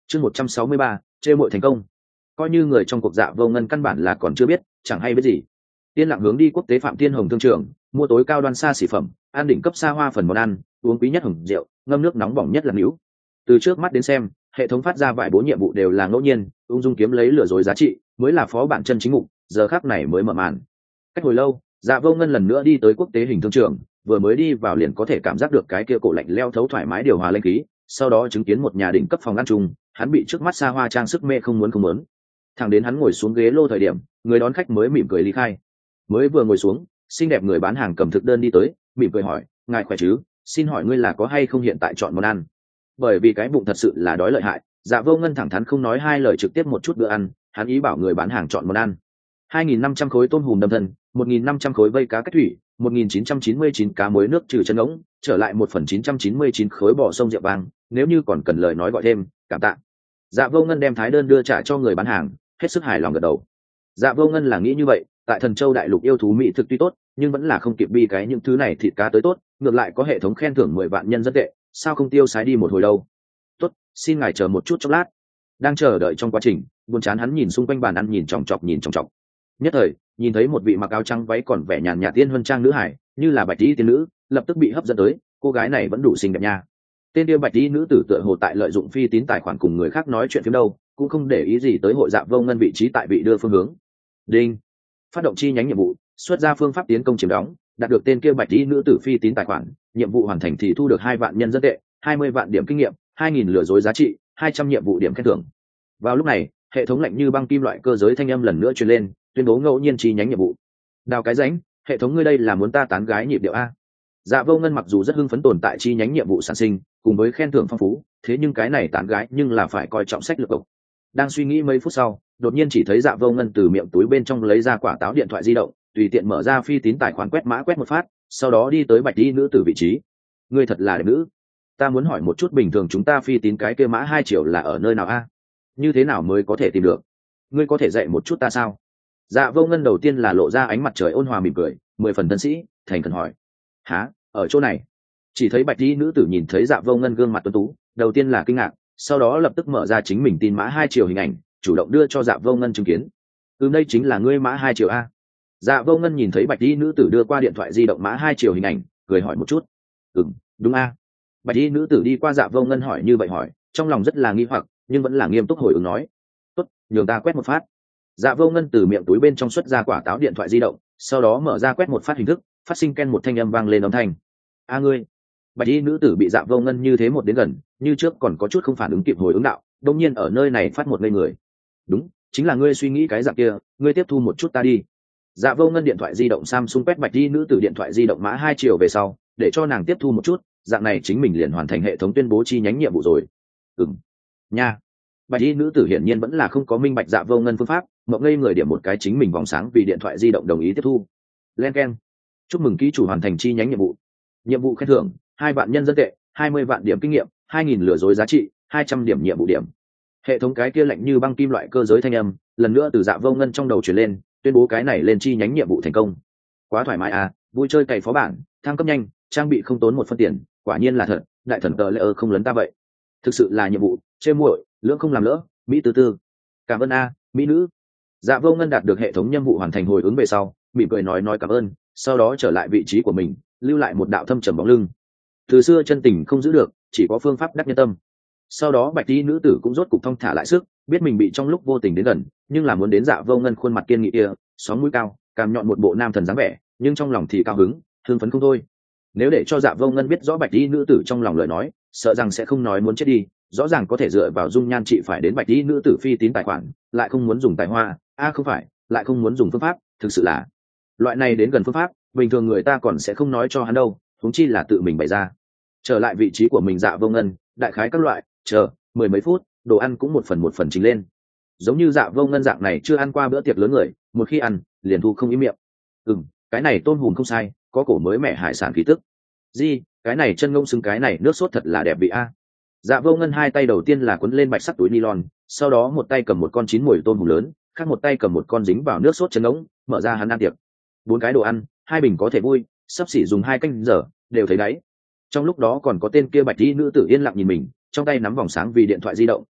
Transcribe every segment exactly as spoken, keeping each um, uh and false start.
chương một trăm sáu mươi ba trêu muội thành công. Coi như người trong cuộc Dạ Vô Ngân căn bản là còn chưa biết, chẳng hay biết gì. Tiên lặng hướng đi quốc tế Phạm Thiên Hồng thương trường, mua tối cao đoan xa xỉ phẩm, ăn đỉnh cấp xa hoa phần món ăn, uống quý nhất hồng rượu, ngâm nước nóng bỏng nhất là níu. Từ trước mắt đến xem, hệ thống phát ra vài bố nhiệm vụ đều là ngẫu nhiên, ung dung kiếm lấy lừa dối giá trị, mới là phó bản chân chính mục, giờ khắc này mới mở màn. Cách hồi lâu, Dạ Vô Ngân lần nữa đi tới quốc tế hình thương trường, vừa mới đi vào liền có thể cảm giác được cái kia cổ lạnh leo thấu thoải mái điều hòa linh khí, sau đó chứng kiến một nhà đỉnh cấp phòng ăn chung, hắn bị trước mắt xa hoa trang sức mê không muốn không muốn. Thẳng đến hắn ngồi xuống ghế lô thời điểm, người đón khách mới mỉm cười ly khai. Mới vừa ngồi xuống, xinh đẹp người bán hàng cầm thực đơn đi tới, mỉm cười hỏi, ngài khỏe chứ, xin hỏi ngươi là có hay không hiện tại chọn món ăn? Bởi vì cái bụng thật sự là đói lợi hại, Dạ Vô Ngân thẳng thắn không nói hai lời trực tiếp một chút bữa ăn, hắn ý bảo người bán hàng chọn món ăn. hai nghìn năm trăm khối tôm hùm đâm thân, một nghìn năm trăm khối vây cá cách thủy, một nghìn chín trăm chín mươi chín cá muối nước trừ chân ngỗng, trở lại một phần chín trăm chín mươi chín khối bò sông rượu vang, nếu như còn cần lời nói gọi thêm, cảm tạ. Dạ Vô Ngân đem thái đơn đưa trả cho người bán hàng, hết sức hài lòng gật đầu. Dạ Vô Ngân là nghĩ như vậy, tại Thần Châu đại lục yêu thú mỹ thực tuy tốt, nhưng vẫn là không kịp bi cái những thứ này thịt cá tới tốt, ngược lại có hệ thống khen thưởng mười vạn nhân dân tệ, sao không tiêu sái đi một hồi đâu. Tốt, xin ngài chờ một chút chốc lát. Đang chờ đợi trong quá trình, buồn chán hắn nhìn xung quanh bàn ăn nhìn chòng chọc nhìn chòng chọc. Nhất thời, nhìn thấy một vị mặc áo trắng váy còn vẻ nhàn nhạt tiên huân trang nữ hải, như là bạch y tiên nữ, lập tức bị hấp dẫn tới, cô gái này vẫn đủ xinh đẹp nha. Tên kia bạch y nữ tử tựa hồ tại lợi dụng phi tín tài khoản cùng người khác nói chuyện phiếm đâu, cũng không để ý gì tới hội Dạ Vô Ngân vị trí tại vị đưa phương hướng. Đinh, phát động chi nhánh nhiệm vụ, xuất ra phương pháp tiến công chiếm đóng, đạt được tên kia bạch y nữ tử phi tín tài khoản, nhiệm vụ hoàn thành thì thu được hai vạn nhân dân tệ, hai mươi vạn điểm kinh nghiệm, hai nghìn lừa dối giá trị, hai trăm nhiệm vụ điểm khen thưởng. Vào lúc này, hệ thống lạnh như băng kim loại cơ giới thanh âm lần nữa truyền lên, tuyên bố ngẫu nhiên chi nhánh nhiệm vụ. Đào cái rãnh, hệ thống ngươi đây là muốn ta tán gái nhịp điệu a? Dạ Vô Ngân mặc dù rất hưng phấn tồn tại chi nhánh nhiệm vụ sản sinh, cùng với khen thưởng phong phú, thế nhưng cái này tán gái nhưng là phải coi trọng sách lược cộc. Đang suy nghĩ mấy phút sau, đột nhiên chỉ thấy Dạ Vô Ngân từ miệng túi bên trong lấy ra quả táo điện thoại di động, tùy tiện mở ra phi tín tài khoản quét mã quét một phát, sau đó đi tới bạch y nữ tử vị trí. Ngươi thật là đẹp nữ, ta muốn hỏi một chút bình thường chúng ta phi tín cái kia mã hai triệu là ở nơi nào a? Như thế nào mới có thể tìm được? Ngươi có thể dạy một chút ta sao? Dạ Vô Ngân đầu tiên là lộ ra ánh mặt trời ôn hòa mỉm cười, mười phần tân sĩ, thành khẩn hỏi. Hả, ở chỗ này? Chỉ thấy bạch y nữ tử nhìn thấy Dạ Vô Ngân gương mặt tuấn tú, đầu tiên là kinh ngạc, sau đó lập tức mở ra chính mình tin mã hai triệu hình ảnh, chủ động đưa cho Dạ Vô Ngân chứng kiến. Ừ, đây chính là ngươi mã hai triệu a? Dạ Vô Ngân nhìn thấy bạch y nữ tử đưa qua điện thoại di động mã hai triệu hình ảnh, cười hỏi một chút. Ừ, đúng a. Bạch y nữ tử đi qua Dạ Vô Ngân hỏi như vậy hỏi, trong lòng rất là nghi hoặc, nhưng vẫn là nghiêm túc hồi ứng nói. Tốt, nhường ta quét một phát. Dạ Vô Ngân từ miệng túi bên trong xuất ra quả táo điện thoại di động, sau đó mở ra quét một phát hình thức, phát sinh ken một thanh âm vang lên âm thanh. A ngươi. Bạch y nữ tử bị Dạ Vô Ngân như thế một đến gần, như trước còn có chút không phản ứng kịp hồi ứng đạo, đột nhiên ở nơi này phát một ngây người. Đúng, chính là ngươi suy nghĩ cái dạng kia, ngươi tiếp thu một chút ta đi. Dạ Vô Ngân điện thoại di động Samsung quét bạch y nữ tử điện thoại di động mã hai triệu về sau, để cho nàng tiếp thu một chút, dạng này chính mình liền hoàn thành hệ thống tuyên bố chi nhánh nhiệm vụ rồi. Ừm. Nha. Bạch y nữ tử hiển nhiên vẫn là không có minh bạch Dạ Vô Ngân phương pháp, mộng ngây người điểm một cái chính mình vòng sáng vì điện thoại di động đồng ý tiếp thu. Len keng. Chúc mừng ký chủ hoàn thành chi nhánh nhiệm vụ. Nhiệm vụ khen thưởng, hai vạn nhân dân tệ, hai mươi vạn điểm kinh nghiệm, hai nghìn lừa dối giá trị, hai trăm điểm nhiệm vụ điểm. Hệ thống cái kia lạnh như băng kim loại cơ giới thanh âm, lần nữa từ Dạ Vô Ngân trong đầu truyền lên, tuyên bố cái này lên chi nhánh nhiệm vụ thành công. Quá thoải mái à, vui chơi cày phó bản, thăng cấp nhanh, trang bị không tốn một phân tiền, quả nhiên là thật, đại thần tờ lệ ơ không lấn ta vậy. Thực sự là nhiệm vụ, chê muội, lưỡng không làm lỡ, mỹ tư tư. Cảm ơn a, mỹ nữ. Dạ Vô Ngân đạt được hệ thống nhiệm vụ hoàn thành hồi ứng về sau, mỉm cười nói nói cảm ơn, sau đó trở lại vị trí của mình, lưu lại một đạo thâm trầm bóng lưng. Từ xưa chân tình không giữ được, chỉ có phương pháp đắc nhân tâm. Sau đó bạch y nữ tử cũng rốt cục thong thả lại sức, biết mình bị trong lúc vô tình đến gần, nhưng là muốn đến Dạ Vô Ngân khuôn mặt kiên nghị kia, xóm mũi cao, cằm nhọn một bộ nam thần dáng vẻ, nhưng trong lòng thì cao hứng, thương phấn không thôi. Nếu để cho Dạ Vô Ngân biết rõ bạch y nữ tử trong lòng lời nói, sợ rằng sẽ không nói muốn chết đi, rõ ràng có thể dựa vào dung nhan trị phải đến bạch y nữ tử phi tín tài khoản, lại không muốn dùng tài hoa, a à, không phải, lại không muốn dùng phương pháp, thực sự là loại này đến gần phương pháp, bình thường người ta còn sẽ không nói cho hắn đâu, huống chi là tự mình bày ra. Trở lại vị trí của mình Dạ Vô Ngân, đại khái các loại, chờ mười mấy phút, đồ ăn cũng một phần một phần trình lên. Giống như Dạ Vô Ngân dạng này chưa ăn qua bữa tiệc lớn người, một khi ăn, liền thu không ý miệng. Ừm, cái này tôm hùm không sai, có cổ mới mẻ hải sản khí tức. Di, cái này chân ngông xứng cái này nước sốt thật là đẹp vị a. Dạ Vô Ngân hai tay đầu tiên là quấn lên bạch sắc túi nylon, sau đó một tay cầm một con chín mùi tôm hùm lớn, khác một tay cầm một con dính vào nước sốt chân ngỗng, mở ra hắn ăn tiệc. Bốn cái đồ ăn, hai bình có thể vui, sắp xỉ dùng hai canh giờ, đều thấy đấy. Trong lúc đó còn có tên kia bạch y nữ tử yên lặng nhìn mình, trong tay nắm vòng sáng vì điện thoại di động,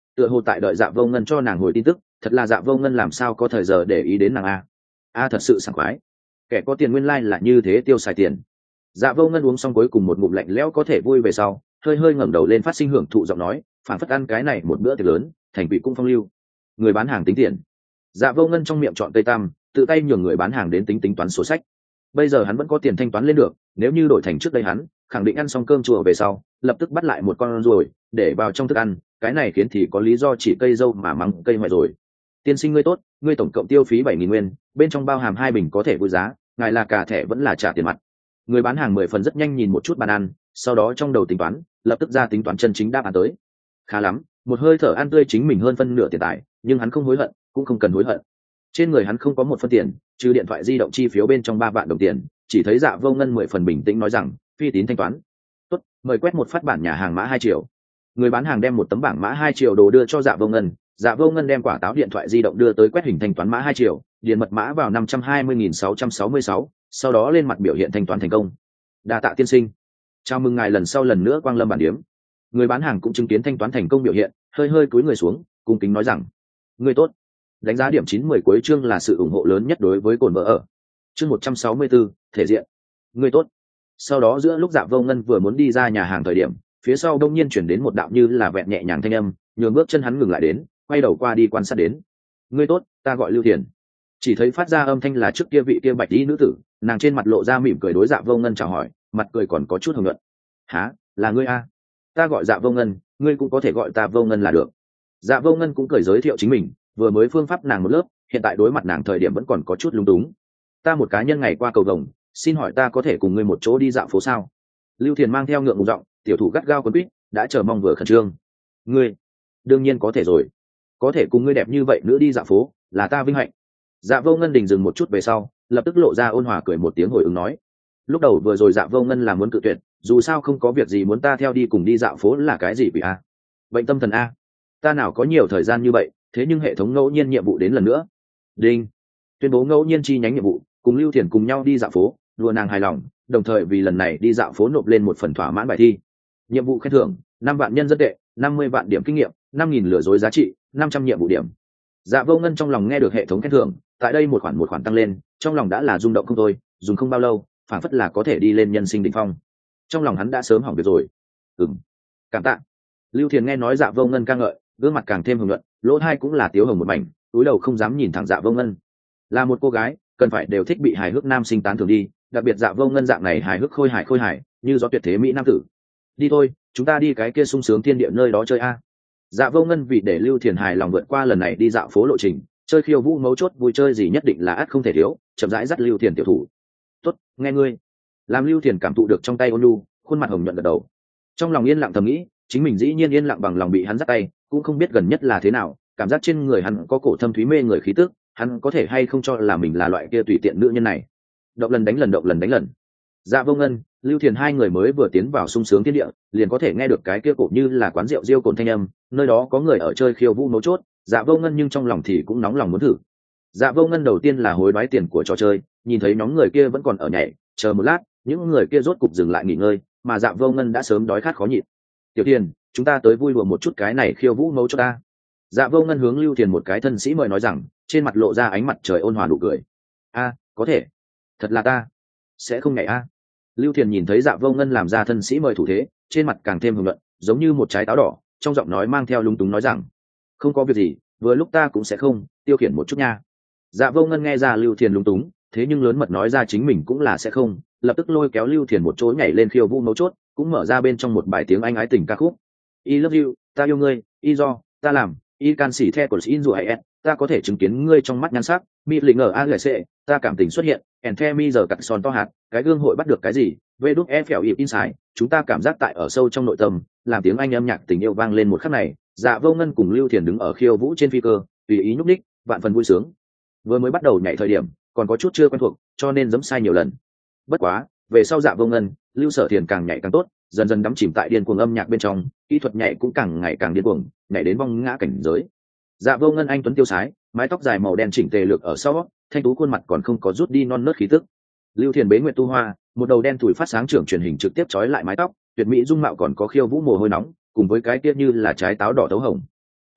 tựa hồ tại đợi Dạ Vô Ngân cho nàng hồi tin tức. Thật là Dạ Vô Ngân làm sao có thời giờ để ý đến nàng a. A thật sự sảng khoái, kẻ có tiền nguyên lai là như thế tiêu xài tiền. Dạ Vô Ngân uống xong cuối cùng một ngụm lạnh lẽo có thể vui về sau, hơi hơi ngẩng đầu lên phát sinh hưởng thụ giọng nói, phản phất ăn cái này một bữa tiệc lớn, thành vị cũng phong lưu. Người bán hàng tính tiền. Dạ Vô Ngân trong miệng chọn cây tam, tự tay nhường người bán hàng đến tính tính toán sổ sách. Bây giờ hắn vẫn có tiền thanh toán lên được, nếu như đổi thành trước đây hắn khẳng định ăn xong cơm chùa về sau lập tức bắt lại một con ruồi để vào trong thức ăn, cái này khiến thì có lý do chỉ cây dâu mà mắng cây ngoại rồi. Tiên sinh ngươi tốt, ngươi tổng cộng tiêu phí bảy nghìn nguyên, bên trong bao hàm hai bình có thể vui giá, ngài là cả thẻ vẫn là trả tiền mặt? Người bán hàng mười phần rất nhanh nhìn một chút bàn ăn, sau đó trong đầu tính toán, lập tức ra tính toán chân chính đáp án tới. Khá lắm, một hơi thở ăn tươi chính mình hơn phân nửa tiền tài, nhưng hắn không hối hận, cũng không cần hối hận. Trên người hắn không có một phân tiền, trừ điện thoại di động chi phiếu bên trong ba vạn đồng tiền, chỉ thấy Dạ Vô Ngân mười phần bình tĩnh nói rằng, phi tín thanh toán. Tốt, mời quét một phát bản nhà hàng mã hai triệu. Người bán hàng đem một tấm bảng mã hai triệu đồ đưa cho Dạ Vô Ngân, Dạ Vô Ngân đem quả táo điện thoại di động đưa tới quét hình thanh toán mã hai triệu, điền mật mã vào năm trăm hai mươi nghìn sáu trăm sáu mươi sáu, sau đó lên mặt biểu hiện thanh toán thành công. Đa tạ tiên sinh, chào mừng ngài lần sau lần nữa quang lâm bản điếm. Người bán hàng cũng chứng kiến thanh toán thành công biểu hiện, hơi hơi cúi người xuống, cung kính nói rằng, người tốt. Đánh giá điểm chín mười cuối chương là sự ủng hộ lớn nhất đối với Cồn Vợ ở. Chương một trăm sáu mươi tư, thể diện. Người tốt. Sau đó giữa lúc Dạ Vô Ngân vừa muốn đi ra nhà hàng thời điểm, phía sau đông nhiên chuyển đến một đạo như là vẹn nhẹ nhàng thanh âm, nhường bước chân hắn ngừng lại đến, quay đầu qua đi quan sát đến. Người tốt, ta gọi Lưu Thiền. Chỉ thấy phát ra âm thanh là trước kia vị kia bạch y nữ tử, nàng trên mặt lộ ra mỉm cười đối Dạ Vô Ngân chào hỏi, mặt cười còn có chút hồng nhuận. Hả, là ngươi a? Ta gọi Dạ Vô Ngân, ngươi cũng có thể gọi ta Vô Ngân là được. Dạ Vô Ngân cũng cười giới thiệu chính mình, vừa mới phương pháp nàng một lớp, hiện tại đối mặt nàng thời điểm vẫn còn có chút lung túng. Ta một cá nhân ngày qua cầu vồng, xin hỏi ta có thể cùng ngươi một chỗ đi dạo phố sao? Lưu Thiền mang theo ngượng ngùng giọng, tiểu thủ gắt gao quấn quýt, đã chờ mong vừa khẩn trương. Ngươi, đương nhiên có thể rồi, có thể cùng ngươi đẹp như vậy nữa đi dạo phố, là ta vinh hạnh. Dạ Vô Ngân đình dừng một chút về sau, lập tức lộ ra ôn hòa cười một tiếng hồi ứng nói. Lúc đầu vừa rồi Dạ Vô Ngân là muốn cự tuyệt, dù sao không có việc gì muốn ta theo đi cùng đi dạo phố là cái gì bị a? Bệnh tâm thần a? Ta nào có nhiều thời gian như vậy, thế nhưng hệ thống ngẫu nhiên nhiệm vụ đến lần nữa. Đinh, tuyên bố ngẫu nhiên chi nhánh nhiệm vụ, cùng Lưu Thiền cùng nhau đi dạo phố, đùa nàng hài lòng, đồng thời vì lần này đi dạo phố nộp lên một phần thỏa mãn bài thi. Nhiệm vụ khen thưởng năm vạn nhân dân tệ, năm mươi vạn điểm kinh nghiệm, năm nghìn lừa dối giá trị, năm trăm nhiệm vụ điểm. Dạ Vô Ngân trong lòng nghe được hệ thống khen thưởng, tại đây một khoản một khoản tăng lên, trong lòng đã là rung động không thôi, dùng không bao lâu, phản phất là có thể đi lên nhân sinh đỉnh phong. Trong lòng hắn đã sớm hỏng việc rồi. Ừm, cảm tạ. Lưu Thiền nghe nói Dạ Vô Ngân ca ngợi, gương mặt càng thêm hồng nhuận, lỗ hai cũng là tiếu hồng một mảnh, túi đầu không dám nhìn thẳng Dạ Vô Ngân. Là một cô gái, cần phải đều thích bị hài hước nam sinh tán thưởng đi, đặc biệt Dạ Vô Ngân dạng này hài hước khôi hài khôi hài, như gió tuyệt thế mỹ nam tử. Đi thôi, chúng ta đi cái kia sung sướng thiên địa nơi đó chơi a. Dạ Vô Ngân vì để Lưu Thiền hài lòng vượt qua lần này đi dạo phố lộ trình, chơi khiêu vũ mấu chốt vui chơi gì nhất định là ắt không thể thiếu, chậm rãi dắt Lưu Thiền tiểu thủ. Tốt, nghe ngươi. Làm Lưu Thiền cảm thụ được trong tay ôn nhu, khuôn mặt hồng nhuận gật đầu. Trong lòng yên lặng thầm nghĩ, chính mình dĩ nhiên yên lặng bằng lòng bị hắn dắt tay, cũng không biết gần nhất là thế nào, cảm giác trên người hắn có cổ thâm thúy mê người khí tức, hắn có thể hay không cho là mình là loại kia tùy tiện nữ nhân này. Động lần đánh lần động lần đánh lần. Dạ Vô Ngân, Lưu Thiền hai người mới vừa tiến vào sung sướng thiên địa, liền có thể nghe được cái kia cổ như là quán rượu riêu cồn thanh âm, nơi đó có người ở chơi khiêu vũ mấu chốt. Dạ Vô Ngân nhưng trong lòng thì cũng nóng lòng muốn thử. Dạ Vô Ngân đầu tiên là hối đoái tiền của trò chơi, nhìn thấy nhóm người kia vẫn còn ở nhảy, chờ một lát, những người kia rốt cục dừng lại nghỉ ngơi, mà Dạ Vô Ngân đã sớm đói khát khó nhịn. Tiểu Thiền, chúng ta tới vui đùa một chút cái này khiêu vũ mấu chốt ta. Dạ Vô Ngân hướng Lưu Thiền một cái thân sĩ mời nói rằng, trên mặt lộ ra ánh mặt trời ôn hòa nụ cười. A, có thể. Thật là ta sẽ không nhảy a. Lưu Thiền nhìn thấy Dạ Vô Ngân làm ra thân sĩ mời thủ thế, trên mặt càng thêm hưng luận, giống như một trái táo đỏ, trong giọng nói mang theo lúng túng nói rằng, không có việc gì, vừa lúc ta cũng sẽ không tiêu khiển một chút nha. Dạ Vô Ngân nghe ra Lưu Thiền lúng túng, thế nhưng lớn mật nói ra chính mình cũng là sẽ không, lập tức lôi kéo Lưu Thiền một chỗ nhảy lên khiêu vũ mấu chốt, cũng mở ra bên trong một bài tiếng Anh ái tình ca khúc. I love you, ta yêu ngươi, y do, ta làm, y can xỉ the của xin dù hay ta có thể chứng kiến ngươi trong mắt nhan sắc, mỹ lĩnh ở a g c, ta cảm tình xuất hiện, and the mi giờ cặt son to hạt, cái gương hội bắt được cái gì, vê đúc e phèo ịp inside, chúng ta cảm giác tại ở sâu trong nội tâm, làm tiếng Anh âm nhạc tình yêu vang lên một khắc này. Dạ Vô Ngân cùng Lưu Thiền đứng ở khiêu vũ trên phi cơ, tùy ý nhúc ních, vạn phần vui sướng. Vừa mới bắt đầu nhảy thời điểm, còn có chút chưa quen thuộc, cho nên giẫm sai nhiều lần. Bất quá, về sau Dạ Vô Ngân, Lưu Sở Thiền càng nhảy càng tốt, dần dần đắm chìm tại điên cuồng âm nhạc bên trong, kỹ thuật nhảy cũng càng ngày càng điên cuồng, nhảy đến vong ngã cảnh giới. Dạ Vô Ngân anh tuấn tiêu sái, mái tóc dài màu đen chỉnh tề lược ở sau, thanh tú khuôn mặt còn không có rút đi non nớt khí tức. Lưu Thiền bế nguyệt tu hoa, một đầu đen thủi phát sáng trưởng truyền hình trực tiếp trói lại mái tóc, tuyệt mỹ dung mạo còn có khiêu vũ mồ hôi nóng, cùng với cái kia như là trái táo đỏ tấu hồng.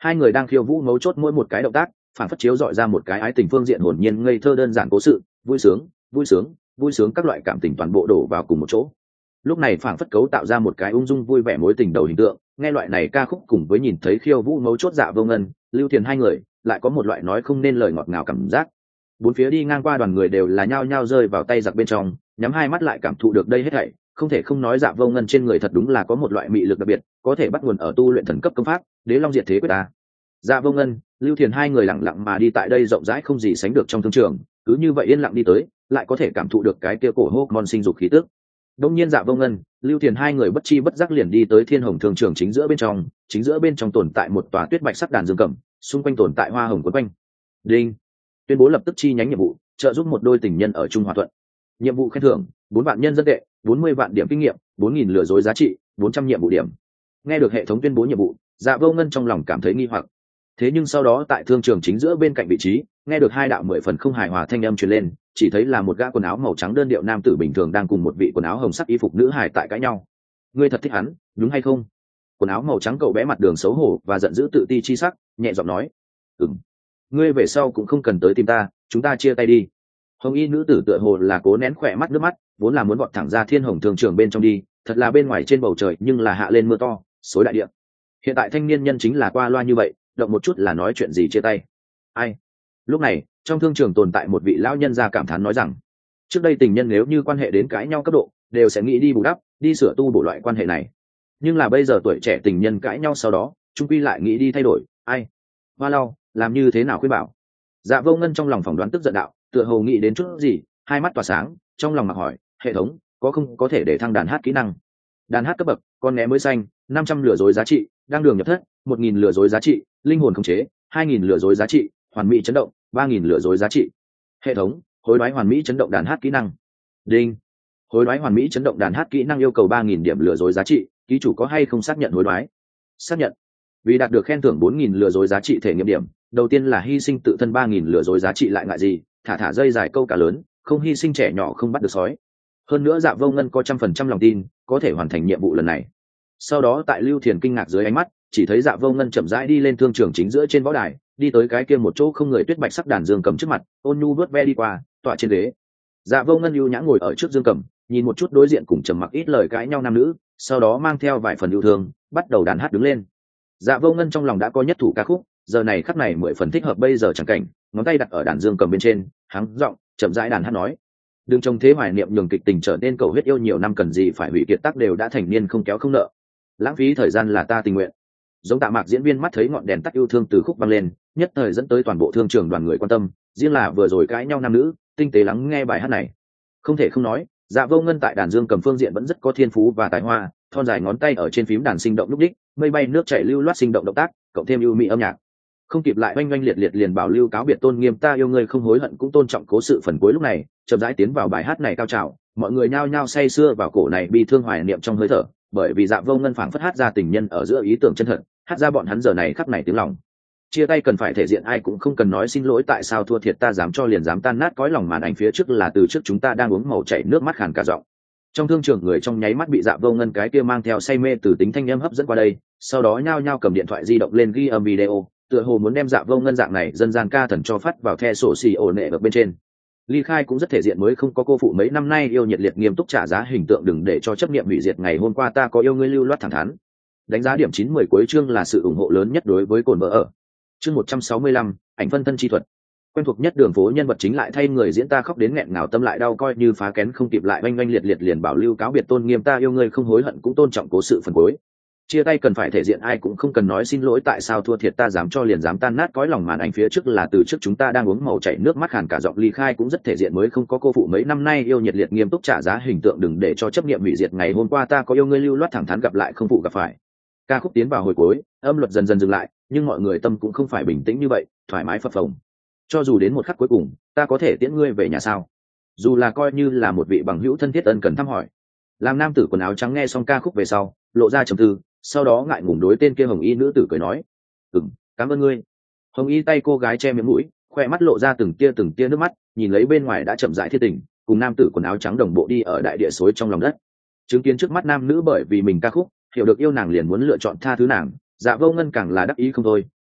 hai người đang khiêu vũ mấu chốt mỗi một cái động tác phản phất chiếu dọi ra một cái ái tình phương diện hồn nhiên ngây thơ đơn giản cố sự, vui sướng vui sướng vui sướng các loại cảm tình toàn bộ đổ vào cùng một chỗ. Lúc này phản phất cấu tạo ra một cái ung dung vui vẻ mối tình đầu hình tượng. Nghe loại này ca khúc cùng với nhìn thấy khiêu vũ mấu chốt Dạ Vô Ngân, Lưu Thiền hai người lại có một loại nói không nên lời ngọt ngào cảm giác. Bốn phía đi ngang qua đoàn người đều là nhao nhao rơi vào tay giặc bên trong, nhắm hai mắt lại cảm thụ được đây hết thảy. Không thể không nói Dạ Vô Ngân trên người thật đúng là có một loại mị lực đặc biệt, có thể bắt nguồn ở tu luyện thần cấp công pháp Đế Long Diệt Thế Quyết ta. Dạ Vô Ngân, Lưu Thiền hai người lặng lặng mà đi tại đây rộng rãi không gì sánh được trong thương trường, cứ như vậy yên lặng đi tới, lại có thể cảm thụ được cái kia cổ hô mòn sinh dục khí tức. Đông nhiên Dạ Vô Ngân, Lưu Thiền hai người bất chi bất giác liền đi tới Thiên Hồng thương trường chính giữa bên trong, chính giữa bên trong tồn tại một tòa tuyết bạch sắc đàn dương cầm, xung quanh tồn tại hoa hồng quấn quanh. Đinh, tuyên bố lập tức chi nhánh nhiệm vụ, trợ giúp một đôi tình nhân ở Trung Hòa Thuận. Nhiệm vụ khen thưởng, bốn vạn nhân dân tệ, bốn mươi vạn điểm kinh nghiệm, bốn nghìn lừa dối giá trị, bốn trăm nhiệm vụ điểm. Nghe được hệ thống tuyên bố nhiệm vụ, Dạ Vô Ngân trong lòng cảm thấy nghi hoặc. Thế nhưng sau đó tại thương trường chính giữa bên cạnh vị trí, nghe được hai đạo mười phần không hài hòa thanh âm truyền lên, chỉ thấy là một gã quần áo màu trắng đơn điệu nam tử bình thường đang cùng một vị quần áo hồng sắc y phục nữ hài tại cãi nhau. Ngươi thật thích hắn, đúng hay không? Quần áo màu trắng cậu bé mặt đường xấu hổ và giận dữ tự ti chi sắc, nhẹ giọng nói. Ừm. Ngươi về sau cũng không cần tới tìm ta, chúng ta chia tay đi. Hồng y nữ tử tựa hồ là cố nén khỏe mắt nước mắt, vốn là muốn vọt thẳng ra Thiên Hồng thương trường bên trong đi, thật là bên ngoài trên bầu trời nhưng là hạ lên mưa to, xối đại địa. Hiện tại thanh niên nhân chính là qua loa như vậy, động một chút là nói chuyện gì chia tay. Ai? Lúc này trong thương trường tồn tại một vị lão nhân gia cảm thán nói rằng, trước đây tình nhân nếu như quan hệ đến cãi nhau cấp độ đều sẽ nghĩ đi bù đắp, đi sửa tu bổ loại quan hệ này, nhưng là bây giờ tuổi trẻ tình nhân cãi nhau sau đó trung quy lại nghĩ đi thay đổi. Ai? Hoa lau làm như thế nào khuyên bảo? Dạ Vô Ngân trong lòng phỏng đoán tức giận đạo, tựa hồ nghĩ đến chút gì, hai mắt tỏa sáng, trong lòng mặc hỏi, hệ thống có không có thể để thăng đàn hát kỹ năng? Đàn hát cấp bậc, con né mới xanh, năm trăm lừa dối giá trị, đang đường nhập thất, một nghìn lừa dối giá trị, linh hồn khống chế, hai nghìn lừa dối giá trị, hoàn mỹ chấn động, ba nghìn lừa dối giá trị. Hệ thống hối đoái hoàn mỹ chấn động đàn hát kỹ năng. Đinh, hối đoái hoàn mỹ chấn động đàn hát kỹ năng yêu cầu ba nghìn điểm lừa dối giá trị, ký chủ có hay không xác nhận hối đoái? Xác nhận. Vì đạt được khen thưởng bốn nghìn lừa dối giá trị thể nghiệm điểm, đầu tiên là hy sinh tự thân ba nghìn lừa dối giá trị, lại ngại gì, thả thả dây dài câu cá lớn, không hy sinh trẻ nhỏ không bắt được sói. Hơn nữa Dạ Vô Ngân có trăm phần trăm lòng tin có thể hoàn thành nhiệm vụ lần này. Sau đó tại Lưu Thiền kinh ngạc dưới ánh mắt, chỉ thấy Dạ Vô Ngân chậm rãi đi lên thương trường chính giữa trên võ đài, đi tới cái kia một chỗ không người tuyết bạch sắc đàn dương cầm trước mặt, ôn nhu vớt ve đi qua, tọa trên ghế. Dạ Vô Ngân ưu nhã ngồi ở trước dương cầm, nhìn một chút đối diện cùng trầm mặc ít lời cãi nhau nam nữ, sau đó mang theo vài phần yêu thương, bắt đầu đàn hát đứng lên. Dạ Vô Ngân trong lòng đã có nhất thủ ca khúc, giờ này khắc này mười phần thích hợp bây giờ chẳng cảnh, ngón tay đặt ở đàn dương cầm bên trên, hắng giọng chậm rãi đàn hát nói. Đừng trông thế hoài niệm nhường kịch tình trở nên cầu huyết yêu nhiều năm cần gì phải hủy kiệt tác đều đã thành niên không kéo không nợ. Lãng phí thời gian là ta tình nguyện. Giống Tạ Mạc diễn viên mắt thấy ngọn đèn tắt yêu thương từ khúc vang lên, nhất thời dẫn tới toàn bộ thương trường đoàn người quan tâm, riêng là vừa rồi cãi nhau nam nữ, tinh tế lắng nghe bài hát này. Không thể không nói, Dạ Vô Ngân tại đàn dương cầm phương diện vẫn rất có thiên phú và tài hoa, thon dài ngón tay ở trên phím đàn sinh động lúc đích, mây bay nước chảy lưu loát sinh động động tác, cộng thêm ưu mỹ âm nhạc. Không kịp lại oanh oanh liệt liệt liền bảo lưu cáo biệt tôn nghiêm ta yêu ngươi không hối hận cũng tôn trọng cố sự phần cuối lúc này, chậm rãi tiến vào bài hát này cao trào, mọi người nhao nhao say sưa vào cổ này bi thương hoài niệm trong hơi thở, bởi vì Dạ Vô Ngân phảng phất hát ra tình nhân ở giữa ý tưởng chân thật, hát ra bọn hắn giờ này khắc này tiếng lòng. Chia tay cần phải thể diện, ai cũng không cần nói xin lỗi, tại sao thua thiệt ta dám cho liền dám tan nát cõi lòng, màn ảnh phía trước là từ trước chúng ta đang uống màu chảy nước mắt khàn cả giọng. Trong thương trường người trong nháy mắt bị Dạ Vô Ngân cái kia mang theo say mê từ tính thanh âm hấp dẫn qua đây, sau đó nhao nhao cầm điện thoại di động lên ghi âm video, tựa hồ muốn đem Dạ Vô Ngân dạng này dân gian ca thần cho phát vào the sổ xì ổ nệ ở bên trên. Ly Khai cũng rất thể diện mới không có cô phụ mấy năm nay yêu nhiệt liệt nghiêm túc trả giá hình tượng, đừng để cho chấp niệm hủy diệt ngày hôm qua ta có yêu ngươi lưu loát thẳng thắn. Đánh giá điểm chín mười cuối chương là sự ủng hộ lớn nhất đối với Cồn Vợ ở. Chương một trăm sáu mươi lăm, ảnh phân thân chi thuật. Quen thuộc nhất đường phố nhân vật chính lại thay người diễn ta khóc đến nghẹn ngào tâm lại đau, coi như phá kén không kịp lại oanh oanh liệt liệt liền bảo lưu cáo biệt tôn nghiêm ta yêu ngươi không hối hận cũng tôn trọng cố sự phần cuối. Chia tay cần phải thể diện, ai cũng không cần nói xin lỗi, tại sao thua thiệt ta dám cho liền dám tan nát cõi lòng, màn ảnh phía trước là từ trước chúng ta đang uống màu chảy nước mắt khàn cả giọng. Ly Khai cũng rất thể diện mới không có cô phụ mấy năm nay yêu nhiệt liệt nghiêm túc trả giá hình tượng, đừng để cho chấp niệm hủy diệt ngày hôm qua ta có yêu ngươi lưu loát thẳng thắn gặp lại không phụ gặp phải. Ca khúc tiến vào hồi cuối, âm luật dần dần dừng lại, nhưng mọi người tâm cũng không phải bình tĩnh như vậy, thoải mái phập phồng. Cho dù đến một khắc cuối cùng, ta có thể tiễn ngươi về nhà sao? Dù là coi như là một vị bằng hữu thân thiết ân cần thăm hỏi. Làm nam tử quần áo trắng nghe xong ca khúc về sau, lộ ra trầm tư, sau đó ngại ngùng đối tên kia hồng y nữ tử cười nói, ừm, cảm ơn ngươi. Hồng y tay cô gái che miệng mũi, khoe mắt lộ ra từng tia từng tia nước mắt, nhìn lấy bên ngoài đã chậm rãi thiết tình, cùng nam tử quần áo trắng đồng bộ đi ở đại địa xối trong lòng đất. Chứng kiến trước mắt nam nữ bởi vì mình ca khúc hiểu được yêu nàng liền muốn lựa chọn tha thứ nàng, Dạ Vô Ngân càng là đắc ý không thôi,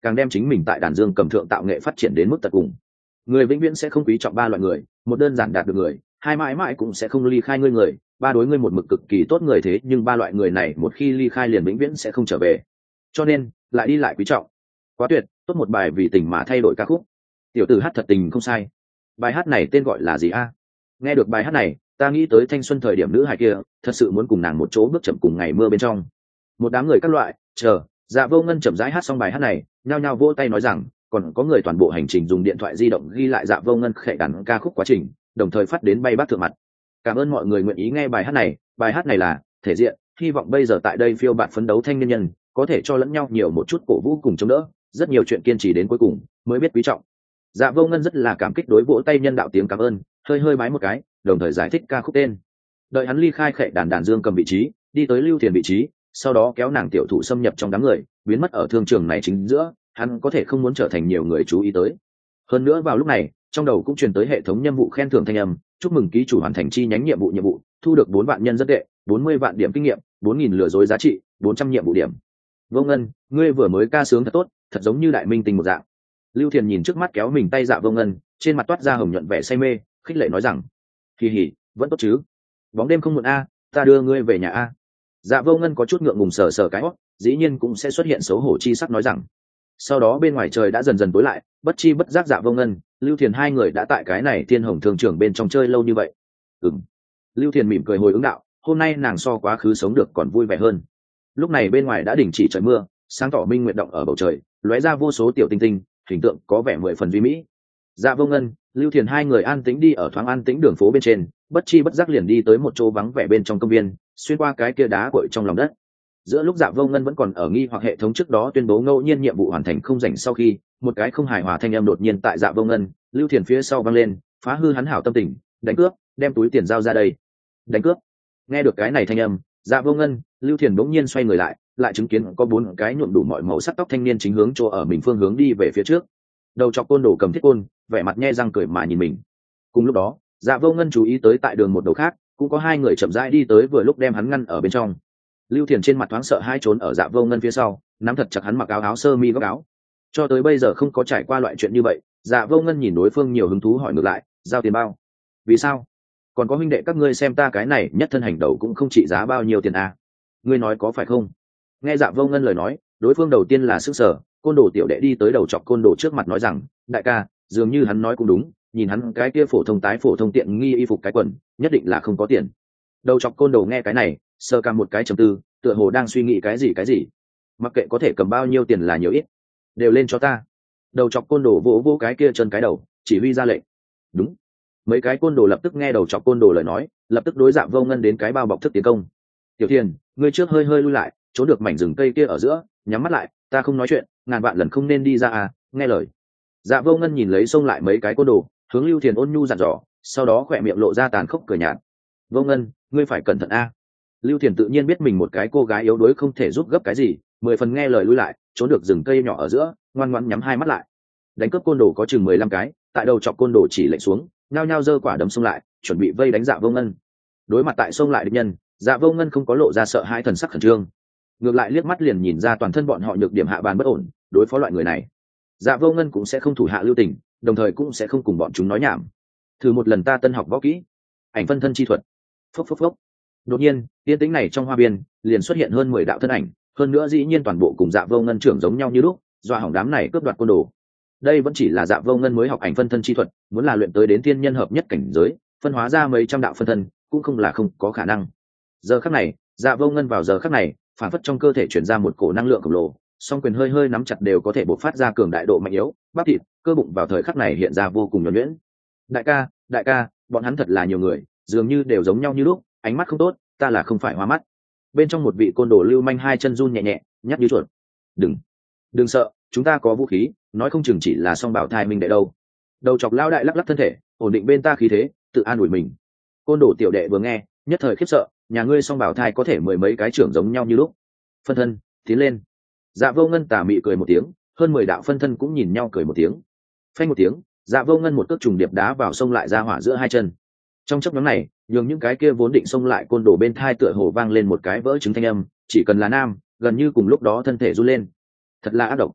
càng đem chính mình tại đàn dương cầm thượng tạo nghệ phát triển đến mức tận cùng. Người vĩnh viễn sẽ không quý trọng ba loại người, một đơn giản đạt được người, hai mãi mãi cũng sẽ không ly khai ngươi người, ba đối ngươi một mực cực kỳ tốt người, thế nhưng ba loại người này một khi ly khai liền vĩnh viễn sẽ không trở về. Cho nên lại đi lại quý trọng. Quá tuyệt, tốt một bài vì tình mà thay đổi ca khúc. Tiểu tử hát thật tình không sai. Bài hát này tên gọi là gì a? Nghe được bài hát này, ta nghĩ tới thanh xuân thời điểm nữ hài kia, thật sự muốn cùng nàng một chỗ bước chậm cùng ngày mưa bên trong. Một đám người các loại, chờ, Dạ Vô Ngân chậm rãi hát xong bài hát này, nhao nhao vỗ tay nói rằng, còn có người toàn bộ hành trình dùng điện thoại di động ghi lại Dạ Vô Ngân khệ đàn ca khúc quá trình, đồng thời phát đến bay bát thượng mặt. Cảm ơn mọi người nguyện ý nghe bài hát này, bài hát này là thể diện, hy vọng bây giờ tại đây phiêu bạn phấn đấu thanh niên nhân, có thể cho lẫn nhau nhiều một chút cổ vũ cùng chống đỡ, rất nhiều chuyện kiên trì đến cuối cùng mới biết quý trọng. Dạ Vô Ngân rất là cảm kích đối vỗ tay nhân đạo tiếng cảm ơn, hơi hơi bái một cái, đồng thời giải thích ca khúc tên. Đợi hắn ly khai khệ đàn đàn dương cầm vị trí, đi tới Lưu Thiền vị trí, sau đó kéo nàng tiểu thủ xâm nhập trong đám người, biến mất ở thương trường này chính giữa, hắn có thể không muốn trở thành nhiều người chú ý tới. Hơn nữa vào lúc này, trong đầu cũng truyền tới hệ thống nhiệm vụ khen thưởng thanh âm, chúc mừng ký chủ hoàn thành chi nhánh nhiệm vụ nhiệm vụ, thu được bốn vạn nhân dân tệ, bốn mươi vạn điểm kinh nghiệm, bốn nghìn lừa dối giá trị, bốn trăm nhiệm vụ điểm. Vô Ngân, ngươi vừa mới ca sướng thật tốt, thật giống như đại minh tinh một dạng. Lưu Thiền nhìn trước mắt kéo mình tay Dạ Vô Ngân, trên mặt toát ra hồng nhuận vẻ say mê, khích lệ nói rằng, kỳ hỉ, vẫn tốt chứ? Bóng đêm không muộn a, ta đưa ngươi về nhà a. Dạ Vô Ngân có chút ngượng ngùng sờ sờ cái hót, dĩ nhiên cũng sẽ xuất hiện xấu hổ chi sắc nói rằng. Sau đó bên ngoài trời đã dần dần tối lại, bất chi bất giác Dạ Vô Ngân, Lưu Thiền hai người đã tại cái này Thiên Hồng Thương Trường bên trong chơi lâu như vậy. Ừm. Lưu Thiền mỉm cười hồi ứng đạo, hôm nay nàng so quá khứ sống được còn vui vẻ hơn. Lúc này bên ngoài đã đình chỉ trời mưa, sáng tỏ minh nguyệt động ở bầu trời, lóe ra vô số tiểu tinh tinh, hình tượng có vẻ mười phần duy mỹ. Dạ Vô Ngân, Lưu Thiền hai người an tĩnh đi ở thoáng an tĩnh đường phố bên trên, bất chi bất giác liền đi tới một chỗ vắng vẻ bên trong công viên, xuyên qua cái kia đá cội trong lòng đất. Giữa lúc Dạ Vô Ngân vẫn còn ở nghi hoặc hệ thống trước đó tuyên bố ngẫu nhiên nhiệm vụ hoàn thành không rảnh sau khi, một cái không hài hòa thanh âm đột nhiên tại Dạ Vô Ngân, Lưu Thiền phía sau vang lên, phá hư hắn hảo tâm tình, đánh cướp, đem túi tiền giao ra đây. Đánh cướp. Nghe được cái này thanh âm, Dạ Vô Ngân, Lưu Thiền bỗng nhiên xoay người lại, lại chứng kiến có bốn cái nhuộm đủ mọi màu sắc tóc thanh niên chính hướng chỗ ở mình phương hướng đi về phía trước. Đầu chọc côn đồ cầm thiết côn, vẻ mặt nhe răng cười mà nhìn mình. Cùng lúc đó, Dạ Vô Ngân chú ý tới tại đường một đầu khác, cũng có hai người chậm rãi đi tới vừa lúc đem hắn ngăn ở bên trong. Lưu Thiền trên mặt thoáng sợ hai trốn ở Dạ Vô Ngân phía sau, nắm thật chặt hắn mặc áo áo sơ mi góc áo. Cho tới bây giờ không có trải qua loại chuyện như vậy, Dạ Vô Ngân nhìn đối phương nhiều hứng thú hỏi ngược lại, giao tiền bao? Vì sao? Còn có huynh đệ các ngươi xem ta cái này nhất thân hành đầu cũng không trị giá bao nhiêu tiền à? Ngươi nói có phải không? Nghe Dạ Vô Ngân lời nói, đối phương đầu tiên là sức sở, côn đồ tiểu đệ đi tới đầu chọc côn đồ trước mặt nói rằng, đại ca, dường như hắn nói cũng đúng, nhìn hắn cái kia phổ thông tái phổ thông tiện nghi y phục cái quần, nhất định là không có tiền. Đầu chọc côn đồ nghe cái này, sơ cam một cái trầm tư, tựa hồ đang suy nghĩ cái gì cái gì. Mặc kệ có thể cầm bao nhiêu tiền là nhiều ít, đều lên cho ta. Đầu chọc côn đồ vỗ vỗ cái kia chân cái đầu, chỉ huy ra lệnh. Đúng. Mấy cái côn đồ lập tức nghe đầu chọc côn đồ lời nói, lập tức đối Dạ Vô Ngân đến cái bao bọc thức tiến công. Tiểu Thiền, ngươi trước hơi hơi lui lại, trốn được mảnh rừng cây kia ở giữa, nhắm mắt lại, ta không nói chuyện, ngàn vạn lần không nên đi ra à, nghe lời. Dạ Vô Ngân nhìn lấy xông lại mấy cái côn đồ, hướng Lưu Thiền ôn nhu dặn dò, sau đó khỏe miệng lộ ra tàn khốc cười nhạt. Vô Ngân, ngươi phải cẩn thận a. Lưu Thiền tự nhiên biết mình một cái cô gái yếu đuối không thể giúp gấp cái gì, mười phần nghe lời lui lại, trốn được rừng cây nhỏ ở giữa, ngoan ngoãn nhắm hai mắt lại. Đánh cướp côn đồ có chừng mười lăm cái, tại đầu chọc côn đồ chỉ lệnh xuống, nhao nhao giơ quả đấm xông lại, chuẩn bị vây đánh Dạ Vô Ngân. Đối mặt tại xông lại địch nhân, Dạ Vô Ngân không có lộ ra sợ hãi thần sắc khẩn trương, ngược lại liếc mắt liền nhìn ra toàn thân bọn họ nhược điểm hạ bàn bất ổn, đối phó loại người này, Dạ Vô Ngân cũng sẽ không thủ hạ lưu tình, đồng thời cũng sẽ không cùng bọn chúng nói nhảm. Thử một lần ta tân học võ kỹ, ảnh phân thân chi thuật. Phốc phốc phốc. Đột nhiên, yên tĩnh này trong hoa biên liền xuất hiện hơn mười đạo thân ảnh, hơn nữa dĩ nhiên toàn bộ cùng Dạ Vô Ngân trưởng giống nhau như lúc, dọa hỏng đám này cướp đoạt côn đồ. Đây vẫn chỉ là Dạ Vô Ngân mới học ảnh phân thân chi thuật, muốn là luyện tới đến thiên nhân hợp nhất cảnh giới, phân hóa ra mấy trăm đạo phân thân, cũng không là không có khả năng. Giờ khắc này, Dạ Vô Ngân vào giờ khắc này, phản phất trong cơ thể chuyển ra một cổ năng lượng khổng lồ, song quyền hơi hơi nắm chặt đều có thể bộc phát ra cường đại độ mạnh yếu, bắp thịt, cơ bụng vào thời khắc này hiện ra vô cùng nhuần nhuyễn. Đại ca, đại ca, bọn hắn thật là nhiều người, dường như đều giống nhau như lúc, ánh mắt không tốt, ta là không phải hoa mắt. Bên trong một vị côn đồ lưu manh hai chân run nhẹ nhẹ, nhắc như chuột. Đừng, đừng sợ, chúng ta có vũ khí, nói không chừng chỉ là song bảo thai minh đệ đâu. Đầu chọc lao đại lắc lắc thân thể, ổn định bên ta khí thế, tự an ủi mình. Côn đồ tiểu đệ vừa nghe, nhất thời khiếp sợ, nhà ngươi song bảo thai có thể mười mấy cái trưởng giống nhau như lúc. Phân thân, tiến lên. Dạ Vô Ngân tà mị cười một tiếng, hơn mười đạo phân thân cũng nhìn nhau cười một tiếng. Phanh một tiếng, Dạ Vô Ngân một cước trùng điệp đá vào sông lại ra hỏa giữa hai chân. Trong chốc ngắn này, nhường những cái kia vốn định xông lại côn đồ bên thai tựa hồ vang lên một cái vỡ trứng thanh âm, chỉ cần là nam, gần như cùng lúc đó thân thể run lên. Thật là ác độc.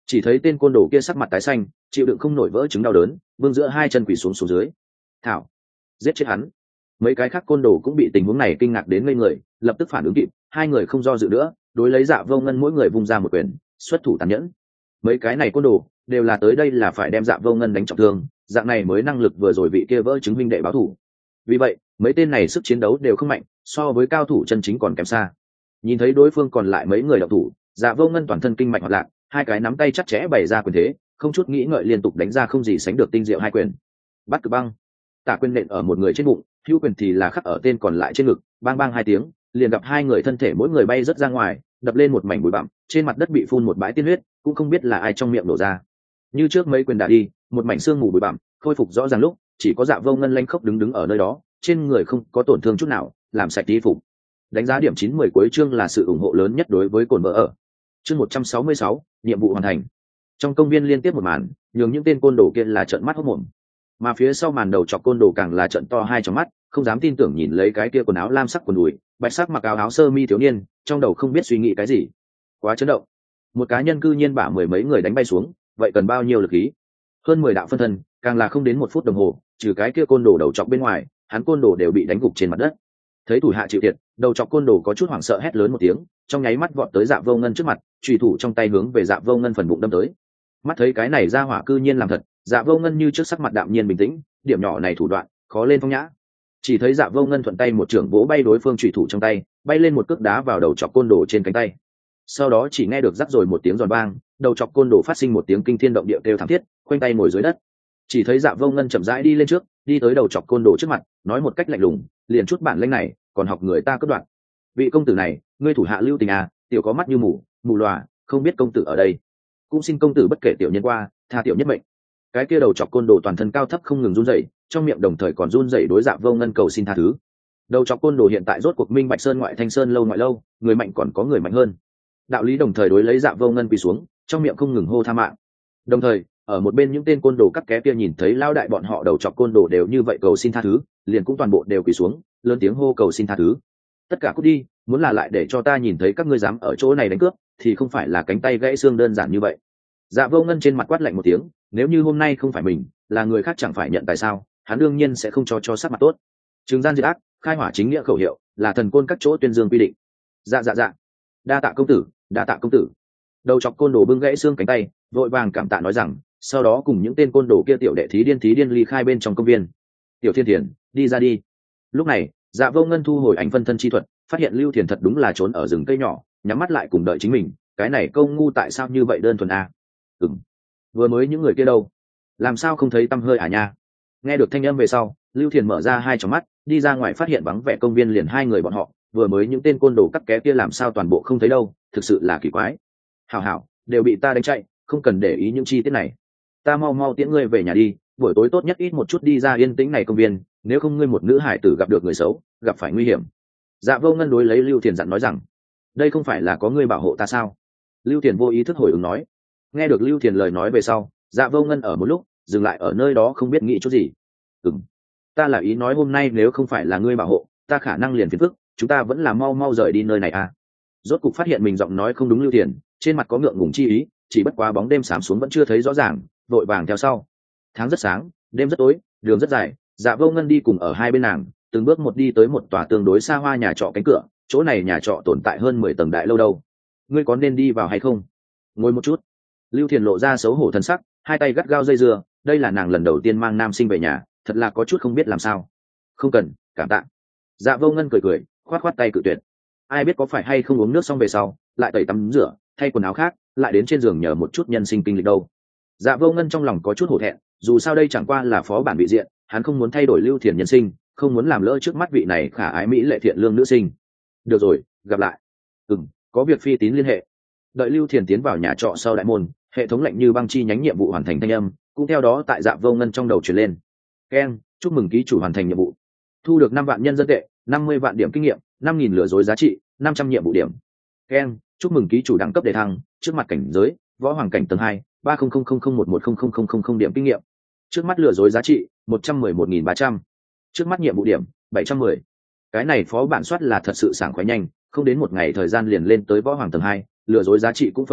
Chỉ thấy tên côn đồ kia sắc mặt tái xanh, chịu đựng không nổi vỡ chứng đau đớn, vương giữa hai chân quỳ xuống xuống dưới. Thảo, giết chết hắn. Mấy cái khác côn đồ cũng bị tình huống này kinh ngạc đến ngây người, lập tức phản ứng kịp, hai người không do dự nữa, đối lấy Dạ Vô Ngân mỗi người vung ra một quyền, xuất thủ tàn nhẫn. Mấy cái này côn đồ đều là tới đây là phải đem Dạ Vô Ngân đánh trọng thương, dạng này mới năng lực vừa rồi vị kia vỡ chứng minh đệ báo thủ. Vì vậy mấy tên này sức chiến đấu đều không mạnh, so với cao thủ chân chính còn kém xa. Nhìn thấy đối phương còn lại mấy người động thủ, Dạ Vô Ngân toàn thân kinh mạch hoạt lạc, hai cái nắm tay chặt chẽ bày ra quyền thế, không chút nghĩ ngợi liên tục đánh ra không gì sánh được tinh diệu hai quyền. Bắt cực băng, tả quyền nện ở một người trên bụng, hữu quyền thì là khắc ở tên còn lại trên ngực, bang bang hai tiếng, liền gặp hai người thân thể mỗi người bay rất ra ngoài, đập lên một mảnh bụi bặm, trên mặt đất bị phun một bãi tiên huyết, cũng không biết là ai trong miệng đổ ra. Như trước mấy quyền đã đi, một mảnh xương mù bụi bặm, khôi phục rõ ràng lúc, chỉ có Dạ Vô Ngân lanh khốc đứng đứng ở nơi đó, trên người không có tổn thương chút nào, làm sạch y phục. Đánh giá điểm chín mười cuối chương là sự ủng hộ lớn nhất đối với cồn vợ ở. Chương một trăm sáu mươi sáu, nhiệm vụ hoàn thành. Trong công viên liên tiếp một màn, nhường những tên côn đồ kia là trợn mắt hốt mồm. Mà phía sau màn đầu chọc côn đồ càng là trợn to hai tròng mắt, không dám tin tưởng nhìn lấy cái kia quần áo lam sắc quần đùi, bạch sắc mặc áo áo sơ mi thiếu niên, trong đầu không biết suy nghĩ cái gì. Quá chấn động. Một cá nhân cư nhiên bả mười mấy người đánh bay xuống, vậy cần bao nhiêu lực khí? Hơn mười đạo phân thân, càng là không đến một phút đồng hồ, trừ cái kia côn đồ đầu chọc bên ngoài, hắn côn đồ đều bị đánh gục trên mặt đất. Thấy thủ hạ chịu thiệt, đầu chọc côn đồ có chút hoảng sợ hét lớn một tiếng, trong nháy mắt vọt tới Dạ Vô Ngân trước mặt, chùy thủ trong tay hướng về Dạ Vô Ngân phần bụng đâm tới. Mắt thấy cái này ra hỏa cư nhiên làm thật, Dạ Vô Ngân như trước sắc mặt đạm nhiên bình tĩnh, điểm nhỏ này thủ đoạn khó lên phong nhã. Chỉ thấy Dạ Vô Ngân thuận tay một trưởng vỗ bay đối phương chùy thủ trong tay, bay lên một cước đá vào đầu chọc côn đồ trên cánh tay. Sau đó chỉ nghe được rắc rồi một tiếng giòn vang, đầu chọc côn đồ phát sinh một tiếng kinh thiên động địa kêu thảm thiết, khoanh tay ngồi dưới đất. Chỉ thấy Dạ Vô Ngân chậm rãi đi lên trước, đi tới đầu chọc côn đồ trước mặt, nói một cách lạnh lùng, liền chút bản lĩnh này còn học người ta cướp đoạt. Vị công tử này, ngươi thủ hạ lưu tình à, tiểu có mắt như mù, mù lòa, không biết công tử ở đây, cũng xin công tử bất kể tiểu nhân qua, tha tiểu nhất mệnh. Cái kia đầu chọc côn đồ toàn thân cao thấp không ngừng run rẩy, trong miệng đồng thời còn run rẩy đối Dạ Vô Ngân cầu xin tha thứ. Đầu chọc côn đồ hiện tại rốt cuộc minh bạch sơn ngoại thanh sơn lâu ngoại lâu, người mạnh còn có người mạnh hơn. Đạo lý đồng thời đối lấy Dạ Vô Ngân quỳ xuống, trong miệng không ngừng hô tha mạng. Đồng thời, ở một bên những tên côn đồ cắt ké kia nhìn thấy lao đại bọn họ đầu chọc côn đồ đều như vậy cầu xin tha thứ, liền cũng toàn bộ đều quỳ xuống, lớn tiếng hô cầu xin tha thứ. Tất cả cút đi, muốn là lại để cho ta nhìn thấy các ngươi dám ở chỗ này đánh cướp, thì không phải là cánh tay gãy xương đơn giản như vậy. Dạ Vô Ngân trên mặt quát lạnh một tiếng, nếu như hôm nay không phải mình, là người khác chẳng phải nhận tại sao, hắn đương nhiên sẽ không cho cho sắc mặt tốt. Trừng gian diệt ác, khai hỏa chính nghĩa khẩu hiệu, là thần côn các chỗ tuyên dương quy định. Dạ dạ dạ, đa tạ công tử, đa tạ công tử. Đầu chọc côn đồ bưng gãy xương cánh tay, vội vàng cảm tạ nói rằng, sau đó cùng những tên côn đồ kia tiểu đệ thí điên thí điên ly khai bên trong công viên. Tiểu Thiên Thiền, đi ra đi. Lúc này, Dạ Vô Ngân thu hồi ảnh phân thân chi thuật, phát hiện Lưu Thiền thật đúng là trốn ở rừng cây nhỏ, nhắm mắt lại cùng đợi chính mình. Cái này câu ngu tại sao như vậy đơn thuần a? Ừm, vừa mới những người kia đâu, làm sao không thấy tăm hơi à nha? Nghe được thanh âm về sau, Lưu Thiền mở ra hai tròng mắt, đi ra ngoài phát hiện vắng vẻ công viên liền hai người bọn họ, vừa mới những tên côn đồ cắt ké kia làm sao toàn bộ không thấy đâu, thực sự là kỳ quái. Hảo hảo, đều bị ta đánh chạy, không cần để ý những chi tiết này. Ta mau mau tiễn ngươi về nhà đi, buổi tối tốt nhất ít một chút đi ra yên tĩnh này công viên, nếu không ngươi một nữ hải tử gặp được người xấu, gặp phải nguy hiểm. Dạ Vô Ngân đối lấy Lưu Thiền dặn nói rằng, đây không phải là có ngươi bảo hộ ta sao? Lưu Thiền vô ý thức hồi ứng nói. Nghe được Lưu Thiền lời nói về sau, Dạ Vô Ngân ở một lúc dừng lại ở nơi đó không biết nghĩ chút gì. Ừm, ta là ý nói hôm nay nếu không phải là ngươi bảo hộ, ta khả năng liền phiền phức, chúng ta vẫn là mau mau rời đi nơi này à? Rốt cục phát hiện mình giọng nói không đúng Lưu Thiền, trên mặt có ngượng ngùng chi ý, chỉ bất quá bóng đêm xám xuống vẫn chưa thấy rõ ràng, vội vàng theo sau. Tháng rất sáng, đêm rất tối, đường rất dài, Dạ Vô Ngân đi cùng ở hai bên nàng, từng bước một đi tới một tòa tương đối xa hoa nhà trọ cánh cửa, chỗ này nhà trọ tồn tại hơn mười tầng đại lâu đâu. Ngươi có nên đi vào hay không? Ngồi một chút. Lưu Thiền lộ ra xấu hổ thân sắc, hai tay gắt gao dây dưa, đây là nàng lần đầu tiên mang nam sinh về nhà, thật là có chút không biết làm sao. Không cần, cảm tạ. Dạ Vô Ngân cười cười, khoát khoát tay cự tuyệt. Ai biết có phải hay không uống nước xong về sau, lại tẩy tắm rửa, thay quần áo khác, lại đến trên giường nhờ một chút nhân sinh kinh lịch đâu. Dạ Vô Ngân trong lòng có chút hổ thẹn, dù sao đây chẳng qua là phó bản vị diện, hắn không muốn thay đổi Lưu Thiền nhân sinh, không muốn làm lỡ trước mắt vị này khả ái mỹ lệ thiện lương nữ sinh. Được rồi, gặp lại. Ừm, có việc phi tín liên hệ. Đợi Lưu Thiền tiến vào nhà trọ sau đại môn, hệ thống lệnh như băng chi nhánh nhiệm vụ hoàn thành thanh âm, cũng theo đó tại Dạ Vô Ngân trong đầu truyền lên. Keng, chúc mừng ký chủ hoàn thành nhiệm vụ. Thu được năm vạn nhân dân tệ, năm mươi vạn điểm kinh nghiệm, năm nghìn lừa dối giá trị, năm trăm nhiệm vụ điểm. Keng, chúc mừng ký chủ đẳng cấp đề thăng, trước mặt cảnh giới, võ hoàng cảnh tầng hai, ba không không không không một một không không không không không điểm kinh nghiệm. Trước mắt lừa dối giá trị, một trăm mười một nghìn ba trăm. Trước mắt nhiệm vụ điểm, bảy trăm mười. Cái này phó bản soát là thật sự sảng khoái nhanh, không đến một ngày thời gian liền lên tới võ hoàng tầng hai, lừa dối giá trị cũng phòng không ít,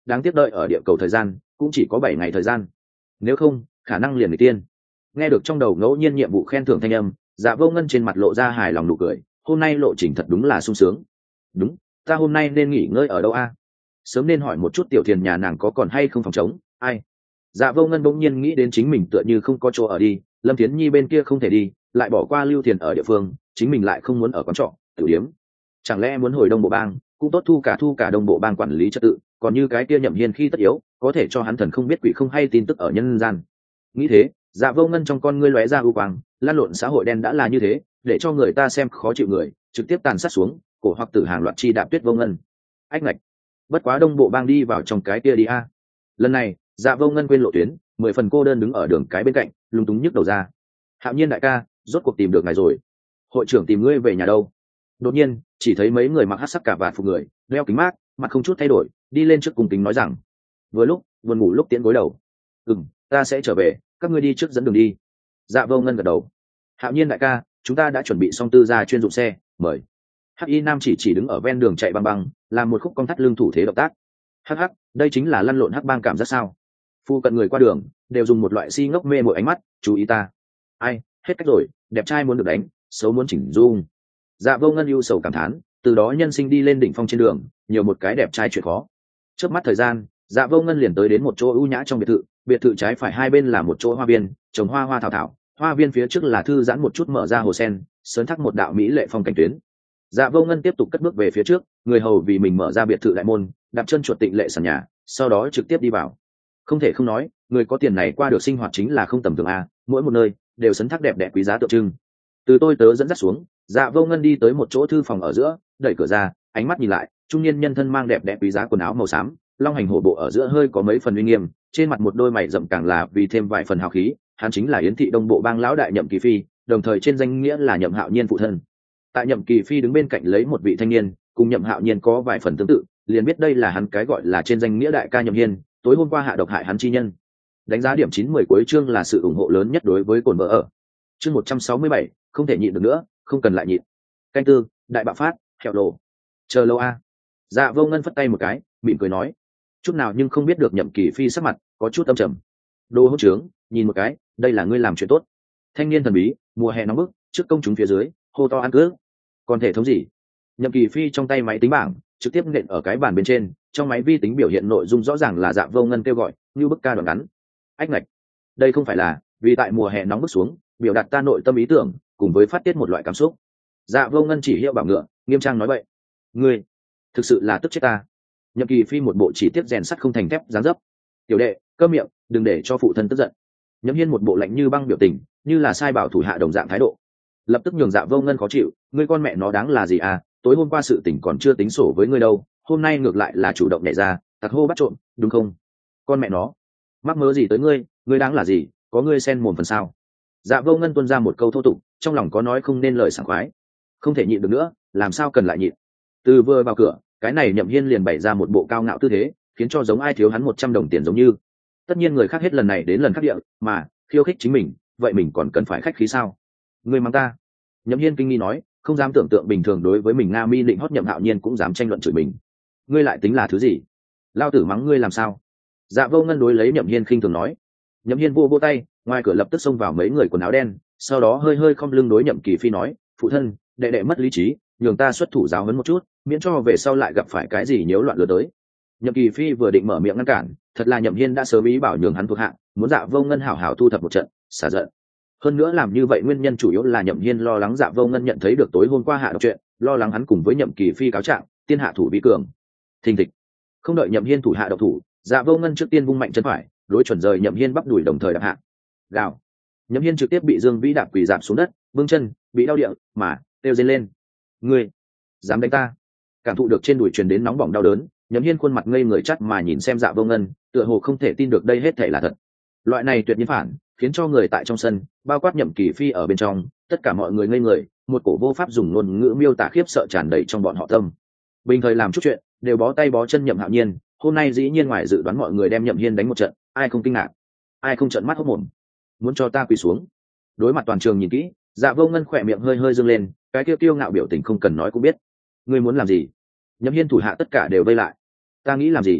đáng tiếc đợi ở địa cầu thời gian cũng chỉ có bảy ngày thời gian, nếu không khả năng liền người tiên. Nghe được trong đầu ngẫu nhiên nhiệm vụ khen thưởng thanh âm, Dạ Vô Ngân trên mặt lộ ra hài lòng nụ cười, hôm nay lộ trình thật đúng là sung sướng. Đúng, ta hôm nay nên nghỉ ngơi ở đâu a? Sớm nên hỏi một chút Tiểu Thiền nhà nàng có còn hay không phòng trống. Ai? Dạ Vô Ngân bỗng nhiên nghĩ đến chính mình tựa như không có chỗ ở đi, Lâm Thiến Nhi bên kia không thể đi, lại bỏ qua Lưu Thiền ở địa phương, chính mình lại không muốn ở quán trọ tử điếm, chẳng lẽ muốn hồi Đông Bộ Bang, cũng tốt thu cả thu cả Đông Bộ Bang quản lý trật tự, còn như cái kia Nhậm Hiên khi tất yếu có thể cho hắn thần không biết quỷ không hay tin tức ở nhân gian. Nghĩ thế, Dạ Vô Ngân trong con ngươi lóe ra ưu quang, lan lộn xã hội đen đã là như thế, để cho người ta xem khó chịu người, trực tiếp tàn sát xuống, cổ hoặc tử hàng loạt chi đạp Tuyết Vô Ngân. Ách ngạch, bất quá Đông Bộ Bang đi vào trong cái kia đi a. Lần này, Dạ Vô Ngân quên lộ tuyến, mười phần cô đơn đứng ở đường cái bên cạnh, lúng túng nhức đầu ra. Hạo Nhiên đại ca, rốt cuộc tìm được ngài rồi. Hội trưởng tìm ngươi về nhà đâu? Đột nhiên, chỉ thấy mấy người mặc hắc sắc cả vạt phục người, đeo kính mát, mặt không chút thay đổi, đi lên trước cùng kính nói rằng: vừa lúc buồn ngủ lúc tiễn gối đầu. Ừm, ta sẽ trở về, các ngươi đi trước dẫn đường đi. Dạ Vô Ngân gật đầu. Hạo Nhiên đại ca, chúng ta đã chuẩn bị xong tư gia chuyên dụng xe, mời. Hắc Y Nam chỉ chỉ đứng ở ven đường chạy băng băng, làm một khúc cong thắt lưng thủ thế động tác. Hắc hắc, đây chính là lăn lộn hắc bang cảm giác sao? Phu cận người qua đường đều dùng một loại si ngốc mê mội ánh mắt chú ý ta. Ai, hết cách rồi, đẹp trai muốn được đánh, xấu muốn chỉnh dung. Dạ Vô Ngân ưu sầu cảm thán, từ đó nhân sinh đi lên đỉnh phong trên đường, nhiều một cái đẹp trai chuyện khó. Trước mắt thời gian, Dạ Vô Ngân liền tới đến một chỗ ưu nhã trong biệt thự, biệt thự trái phải hai bên là một chỗ hoa viên, trồng hoa hoa thảo thảo, hoa viên phía trước là thư giãn một chút mở ra hồ sen, sớn thác một đạo mỹ lệ phong cảnh tuyến. Dạ Vô Ngân tiếp tục cất bước về phía trước, người hầu vì mình mở ra biệt thự đại môn, đạp chân chuột tịnh lệ sàn nhà, sau đó trực tiếp đi vào. Không thể không nói, người có tiền này qua được sinh hoạt chính là không tầm thường a, mỗi một nơi đều sấn thác đẹp đẽ quý giá tượng trưng. Từ tôi tớ dẫn dắt xuống, Dạ Vô Ngân đi tới một chỗ thư phòng ở giữa, đẩy cửa ra, ánh mắt nhìn lại, trung niên nhân thân mang đẹp đẽ quý giá quần áo màu xám, long hành hổ bộ ở giữa hơi có mấy phần uy nghiêm, trên mặt một đôi mày rậm càng là vì thêm vài phần hào khí, hắn chính là Yến thị Đông Bộ Bang lão đại Nhậm Kỳ Phi, đồng thời trên danh nghĩa là Nhậm Hạo Nhiên phụ thân. Tại Nhậm Kỳ Phi đứng bên cạnh lấy một vị thanh niên, cùng Nhậm Hạo Nhiên có vài phần tương tự, liền biết đây là hắn cái gọi là trên danh nghĩa đại ca Nhậm Hiên, tối hôm qua hạ độc hại hắn chi nhân. Đánh giá điểm chín mười cuối chương là sự ủng hộ lớn nhất đối với cồn vợ ở. Chương một trăm sáu mươi bảy, không thể nhịn được nữa, không cần lại nhịn. Canh tư, đại bạo phát, kẹo lộ. Chờ lâu a. Dạ Vô Ngân phất tay một cái, mỉm cười nói, chút nào nhưng không biết được Nhậm Kỳ Phi sắc mặt có chút âm trầm. Đồ hỗn trướng, nhìn một cái, đây là ngươi làm chuyện tốt. Thanh niên thần bí, mùa hè nóng bức, trước công chúng phía dưới, hô to ăn cướp. Còn thể thống gì? Nhậm Kỳ Phi trong tay máy tính bảng trực tiếp nện ở cái bàn bên trên, trong máy vi tính biểu hiện nội dung rõ ràng là Dạ Vô Ngân kêu gọi, như bức ca đoạn ngắn. Ách ngạch, đây không phải là vì tại mùa hè nóng bức xuống, biểu đạt ta nội tâm ý tưởng, cùng với phát tiết một loại cảm xúc. Dạ Vô Ngân chỉ hiệu bảo ngựa, nghiêm trang nói vậy. Ngươi, thực sự là tức chết ta. Nhậm Kỳ Phi một bộ chỉ tiếp rèn sắt không thành thép dáng dấp. Tiểu đệ, câm miệng, đừng để cho phụ thân tức giận. Nhậm Hiên một bộ lạnh như băng biểu tình, như là sai bảo thủ hạ đồng dạng thái độ, lập tức nhường Dạ Vô Ngân khó chịu. Ngươi con mẹ nó đáng là gì à? Tối hôm qua sự tình còn chưa tính sổ với ngươi đâu, hôm nay ngược lại là chủ động nhảy ra, tặc hô bắt trộm, đúng không? Con mẹ nó, mắc mớ gì tới ngươi? Ngươi đáng là gì? Có ngươi xen mồm phần sao? Dạ Vô Ngân tuôn ra một câu thô tục, trong lòng có nói không nên lời sảng khoái. Không thể nhịn được nữa, làm sao cần lại nhịn? Từ vừa vào cửa, cái này Nhậm Hiên liền bày ra một bộ cao ngạo tư thế, khiến cho giống ai thiếu hắn một trăm đồng tiền giống như. Tất nhiên người khác hết lần này đến lần khác địa, mà khiêu khích chính mình, vậy mình còn cần phải khách khí sao? Ngươi mắng ta? Nhậm Hiên kinh nghi nói, không dám tưởng tượng bình thường đối với mình Nga Mi định hót Nhậm Hạo Nhiên cũng dám tranh luận chửi mình. Ngươi lại tính là thứ gì? Lao tử mắng ngươi làm sao? Dạ Vô Ngân đối lấy Nhậm Hiên khinh thường nói. Nhậm Hiên vô vô tay, ngoài cửa lập tức xông vào mấy người quần áo đen, sau đó hơi hơi khom lưng đối Nhậm Kỳ Phi nói, phụ thân, đệ đệ mất lý trí, nhường ta xuất thủ giáo huấn một chút, miễn cho về sau lại gặp phải cái gì nhiễu loạn lừa tới. Nhậm Kỳ Phi vừa định mở miệng ngăn cản, thật là Nhậm Hiên đã sớm ý bảo nhường hắn thuộc hạ, muốn Dạ Vô Ngân hảo hảo thu thập một trận, xả giận. Hơn nữa làm như vậy nguyên nhân chủ yếu là Nhậm Hiên lo lắng Dạ Vô Ngân nhận thấy được tối hôm qua hạ độc chuyện, lo lắng hắn cùng với Nhậm Kỳ Phi cáo trạng, tiên hạ thủ vi cường. Thình thịch. Không đợi Nhậm Hiên thủ hạ độc thủ, Dạ Vô Ngân trước tiên vung mạnh chân phải, đối chuẩn rời Nhậm Hiên bắp đùi đồng thời đạp hạ. Gào. Nhậm Hiên trực tiếp bị Dương Vĩ đạp quỳ dạp xuống đất, vâng chân, bị đau địa, mà kêu rên lên. Ngươi dám đánh ta? Cảm thụ được trên đùi truyền đến nóng bỏng đau đớn, Nhậm Hiên khuôn mặt ngây người chắt mà nhìn xem Dạ Vô Ngân, tựa hồ không thể tin được đây hết thảy là thật. Loại này tuyệt nhiên phản, khiến cho người tại trong sân, bao quát Nhậm Kỳ Phi ở bên trong, tất cả mọi người ngây người, một cổ vô pháp dùng ngôn ngữ miêu tả khiếp sợ tràn đầy trong bọn họ tâm. Bình thời làm chút chuyện, đều bó tay bó chân Nhậm Hạo Nhiên, hôm nay dĩ nhiên ngoài dự đoán mọi người đem Nhậm Hiên đánh một trận, ai không kinh ngạc, ai không trợn mắt hốt mồm. Muốn cho ta quỳ xuống? Đối mặt toàn trường nhìn kỹ, Dạ Vô Ngân khỏe miệng hơi hơi dương lên, cái kia kiêu ngạo biểu tình không cần nói cũng biết. Ngươi muốn làm gì? Nhậm Hiên thủ hạ tất cả đều vây lại. Ta nghĩ làm gì?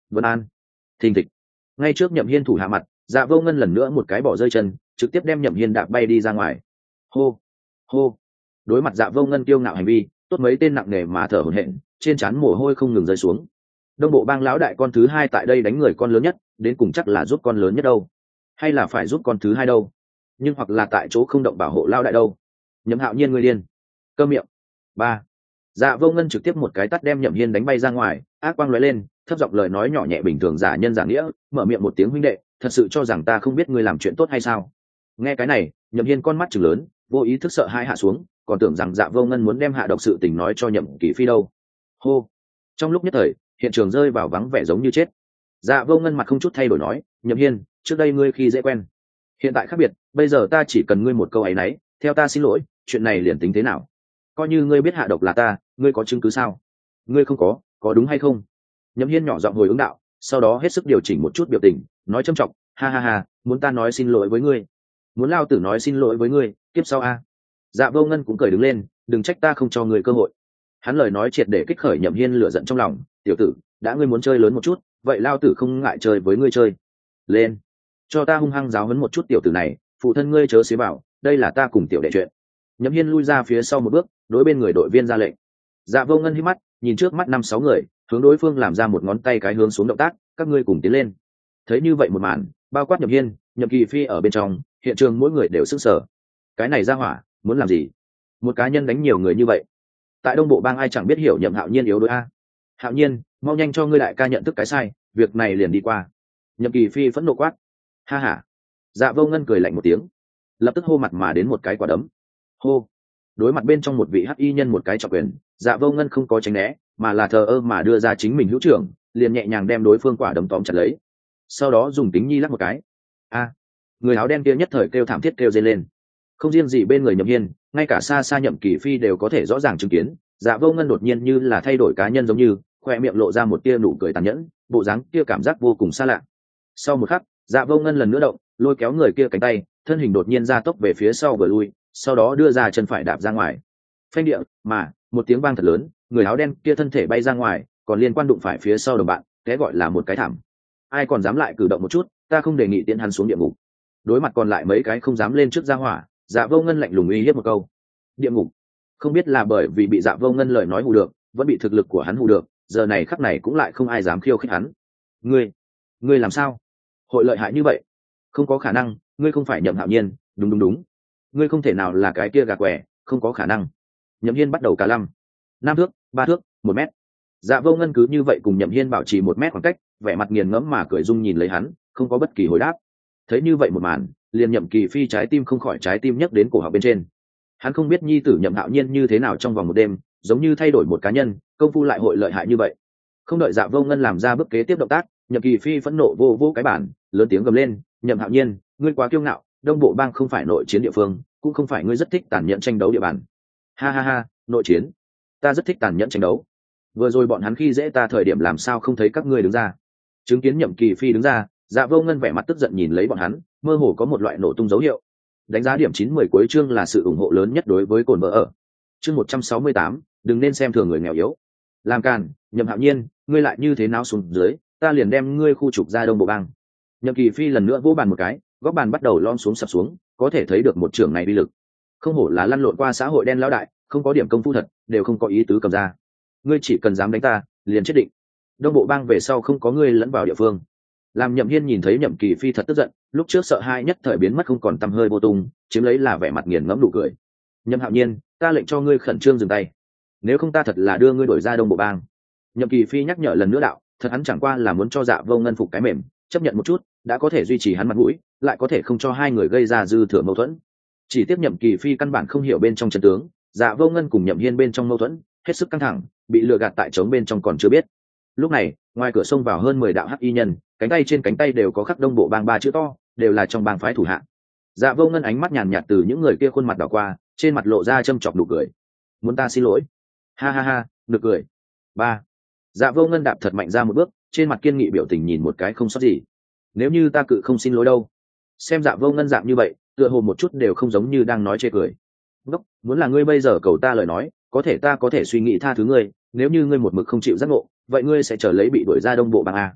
vân an. Thình thịch. Ngay trước Nhậm Hiên thủ hạ mặt, Dạ Vô Ngân lần nữa một cái bỏ rơi chân, trực tiếp đem Nhậm Hiên đạp bay đi ra ngoài. Hô, hô. Đối mặt Dạ Vô Ngân kiêu ngạo hành vi, tốt mấy tên nặng nề mà thở hổn hển, trên trán mồ hôi không ngừng rơi xuống. Đông bộ bang lão đại con thứ hai tại đây đánh người con lớn nhất, đến cùng chắc là giúp con lớn nhất đâu, hay là phải giúp con thứ hai đâu, nhưng hoặc là tại chỗ không động bảo hộ lão đại đâu. Nhậm Hạo Nhiên, ngươi điên. Câm miệng. Ba. Dạ Vô Ngân trực tiếp một cái tát đem Nhậm Hiên đánh bay ra ngoài, ác quang lóe lên, thấp giọng lời nói nhỏ nhẹ bình thường giả nhân giả nghĩa, mở miệng một tiếng huynh đệ, thật sự cho rằng ta không biết ngươi làm chuyện tốt hay sao? Nghe cái này, Nhậm Hiên con mắt trừng lớn, vô ý thức sợ hai hạ xuống, còn tưởng rằng Dạ Vô Ngân muốn đem hạ độc sự tình nói cho Nhậm Kỳ Phi đâu. Hô. Trong lúc nhất thời, hiện trường rơi vào vắng vẻ giống như chết. Dạ Vô Ngân mặt không chút thay đổi nói, Nhậm Hiên, trước đây ngươi khi dễ quen, hiện tại khác biệt, bây giờ ta chỉ cần ngươi một câu ấy nấy, theo ta xin lỗi, chuyện này liền tính thế nào? Coi như ngươi biết hạ độc là ta, ngươi có chứng cứ sao? Ngươi không có, có đúng hay không? Nhậm Hiên nhỏ giọng hồi ứng đạo, sau đó hết sức điều chỉnh một chút biểu tình, nói trầm trọng, ha ha ha, muốn ta nói xin lỗi với ngươi, muốn lao tử nói xin lỗi với ngươi, tiếp sau a. Dạ Vô Ngân cũng cười đứng lên, đừng trách ta không cho ngươi cơ hội. Hắn lời nói triệt để kích khởi Nhậm Hiên lửa giận trong lòng, tiểu tử, đã ngươi muốn chơi lớn một chút, vậy lao tử không ngại chơi với ngươi chơi. Lên, cho ta hung hăng giáo huấn một chút tiểu tử này, phụ thân ngươi chớ xế bảo, đây là ta cùng tiểu đệ chuyện. Nhậm Hiên lui ra phía sau một bước, đối bên người đội viên ra lệnh. Dạ Vô Ngân hí mắt, nhìn trước mắt năm sáu người, hướng đối phương làm ra một ngón tay cái hướng xuống động tác, các ngươi cùng tiến lên. Thấy như vậy một màn, bao quát Nhậm Hiên, Nhậm Kỳ Phi ở bên trong, hiện trường mỗi người đều sững sờ. Cái này ra hỏa, muốn làm gì? Một cá nhân đánh nhiều người như vậy, tại Đông Bộ bang ai chẳng biết hiểu Nhậm Hạo Nhiên yếu đuối a. Hạo Nhiên, mau nhanh cho ngươi đại ca nhận thức cái sai, việc này liền đi qua. Nhậm Kỳ Phi phẫn nộ quát. Ha ha. Dạ Vô Ngân cười lạnh một tiếng, lập tức hô mặt mà đến một cái quả đấm. Hô. Đối mặt bên trong một vị hắc y nhân một cái trọng quyền, Dạ Vô Ngân không có tránh né, mà là thờ ơ mà đưa ra chính mình hữu trưởng, liền nhẹ nhàng đem đối phương quả đấm tóm chặt lấy, sau đó dùng tính nhi lắc một cái. A. Người áo đen kia nhất thời kêu thảm thiết kêu dây lên. Không riêng gì bên người Nhậm Hiên, ngay cả xa xa Nhậm Kỳ Phi đều có thể rõ ràng chứng kiến, Dạ Vô Ngân đột nhiên như là thay đổi cá nhân giống như, khoe miệng lộ ra một tia nụ cười tàn nhẫn, bộ dáng kia cảm giác vô cùng xa lạ. Sau một khắc, Dạ Vô Ngân lần nữa động, lôi kéo người kia cánh tay, thân hình đột nhiên ra tốc về phía sau vừa lui, sau đó đưa ra chân phải đạp ra ngoài. Phanh địa, mà một tiếng vang thật lớn, người áo đen kia thân thể bay ra ngoài, còn liên quan đụng phải phía sau đồng bạn, cái gọi là một cái thảm. Ai còn dám lại cử động một chút, ta không đề nghị tiễn hắn xuống địa ngục. Đối mặt còn lại mấy cái không dám lên trước ra hỏa, Dạ Vô Ngân lạnh lùng uy hiếp một câu. Địa ngục? Không biết là bởi vì bị Dạ Vô Ngân lời nói hù được, vẫn bị thực lực của hắn hù được, giờ này khắc này cũng lại không ai dám khiêu khích hắn. Ngươi, ngươi làm sao? Hội lợi hại như vậy? Không có khả năng, ngươi không phải Nhậm Hạo Nhiên, đúng đúng đúng. Ngươi không thể nào là cái kia gà quẻ, không có khả năng. Nhậm Hiên bắt đầu cả lăm, năm thước, ba thước, một mét. Dạ Vô Ngân cứ như vậy cùng Nhậm Hiên bảo trì một mét khoảng cách, vẻ mặt nghiền ngẫm mà cười dung nhìn lấy hắn, không có bất kỳ hồi đáp. Thấy như vậy một màn, liền Nhậm Kỳ Phi trái tim không khỏi trái tim nhấc đến cổ họng bên trên. Hắn không biết nhi tử Nhậm Hạo Nhiên như thế nào trong vòng một đêm, giống như thay đổi một cá nhân, công phu lại hội lợi hại như vậy. Không đợi Dạ Vô Ngân làm ra bước kế tiếp động tác, Nhậm Kỳ Phi phẫn nộ vô vô cái bản, lớn tiếng gầm lên, Nhậm Hạo Nhiên, ngươi quá kiêu ngạo, Đông Bộ bang không phải nội chiến địa phương, cũng không phải ngươi rất thích tàn nhẫn tranh đấu địa bàn. Ha ha ha, nội chiến? Ta rất thích tàn nhẫn tranh đấu. Vừa rồi bọn hắn khi dễ ta thời điểm làm sao không thấy các ngươi đứng ra? Chứng kiến Nhậm Kỳ Phi đứng ra, Dạ Vô Ngân vẻ mặt tức giận nhìn lấy bọn hắn, mơ hồ có một loại nổ tung dấu hiệu. Đánh giá điểm chín mười cuối chương là sự ủng hộ lớn nhất đối với Cổn Vợ ở. Chương một trăm sáu mươi tám, đừng nên xem thường người nghèo yếu. Làm càn, Nhậm Hạo Nhiên, ngươi lại như thế nào xuống dưới, ta liền đem ngươi khu trục ra Đông Bộ bang. Nhậm Kỳ Phi lần nữa vỗ bàn một cái, góc bàn bắt đầu lom xuống sập xuống, có thể thấy được một trường này uy lực. Không hổ là lăn lộn qua xã hội đen lão đại, không có điểm công phu thật, đều không có ý tứ cầm ra. Ngươi chỉ cần dám đánh ta, liền chết định. Đông Bộ bang về sau không có ngươi lẫn vào địa phương. Làm Nhậm Hiên nhìn thấy Nhậm Kỳ Phi thật tức giận, lúc trước sợ hai nhất thời biến mất không còn tăm hơi vô tung, chiếm lấy là vẻ mặt nghiền ngẫm nụ cười. Nhậm Hạo Nhiên, ta lệnh cho ngươi khẩn trương dừng tay, nếu không ta thật là đưa ngươi đổi ra Đông Bộ bang. Nhậm Kỳ Phi nhắc nhở lần nữa đạo, thật hắn chẳng qua là muốn cho Dạ Vô Ngân phục cái mềm, chấp nhận một chút, đã có thể duy trì hắn mặt mũi, lại có thể không cho hai người gây ra dư thừa mâu thuẫn. Chỉ tiếp Nhậm Kỳ Phi căn bản không hiểu bên trong trận tướng, Dạ Vô Ngân cùng Nhậm Hiên bên trong mâu thuẫn, hết sức căng thẳng, bị lừa gạt tại trống bên trong còn chưa biết. Lúc này, ngoài cửa xông vào hơn mười đạo hắc y nhân, cánh tay trên cánh tay đều có khắc Đông Bộ bang ba chữ to, đều là trong bang phái thủ hạ. Dạ Vô Ngân ánh mắt nhàn nhạt từ những người kia khuôn mặt đảo qua, trên mặt lộ ra châm chọc nụ cười. Muốn ta xin lỗi? Ha ha ha, nực cười. Ba. Dạ Vô Ngân đạp thật mạnh ra một bước, trên mặt kiên nghị biểu tình nhìn một cái không sót gì. Nếu như ta cự không xin lỗi đâu? Xem Dạ Vô Ngân dạng như vậy, tựa hồ một chút đều không giống như đang nói chê cười. Ngốc, muốn là ngươi bây giờ cầu ta lời nói, có thể ta có thể suy nghĩ tha thứ ngươi, nếu như ngươi một mực không chịu giác ngộ, vậy ngươi sẽ trở lấy bị đuổi ra Đông Bộ bang a.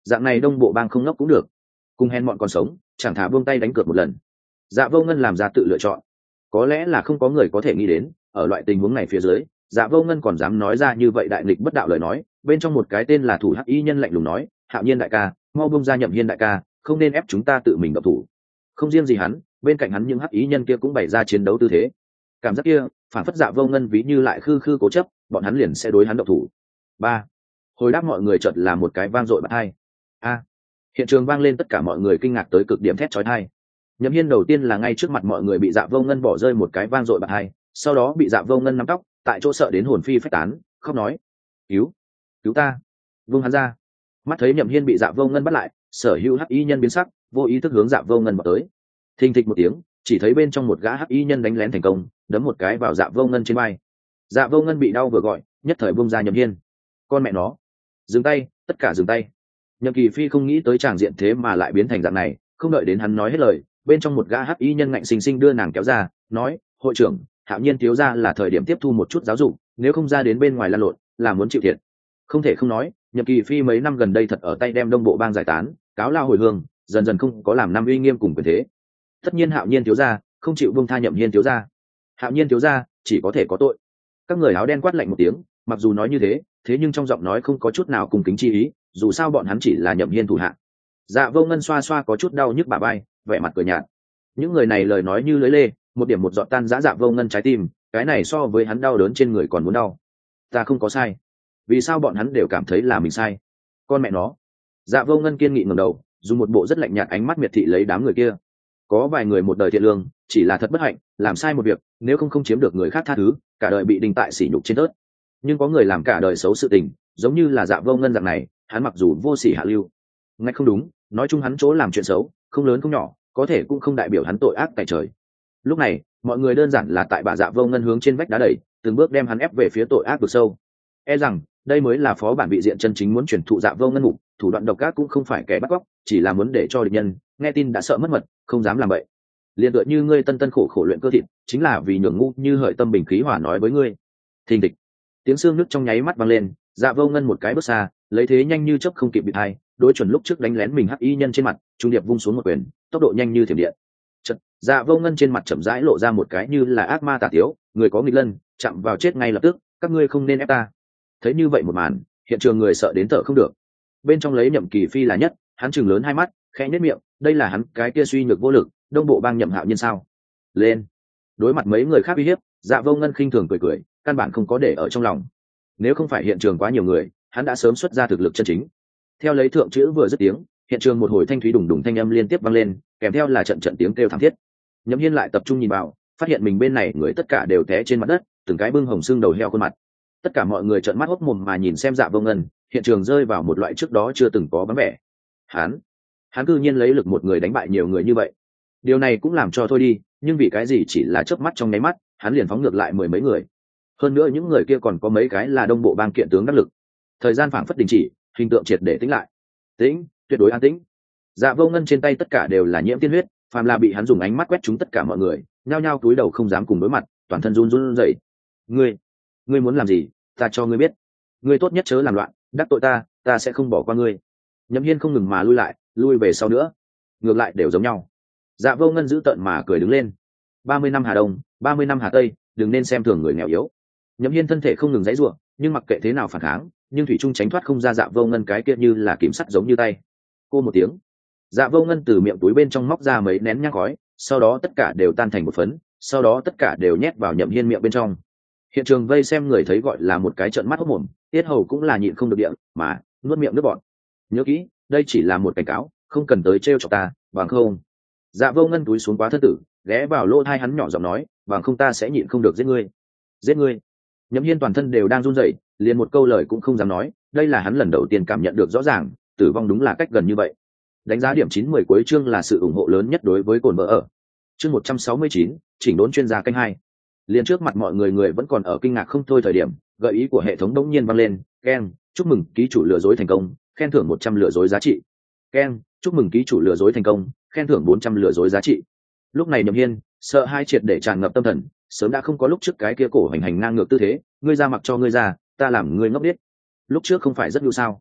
dạng này đông bộ bang không ngốc cũng được, cùng hèn mọn còn sống chẳng thả buông tay đánh cược một lần. Dạ Vô Ngân làm ra tự lựa chọn. Có lẽ là không có người có thể nghĩ đến ở loại tình huống này phía dưới Dạ Vô Ngân còn dám nói ra như vậy đại nghịch bất đạo lời nói. Bên trong một cái tên là thủ hắc y nhân lạnh lùng nói, Hạo Nhiên đại ca, mau buông ra Nhậm Hiên đại ca, không nên ép chúng ta tự mình động thủ. Không riêng gì hắn, bên cạnh hắn những hắc ý nhân kia cũng bày ra chiến đấu tư thế. Cảm giác kia phản phất Dạ Vô Ngân ví như lại khư khư cố chấp, bọn hắn liền sẽ đối hắn động thủ. Ba, hồi đáp mọi người chợt là một cái vang dội bạt hai. A, hiện trường vang lên tất cả mọi người kinh ngạc tới cực điểm thét chói tai. Nhậm Hiên đầu tiên là ngay trước mặt mọi người bị Dạ Vô Ngân bỏ rơi một cái vang dội bạt hai, sau đó bị Dạ Vô Ngân nắm tóc, tại chỗ sợ đến hồn phi phách tán, khóc nói: "Cứu, cứu ta, vung hắn ra." Mắt thấy Nhậm Hiên bị Dạ Vô Ngân bắt lại, sở hữu hắc y nhân biến sắc, vô ý thức hướng Dạ Vô Ngân vào tới. Thình thịch một tiếng, chỉ thấy bên trong một gã hắc y nhân đánh lén thành công, đấm một cái vào Dạ Vô Ngân trên vai. Dạ Vô Ngân bị đau vừa gọi, nhất thời buông ra Nhậm Hiên. Con mẹ nó, dừng tay, tất cả dừng tay. Nhậm Kỳ Phi không nghĩ tới tràng diện thế mà lại biến thành dạng này, không đợi đến hắn nói hết lời, bên trong một gã hắc y nhân ngạnh sinh sinh đưa nàng kéo ra, nói: "Hội trưởng, Hạo Nhiên thiếu gia là thời điểm tiếp thu một chút giáo dục, nếu không ra đến bên ngoài lan lộn, là muốn chịu thiệt." Không thể không nói, Nhậm Kỳ Phi mấy năm gần đây thật ở tay đem đông bộ bang giải tán, cáo lao hồi hương, dần dần không có làm năm uy nghiêm cùng quyền thế. Tất nhiên Hạo Nhiên thiếu gia không chịu buông tha Nhậm Hiên thiếu gia, Hạo Nhiên thiếu gia chỉ có thể có tội. Các người áo đen quát lạnh một tiếng, mặc dù nói như thế, thế nhưng trong giọng nói không có chút nào cùng kính chi ý, dù sao bọn hắn chỉ là Nhậm Hiên thủ hạ. Dạ Vô Ngân xoa xoa có chút đau nhức bả vai, vẻ mặt cười nhạt. Những người này lời nói như lưới lê, một điểm một giọt tan rã Dạ Vô Ngân trái tim, cái này so với hắn đau đớn trên người còn muốn đau. Ta không có sai, vì sao bọn hắn đều cảm thấy là mình sai? Con mẹ nó. Dạ Vô Ngân kiên nghị ngẩng đầu, dùng một bộ rất lạnh nhạt ánh mắt miệt thị lấy đám người kia. Có vài người một đời thiện lương, chỉ là thật bất hạnh, làm sai một việc, nếu không không chiếm được người khác tha thứ, cả đời bị đinh tại sỉ nhục trên tớt. Nhưng có người làm cả đời xấu sự tình, giống như là Dạ Vô Ngân dạng này, hắn mặc dù vô sỉ hạ lưu, ngay không đúng, nói chung hắn chỗ làm chuyện xấu, không lớn không nhỏ, có thể cũng không đại biểu hắn tội ác tại trời. Lúc này, mọi người đơn giản là tại bà Dạ Vô Ngân hướng trên vách đá đẩy, từng bước đem hắn ép về phía tội ác vực sâu. E rằng đây mới là phó bản vị diện chân chính muốn truyền thụ Dạ Vô Ngân mục, thủ đoạn độc ác cũng không phải kẻ bắt cóc, chỉ là muốn để cho địch nhân nghe tin đã sợ mất mật, không dám làm vậy. Liên tựa như ngươi tân tân khổ khổ luyện cơ thịt, chính là vì nhường ngu như hợi tâm bình khí hòa nói với ngươi. Thình thịch, tiếng xương nước trong nháy mắt vang lên, Dạ Vô Ngân một cái bước xa, lấy thế nhanh như chớp không kịp bị hai, đối chuẩn lúc trước đánh lén mình hắc y nhân trên mặt, trung điệp vung xuống một quyền, tốc độ nhanh như thiểm điện. Chợt, Dạ Vô Ngân trên mặt chậm rãi lộ ra một cái như là ác ma tà tiếu, người có nghịch lân, chạm vào chết ngay lập tức, các ngươi không nên ép ta. Thấy như vậy một màn, hiện trường người sợ đến thở không được. Bên trong lấy Nhậm Kỳ Phi là nhất, hắn trừng lớn hai mắt, khẽ nhếch miệng, đây là hắn cái kia suy nhược vô lực, đông bộ bang Nhậm Hạo Nhiên sao? Lên. Đối mặt mấy người khác uy hiếp, Dạ Vô Ngân khinh thường cười cười, căn bản không có để ở trong lòng. Nếu không phải hiện trường quá nhiều người, hắn đã sớm xuất ra thực lực chân chính. Theo lấy thượng chữ vừa dứt tiếng, hiện trường một hồi thanh thúy đùng đùng thanh âm liên tiếp vang lên, kèm theo là trận trận tiếng kêu thảm thiết. Nhậm Hiên lại tập trung nhìn vào, phát hiện mình bên này người tất cả đều té trên mặt đất, từng cái bưng hồng xương đầu heo khuôn mặt. Tất cả mọi người trợn mắt hốt mồm mà nhìn xem Dạ Vô Ngân, hiện trường rơi vào một loại trước đó chưa từng có vắng vẻ. Hắn, hắn cư nhiên lấy lực một người đánh bại nhiều người như vậy. Điều này cũng làm cho thôi đi, nhưng vì cái gì chỉ là chớp mắt trong nháy mắt, hắn liền phóng ngược lại mười mấy người. Hơn nữa những người kia còn có mấy cái là đông bộ bang kiện tướng đắc lực. Thời gian phảng phất đình chỉ, hình tượng triệt để tĩnh lại. Tĩnh, tuyệt đối an tĩnh. Dạ Vô Ngân trên tay tất cả đều là nhiễm tiên huyết, phàm là bị hắn dùng ánh mắt quét chúng tất cả mọi người, nhao nhao cúi đầu không dám cùng đối mặt, toàn thân run run rẩy. Ngươi, ngươi muốn làm gì? Ta cho ngươi biết. Ngươi tốt nhất chớ làm loạn, đắc tội ta, ta sẽ không bỏ qua ngươi. Nhậm Hiên không ngừng mà lui lại, lui về sau nữa. Ngược lại đều giống nhau. Dạ Vô Ngân giữ tợn mà cười đứng lên. Ba mươi năm Hà Đông, ba mươi năm Hà Tây, đừng nên xem thường người nghèo yếu. Nhậm Hiên thân thể không ngừng giãy giụa, nhưng mặc kệ thế nào phản kháng, nhưng thủy trung tránh thoát không ra Dạ Vô Ngân cái kia như là kìm sắt giống như tay. Cô một tiếng, Dạ Vô Ngân từ miệng túi bên trong móc ra mấy nén nhang khói, sau đó tất cả đều tan thành một phấn, sau đó tất cả đều nhét vào Nhậm Hiên miệng bên trong. Hiện trường vây xem người thấy gọi là một cái trợn mắt hốt mồm, tiết hầu cũng là nhịn không được điện, mà nuốt miệng nước bọt. Nhớ kỹ, đây chỉ là một cảnh cáo, không cần tới trêu chọc ta, bằng không. Dạ Vô Ngân túi xuống quá thân tử, ghé vào lỗ tai hắn nhỏ giọng nói, bằng không ta sẽ nhịn không được giết ngươi. Giết ngươi. Nhậm Hiên toàn thân đều đang run rẩy, liền một câu lời cũng không dám nói, đây là hắn lần đầu tiên cảm nhận được rõ ràng, tử vong đúng là cách gần như vậy. Đánh giá điểm chín mười cuối chương là sự ủng hộ lớn nhất đối với Cổn Vợ ở. Chương một trăm sáu mươi chín, chỉnh đốn chuyên gia canh hai. Liền trước mặt mọi người người vẫn còn ở kinh ngạc không thôi thời điểm, gợi ý của hệ thống đống nhiên vang lên, keng, chúc mừng ký chủ lừa dối thành công, khen thưởng một trăm lừa dối giá trị. Keng, chúc mừng ký chủ lừa dối thành công, khen thưởng bốn trăm lừa dối giá trị. Lúc này Nhậm Hiên, sợ hai triệt để tràn ngập tâm thần, sớm đã không có lúc trước cái kia cổ hành hành ngang ngược tư thế, ngươi ra mặc cho ngươi ra, ta làm ngươi ngốc điếc. Lúc trước không phải rất nhu sao?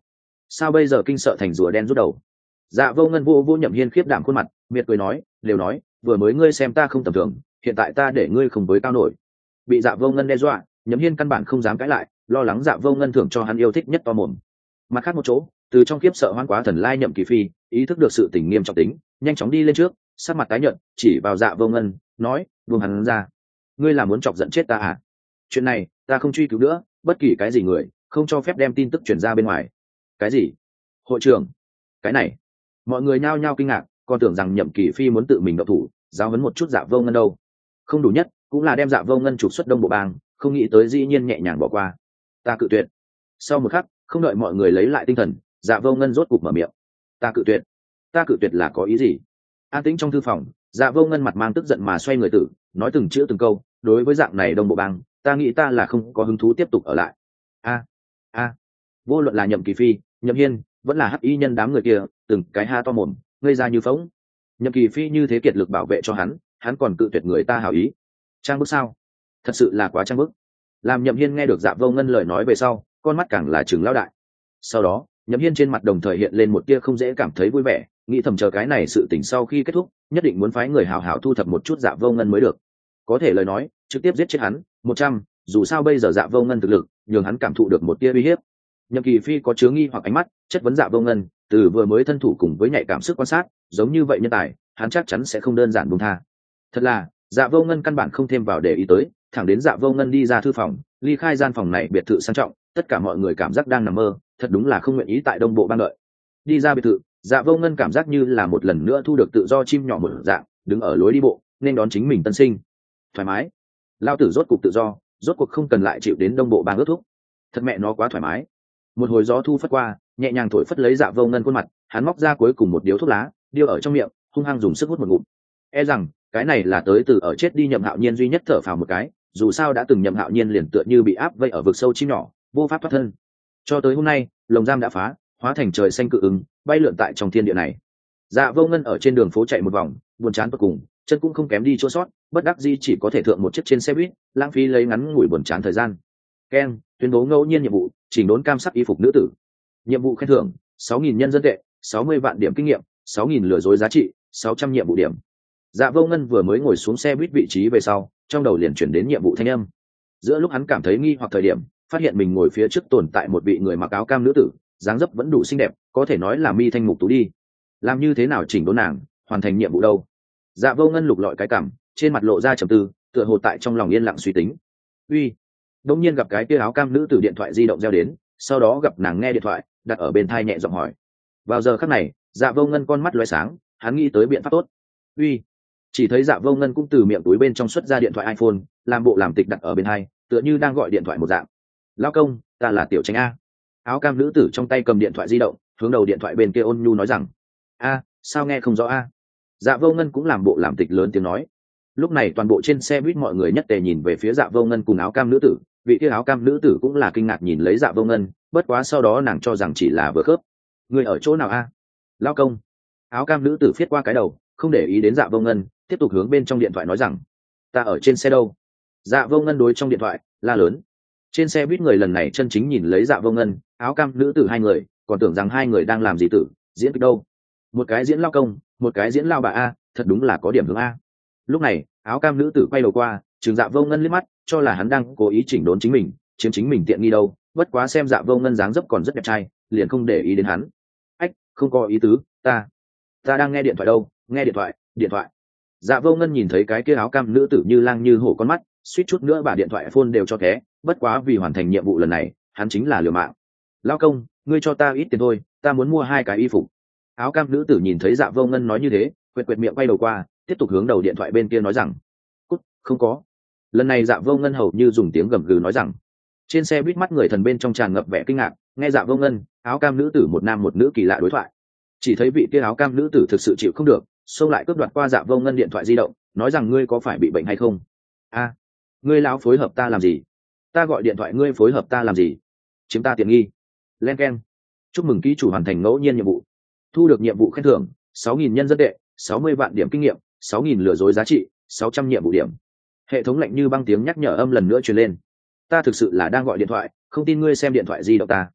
sao bây giờ kinh sợ thành rùa đen rút đầu. Dạ vô ngân vô vô Nhậm Hiên khiếp đảm khuôn mặt, miệt cười nói, đều nói vừa mới ngươi xem ta không tầm thường, hiện tại ta để ngươi không với cao nổi. Bị Dạ vô ngân đe dọa, Nhậm Hiên căn bản không dám cãi lại, lo lắng Dạ vô ngân thưởng cho hắn yêu thích nhất to mồm. Mặt khác một chỗ, từ trong khiếp sợ hoang quá thần lai Nhậm Kỳ Phi ý thức được sự tình nghiêm trọng tính, nhanh chóng đi lên trước, sắc mặt tái nhợt, chỉ vào Dạ vô ngân nói, buông hắn ra. Ngươi là muốn chọc giận chết ta à? Chuyện này ta không truy cứu nữa, bất kỳ cái gì người không cho phép đem tin tức truyền ra bên ngoài. Cái gì? Hội trưởng? Cái này? Mọi người nhao nhao kinh ngạc, còn tưởng rằng Nhậm Kỳ Phi muốn tự mình động thủ giáo huấn một chút Dạ vô ngân đâu. Không đủ nhất cũng là đem Dạ vô ngân trục xuất Đông Bộ Bang, không nghĩ tới dĩ nhiên nhẹ nhàng bỏ qua. Ta cự tuyệt. Sau một khắc, không đợi mọi người lấy lại tinh thần, Dạ vô ngân rốt cục mở miệng. Ta cự tuyệt. Ta cự tuyệt là có ý gì? An tĩnh trong thư phòng, Dạ vô ngân mặt mang tức giận mà xoay người tử, nói từng chữ từng câu, đối với dạng này Đông Bộ Bang, ta nghĩ ta là không có hứng thú tiếp tục ở lại. A a vô luận là Nhậm Kỳ Phi, Nhậm Hiên, vẫn là hắc y nhân đám người kia, từng cái ha to mồm, ngây ra như phỗng. Nhậm Kỳ Phi như thế kiệt lực bảo vệ cho hắn, hắn còn cự tuyệt người ta hảo ý. Trang bức sao? Thật sự là quá trang bức. Làm Nhậm Hiên nghe được Dạ vô ngân lời nói về sau, con mắt càng là trừng lao đại. Sau đó, Nhậm Hiên trên mặt đồng thời hiện lên một tia không dễ cảm thấy vui vẻ, nghĩ thầm chờ cái này sự tình sau khi kết thúc, nhất định muốn phái người hảo hảo thu thập một chút Dạ vô ngân mới được. Có thể lời nói, trực tiếp giết chết hắn, một trăm, dù sao bây giờ Dạ vô ngân thực lực, nhường hắn cảm thụ được một tia uy hiếp. Nhậm Kỳ Phi có chứa nghi hoặc ánh mắt, chất vấn Dạ vô ngân, từ vừa mới thân thủ cùng với nhạy cảm sức quan sát, giống như vậy nhân tài, hắn chắc chắn sẽ không đơn giản buông tha. Thật là, Dạ vô ngân căn bản không thêm vào để ý tới, thẳng đến Dạ vô ngân đi ra thư phòng, ly khai gian phòng này biệt thự sang trọng, tất cả mọi người cảm giác đang nằm mơ, thật đúng là không nguyện ý tại Đông Bộ Bang đợi. Đi ra biệt thự, Dạ vô ngân cảm giác như là một lần nữa thu được tự do chim nhỏ một dạng, đứng ở lối đi bộ, nên đón chính mình tân sinh. Thoải mái, lao tử rốt cuộc tự do, rốt cuộc không cần lại chịu đến Đông Bộ Bang ước thúc. Thật mẹ nó quá thoải mái. Một hồi gió thu phất qua, nhẹ nhàng thổi phất lấy Dạ vô ngân khuôn mặt, hắn móc ra cuối cùng một điếu thuốc lá, điêu ở trong miệng, hung hăng dùng sức hút một ngụm. E rằng cái này là tới từ ở chết đi Nhậm Hạo Nhiên duy nhất thở phào một cái, dù sao đã từng Nhậm Hạo Nhiên liền tựa như bị áp vây ở vực sâu chim nhỏ, vô pháp thoát thân. Cho tới hôm nay, lồng giam đã phá, hóa thành trời xanh cự ứng, bay lượn tại trong thiên địa này. Dạ vô ngân ở trên đường phố chạy một vòng, buồn chán vô cùng, chân cũng không kém đi chỗ sót, bất đắc dĩ chỉ có thể thượng một chiếc trên xe buýt, lãng phí lấy ngắn ngủi buồn chán thời gian. Ken tuyên bố ngẫu nhiên nhiệm vụ, chỉnh đốn cam sắc y phục nữ tử. Nhiệm vụ khen thưởng sáu nghìn nhân dân tệ, sáu mươi vạn điểm kinh nghiệm, sáu nghìn lừa dối giá trị, sáu trăm nhiệm vụ điểm. Dạ vô ngân vừa mới ngồi xuống xe buýt vị trí về sau, trong đầu liền chuyển đến nhiệm vụ thanh âm. Giữa lúc hắn cảm thấy nghi hoặc thời điểm, phát hiện mình ngồi phía trước tồn tại một vị người mặc áo cam nữ tử, dáng dấp vẫn đủ xinh đẹp, có thể nói là mi thanh mục tú đi. Làm như thế nào chỉnh đốn nàng, hoàn thành nhiệm vụ đâu? Dạ vô ngân lục lọi cái cảm, trên mặt lộ ra trầm tư, tựa hồ tại trong lòng yên lặng suy tính. Uy, đột nhiên gặp cái kia áo cam nữ tử điện thoại di động reo đến, sau đó gặp nàng nghe điện thoại, đặt ở bên tai nhẹ giọng hỏi. Vào giờ khắc này, Dạ vô ngân con mắt lóe sáng, hắn nghĩ tới biện pháp tốt. Uy, chỉ thấy Dạ vô ngân cũng từ miệng túi bên trong xuất ra điện thoại iPhone, làm bộ làm tịch đặt ở bên tai, tựa như đang gọi điện thoại một dạng. Lão công, ta là Tiểu Tránh a. Áo cam nữ tử trong tay cầm điện thoại di động, hướng đầu điện thoại bên kia ôn nhu nói rằng. A, sao nghe không rõ a? Dạ vô ngân cũng làm bộ làm tịch lớn tiếng nói. Lúc này toàn bộ trên xe buýt mọi người nhất tề nhìn về phía Dạ vô ngân cùng áo cam nữ tử, vị kia áo cam nữ tử cũng là kinh ngạc nhìn lấy Dạ vô ngân, bất quá sau đó nàng cho rằng chỉ là vừa khớp. Người ở chỗ nào a? Lão công. Áo cam nữ tử phiết qua cái đầu, không để ý đến Dạ vô ngân, tiếp tục hướng bên trong điện thoại nói rằng. Ta ở trên xe đâu? Dạ vô ngân đối trong điện thoại la lớn. Trên xe buýt người lần này chân chính nhìn lấy Dạ vô ngân, áo cam nữ tử hai người, còn tưởng rằng hai người đang làm gì tử, diễn kịch đâu. Một cái diễn lao công, một cái diễn lao bà a, thật đúng là có điểm hướng a. Lúc này, áo cam nữ tử quay đầu qua, chừng Dạ vô ngân liếc mắt, cho là hắn đang cố ý chỉnh đốn chính mình, chiếm chính mình tiện nghi đâu. Bất quá xem Dạ vô ngân dáng dấp còn rất đẹp trai, liền không để ý đến hắn. Ách, không có ý tứ, ta, ta đang nghe điện thoại đâu, nghe điện thoại, điện thoại. Dạ vô ngân nhìn thấy cái kia áo cam nữ tử như lang như hổ con mắt, suýt chút nữa bà điện thoại iPhone đều cho té. Bất quá vì hoàn thành nhiệm vụ lần này, hắn chính là liều mạng. Lão công, ngươi cho ta ít tiền thôi, ta muốn mua hai cái y phục. Áo cam nữ tử nhìn thấy Dạ vô ngân nói như thế, quệt quệt miệng quay đầu qua, tiếp tục hướng đầu điện thoại bên kia nói rằng. Cút, không có. Lần này Dạ vô ngân hầu như dùng tiếng gầm gừ nói rằng. Trên xe buýt mắt người thần bên trong tràn ngập vẻ kinh ngạc, nghe Dạ vô ngân, áo cam nữ tử một nam một nữ kỳ lạ đối thoại. Chỉ thấy vị kia áo cam nữ tử thực sự chịu không được, xông lại cướp đoạt qua Dạ vô ngân điện thoại di động, nói rằng ngươi có phải bị bệnh hay không? A, ngươi lão phối hợp ta làm gì? Ta gọi điện thoại ngươi phối hợp ta làm gì? Chiếm ta tiện nghi. Len keng. Chúc mừng ký chủ hoàn thành ngẫu nhiên nhiệm vụ, thu được nhiệm vụ khen thưởng sáu nghìn nhân dân tệ, sáu mươi vạn điểm kinh nghiệm, sáu nghìn lừa dối giá trị, sáu trăm nhiệm vụ điểm. Hệ thống lạnh như băng tiếng nhắc nhở âm lần nữa truyền lên. Ta thực sự là đang gọi điện thoại, không tin ngươi xem điện thoại di động ta.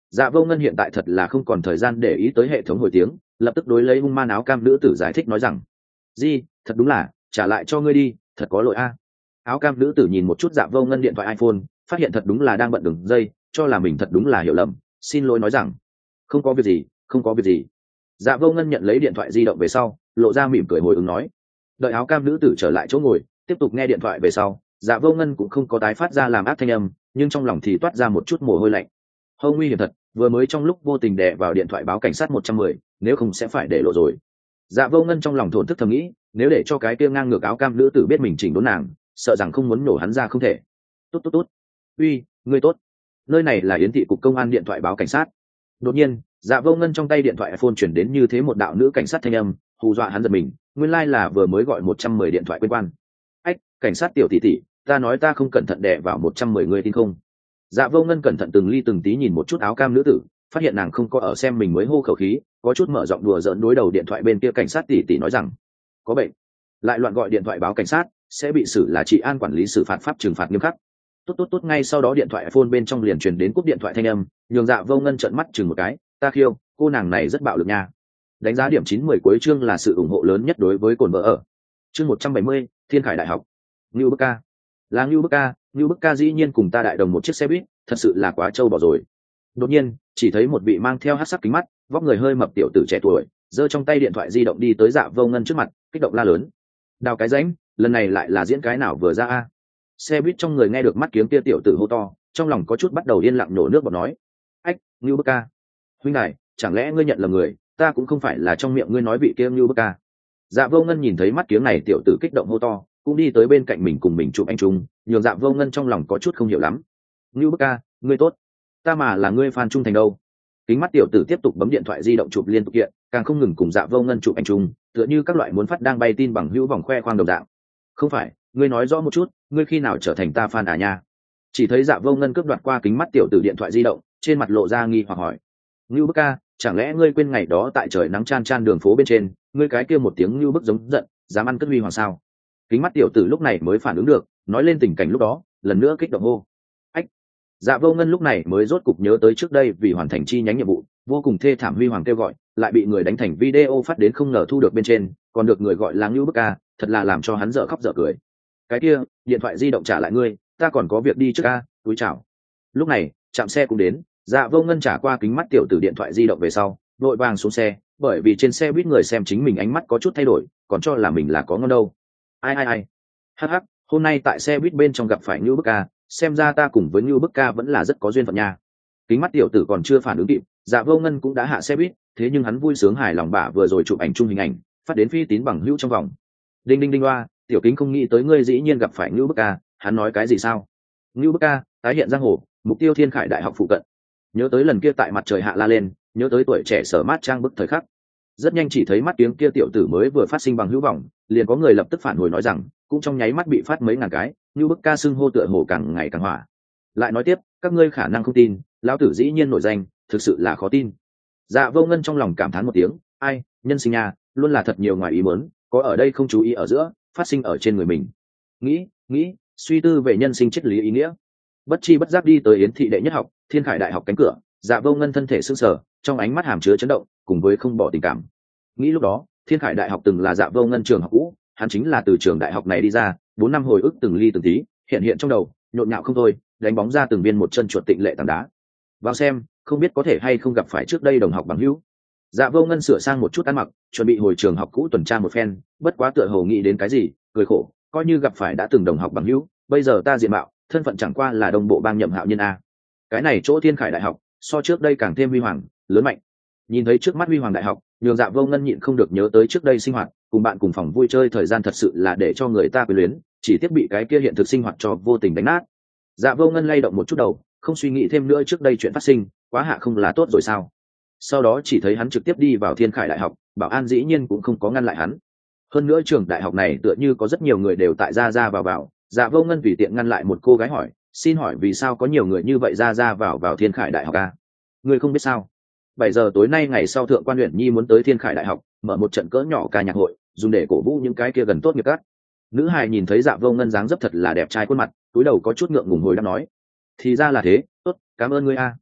Dạ Vô Ngân hiện tại thật là không còn thời gian để ý tới hệ thống hồi tiếng, lập tức đối lấy hung man áo cam nữ tử giải thích nói rằng: "Di, thật đúng là, trả lại cho ngươi đi, thật có lỗi a." Áo cam nữ tử nhìn một chút Dạ Vô Ngân điện thoại iPhone, phát hiện thật đúng là đang bận đường dây, cho là mình thật đúng là hiểu lầm, xin lỗi nói rằng: "Không có việc gì, không có việc gì." Dạ Vô Ngân nhận lấy điện thoại di động về sau, lộ ra mỉm cười hồi ứng nói. Đợi áo cam nữ tử trở lại chỗ ngồi, tiếp tục nghe điện thoại về sau, Dạ Vô Ngân cũng không có tái phát ra làm ác thanh âm, nhưng trong lòng thì toát ra một chút mồ hôi lạnh. Hâu nguy hiểm thật, vừa mới trong lúc vô tình đè vào điện thoại báo cảnh sát một trăm mười, nếu không sẽ phải để lộ rồi. Dạ Vô Ngân trong lòng thổn thức thầm nghĩ, nếu để cho cái kia ngang ngược áo cam nữ tử biết mình chỉnh đốn nàng, sợ rằng không muốn nổ hắn ra không thể. Tốt tốt tốt. Uy, ngươi tốt. Nơi này là Yến thị cục công an điện thoại báo cảnh sát. Đột nhiên, Dạ Vô Ngân trong tay điện thoại iPhone chuyển đến như thế một đạo nữ cảnh sát thanh âm, hù dọa hắn giật mình, nguyên lai like là vừa mới gọi một trăm mười điện thoại quên quan. Ách, cảnh sát tiểu tỷ tỷ, ta nói ta không cẩn thận đè vào một trăm mười người tin không? Dạ Vô Ngân cẩn thận từng ly từng tí nhìn một chút áo cam nữ tử, phát hiện nàng không có ở xem mình mới hô khẩu khí, có chút mở giọng đùa giỡn đối đầu điện thoại bên kia cảnh sát tỷ tỷ nói rằng: "Có bệnh, lại loạn gọi điện thoại báo cảnh sát, sẽ bị xử là trị an quản lý xử phạt pháp trừng phạt nghiêm khắc." Tốt tốt tốt, ngay sau đó điện thoại iPhone bên trong liền truyền đến cúp điện thoại thanh âm, nhường Dạ Vô Ngân trợn mắt chừng một cái, ta khiêu, cô nàng này rất bạo lực nha. Đánh giá điểm chín mười cuối chương là sự ủng hộ lớn nhất đối với cồn vợ ở. Chương một trăm bảy mươi, Thiên Khải Đại học. Ngưu Bức Ca. Là Ngưu Bức Ca, Ngưu Bức Ca dĩ nhiên cùng ta đại đồng một chiếc xe buýt, thật sự là quá trâu bò rồi. Đột nhiên, chỉ thấy một vị mang theo hắc sắc kính mắt, vóc người hơi mập tiểu tử trẻ tuổi, giơ trong tay điện thoại di động đi tới Dạ Vô Ngân trước mặt, kích động la lớn: "Đào cái rãnh, lần này lại là diễn cái nào vừa ra a?" Xe buýt trong người nghe được mắt kiếng kia tiểu tử hô to, trong lòng có chút bắt đầu yên lặng nổ nước bọt nói: "Ách, Ngưu Bức Ca, huynh này, chẳng lẽ ngươi nhận lầm người, ta cũng không phải là trong miệng ngươi nói vị kia Ngưu Bức Ca." Dạ Vô Ngân nhìn thấy mắt kiếng này tiểu tử kích động hô to, cũng đi tới bên cạnh mình cùng mình chụp anh trung, nhường Dạ Vô Ngân trong lòng có chút không hiểu lắm. "Ngưu Bức Ca, ngươi tốt, ta mà là ngươi fan trung thành đâu." Kính mắt tiểu tử tiếp tục bấm điện thoại di động chụp liên tục kiện, càng không ngừng cùng Dạ Vô Ngân chụp anh trung, tựa như các loại muốn phát đang bay tin bằng hữu vòng khoe khoang đồng dạng. "Không phải, ngươi nói rõ một chút, ngươi khi nào trở thành ta fan à nha?" Chỉ thấy Dạ Vô Ngân cướp đoạt qua kính mắt tiểu tử điện thoại di động, trên mặt lộ ra nghi hoặc hỏi: "Ngưu Bức Ca, chẳng lẽ ngươi quên ngày đó tại trời nắng chan chan đường phố bên trên, ngươi cái kia một tiếng Ngưu Bức giống giận, dám ăn cất huy hoàng sao?" Kính mắt tiểu tử lúc này mới phản ứng được, nói lên tình cảnh lúc đó, lần nữa kích động hô: "Ách!" Dạ Vô Ngân lúc này mới rốt cục nhớ tới trước đây vì hoàn thành chi nhánh nhiệm vụ, vô cùng thê thảm huy hoàng kêu gọi, lại bị người đánh thành video phát đến không ngờ thu được bên trên, còn được người gọi là Ngưu Bức Ca, thật là làm cho hắn dở khóc dở cười. "Cái kia, điện thoại di động trả lại ngươi, ta còn có việc đi trước a, túi chào." Lúc này, trạm xe cũng đến, Dạ Vô Ngân trả qua kính mắt tiểu tử điện thoại di động về sau, vội vàng xuống xe, bởi vì trên xe buýt người xem chính mình ánh mắt có chút thay đổi, còn cho là mình là có ngon đâu. Ai ai ai. Hắc hắc, hôm nay tại xe buýt bên trong gặp phải Ngưu Bức Ca, xem ra ta cùng với Ngưu Bức Ca vẫn là rất có duyên phận nha. Kính mắt tiểu tử còn chưa phản ứng kịp, Dạ Vô Ngân cũng đã hạ xe buýt, thế nhưng hắn vui sướng hài lòng bả vừa rồi chụp ảnh chung hình ảnh, phát đến phi tín bằng hữu trong vòng. Đinh đinh đinh oa, tiểu kính không nghĩ tới ngươi dĩ nhiên gặp phải Ngưu Bức Ca, hắn nói cái gì sao? Ngưu Bức Ca, tái hiện giang hồ, mục tiêu Thiên Khải Đại học phụ cận. Nhớ tới lần kia tại mặt trời hạ la lên, nhớ tới tuổi trẻ sở mát trang bức thời khắc. Rất nhanh chỉ thấy mắt tiếng kia tiểu tử mới vừa phát sinh bằng hữu vọng, liền có người lập tức phản hồi nói rằng, cũng trong nháy mắt bị phát mấy ngàn cái, Ngưu Bức Ca xưng hô tựa hồ càng ngày càng hỏa. Lại nói tiếp, các ngươi khả năng không tin, lão tử dĩ nhiên nổi danh, thực sự là khó tin. Dạ Vô Ngân trong lòng cảm thán một tiếng, ai, nhân sinh nha, luôn là thật nhiều ngoài ý muốn, có ở đây không chú ý ở giữa, phát sinh ở trên người mình. Nghĩ, nghĩ, suy tư về nhân sinh triết lý ý nghĩa. Bất chi bất giác đi tới Yến thị đệ nhất học, Thiên Khải Đại học cánh cửa, Dạ Vô Ngân thân thể sững sờ, trong ánh mắt hàm chứa chấn động, cùng với không bỏ tình cảm. Nghĩ lúc đó, Thiên Khải Đại học từng là Dạ Vô Ngân trường học cũ, hắn chính là từ trường đại học này đi ra, bốn năm hồi ức từng ly từng tí, hiện hiện trong đầu, nhộn nhạo không thôi, đánh bóng ra từng viên một chân chuột tịnh lệ tảng đá. Vào xem, không biết có thể hay không gặp phải trước đây đồng học bằng hữu. Dạ Vô Ngân sửa sang một chút ăn mặc, chuẩn bị hồi trường học cũ tuần tra một phen, bất quá tựa hồ nghĩ đến cái gì, cười khổ, coi như gặp phải đã từng đồng học bằng hữu, bây giờ ta diện mạo, thân phận chẳng qua là đồng bộ bang nhậm hạo nhân a. Cái này chỗ Thiên Khải Đại học, so trước đây càng thêm huy hoàng, lớn mạnh. Nhìn thấy trước mắt huy hoàng đại học, nhường Dạ Vô Ngân nhịn không được nhớ tới trước đây sinh hoạt, cùng bạn cùng phòng vui chơi thời gian thật sự là để cho người ta quyến luyến, chỉ tiếc bị cái kia hiện thực sinh hoạt cho vô tình đánh nát. Dạ Vô Ngân lay động một chút đầu, không suy nghĩ thêm nữa trước đây chuyện phát sinh, quá hạ không là tốt rồi sao? Sau đó chỉ thấy hắn trực tiếp đi vào Thiên Khải Đại học, bảo an dĩ nhiên cũng không có ngăn lại hắn. Hơn nữa trường đại học này tựa như có rất nhiều người đều tại ra ra vào vào, Dạ Vô Ngân tùy tiện ngăn lại một cô gái hỏi, xin hỏi vì sao có nhiều người như vậy ra ra vào vào Thiên Khải Đại học a? Người không biết sao? Bảy giờ tối nay ngày sau thượng quan Uyển Nhi muốn tới Thiên Khải Đại học, mở một trận cỡ nhỏ ca nhạc hội, dùng để cổ vũ những cái kia gần tốt nghiệp các. Nữ hài nhìn thấy Dạ Vô Ngân dáng dấp thật là đẹp trai khuôn mặt, túi đầu có chút ngượng ngùng hồi đáp nói, thì ra là thế, tốt, cảm ơn ngươi a.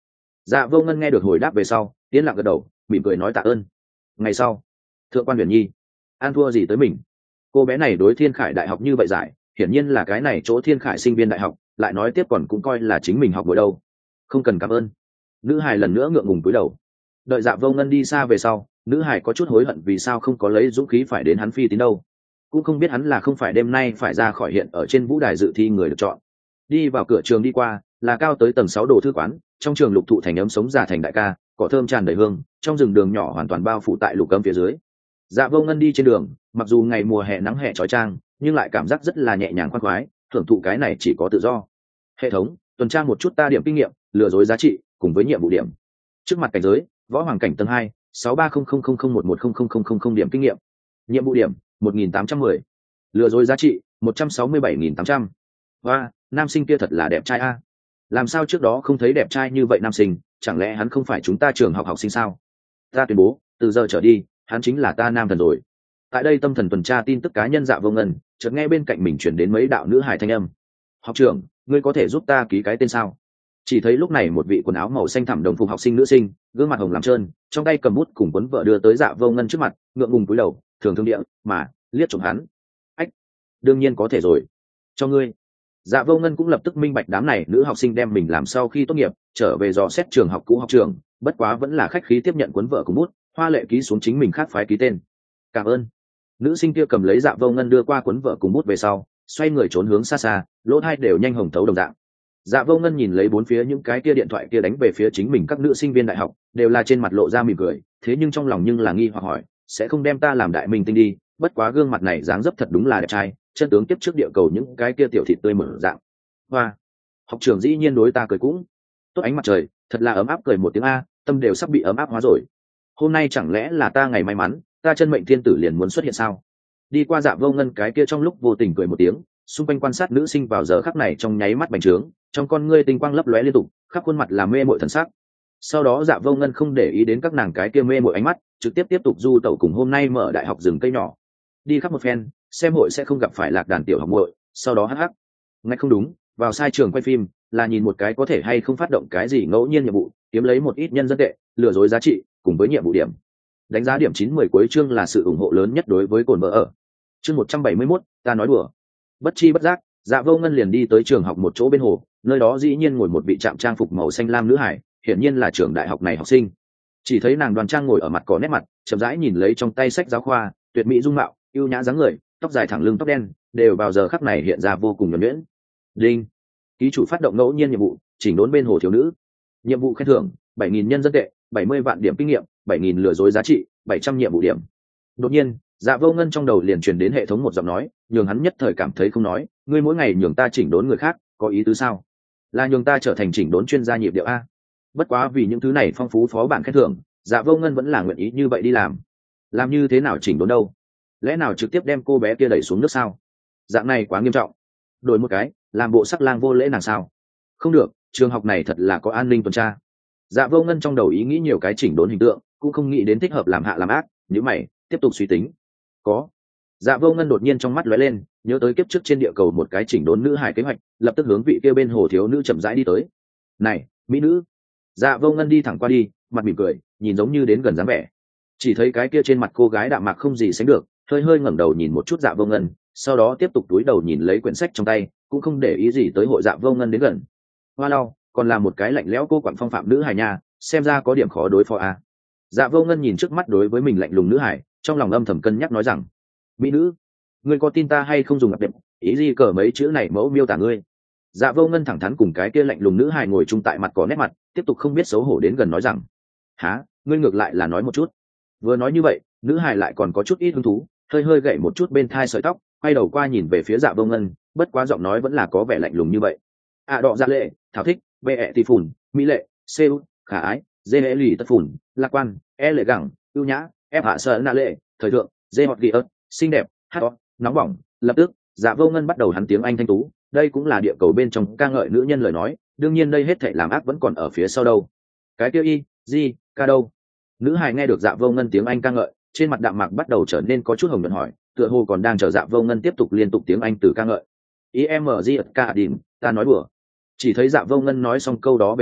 Dạ Vô Ngân nghe được hồi đáp về sau yên lặng gật đầu mỉm cười nói tạ ơn. Ngày sau, thượng quan Huyền Nhi an thua gì tới mình. Cô bé này đối Thiên Khải đại học như vậy giải, hiển nhiên là cái này chỗ Thiên Khải sinh viên đại học, lại nói tiếp còn cũng coi là chính mình học buổi đâu. Không cần cảm ơn. Nữ hài lần nữa ngượng ngùng cúi đầu. Đợi Dạ Vô Ngân đi xa về sau, nữ hài có chút hối hận vì sao không có lấy dũng khí phải đến hắn phi tín đâu. Cũng không biết hắn là không phải đêm nay phải ra khỏi hiện ở trên vũ đài dự thi người được chọn. Đi vào cửa trường đi qua, là cao tới tầng sáu đồ thư quán, trong trường lục thụ thành ấm sống già thành đại ca, cỏ thơm tràn đầy hương, trong rừng đường nhỏ hoàn toàn bao phủ tại lục cấm phía dưới. Dạ Vô Ngân đi trên đường, mặc dù ngày mùa hè nắng hè chói chang, nhưng lại cảm giác rất là nhẹ nhàng khoan khoái, thưởng thụ cái này chỉ có tự do. Hệ thống, tuần tra một chút ta điểm kinh nghiệm, lừa dối giá trị, cùng với nhiệm vụ điểm. Trước mặt cảnh giới, võ hoàng cảnh tầng hai, sáu ba không không không không một một không không không không không điểm kinh nghiệm. Nhiệm vụ điểm, một nghìn tám trăm mười. Lừa dối giá trị, một trăm sáu mươi bảy nghìn tám trăm. Và, nam sinh kia thật là đẹp trai a. Làm sao trước đó không thấy đẹp trai như vậy nam sinh, chẳng lẽ hắn không phải chúng ta trường học học sinh sao? Ta tuyên bố, từ giờ trở đi, hắn chính là ta nam thần rồi. Tại đây tâm thần tuần tra tin tức cá nhân Dạ Vô Ngân, chợt nghe bên cạnh mình chuyển đến mấy đạo nữ hài thanh âm. Học trưởng, ngươi có thể giúp ta ký cái tên sao? Chỉ thấy lúc này một vị quần áo màu xanh thẳm đồng phục học sinh nữ sinh, gương mặt hồng làm trơn, trong tay cầm bút cùng cuốn vợ đưa tới Dạ Vô Ngân trước mặt, ngượng ngùng cúi đầu, thường thương địa, mà liếc trộm hắn. Ách, đương nhiên có thể rồi. Cho ngươi. Dạ Vô Ngân cũng lập tức minh bạch đám này nữ học sinh đem mình làm sau khi tốt nghiệp, trở về dò xét trường học cũ học trường, bất quá vẫn là khách khí tiếp nhận cuốn vợ cùng bút, hoa lệ ký xuống chính mình khác phái ký tên. Cảm ơn. Nữ sinh kia cầm lấy Dạ Vô Ngân đưa qua cuốn vợ cùng bút về sau, xoay người trốn hướng xa xa, lỗ hai đều nhanh hồng thấu đồng dạng. Dạ Vô Ngân nhìn lấy bốn phía những cái kia điện thoại kia đánh về phía chính mình các nữ sinh viên đại học, đều là trên mặt lộ ra mỉm cười, thế nhưng trong lòng nhưng là nghi hoặc hỏi, sẽ không đem ta làm đại minh tinh đi, bất quá gương mặt này dáng dấp thật đúng là đẹp trai, chân tướng tiếp trước địa cầu những cái kia tiểu thịt tươi mở dạng. Hoa, học trưởng dĩ nhiên đối ta cười cũng tốt, ánh mặt trời thật là ấm áp, cười một tiếng a, tâm đều sắp bị ấm áp hóa rồi. Hôm nay chẳng lẽ là ta ngày may mắn, ta chân mệnh thiên tử liền muốn xuất hiện sao? Đi qua Dạ Vô Ngân cái kia trong lúc vô tình cười một tiếng, xung quanh quan sát nữ sinh vào giờ khắc này trong nháy mắt bành trướng, trong con ngươi tinh quang lấp lóe liên tục, khắp khuôn mặt là mê mội thần sắc. Sau đó Dạ Vô Ngân không để ý đến các nàng cái kia mê mội ánh mắt, trực tiếp tiếp tục du tẩu cùng hôm nay mở đại học rừng cây nhỏ, đi khắp một phen, xem hội sẽ không gặp phải lạc đàn tiểu học muội, sau đó hắc hắc. Ngay không đúng, vào sai trường quay phim, là nhìn một cái có thể hay không phát động cái gì ngẫu nhiên nhiệm vụ, kiếm lấy một ít nhân dân tệ, lừa dối giá trị, cùng với nhiệm vụ điểm. Đánh giá điểm chín mười cuối chương là sự ủng hộ lớn nhất đối với Cồn Vợ ở. Chương một trăm bảy mươi mốt, ta nói đùa. Bất chi bất giác, Dạ Vô Ngân liền đi tới trường học một chỗ bên hồ, nơi đó dĩ nhiên ngồi một vị trạm trang phục màu xanh lam nữ hải, hiển nhiên là trường đại học này học sinh. Chỉ thấy nàng đoàn trang ngồi ở mặt cỏ nét mặt, chậm rãi nhìn lấy trong tay sách giáo khoa, tuyệt mỹ dung mạo, ưu nhã dáng người, tóc dài thẳng lưng tóc đen, đều vào giờ khắc này hiện ra vô cùng nhuần nhuyễn. Đinh, ký chủ phát động ngẫu nhiên nhiệm vụ, chỉnh đốn bên hồ thiếu nữ. Nhiệm vụ khen thưởng bảy nghìn nhân dân tệ, bảy mươi vạn điểm kinh nghiệm, bảy nghìn lừa dối giá trị, bảy trăm nhiệm vụ điểm. Đột nhiên, Dạ Vô Ngân trong đầu liền truyền đến hệ thống một giọng nói, nhường hắn nhất thời cảm thấy không nói, ngươi mỗi ngày nhường ta chỉnh đốn người khác, có ý tứ sao? Là nhường ta trở thành chỉnh đốn chuyên gia nhịp điệu a? Bất quá vì những thứ này phong phú phó bản khen thưởng, Dạ Vô Ngân vẫn là nguyện ý như vậy đi làm. Làm như thế nào chỉnh đốn đâu? Lẽ nào trực tiếp đem cô bé kia đẩy xuống nước sao? Dạng này quá nghiêm trọng. Đổi một cái, làm bộ sắc lang vô lễ nàng sao? Không được, trường học này thật là có an ninh tuần tra. Dạ Vô Ngân trong đầu ý nghĩ nhiều cái chỉnh đốn hình tượng, cũng không nghĩ đến thích hợp làm hạ làm ác, nhíu mày, tiếp tục suy tính. Có. Dạ Vô Ngân đột nhiên trong mắt lóe lên, nhớ tới kiếp trước trên địa cầu một cái chỉnh đốn nữ hải kế hoạch, lập tức hướng vị kia bên hồ thiếu nữ chậm rãi đi tới. Này, mỹ nữ. Dạ Vô Ngân đi thẳng qua đi, mặt mỉm cười, nhìn giống như đến gần dáng vẻ. Chỉ thấy cái kia trên mặt cô gái đạm mạc không gì sánh được, hơi hơi ngẩng đầu nhìn một chút Dạ Vô Ngân, sau đó tiếp tục túi đầu nhìn lấy quyển sách trong tay, cũng không để ý gì tới hội Dạ Vô Ngân đến gần. Hoa lau, còn là một cái lạnh lẽo cô quản phong phạm nữ hài nha, xem ra có điểm khó đối phó à. Dạ Vô Ngân nhìn trước mắt đối với mình lạnh lùng nữ hải, trong lòng âm thầm cân nhắc nói rằng, mỹ nữ, ngươi có tin ta hay không dùng ngập đẹp, ý gì cờ mấy chữ này mẫu miêu tả ngươi. Dạ Vô Ngân thẳng thắn cùng cái kia lạnh lùng nữ hải ngồi chung tại mặt có nét mặt, tiếp tục không biết xấu hổ đến gần nói rằng, há, ngươi ngược lại là nói một chút. Vừa nói như vậy, nữ hải lại còn có chút ít hứng thú, hơi hơi gậy một chút bên thai sợi tóc, quay đầu qua nhìn về phía Dạ Vô Ngân, bất quá giọng nói vẫn là có vẻ lạnh lùng như vậy. À đọ dạ lệ, thảo thích, bệ ẹ tì phủn, mỹ lệ, sêu, khả ái, dê lệ lì tất phủn, lạc quan, e lệ gẳng, ưu nhã, ép hạ sợ nạ lệ, thời thượng, dê hot ghi ớt, xinh đẹp, hát o, nóng bỏng. Lập tức, Dạ Vô Ngân bắt đầu hắn tiếng Anh thanh tú, đây cũng là địa cầu bên trong ca ngợi nữ nhân lời nói, đương nhiên đây hết thảy làm ác vẫn còn ở phía sau đâu. Cái tiêu y, gì, ca đâu? Nữ hài nghe được Dạ Vô Ngân tiếng Anh ca ngợi, trên mặt đạm mạc bắt đầu trở nên có chút hồng nhuận hỏi, tựa hồ còn đang chờ Dạ Vô Ngân tiếp tục liên tục tiếng Anh từ ca ngợi. I M G ca đỉnh, ta nói đùa. Chỉ thấy Dạ Vô Ngân nói xong câu đó về sau,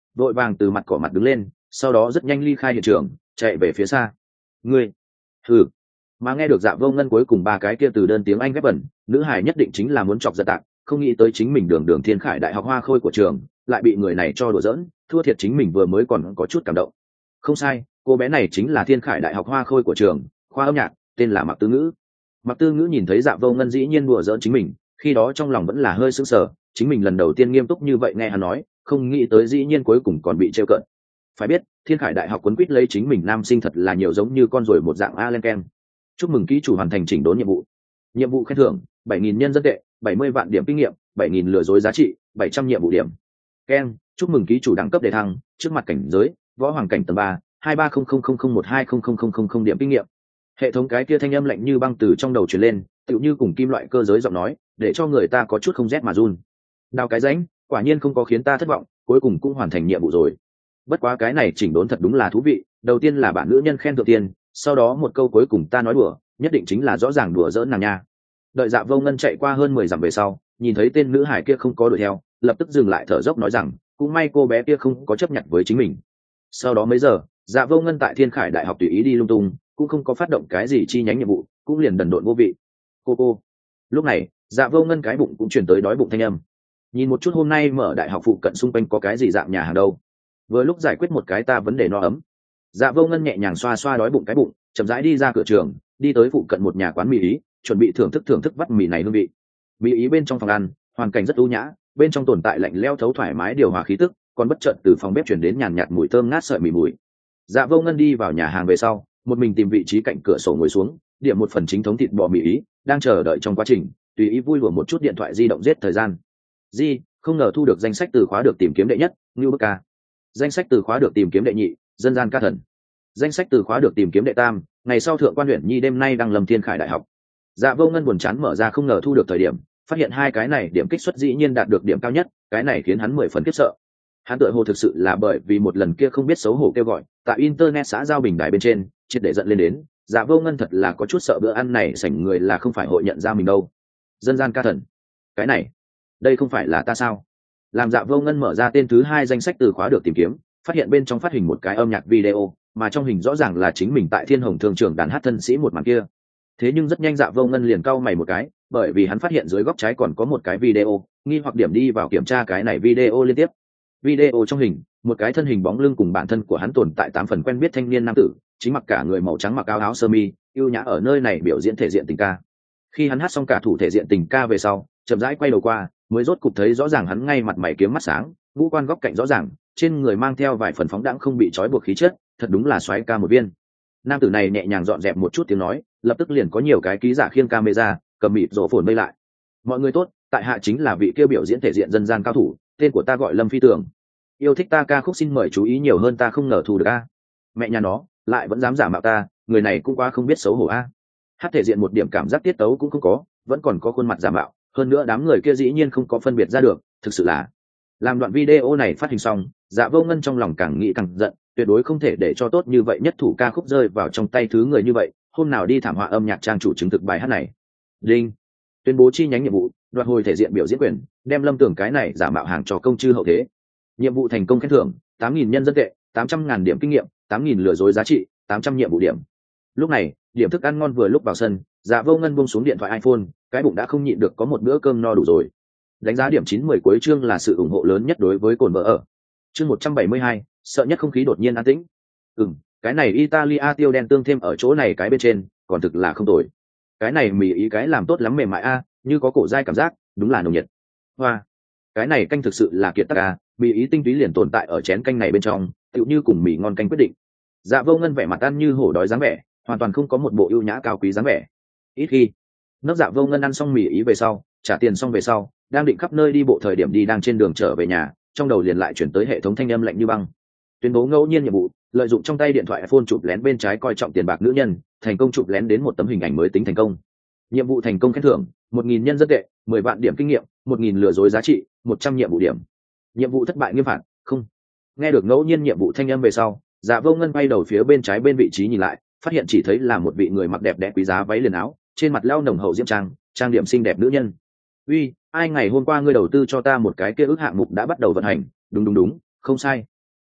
vội vàng từ mặt cỏ mặt đứng lên, sau đó rất nhanh ly khai hiện trường, chạy về phía xa. Ngươi, thử. Mà nghe được Dạ Vô Ngân cuối cùng ba cái kia từ đơn tiếng Anh ghép vần, nữ hải nhất định chính là muốn chọc giận tạc, không nghĩ tới chính mình đường đường thiên khải đại học hoa khôi của trường, lại bị người này cho đùa giỡn, thua thiệt chính mình vừa mới còn có chút cảm động. Không sai, cô bé này chính là thiên khải đại học hoa khôi của trường, khoa âm nhạc, tên là Mạc Tư Ngữ. Mạc Tư Ngữ nhìn thấy Dạ Vô Ngân dĩ nhiên đùa giỡn chính mình, khi đó trong lòng vẫn là hơi sững sờ, chính mình lần đầu tiên nghiêm túc như vậy nghe hắn nói, không nghĩ tới dĩ nhiên cuối cùng còn bị trêu cợt. Phải biết, thiên khải đại học quấn quýt lấy chính mình nam sinh thật là nhiều giống như con ruồi một dạng Alen Ken. Chúc mừng ký chủ hoàn thành chỉnh đốn nhiệm vụ. Nhiệm vụ khen thưởng bảy nghìn nhân dân tệ, bảy mươi vạn điểm kinh nghiệm, bảy nghìn lừa dối giá trị, bảy trăm nhiệm vụ điểm. Ken, chúc mừng ký chủ đẳng cấp đề thăng, trước mặt cảnh giới, võ hoàng cảnh tầng ba, hai ba không không không không một hai không không không không không điểm kinh nghiệm. Hệ thống cái kia thanh âm lạnh như băng từ trong đầu truyền lên, tựu như cùng kim loại cơ giới giọng nói, để cho người ta có chút không rét mà run. Đào cái rãnh, quả nhiên không có khiến ta thất vọng, cuối cùng cũng hoàn thành nhiệm vụ rồi. Bất quá cái này chỉnh đốn thật đúng là thú vị, đầu tiên là bản nữ nhân khen thượng tiên, sau đó một câu cuối cùng ta nói đùa, nhất định chính là rõ ràng đùa giỡn nàng nha. Đợi Dạ Vô Ngân chạy qua hơn mười dặm về sau, nhìn thấy tên nữ hải kia không có đuổi theo, lập tức dừng lại thở dốc nói rằng, cũng may cô bé kia không có chấp nhận với chính mình. Sau đó mấy giờ, Dạ Vô Ngân tại Thiên Khải đại học tùy ý đi lung tung, cũng không có phát động cái gì chi nhánh nhiệm vụ, cũng liền đần độn vô vị. Cô cô. Lúc này, Dạ Vô Ngân cái bụng cũng chuyển tới đói bụng thanh âm. Nhìn một chút hôm nay mở đại học phụ cận xung quanh có cái gì dạng nhà hàng đâu. Vừa lúc giải quyết một cái ta vấn đề no ấm. Dạ Vô Ngân nhẹ nhàng xoa xoa đói bụng cái bụng, chậm rãi đi ra cửa trường, đi tới phụ cận một nhà quán mì ý, chuẩn bị thưởng thức thưởng thức vắt mì này hương vị. Mì ý bên trong phòng ăn, hoàn cảnh rất ưu nhã, bên trong tồn tại lạnh lẽo thấu thoải mái điều hòa khí tức, còn bất chợt từ phòng bếp chuyển đến nhàn nhạt mùi thơm ngát sợi mì mùi. Dạ Vô Ngân đi vào nhà hàng về sau, một mình tìm vị trí cạnh cửa sổ ngồi xuống, điểm một phần chính thống thịt bò mì ý, đang chờ đợi trong quá trình, tùy ý vui lùa một chút điện thoại di động giết thời gian. Di, không ngờ thu được danh sách từ khóa được tìm kiếm đệ nhất, Ngưu Bức Ca. Danh sách từ khóa được tìm kiếm đệ nhị, Dân gian ca thần. Danh sách từ khóa được tìm kiếm đệ tam, ngày sau thượng quan huyện nhi đêm nay đang lâm Thiên Khải đại học. Dạ Vô Ngân buồn chán mở ra không ngờ thu được thời điểm, phát hiện hai cái này điểm kích xuất dĩ nhiên đạt được điểm cao nhất, cái này khiến hắn mười phần khiếp sợ. Hắn tựa hồ thực sự là bởi vì một lần kia không biết xấu hổ kêu gọi, tại internet xã giao bình đại bên trên, triệt để giận lên đến, Dạ Vô Ngân thật là có chút sợ bữa ăn này sảnh người là không phải hội nhận ra mình đâu. Dân gian ca thần. Cái này, đây không phải là ta sao? Làm Dạ Vô Ngân mở ra tên thứ hai danh sách từ khóa được tìm kiếm, phát hiện bên trong phát hình một cái âm nhạc video, mà trong hình rõ ràng là chính mình tại Thiên Hồng Thương Trường đàn hát thân sĩ một màn kia. Thế nhưng rất nhanh Dạ Vô Ngân liền cau mày một cái, bởi vì hắn phát hiện dưới góc trái còn có một cái video, nghi hoặc điểm đi vào kiểm tra cái này video liên tiếp. Video trong hình, một cái thân hình bóng lưng cùng bản thân của hắn tồn tại tám phần quen biết thanh niên nam tử, chính mặc cả người màu trắng mặc áo áo sơ mi, ưu nhã ở nơi này biểu diễn thể diện tình ca. Khi hắn hát xong cả thủ thể diện tình ca về sau, chậm rãi quay đầu qua, mới rốt cục thấy rõ ràng hắn ngay mặt mày kiếm mắt sáng, ngũ quan góc cạnh rõ ràng, trên người mang theo vài phần phóng đãng không bị trói buộc khí chất, thật đúng là soái ca một viên. Nam tử này nhẹ nhàng dọn dẹp một chút tiếng nói, lập tức liền có nhiều cái ký giả khiêng camera, cầm mịt rổ phồn vây lại. Mọi người tốt, tại hạ chính là vị kia biểu diễn thể diện dân gian cao thủ, tên của ta gọi Lâm Phi Tường. Yêu thích ta ca khúc xin mời chú ý nhiều hơn ta không ngờ thu được a. Mẹ nhà nó, lại vẫn dám giả mạo ta, người này cũng quá không biết xấu hổ a. Hát thể diện một điểm cảm giác tiết tấu cũng không có, vẫn còn có khuôn mặt giả mạo, hơn nữa đám người kia dĩ nhiên không có phân biệt ra được, thực sự là. Làm đoạn video này phát hình xong, Dạ Vô Ngân trong lòng càng nghĩ càng giận, tuyệt đối không thể để cho tốt như vậy nhất thủ ca khúc rơi vào trong tay thứ người như vậy, hôm nào đi thảm họa âm nhạc trang chủ chứng thực bài hát này. Đinh, tuyên bố chi nhánh nhiệm vụ, đoạt hồi thể diện biểu diễn quyền, đem Lâm Tưởng cái này giả mạo hàng cho công chư hậu thế. Nhiệm vụ thành công khen thưởng tám nghìn nhân dân tệ, tám trăm ngàn điểm kinh nghiệm, tám nghìn lừa dối giá trị, tám trăm nhiệm vụ điểm. Lúc này, điểm thức ăn ngon vừa lúc vào sân, Dạ Vô Ngân buông xuống điện thoại iPhone, cái bụng đã không nhịn được có một bữa cơm no đủ rồi. Đánh giá điểm chín mười cuối chương là sự ủng hộ lớn nhất đối với Cồn Vợ ở. Chương một trăm bảy mươi hai, sợ nhất không khí đột nhiên an tĩnh. Ừm, cái này Italia tiêu đen tương thêm ở chỗ này cái bên trên, còn thực là không tồi. Cái này mì ý cái làm tốt lắm mềm mại a, như có cổ dai cảm giác, đúng là nồng nhiệt. Hoa, cái này canh thực sự là kiệt tác a, mì ý tinh túy liền tồn tại ở chén canh này bên trong, tựu như cùng mì ngon canh quyết định. Dạ Vô Ngân vẻ mặt ăn như hổ đói dáng vẻ, hoàn toàn không có một bộ ưu nhã cao quý dáng vẻ. Ít khi, nấc Dạ Vô Ngân ăn xong mì ý về sau, trả tiền xong về sau, đang định khắp nơi đi bộ thời điểm đi đang trên đường trở về nhà, trong đầu liền lại chuyển tới hệ thống thanh âm lạnh như băng. Tuyên bố ngẫu nhiên nhiệm vụ, lợi dụng trong tay điện thoại iPhone chụp lén bên trái coi trọng tiền bạc nữ nhân, thành công chụp lén đến một tấm hình ảnh mới tính thành công. Nhiệm vụ thành công khen thưởng một nghìn nhân dân tệ, mười vạn điểm kinh nghiệm, một nghìn lừa dối giá trị, một trăm nhiệm vụ điểm. Nhiệm vụ thất bại nghiêm phạt, không. Nghe được ngẫu nhiên nhiệm vụ thanh âm về sau, Dạ Vô Ngân bay đầu phía bên trái bên vị trí nhìn lại, phát hiện chỉ thấy là một vị người mặc đẹp đẽ quý giá váy liền áo, trên mặt lao nồng hậu diễm trang, trang điểm xinh đẹp nữ nhân. Uy, ai ngày hôm qua ngươi đầu tư cho ta một cái kia ước hạng mục đã bắt đầu vận hành, đúng đúng đúng, không sai,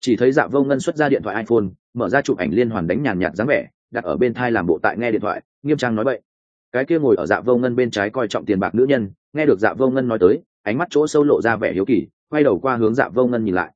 Chỉ thấy Dạ Vô Ngân xuất ra điện thoại iPhone, mở ra chụp ảnh liên hoàn đánh nhàn nhạt dáng vẻ, đặt ở bên thai làm bộ tại nghe điện thoại, nghiêm trang nói bậy. Cái kia ngồi ở Dạ Vô Ngân bên trái coi trọng tiền bạc nữ nhân, nghe được Dạ Vô Ngân nói tới, ánh mắt chỗ sâu lộ ra vẻ hiếu kỳ, quay đầu qua hướng Dạ Vô Ngân nhìn lại.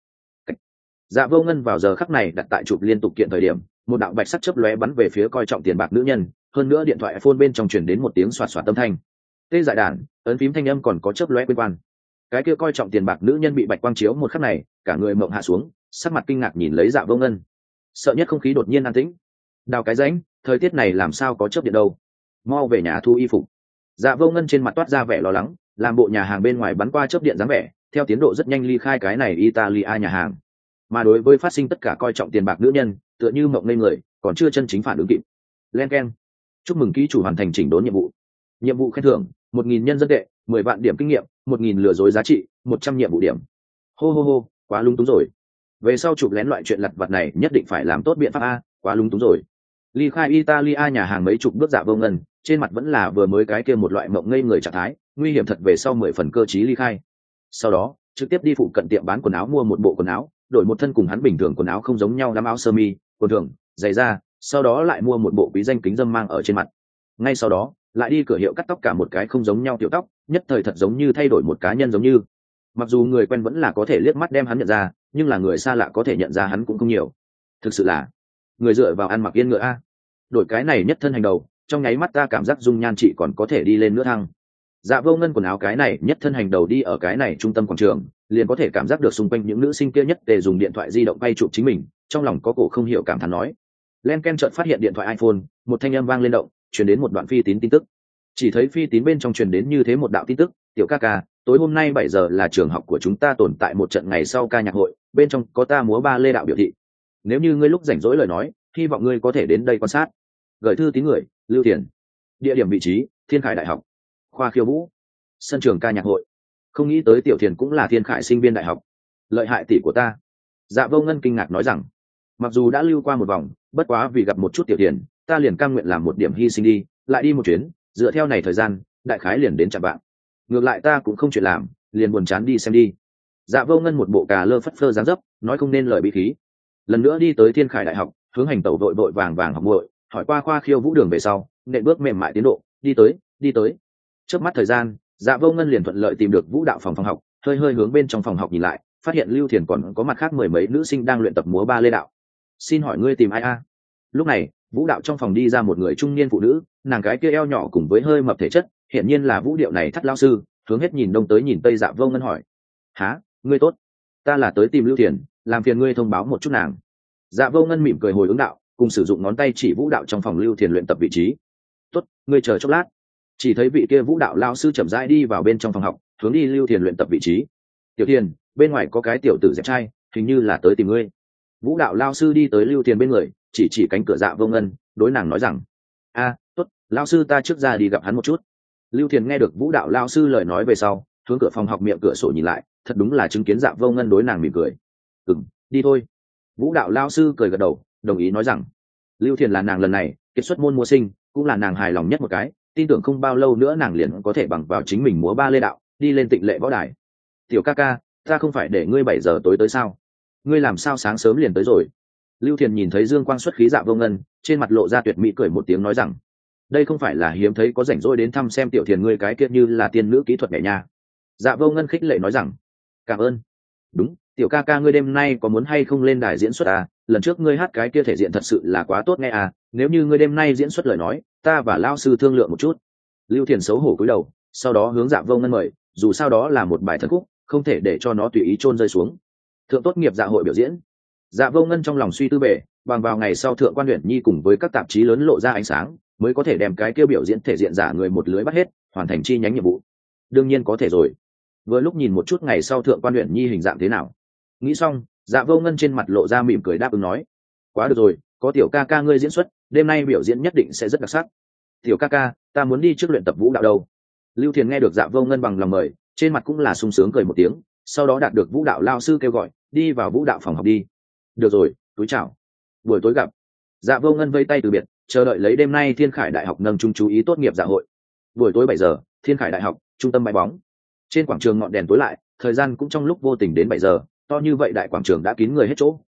Dạ Vô Ngân vào giờ khắc này đặt tại chụp liên tục kiện thời điểm, một đạo bạch sắc chớp lóe bắn về phía coi trọng tiền bạc nữ nhân, hơn nữa điện thoại iPhone bên trong truyền đến một tiếng xoạt xoạt âm thanh. Tê dại đàn, ấn phím thanh âm còn có chớp lóe quên quan. Cái kia coi trọng tiền bạc nữ nhân bị bạch quang chiếu một khắc này, cả người mộng hạ xuống, sắc mặt kinh ngạc nhìn lấy Dạ Vô Ngân. Sợ nhất không khí đột nhiên an tĩnh. Đào cái rãnh, thời tiết này làm sao có chớp điện đâu. Mau về nhà thu y phục. Dạ Vô Ngân trên mặt toát ra vẻ lo lắng, làm bộ nhà hàng bên ngoài bắn qua chớp điện dáng vẻ, theo tiến độ rất nhanh ly khai cái này Italia nhà hàng. Mà đối với phát sinh tất cả coi trọng tiền bạc nữ nhân, tựa như mộng ngây người, còn chưa chân chính phản ứng kịp. Len keng. Chúc mừng ký chủ hoàn thành chỉnh đốn nhiệm vụ. Nhiệm vụ khen thưởng: một nghìn nhân dân tệ, mười vạn điểm kinh nghiệm, một nghìn lừa dối giá trị, một trăm nhiệm vụ điểm. Hô hô hô, quá lung túng rồi. Về sau chụp lén loại chuyện lặt vặt này nhất định phải làm tốt biện pháp a, quá lung túng rồi. Ly khai Italia nhà hàng mấy chục bước Dạ Vô Ngân, trên mặt vẫn là vừa mới cái kia một loại mộng ngây người trạng thái, nguy hiểm thật về sau mười phần cơ trí ly khai. Sau đó, trực tiếp đi phụ cận tiệm bán quần áo mua một bộ quần áo, đổi một thân cùng hắn bình thường quần áo không giống nhau lắm, áo sơ mi, quần thường, giày da, sau đó lại mua một bộ quý danh kính dâm mang ở trên mặt. Ngay sau đó, lại đi cửa hiệu cắt tóc cả một cái không giống nhau tiểu tóc, nhất thời thật giống như thay đổi một cá nhân giống như. Mặc dù người quen vẫn là có thể liếc mắt đem hắn nhận ra, nhưng là người xa lạ có thể nhận ra hắn cũng không nhiều. Thực sự là người dựa vào ăn mặc yên ngựa a. Đổi cái này nhất thân hành đầu, trong nháy mắt ta cảm giác dung nhan chị còn có thể đi lên nữa thăng. Dạ Vô Ngân quần áo cái này nhất thân hành đầu đi ở cái này trung tâm quảng trường, liền có thể cảm giác được xung quanh những nữ sinh kia nhất tề dùng điện thoại di động quay chụp chính mình, trong lòng có cổ không hiểu cảm thán nói. Len Ken chợt phát hiện điện thoại iPhone, một thanh âm vang lên động, truyền đến một đoạn phi tín tin tức. Chỉ thấy phi tín bên trong truyền đến như thế một đạo tin tức: tiểu ca ca, tối hôm nay bảy giờ là trường học của chúng ta tồn tại một trận ngày sau ca nhạc hội, bên trong có ta múa ba lê đạo biểu thị. Nếu như ngươi lúc rảnh rỗi lời nói, hy vọng ngươi có thể đến đây quan sát. Gửi thư tín người, Lưu Thiền. Địa điểm vị trí: Thiên Khải Đại học, khoa khiêu vũ, sân trường ca nhạc hội. Không nghĩ tới Tiểu Thiền cũng là Thiên Khải sinh viên đại học. Lợi hại tỷ của ta. Dạ Vô Ngân kinh ngạc nói rằng, mặc dù đã lưu qua một vòng, bất quá vì gặp một chút Tiểu Thiền, ta liền cam nguyện làm một điểm hy sinh đi, lại đi một chuyến, dựa theo này thời gian, đại khái liền đến chạm bạn. Ngược lại ta cũng không chuyện làm, liền buồn chán đi xem đi. Dạ Vô Ngân một bộ cà lơ phất phơ dáng dấp, nói không nên lời bí khí. Lần nữa đi tới Thiên Khải Đại học, hướng hành tẩu vội vội vàng vàng học muội, hỏi qua khoa khiêu vũ đường về sau, nện bước mềm mại tiến độ, đi tới, đi tới. Chớp mắt thời gian, Dạ Vô Ngân liền thuận lợi tìm được vũ đạo phòng phòng học, hơi hơi hướng bên trong phòng học nhìn lại, phát hiện Lưu Thiền còn có mặt khác mười mấy nữ sinh đang luyện tập múa ba lê đạo. Xin hỏi ngươi tìm ai a? Lúc này, vũ đạo trong phòng đi ra một người trung niên phụ nữ, nàng cái kia eo nhỏ cùng với hơi mập thể chất, hiển nhiên là vũ điệu này thắt lao sư, hướng hết nhìn đông tới nhìn tây. Dạ Vô Ngân hỏi: há, ngươi tốt, ta là tới tìm Lưu Thiền, làm phiền ngươi thông báo một chút nàng. Dạ Vô Ngân mỉm cười hồi ứng đạo, cùng sử dụng ngón tay chỉ vũ đạo trong phòng Lưu Thiền luyện tập vị trí. Tốt, ngươi chờ chốc lát. Chỉ thấy vị kia vũ đạo lao sư chậm rãi đi vào bên trong phòng học, hướng đi Lưu Thiền luyện tập vị trí. Tiểu Thiền, bên ngoài có cái tiểu tử dẹp trai, hình như là tới tìm ngươi. Vũ đạo lao sư đi tới Lưu Thiền bên người, chỉ chỉ cánh cửa Dạ Vô Ngân, đối nàng nói rằng: a, tốt, lao sư ta trước ra đi gặp hắn một chút. Lưu Thiền nghe được vũ đạo lao sư lời nói về sau, hướng cửa phòng học miệng cửa sổ nhìn lại, thật đúng là chứng kiến Dạ Vô Ngân đối nàng mỉm cười. Ừm, đi thôi. Vũ đạo lao sư cười gật đầu, đồng ý nói rằng: Lưu Thiền là nàng lần này kết xuất môn múa sinh, cũng là nàng hài lòng nhất một cái, tin tưởng không bao lâu nữa nàng liền có thể bằng vào chính mình múa ba lê đạo, đi lên tịnh lệ võ đài. Tiểu ca ca, ta không phải để ngươi bảy giờ tối tới sao? Ngươi làm sao sáng sớm liền tới rồi? Lưu Thiền nhìn thấy dương quang xuất khí Dạ Vô Ngân, trên mặt lộ ra tuyệt mỹ cười một tiếng nói rằng: đây không phải là hiếm thấy có rảnh rỗi đến thăm xem Tiểu Thiền ngươi cái kia như là tiên nữ kỹ thuật nhẹ nha. Dạ Vô Ngân khích lệ nói rằng: cảm ơn. Đúng, tiểu ca ca ngươi đêm nay có muốn hay không lên đài diễn xuất à? Lần trước ngươi hát cái kia thể diện thật sự là quá tốt nghe à, nếu như ngươi đêm nay diễn xuất lời nói, ta và lao sư thương lượng một chút. Lưu Thiền xấu hổ cúi đầu, sau đó hướng Dạ Vô Ngân mời, dù sao đó là một bài thần khúc, không thể để cho nó tùy ý chôn rơi xuống. Thượng tốt nghiệp dạ hội biểu diễn. Dạ Vô Ngân trong lòng suy tư bể, bằng vào ngày sau Thượng Quan Uyển Nhi cùng với các tạp chí lớn lộ ra ánh sáng, mới có thể đem cái kia biểu diễn thể diện giả người một lưới bắt hết, hoàn thành chi nhánh nhiệm vụ. Đương nhiên có thể rồi. Vừa lúc nhìn một chút ngày sau Thượng Quan Uyển Nhi hình dạng thế nào. Nghĩ xong, Dạ Vô Ngân trên mặt lộ ra mỉm cười đáp ứng nói: quá được rồi, có tiểu ca ca ngươi diễn xuất, đêm nay biểu diễn nhất định sẽ rất đặc sắc. Tiểu ca ca, ta muốn đi trước luyện tập vũ đạo đâu. Lưu Thiền nghe được Dạ Vô Ngân bằng lòng mời, trên mặt cũng là sung sướng cười một tiếng, sau đó đạt được vũ đạo lao sư kêu gọi, đi vào vũ đạo phòng học đi. Được rồi, túi chào, buổi tối gặp. Dạ Vô Ngân vây tay từ biệt, chờ đợi lấy đêm nay Thiên Khải Đại học nâng trung chú ý tốt nghiệp dạ hội. Buổi tối bảy giờ, Thiên Khải Đại học trung tâm bãi bóng. Trên quảng trường ngọn đèn tối lại, thời gian cũng trong lúc vô tình đến bảy giờ, to như vậy đại quảng trường đã kín người hết chỗ,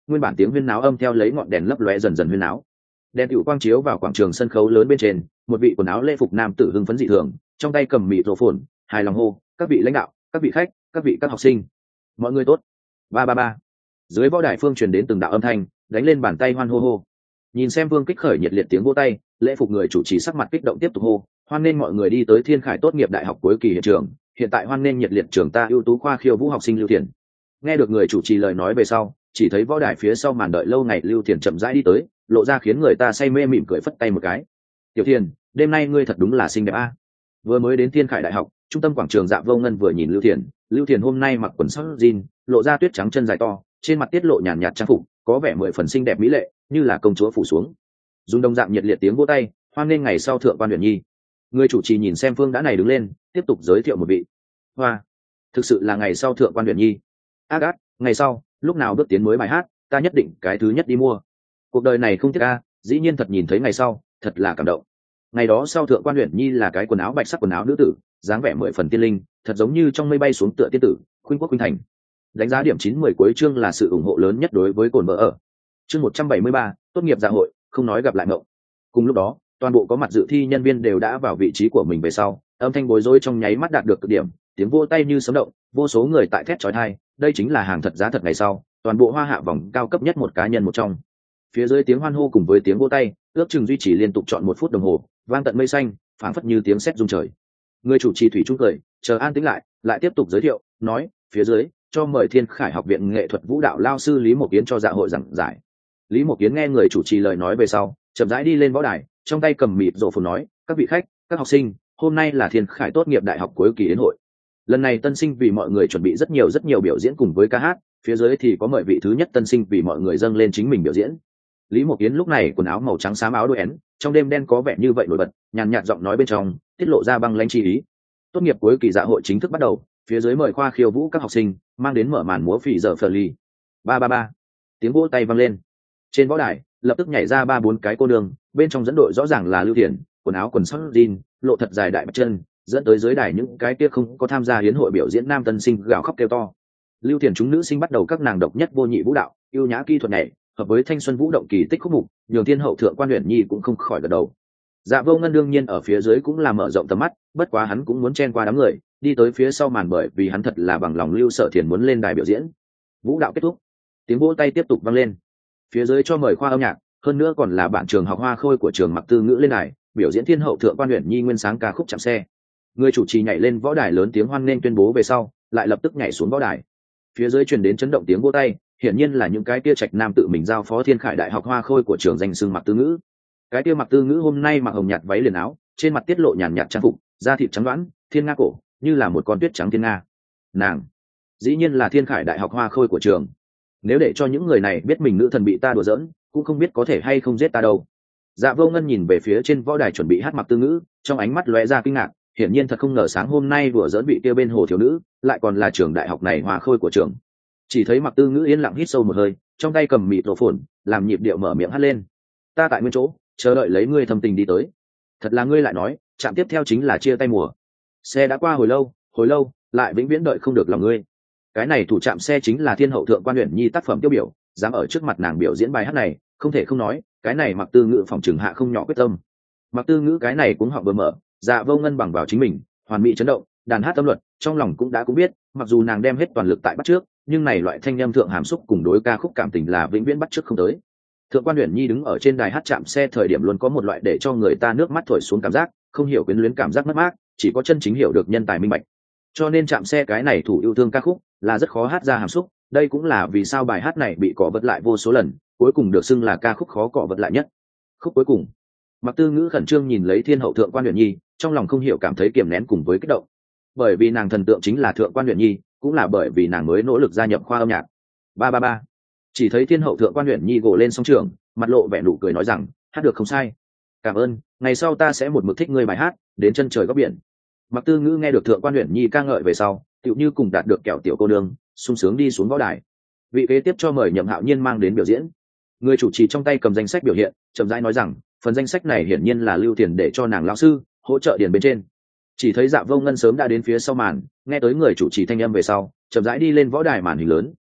nguyên bản tiếng huyên náo âm theo lấy ngọn đèn lấp lóe dần dần huyên náo. Đèn tựu quang chiếu vào quảng trường sân khấu lớn bên trên, một vị quần áo lễ phục nam tử hưng phấn dị thường, trong tay cầm mịt rổ phồn, hài lòng hô: các vị lãnh đạo, các vị khách, các vị các học sinh, mọi người tốt. Ba ba ba. Dưới võ đài phương truyền đến từng đạo âm thanh, đánh lên bàn tay hoan hô hô. Nhìn xem Vương Kích khởi nhiệt liệt tiếng vỗ tay, lễ phục người chủ trì sắc mặt kích động tiếp tục hô: hoan nghênh mọi người đi tới Thiên Khải tốt nghiệp đại học cuối kỳ hiện trường, hiện tại hoan nghênh nhiệt liệt trường ta ưu tú khoa khiêu vũ học sinh Lưu Thiền. Nghe được người chủ trì lời nói về sau, chỉ thấy võ đài phía sau màn đợi lâu ngày Lưu Thiền chậm rãi đi tới, lộ ra khiến người ta say mê mỉm cười phất tay một cái. Tiểu Thiền, đêm nay ngươi thật đúng là xinh đẹp a. Vừa mới đến Thiên Khải đại học, trung tâm quảng trường Dạ Vô Ngân vừa nhìn Lưu Thiền, Lưu Thiền hôm nay mặc quần sóc jean, lộ ra tuyết trắng chân dài to, trên mặt tiết lộ nhàn nhạt trang phục, có vẻ mười phần xinh đẹp mỹ lệ, như là công chúa phủ xuống. Dùng đồng dạng nhiệt liệt tiếng vỗ tay, hoan nghênh ngày sau thượng quan Uyển Nhi. Người chủ trì nhìn xem Phương đã này đứng lên, tiếp tục giới thiệu một vị. Hoa, thực sự là ngày sau thượng quan Uyển Nhi. Ác ác, ngày sau, lúc nào bước tiến mới bài hát, ta nhất định cái thứ nhất đi mua. Cuộc đời này không tiếc a, dĩ nhiên thật nhìn thấy ngày sau, thật là cảm động. Ngày đó sau thượng quan Uyển Nhi là cái quần áo bạch sắc quần áo nữ tử, dáng vẻ mười phần tiên linh, thật giống như trong mây bay xuống tựa tiên tử, khuynh quốc khuynh thành. Đánh giá điểm chín mười cuối chương là sự ủng hộ lớn nhất đối với Cồn Vợ ở. Chương một trăm bảy mươi ba, tốt nghiệp dạ hội, không nói gặp lại ngộng. Cùng lúc đó, toàn bộ có mặt dự thi nhân viên đều đã vào vị trí của mình về sau, âm thanh bối rối trong nháy mắt đạt được cực điểm, tiếng vỗ tay như sấm động, vô số người tại thét chói tai, đây chính là hàng thật giá thật ngày sau, toàn bộ hoa hạ vòng cao cấp nhất một cá nhân một trong. Phía dưới tiếng hoan hô cùng với tiếng vỗ tay, ước chừng duy trì liên tục chọn một phút đồng hồ, vang tận mây xanh, phảng phất như tiếng sét rung trời. Người chủ trì thủy trung cười, chờ an tĩnh lại, lại tiếp tục giới thiệu, nói, phía dưới cho mời Thiên Khải học viện nghệ thuật vũ đạo lao sư Lý Mộc Kiến cho dạ hội giảng giải. Lý Mộc Kiến nghe người chủ trì lời nói về sau, chậm rãi đi lên võ đài, trong tay cầm mịt rộ phồn nói: các vị khách, các học sinh, hôm nay là Thiên Khải tốt nghiệp đại học cuối kỳ yến hội. Lần này tân sinh vì mọi người chuẩn bị rất nhiều rất nhiều biểu diễn cùng với ca hát, phía dưới thì có mời vị thứ nhất tân sinh vì mọi người dâng lên chính mình biểu diễn. Lý Mộc Kiến lúc này quần áo màu trắng xám áo đôi én, trong đêm đen có vẻ như vậy nổi bật, nhàn nhạt giọng nói bên trong tiết lộ ra băng lãnh chi ý. Tốt nghiệp cuối kỳ dạ hội chính thức bắt đầu, phía dưới mời khoa khiêu vũ các học sinh mang đến mở màn múa phì giờ phờ ly. Ba ba ba, tiếng vỗ tay vang lên. Trên võ đài lập tức nhảy ra ba bốn cái cô đường, bên trong dẫn đội rõ ràng là Lưu Thiền, quần áo quần sóc jean, lộ thật dài đại bạch chân, dẫn tới dưới đài những cái kia không có tham gia hiến hội biểu diễn nam tân sinh gào khóc kêu to. Lưu Thiền chúng nữ sinh bắt đầu các nàng độc nhất vô nhị vũ đạo, yêu nhã kỹ thuật nhảy, hợp với thanh xuân vũ động kỳ tích khúc mục, nhường thiên hậu thượng quan Uyển Nhi cũng không khỏi gật đầu. Dạ Vô Ngân đương nhiên ở phía dưới cũng là mở rộng tầm mắt, bất quá hắn cũng muốn chen qua đám người, đi tới phía sau màn bởi vì hắn thật là bằng lòng Lưu Sở Thiền muốn lên đài biểu diễn. Vũ đạo kết thúc, tiếng vỗ tay tiếp tục vang lên. Phía dưới cho mời khoa âm nhạc, hơn nữa còn là bạn trường học Hoa Khôi của trường Mặc Tư Ngữ lên đài, biểu diễn thiên hậu thượng quan Uyển Nhi nguyên sáng ca khúc Chạm Xe. Người chủ trì nhảy lên võ đài lớn tiếng hoan nghênh tuyên bố về sau, lại lập tức nhảy xuống võ đài. Phía dưới truyền đến chấn động tiếng vỗ tay, hiển nhiên là những cái kia trạch nam tự mình giao phó Thiên Khải đại học Hoa Khôi của trường danh xưng Mặc Tư Ngữ. Cái kia Mặc Tư Ngữ hôm nay mặc hồng nhạt váy liền áo, trên mặt tiết lộ nhàn nhạt trang phục, da thịt trắng đoán, thiên nga cổ, như là một con tuyết trắng thiên nga. Nàng, dĩ nhiên là Thiên Khải đại học Hoa Khôi của trường. Nếu để cho những người này biết mình nữ thần bị ta đùa giỡn, cũng không biết có thể hay không giết ta đâu. Dạ Vô Ngân nhìn về phía trên võ đài chuẩn bị hát Mặc Tư Ngữ, trong ánh mắt lóe ra kinh ngạc, hiển nhiên thật không ngờ sáng hôm nay đùa giỡn vị kia bên hồ thiếu nữ, lại còn là trường đại học này Hoa Khôi của trường. Chỉ thấy Mặc Tư Ngữ yên lặng hít sâu một hơi, trong tay cầm mịt rổ phồn, làm nhịp điệu mở miệng hát lên: ta tại nguyên chỗ chờ đợi lấy ngươi thâm tình đi tới. Thật là ngươi lại nói, chạm tiếp theo chính là chia tay mùa. Xe đã qua hồi lâu, hồi lâu, lại vĩnh viễn đợi không được lòng ngươi. Cái này thủ chạm xe chính là thiên hậu thượng quan Uyển Nhi tác phẩm tiêu biểu, dám ở trước mặt nàng biểu diễn bài hát này, không thể không nói, cái này Mặc Tư Ngữ phòng trường hạ không nhỏ quyết tâm. Mặc Tư Ngữ cái này cũng họ bơ mở, Dạ Vô Ngân bằng vào chính mình, hoàn mỹ chấn động, đàn hát tâm luật, trong lòng cũng đã cũng biết, mặc dù nàng đem hết toàn lực tại bắt trước, nhưng này loại thanh âm thượng hàm xúc cùng đối ca khúc cảm tình là vĩnh viễn bắt trước không tới. Thượng quan Uyển Nhi đứng ở trên đài hát chạm xe thời điểm luôn có một loại để cho người ta nước mắt thổi xuống cảm giác, không hiểu quyến luyến cảm giác mất mát, chỉ có chân chính hiểu được nhân tài minh bạch. Cho nên chạm xe cái này thủ yêu thương ca khúc là rất khó hát ra hàm xúc, đây cũng là vì sao bài hát này bị cọ vật lại vô số lần, cuối cùng được xưng là ca khúc khó cọ vật lại nhất. Khúc cuối cùng, Mặc Tư Ngữ khẩn trương nhìn lấy thiên hậu thượng quan Uyển Nhi, trong lòng không hiểu cảm thấy kiềm nén cùng với kích động. Bởi vì nàng thần tượng chính là thượng quan Uyển Nhi, cũng là bởi vì nàng mới nỗ lực gia nhập khoa âm nhạc. Ba ba ba. Chỉ thấy thiên hậu thượng quan Uyển Nhi gồ lên song trường, mặt lộ vẻ nụ cười nói rằng, hát được không sai. Cảm ơn, ngày sau ta sẽ một mực thích ngươi bài hát, đến chân trời góc biển. Mặc Tư Ngữ nghe được thượng quan Uyển Nhi ca ngợi về sau, tựu như cùng đạt được kẹo tiểu cô nương, sung sướng đi xuống võ đài. Vị kế tiếp cho mời Nhậm Hạo Nhiên mang đến biểu diễn. Người chủ trì trong tay cầm danh sách biểu hiện, chậm rãi nói rằng, phần danh sách này hiển nhiên là Lưu Tiền để cho nàng lão sư hỗ trợ điền bên trên. Chỉ thấy Dạ Vô Ngân sớm đã đến phía sau màn, nghe tới người chủ trì thanh âm về sau, chậm rãi đi lên võ đài màn hình lớn,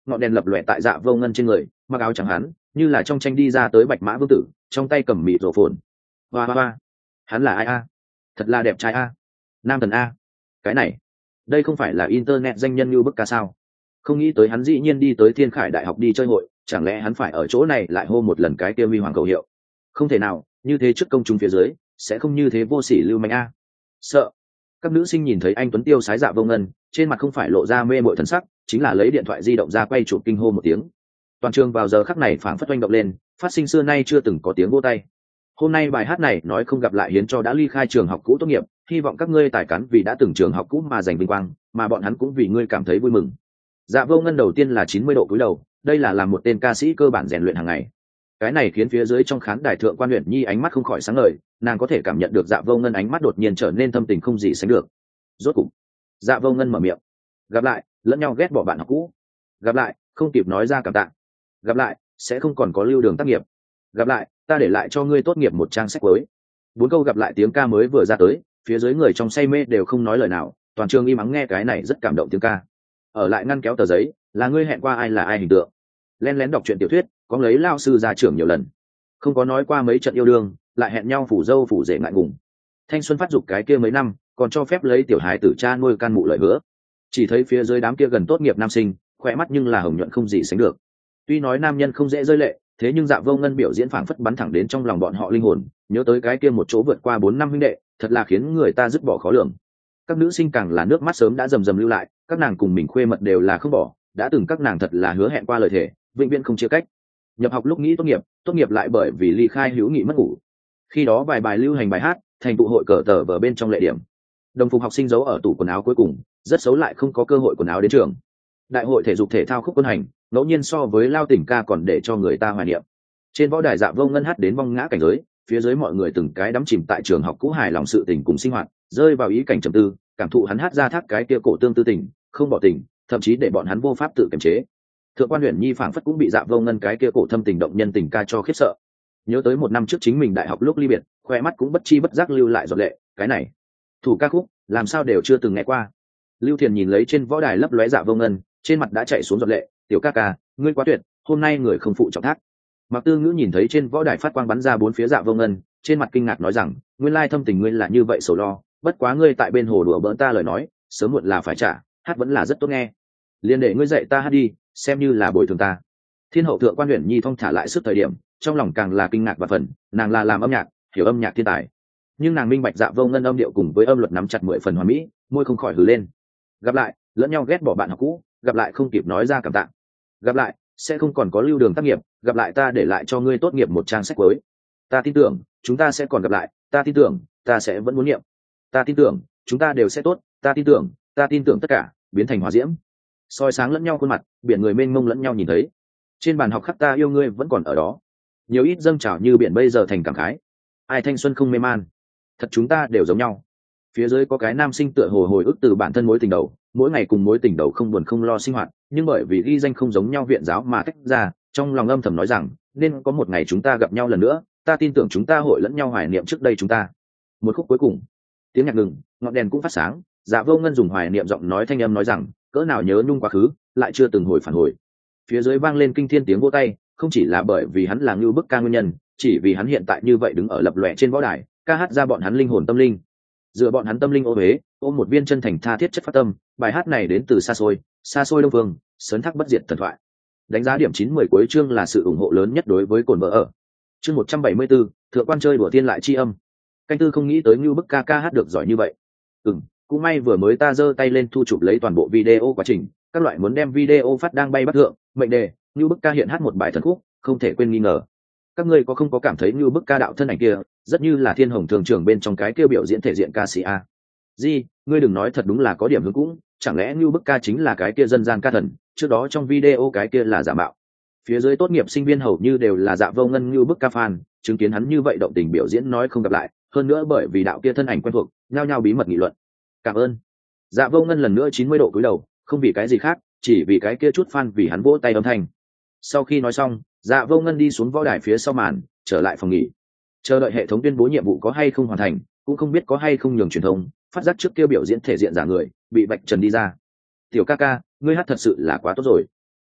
ngọn đèn lập lòe tại Dạ Vô Ngân trên người, mặc áo trắng hắn như là trong tranh đi ra tới bạch mã vương tử, trong tay cầm mịt rổ phồn. Hoa hoa hoa, hắn là ai a? Thật là đẹp trai a, nam thần a. Cái này, đây không phải là internet danh nhân như bức ca sao? Không nghĩ tới hắn dĩ nhiên đi tới Thiên Khải Đại học đi chơi hội, chẳng lẽ hắn phải ở chỗ này lại hô một lần cái kia huy hoàng cầu hiệu? Không thể nào, như thế trước công chúng phía dưới sẽ không như thế vô sỉ lưu manh a. Sợ. Các nữ sinh nhìn thấy anh tuấn tiêu sái Dạ Vô Ngân, trên mặt không phải lộ ra mê mội thần sắc, chính là lấy điện thoại di động ra quay chụp kinh hô một tiếng. Toàn trường vào giờ khắc này phảng phất oanh động lên, phát sinh xưa nay chưa từng có tiếng vỗ tay. Hôm nay bài hát này nói không gặp lại hiến cho đã ly khai trường học cũ tốt nghiệp, hy vọng các ngươi tài cán vì đã từng trường học cũ mà giành vinh quang, mà bọn hắn cũng vì ngươi cảm thấy vui mừng. Dạ Vô Ngân đầu tiên là chín mươi độ cúi đầu, đây là làm một tên ca sĩ cơ bản rèn luyện hàng ngày. Cái này khiến phía dưới trong khán đài thượng quan Uyển Nhi ánh mắt không khỏi sáng ngời, nàng có thể cảm nhận được Dạ Vô Ngân ánh mắt đột nhiên trở nên thâm tình không gì sánh được. Rốt cục, Dạ Vô Ngân mở miệng. Gặp lại, lẫn nhau ghét bỏ bạn học cũ. Gặp lại, không kịp nói ra cảm tạ. Gặp lại, sẽ không còn có lưu đường tác nghiệp. Gặp lại, ta để lại cho ngươi tốt nghiệp một trang sách mới. Bốn câu gặp lại tiếng ca mới vừa ra tới, phía dưới người trong say mê đều không nói lời nào, toàn trường im ắng nghe cái này rất cảm động tiếng ca. Ở lại ngăn kéo tờ giấy, là ngươi hẹn qua ai là ai hình tượng. Len lén đọc truyện tiểu thuyết, có lấy lao sư ra trưởng nhiều lần. Không có nói qua mấy trận yêu đương, lại hẹn nhau phủ dâu phủ rể ngại ngùng. Thanh xuân phát dục cái kia mấy năm, còn cho phép lấy tiểu hài tử cha nuôi can mụ lời hứa. Chỉ thấy phía dưới đám kia gần tốt nghiệp nam sinh, khỏe mắt nhưng là hồng nhuận không gì sánh được. Tuy nói nam nhân không dễ rơi lệ, thế nhưng Dạ Vô Ngân biểu diễn phảng phất bắn thẳng đến trong lòng bọn họ linh hồn, nhớ tới cái kia một chỗ vượt qua bốn năm huynh đệ, thật là khiến người ta dứt bỏ khó lường. Các nữ sinh càng là nước mắt sớm đã rầm rầm lưu lại, các nàng cùng mình khuê mật đều là không bỏ, đã từng các nàng thật là hứa hẹn qua lời thề, vĩnh viễn không chia cách. Nhập học lúc nghĩ tốt nghiệp, tốt nghiệp lại bởi vì ly khai hữu nghị mất ngủ. Khi đó vài bài lưu hành bài hát, thành tụ hội cờ tờ vở bên trong lệ điểm. Đồng phục học sinh giấu ở tủ quần áo cuối cùng, rất xấu lại không có cơ hội quần áo đến trường. Đại hội thể dục thể thao khúc quân hành, ngẫu nhiên so với lao tỉnh ca còn để cho người ta hoài niệm. Trên võ đài Dạ Vô Ngân hát đến vong ngã cảnh giới, phía dưới mọi người từng cái đắm chìm tại trường học cũ hài lòng sự tình cùng sinh hoạt, rơi vào ý cảnh trầm tư, cảm thụ hắn hát ra thác cái kia cổ tương tư tình, không bỏ tình, thậm chí để bọn hắn vô pháp tự kiềm chế. Thượng quan Uyển Nhi phảng phất cũng bị Dạ Vô Ngân cái kia cổ thâm tình động nhân tình ca cho khiếp sợ. Nhớ tới một năm trước chính mình đại học lúc ly biệt, khoe mắt cũng bất chi bất giác lưu lại giọt lệ, cái này, thủ ca khúc, làm sao đều chưa từng nghe qua. Lưu Thiền nhìn lấy trên võ đài lấp lóe Dạ Vô Ngân, trên mặt đã chạy xuống giọt lệ, tiểu ca ca, ngươi quá tuyệt, hôm nay người không phụ trọng thác. Mạc Tư Ngữ nhìn thấy trên võ đài phát quang bắn ra bốn phía Dạ Vô Ngân, trên mặt kinh ngạc nói rằng, nguyên lai thâm tình ngươi là như vậy sầu lo, bất quá ngươi tại bên hồ đùa bỡn ta lời nói, sớm muộn là phải trả, hát vẫn là rất tốt nghe. Liên để ngươi dạy ta hát đi, xem như là bồi thường ta. Thiên hậu thượng quan Uyển Nhi thong thả lại sức thời điểm, trong lòng càng là kinh ngạc và phần, nàng là làm âm nhạc, hiểu âm nhạc thiên tài. Nhưng nàng minh bạch Dạ Vô Ngân âm điệu cùng với âm luật nắm chặt mười phần hoàn mỹ, môi không khỏi hừ lên. Gặp lại, lẫn nhau ghét bỏ bạn học cũ, gặp lại không kịp nói ra cảm tạ. Gặp lại, sẽ không còn có lưu đường tác nghiệp, gặp lại ta để lại cho ngươi tốt nghiệp một trang sách mới. Ta tin tưởng, chúng ta sẽ còn gặp lại, ta tin tưởng, ta sẽ vẫn muốn niệm. Ta tin tưởng, chúng ta đều sẽ tốt, ta tin tưởng, ta tin tưởng tất cả biến thành hỏa diễm. Soi sáng lẫn nhau khuôn mặt, biển người mênh mông lẫn nhau nhìn thấy. Trên bàn học khắc ta yêu ngươi vẫn còn ở đó. Nhiều ít dâng trào như biển bây giờ thành cảm khái. Ai thanh xuân không mê man. Thật chúng ta đều giống nhau. Phía dưới có cái nam sinh tựa hồ hồi ức từ bản thân mối tình đầu, mỗi ngày cùng mối tình đầu không buồn không lo sinh hoạt, nhưng bởi vì ghi danh không giống nhau viện giáo mà tách ra, trong lòng âm thầm nói rằng, nên có một ngày chúng ta gặp nhau lần nữa, ta tin tưởng chúng ta hội lẫn nhau hoài niệm trước đây chúng ta. Một khúc cuối cùng, tiếng nhạc ngừng, ngọn đèn cũng phát sáng, Dạ Vô Ngân dùng hoài niệm giọng nói thanh âm nói rằng, cỡ nào nhớ nhung quá khứ, lại chưa từng hồi phản hồi. Phía dưới vang lên kinh thiên tiếng vỗ tay, không chỉ là bởi vì hắn là ngưu bức ca nguyên nhân, chỉ vì hắn hiện tại như vậy đứng ở lập lòe trên võ đài, ca hát ra bọn hắn linh hồn tâm linh. Dựa bọn hắn tâm linh ô huế, ôm một viên chân thành tha thiết chất phát tâm, bài hát này đến từ xa xôi, xa xôi đông phương, sớn thác bất diệt thần thoại. Đánh giá điểm chín mười cuối chương là sự ủng hộ lớn nhất đối với Cồn Vợ ở. Chương một trăm bảy mươi bốn, thượng quan chơi đùa tiên lại chi âm. Canh tư không nghĩ tới ngưu bức ca ca hát được giỏi như vậy. Ừm, cũng may vừa mới ta giơ tay lên thu chụp lấy toàn bộ video quá trình, các loại muốn đem video phát đang bay bắt thượng, mệnh đề, ngưu bức ca hiện hát một bài thần khúc, không thể quên nghi ngờ. Các ngươi có không có cảm thấy ngưu bức ca đạo thân ảnh kia rất như là Thiên Hồng thường trưởng bên trong cái kia biểu diễn thể diện ca sĩ a? Di, ngươi đừng nói, thật đúng là có điểm hướng cũng, chẳng lẽ ngưu bức ca chính là cái kia dân gian ca thần, trước đó trong video cái kia là giả mạo. Phía dưới tốt nghiệp sinh viên hầu như đều là Dạ Vô Ngân ngưu bức ca fan, chứng kiến hắn như vậy động tình biểu diễn nói không gặp lại, hơn nữa bởi vì đạo kia thân ảnh quen thuộc, nhao nhao bí mật nghị luận. Cảm ơn. Dạ Vô Ngân lần nữa chín mươi độ cúi đầu, không vì cái gì khác, chỉ vì cái kia chút fan vì hắn vỗ tay âm thanh. Sau khi nói xong, Dạ Vô Ngân đi xuống võ đài phía sau màn, trở lại phòng nghỉ, chờ đợi hệ thống tuyên bố nhiệm vụ có hay không hoàn thành, cũng không biết có hay không nhường truyền thông phát giác trước kia biểu diễn thể diện giả người bị vạch trần đi ra. Tiểu ca ca, ngươi hát thật sự là quá tốt rồi.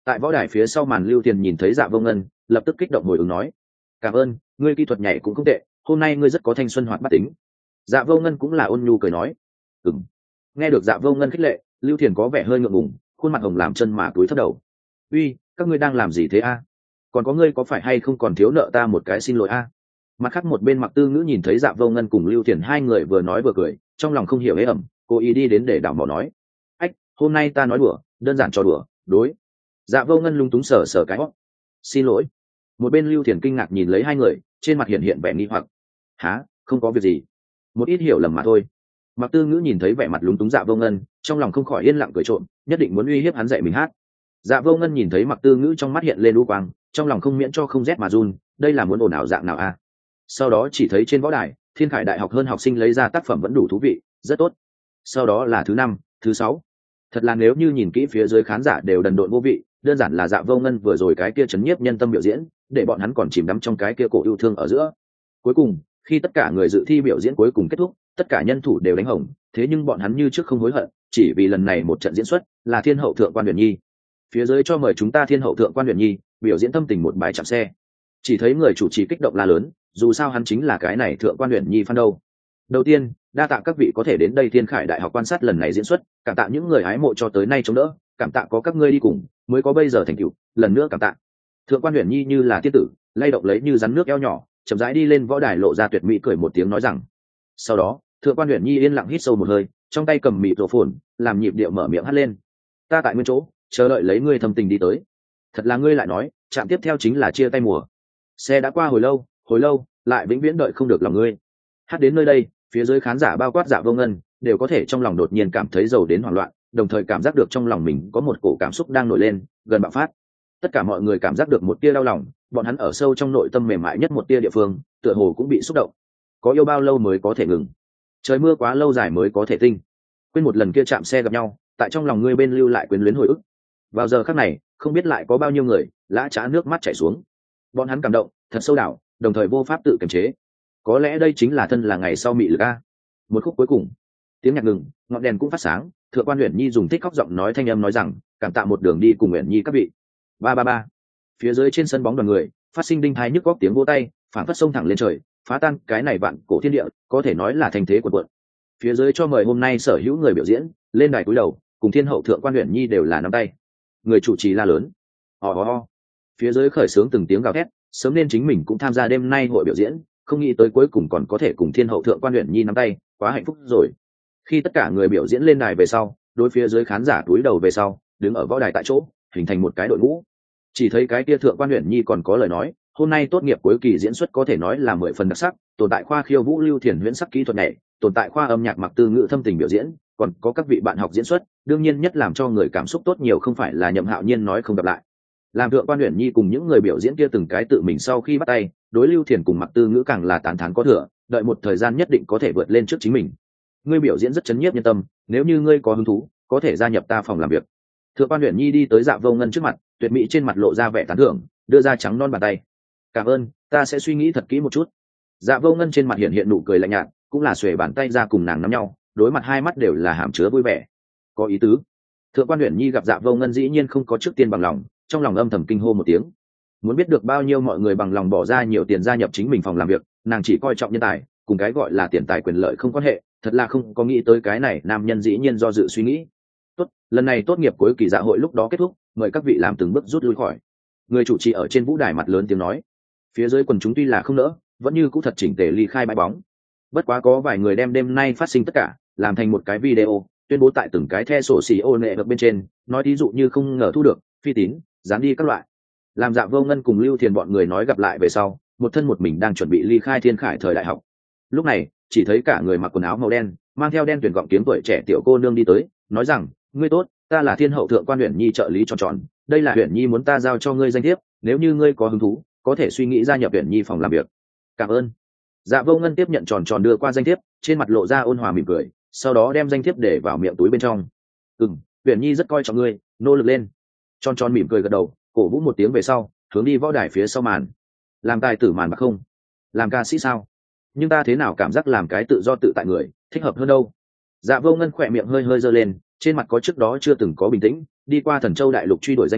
Tại võ đài phía sau màn Lưu Tiền nhìn thấy Dạ Vô Ngân, lập tức kích động hồi ứng nói: "Cảm ơn, ngươi kỹ thuật nhảy cũng không tệ, hôm nay ngươi rất có thanh xuân hoạt bát tính." Dạ Vô Ngân cũng là ôn nhu cười nói: "Ừm." Nghe được Dạ Vô Ngân khích lệ, Lưu Tiền có vẻ hơi ngượng ngùng, khuôn mặt hồng làm chân mà túi thấp đầu. "Uy, các ngươi đang làm gì thế a? Còn có ngươi có phải hay không còn thiếu nợ ta một cái xin lỗi a?" Mặt khác một bên Mặc Tư Ngữ nhìn thấy Dạ Vô Ngân cùng Lưu Tiền hai người vừa nói vừa cười, trong lòng không hiểu hế ẩm, cô ý đi đến để đảo mỏ nói: "Ách, hôm nay ta nói đùa, đơn giản cho đùa, đối." Dạ Vô Ngân lung túng sờ sờ cái hót. "Xin lỗi." Một bên Lưu Thiền kinh ngạc nhìn lấy hai người, trên mặt hiện hiện vẻ nghi hoặc. "Hả, không có việc gì, một ít hiểu lầm mà thôi." Mặc Tư Ngữ nhìn thấy vẻ mặt lúng túng Dạ Vô Ngân, trong lòng không khỏi yên lặng cười trộm, nhất định muốn uy hiếp hắn dạy mình hát. Dạ Vô Ngân nhìn thấy Mặc Tư Ngữ trong mắt hiện lên u quang, trong lòng không miễn cho không rét mà run, đây là muốn ồn ào dạng nào a? Sau đó chỉ thấy trên võ đài, Thiên Khải Đại học hơn học sinh lấy ra tác phẩm vẫn đủ thú vị, rất tốt. Sau đó là thứ năm, thứ sáu. Thật là nếu như nhìn kỹ phía dưới khán giả đều đần độn vô vị, đơn giản là Dạ Vô Ngân vừa rồi cái kia chấn nhiếp nhân tâm biểu diễn, để bọn hắn còn chìm đắm trong cái kia cổ yêu thương ở giữa. Cuối cùng, khi tất cả người dự thi biểu diễn cuối cùng kết thúc, tất cả nhân thủ đều đánh hồng, thế nhưng bọn hắn như trước không hối hận, chỉ vì lần này một trận diễn xuất là Thiên Hậu Thượng Quan Huyền Nhi. Phía dưới cho mời chúng ta Thiên Hậu Thượng Quan Huyền Nhi biểu diễn tâm tình một bài chạm xe. Chỉ thấy người chủ trì kích động la lớn, dù sao hắn chính là cái này Thượng Quan Huyền Nhi fan đâu. Đầu tiên, đa tạ các vị có thể đến đây Thiên Khải Đại học quan sát lần này diễn xuất, cảm tạ những người hái mộ cho tới nay chống đỡ, cảm tạ có các ngươi đi cùng, mới có bây giờ thành tựu, lần nữa cảm tạ. Thượng Quan Huyền Nhi như là tiên tử, lay động lấy như rắn nước eo nhỏ, chậm rãi đi lên võ đài lộ ra tuyệt mỹ cười một tiếng nói rằng. Sau đó, Thượng Quan Huyền Nhi yên lặng hít sâu một hơi, trong tay cầm mịt rổ phồn, làm nhịp điệu mở miệng hát lên. Ta tại nguyên chỗ, chờ đợi lấy ngươi thâm tình đi tới. Thật là ngươi lại nói, chạm tiếp theo chính là chia tay mùa. Xe đã qua hồi lâu, hồi lâu, lại vĩnh viễn đợi không được lòng ngươi. Hát đến nơi đây, phía dưới khán giả bao quát Dạ Vô Ngân đều có thể trong lòng đột nhiên cảm thấy giàu đến hoảng loạn, đồng thời cảm giác được trong lòng mình có một cổ cảm xúc đang nổi lên, gần bạo phát. Tất cả mọi người cảm giác được một tia đau lòng, bọn hắn ở sâu trong nội tâm mềm mại nhất một tia địa phương, tựa hồ cũng bị xúc động. Có yêu bao lâu mới có thể ngừng? Trời mưa quá lâu dài mới có thể tinh. Quên một lần kia chạm xe gặp nhau, tại trong lòng ngươi bên lưu lại quyến luyến hồi ức. Vào giờ khắc này, không biết lại có bao nhiêu người lã chã nước mắt chảy xuống. Bọn hắn cảm động, thật sâu đảo, đồng thời vô pháp tự kiềm chế. Có lẽ đây chính là thân là ngày sau mị lực a. Một khúc cuối cùng, tiếng nhạc ngừng, ngọn đèn cũng phát sáng, Thượng Quan Uyển Nhi dùng thích khóc giọng nói thanh âm nói rằng, cảm tạ một đường đi cùng Uyển Nhi các vị. Ba ba ba. Phía dưới trên sân bóng đoàn người, phát sinh đinh thái nhức góc tiếng vỗ tay, phảng phất sông thẳng lên trời, phá tan cái này vạn cổ thiên địa, có thể nói là thành thế quần quận. Phía dưới cho mời hôm nay sở hữu người biểu diễn, lên đài cúi đầu, cùng Thiên Hậu Thượng Quan Uyển Nhi đều là nắm tay. Người chủ trì la lớn. Ho ho ho. Phía dưới khởi sướng từng tiếng gào thét, sớm nên chính mình cũng tham gia đêm nay hội biểu diễn, không nghĩ tới cuối cùng còn có thể cùng Thiên Hậu Thượng Quan Uyển Nhi nắm tay, quá hạnh phúc rồi. Khi tất cả người biểu diễn lên đài về sau, đối phía dưới khán giả cúi đầu về sau, đứng ở võ đài tại chỗ, hình thành một cái đội ngũ. Chỉ thấy cái kia Thượng Quan Uyển Nhi còn có lời nói, hôm nay tốt nghiệp cuối kỳ diễn xuất có thể nói là mười phần đặc sắc, tồn tại khoa khiêu vũ Lưu Thiền huyễn sắc kỹ thuật nhảy, tồn tại khoa âm nhạc Mặc Tư Ngữ thâm tình biểu diễn, còn có các vị bạn học diễn xuất, đương nhiên nhất làm cho người cảm xúc tốt nhiều không phải là Nhậm Hạo Nhiên nói không gặp lại. Làm Thượng Quan Uyển Nhi cùng những người biểu diễn kia từng cái tự mình sau khi bắt tay, đối Lưu Thiền cùng Mặc Tư Ngữ càng là tán thán có thừa, đợi một thời gian nhất định có thể vượt lên trước chính mình. Ngươi biểu diễn rất chấn nhiếp nhân tâm, nếu như ngươi có hứng thú, có thể gia nhập ta phòng làm việc. Thượng Quan Uyển Nhi đi tới Dạ Vô Ngân trước mặt, tuyệt mỹ trên mặt lộ ra vẻ tán thưởng, đưa ra trắng non bàn tay. Cảm ơn, ta sẽ suy nghĩ thật kỹ một chút. Dạ Vô Ngân trên mặt hiện hiện nụ cười lạnh nhạt, cũng là xuề bàn tay ra cùng nàng nắm nhau, đối mặt hai mắt đều là hàm chứa vui vẻ. Có ý tứ. Thượng Quan Uyển Nhi gặp Dạ Vô Ngân dĩ nhiên không có trước tiên bằng lòng, trong lòng âm thầm kinh hô một tiếng. Muốn biết được bao nhiêu mọi người bằng lòng bỏ ra nhiều tiền gia nhập chính mình phòng làm việc, nàng chỉ coi trọng nhân tài, cùng cái gọi là tiền tài quyền lợi không quan hệ, thật là không có nghĩ tới cái này nam nhân dĩ nhiên do dự suy nghĩ. Tốt, lần này tốt nghiệp cuối kỳ dạ hội lúc đó kết thúc, mời các vị làm từng bước rút lui khỏi. Người chủ trì ở trên vũ đài mặt lớn tiếng nói. Phía dưới quần chúng tuy là không nỡ, vẫn như cũ thật chỉnh tề ly khai bãi bóng. Bất quá có vài người đem đêm nay phát sinh tất cả làm thành một cái video, tuyên bố tại từng cái the sổ xì ô nệ được bên trên, nói thí dụ như không ngờ thu được phi tín, dán đi các loại. Làm Dạ Vô Ngân cùng Lưu Thiền bọn người nói gặp lại về sau, một thân một mình đang chuẩn bị ly khai Thiên Khải thời đại học. Lúc này, chỉ thấy cả người mặc quần áo màu đen, mang theo đen tuyển gọng kiếm tuổi trẻ tiểu cô nương đi tới, nói rằng, ngươi tốt, ta là Thiên Hậu Thượng Quan Uyển Nhi trợ lý tròn tròn, đây là Uyển Nhi muốn ta giao cho ngươi danh thiếp, nếu như ngươi có hứng thú, có thể suy nghĩ gia nhập Uyển Nhi phòng làm việc. Cảm ơn. Dạ Vô Ngân tiếp nhận tròn tròn đưa qua danh thiếp, trên mặt lộ ra ôn hòa mỉm cười, sau đó đem danh thiếp để vào miệng túi bên trong. Ừm, Uyển Nhi rất coi trọng ngươi, nỗ lực lên. Tròn tròn mỉm cười gật đầu, cổ vũ một tiếng về sau, hướng đi võ đài phía sau màn. Làm tài tử màn bạc không? Làm ca sĩ sao? Nhưng ta thế nào cảm giác làm cái tự do tự tại người thích hợp hơn đâu? Dạ Vô Ngân khỏe miệng hơi hơi giơ lên, trên mặt có trước đó chưa từng có bình tĩnh, đi qua Thần Châu đại lục truy đuổi danh lợi,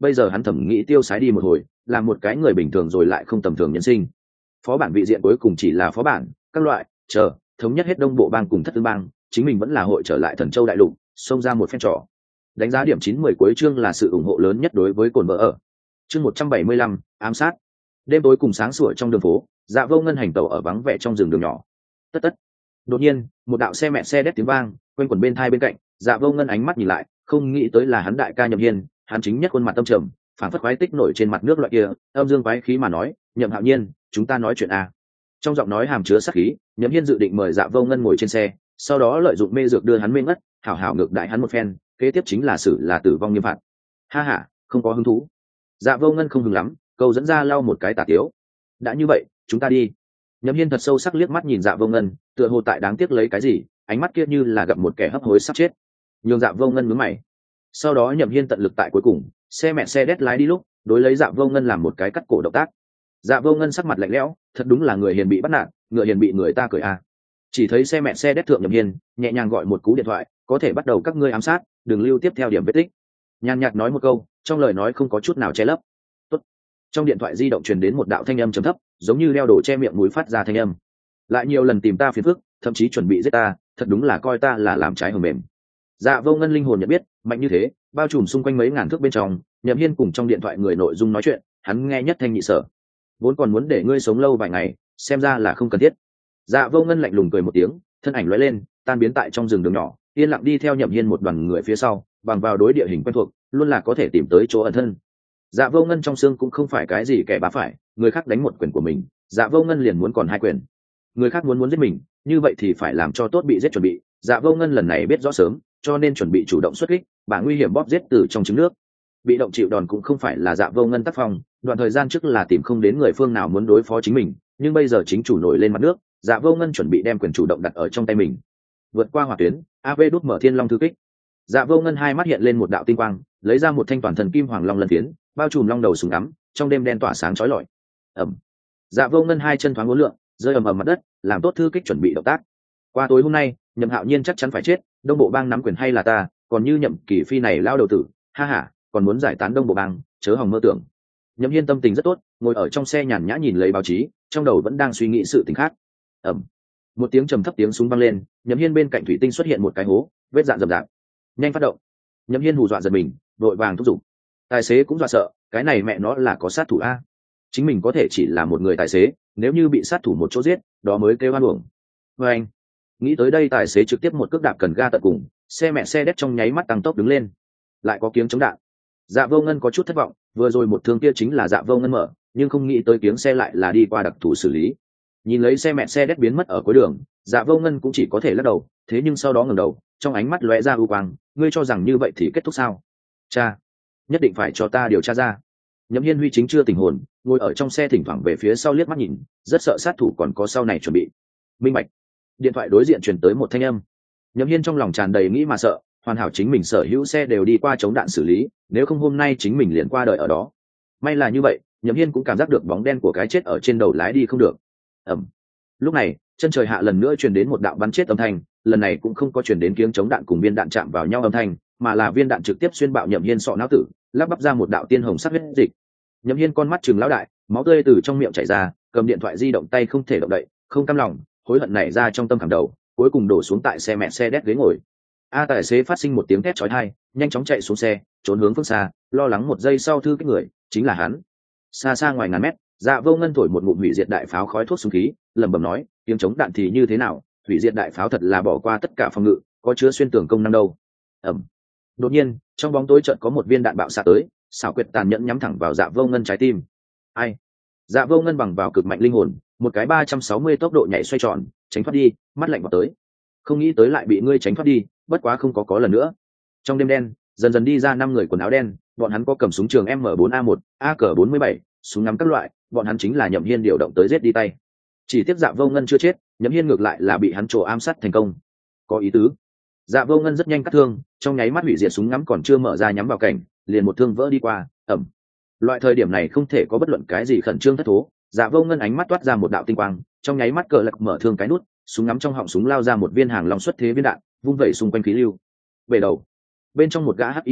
bây giờ hắn thẩm nghĩ tiêu sái đi một hồi, làm một cái người bình thường rồi lại không tầm thường nhân sinh. Phó bản vị diện cuối cùng chỉ là phó bản, các loại chờ thống nhất hết đông bộ bang cùng thất tương bang, chính mình vẫn là hội trở lại Thần Châu đại lục, xông ra một phen trò. Đánh giá điểm chín mười cuối chương là sự ủng hộ lớn nhất đối với cồn vợ ở. Chương một trăm bảy mươi lăm, ám sát. Đêm tối cùng sáng sủa trong đường phố, Dạ Vô Ngân hành tẩu ở vắng vẻ trong rừng đường nhỏ. Tất tất. Đột nhiên, một đạo xe mẹ xe đét tiếng vang, quanh quẩn bên thai bên cạnh, Dạ Vô Ngân ánh mắt nhìn lại, không nghĩ tới là hắn đại ca Nhậm Hiên, hắn chính nhất khuôn mặt tâm trầm, phảng phất khoái tích nổi trên mặt nước loại kia, âm dương quái khí mà nói, "Nhậm Hạo Nhiên, chúng ta nói chuyện a." Trong giọng nói hàm chứa sát khí, Nhậm Hiên dự định mời Dạ Vô Ngân ngồi trên xe, sau đó lợi dụng mê dược đưa hắn mê ngất, hảo hảo ngược đại hắn một phen, kế tiếp chính là xử là tử vong nghiêm phạt. Ha ha, không có hứng thú. Dạ Vô Ngân không hứng lắm, câu dẫn ra lau một cái tà tiếu. Đã như vậy, chúng ta đi. Nhậm Hiên thật sâu sắc liếc mắt nhìn Dạ Vô Ngân, tựa hồ tại đáng tiếc lấy cái gì, ánh mắt kia như là gặp một kẻ hấp hối sắp chết. Nhường Dạ Vô Ngân nhướng mày. Sau đó Nhậm Hiên tận lực tại cuối cùng, xe mẹ xe đét lái đi lúc, đối lấy Dạ Vô Ngân làm một cái cắt cổ động tác. Dạ Vô Ngân sắc mặt lạnh lẽo, thật đúng là người hiền bị bắt nạt, ngựa hiền bị người ta cười a. Chỉ thấy xe mẹ xe đét thượng Nhậm Hiên, nhẹ nhàng gọi một cú điện thoại, có thể bắt đầu các ngươi ám sát, đừng lưu tiếp theo điểm vết tích. Nhàn nhạt nói một câu, trong lời nói không có chút nào che lấp. Tốt. Trong điện thoại di động truyền đến một đạo thanh âm trầm thấp, giống như đeo đồ che miệng mũi phát ra thanh âm. Lại nhiều lần tìm ta phiền phức, thậm chí chuẩn bị giết ta, thật đúng là coi ta là làm trái hờ mềm. Dạ Vô Ngân linh hồn nhận biết, mạnh như thế, bao trùm xung quanh mấy ngàn thước bên trong, Nhậm Hiên cùng trong điện thoại người nội dung nói chuyện, hắn nghe nhất thanh nhị sở. Vốn còn muốn để ngươi sống lâu vài ngày, xem ra là không cần thiết. Dạ Vô Ngân lạnh lùng cười một tiếng, thân ảnh lóe lên, tan biến tại trong rừng đường nhỏ, yên lặng đi theo Nhậm Hiên một đoàn người phía sau, bằng vào đối địa hình quen thuộc, luôn là có thể tìm tới chỗ ẩn thân. Dạ Vô Ngân trong xương cũng không phải cái gì kẻ bá phải, người khác đánh một quyền của mình, Dạ Vô Ngân liền muốn còn hai quyền. Người khác muốn muốn giết mình, như vậy thì phải làm cho tốt bị giết chuẩn bị. Dạ Vô Ngân lần này biết rõ sớm, cho nên chuẩn bị chủ động xuất kích, bả nguy hiểm bóp giết từ trong trứng nước. Bị động chịu đòn cũng không phải là Dạ Vô Ngân tác phong, đoạn thời gian trước là tìm không đến người phương nào muốn đối phó chính mình, nhưng bây giờ chính chủ nổi lên mặt nước, Dạ Vô Ngân chuẩn bị đem quyền chủ động đặt ở trong tay mình. Vượt qua hỏa tuyến, a vê đút mở thiên long thư kích. Dạ Vô Ngân hai mắt hiện lên một đạo tinh quang, lấy ra một thanh toàn thần kim hoàng long lân phiến, bao trùm long đầu súng ngắm, trong đêm đen tỏa sáng chói lọi. Ầm. Dạ Vô Ngân hai chân thoáng uốn lượn, rơi ầm ầm mặt đất, làm tốt thư kích chuẩn bị động tác. Qua tối hôm nay, Nhậm Hạo Nhiên chắc chắn phải chết, Đông Bộ Bang nắm quyền hay là ta, còn như Nhậm Kỳ Phi này lao đầu tử, ha ha, còn muốn giải tán Đông Bộ Bang, chớ hòng mơ tưởng. Nhậm Hiên tâm tình rất tốt, ngồi ở trong xe nhàn nhã nhìn lấy báo chí, trong đầu vẫn đang suy nghĩ sự tình khác. Ầm. Một tiếng trầm thấp tiếng súng vang lên, Nhậm Hiên bên cạnh thủy tinh xuất hiện một cái hố, vết dạn rậm rạp. Nhanh phát động. Nhậm Hiên hù dọa giật mình, vội vàng thúc giục. Tài xế cũng dọa sợ, cái này mẹ nó là có sát thủ a. Chính mình có thể chỉ là một người tài xế, nếu như bị sát thủ một chỗ giết, đó mới kêu oan uổng. Và anh, nghĩ tới đây tài xế trực tiếp một cước đạp cần ga tận cùng, xe mẹ xe đét trong nháy mắt tăng tốc đứng lên. Lại có kiếng chống đạn. Dạ Vô Ngân có chút thất vọng, vừa rồi một thương kia chính là Dạ Vô Ngân mở, nhưng không nghĩ tới kiếng xe lại là đi qua đặc thù xử lý. Nhìn lấy xe mẹ xe đét biến mất ở cuối đường, Dạ Vô Ngân cũng chỉ có thể lắc đầu, thế nhưng sau đó ngẩng đầu, trong ánh mắt lóe ra ưu quang, ngươi cho rằng như vậy thì kết thúc sao? Cha, nhất định phải cho ta điều tra ra. Nhậm Hiên Huy chính chưa tỉnh hồn, ngồi ở trong xe thỉnh thoảng về phía sau liếc mắt nhìn, rất sợ sát thủ còn có sau này chuẩn bị. Minh bạch. Điện thoại đối diện truyền tới một thanh âm. Nhậm Hiên trong lòng tràn đầy nghĩ mà sợ, hoàn hảo chính mình sở hữu xe đều đi qua chống đạn xử lý, nếu không hôm nay chính mình liền qua đời ở đó. May là như vậy, Nhậm Hiên cũng cảm giác được bóng đen của cái chết ở trên đầu lái đi không được. Ầm. Lúc này, chân trời hạ lần nữa truyền đến một đạo bắn chết âm thanh, lần này cũng không có truyền đến kiếng chống đạn cùng viên đạn chạm vào nhau âm thanh, mà là viên đạn trực tiếp xuyên bạo Nhậm Hiên sọ não tử, lắp bắp ra một đạo tiên hồng sắc huyết dịch. Nhậm Hiên con mắt trừng lão đại, máu tươi từ trong miệng chảy ra, cầm điện thoại di động tay không thể động đậy, không cam lòng, hối hận nảy ra trong tâm khảm đầu, cuối cùng đổ xuống tại xe mẹ xe đét ghế ngồi. A tài xế phát sinh một tiếng thét chói tai, nhanh chóng chạy xuống xe, trốn hướng phương xa, lo lắng một giây sau thư cái người, chính là hắn. Xa xa ngoài ngàn mét, Dạ Vô Ngân thổi một ngụm hủy diệt đại pháo khói thuốc súng khí, lẩm bẩm nói, tiếng chống đạn thì như thế nào, hủy diệt đại pháo thật là bỏ qua tất cả phòng ngự, có chứa xuyên tường công năng đâu. Ầm. Đột nhiên, trong bóng tối chợt có một viên đạn bạo xạ tới, xảo quyệt tàn nhẫn nhắm thẳng vào Dạ Vô Ngân trái tim. Ai? Dạ Vô Ngân bằng vào cực mạnh linh hồn, một cái ba trăm sáu mươi tốc độ nhảy xoay tròn, tránh thoát đi, mắt lạnh vào tới. Không nghĩ tới lại bị ngươi tránh thoát đi, bất quá không có có lần nữa. Trong đêm đen, dần dần đi ra năm người quần áo đen, bọn hắn có cầm súng trường M bốn A một, A K bốn mươi bảy, súng ngắm các loại, bọn hắn chính là Nhậm Hiên điều động tới giết đi tay. Chỉ tiếc Dạ Vô Ngân chưa chết, Nhậm Hiên ngược lại là bị hắn trổ ám sát thành công. Có ý tứ. Dạ Vô Ngân rất nhanh cắt thương, trong nháy mắt hủy diệt súng ngắm còn chưa mở ra nhắm vào cảnh, liền một thương vỡ đi qua, ẩm. Loại thời điểm này không thể có bất luận cái gì khẩn trương thất thố, Dạ Vô Ngân ánh mắt toát ra một đạo tinh quang, trong nháy mắt cờ lật mở thương cái nút, súng ngắm trong họng súng lao ra một viên hàng long xuất thế viên đạn, vung vẩy xung quanh khí lưu. Về đầu, bên trong một gã hắc y nhân,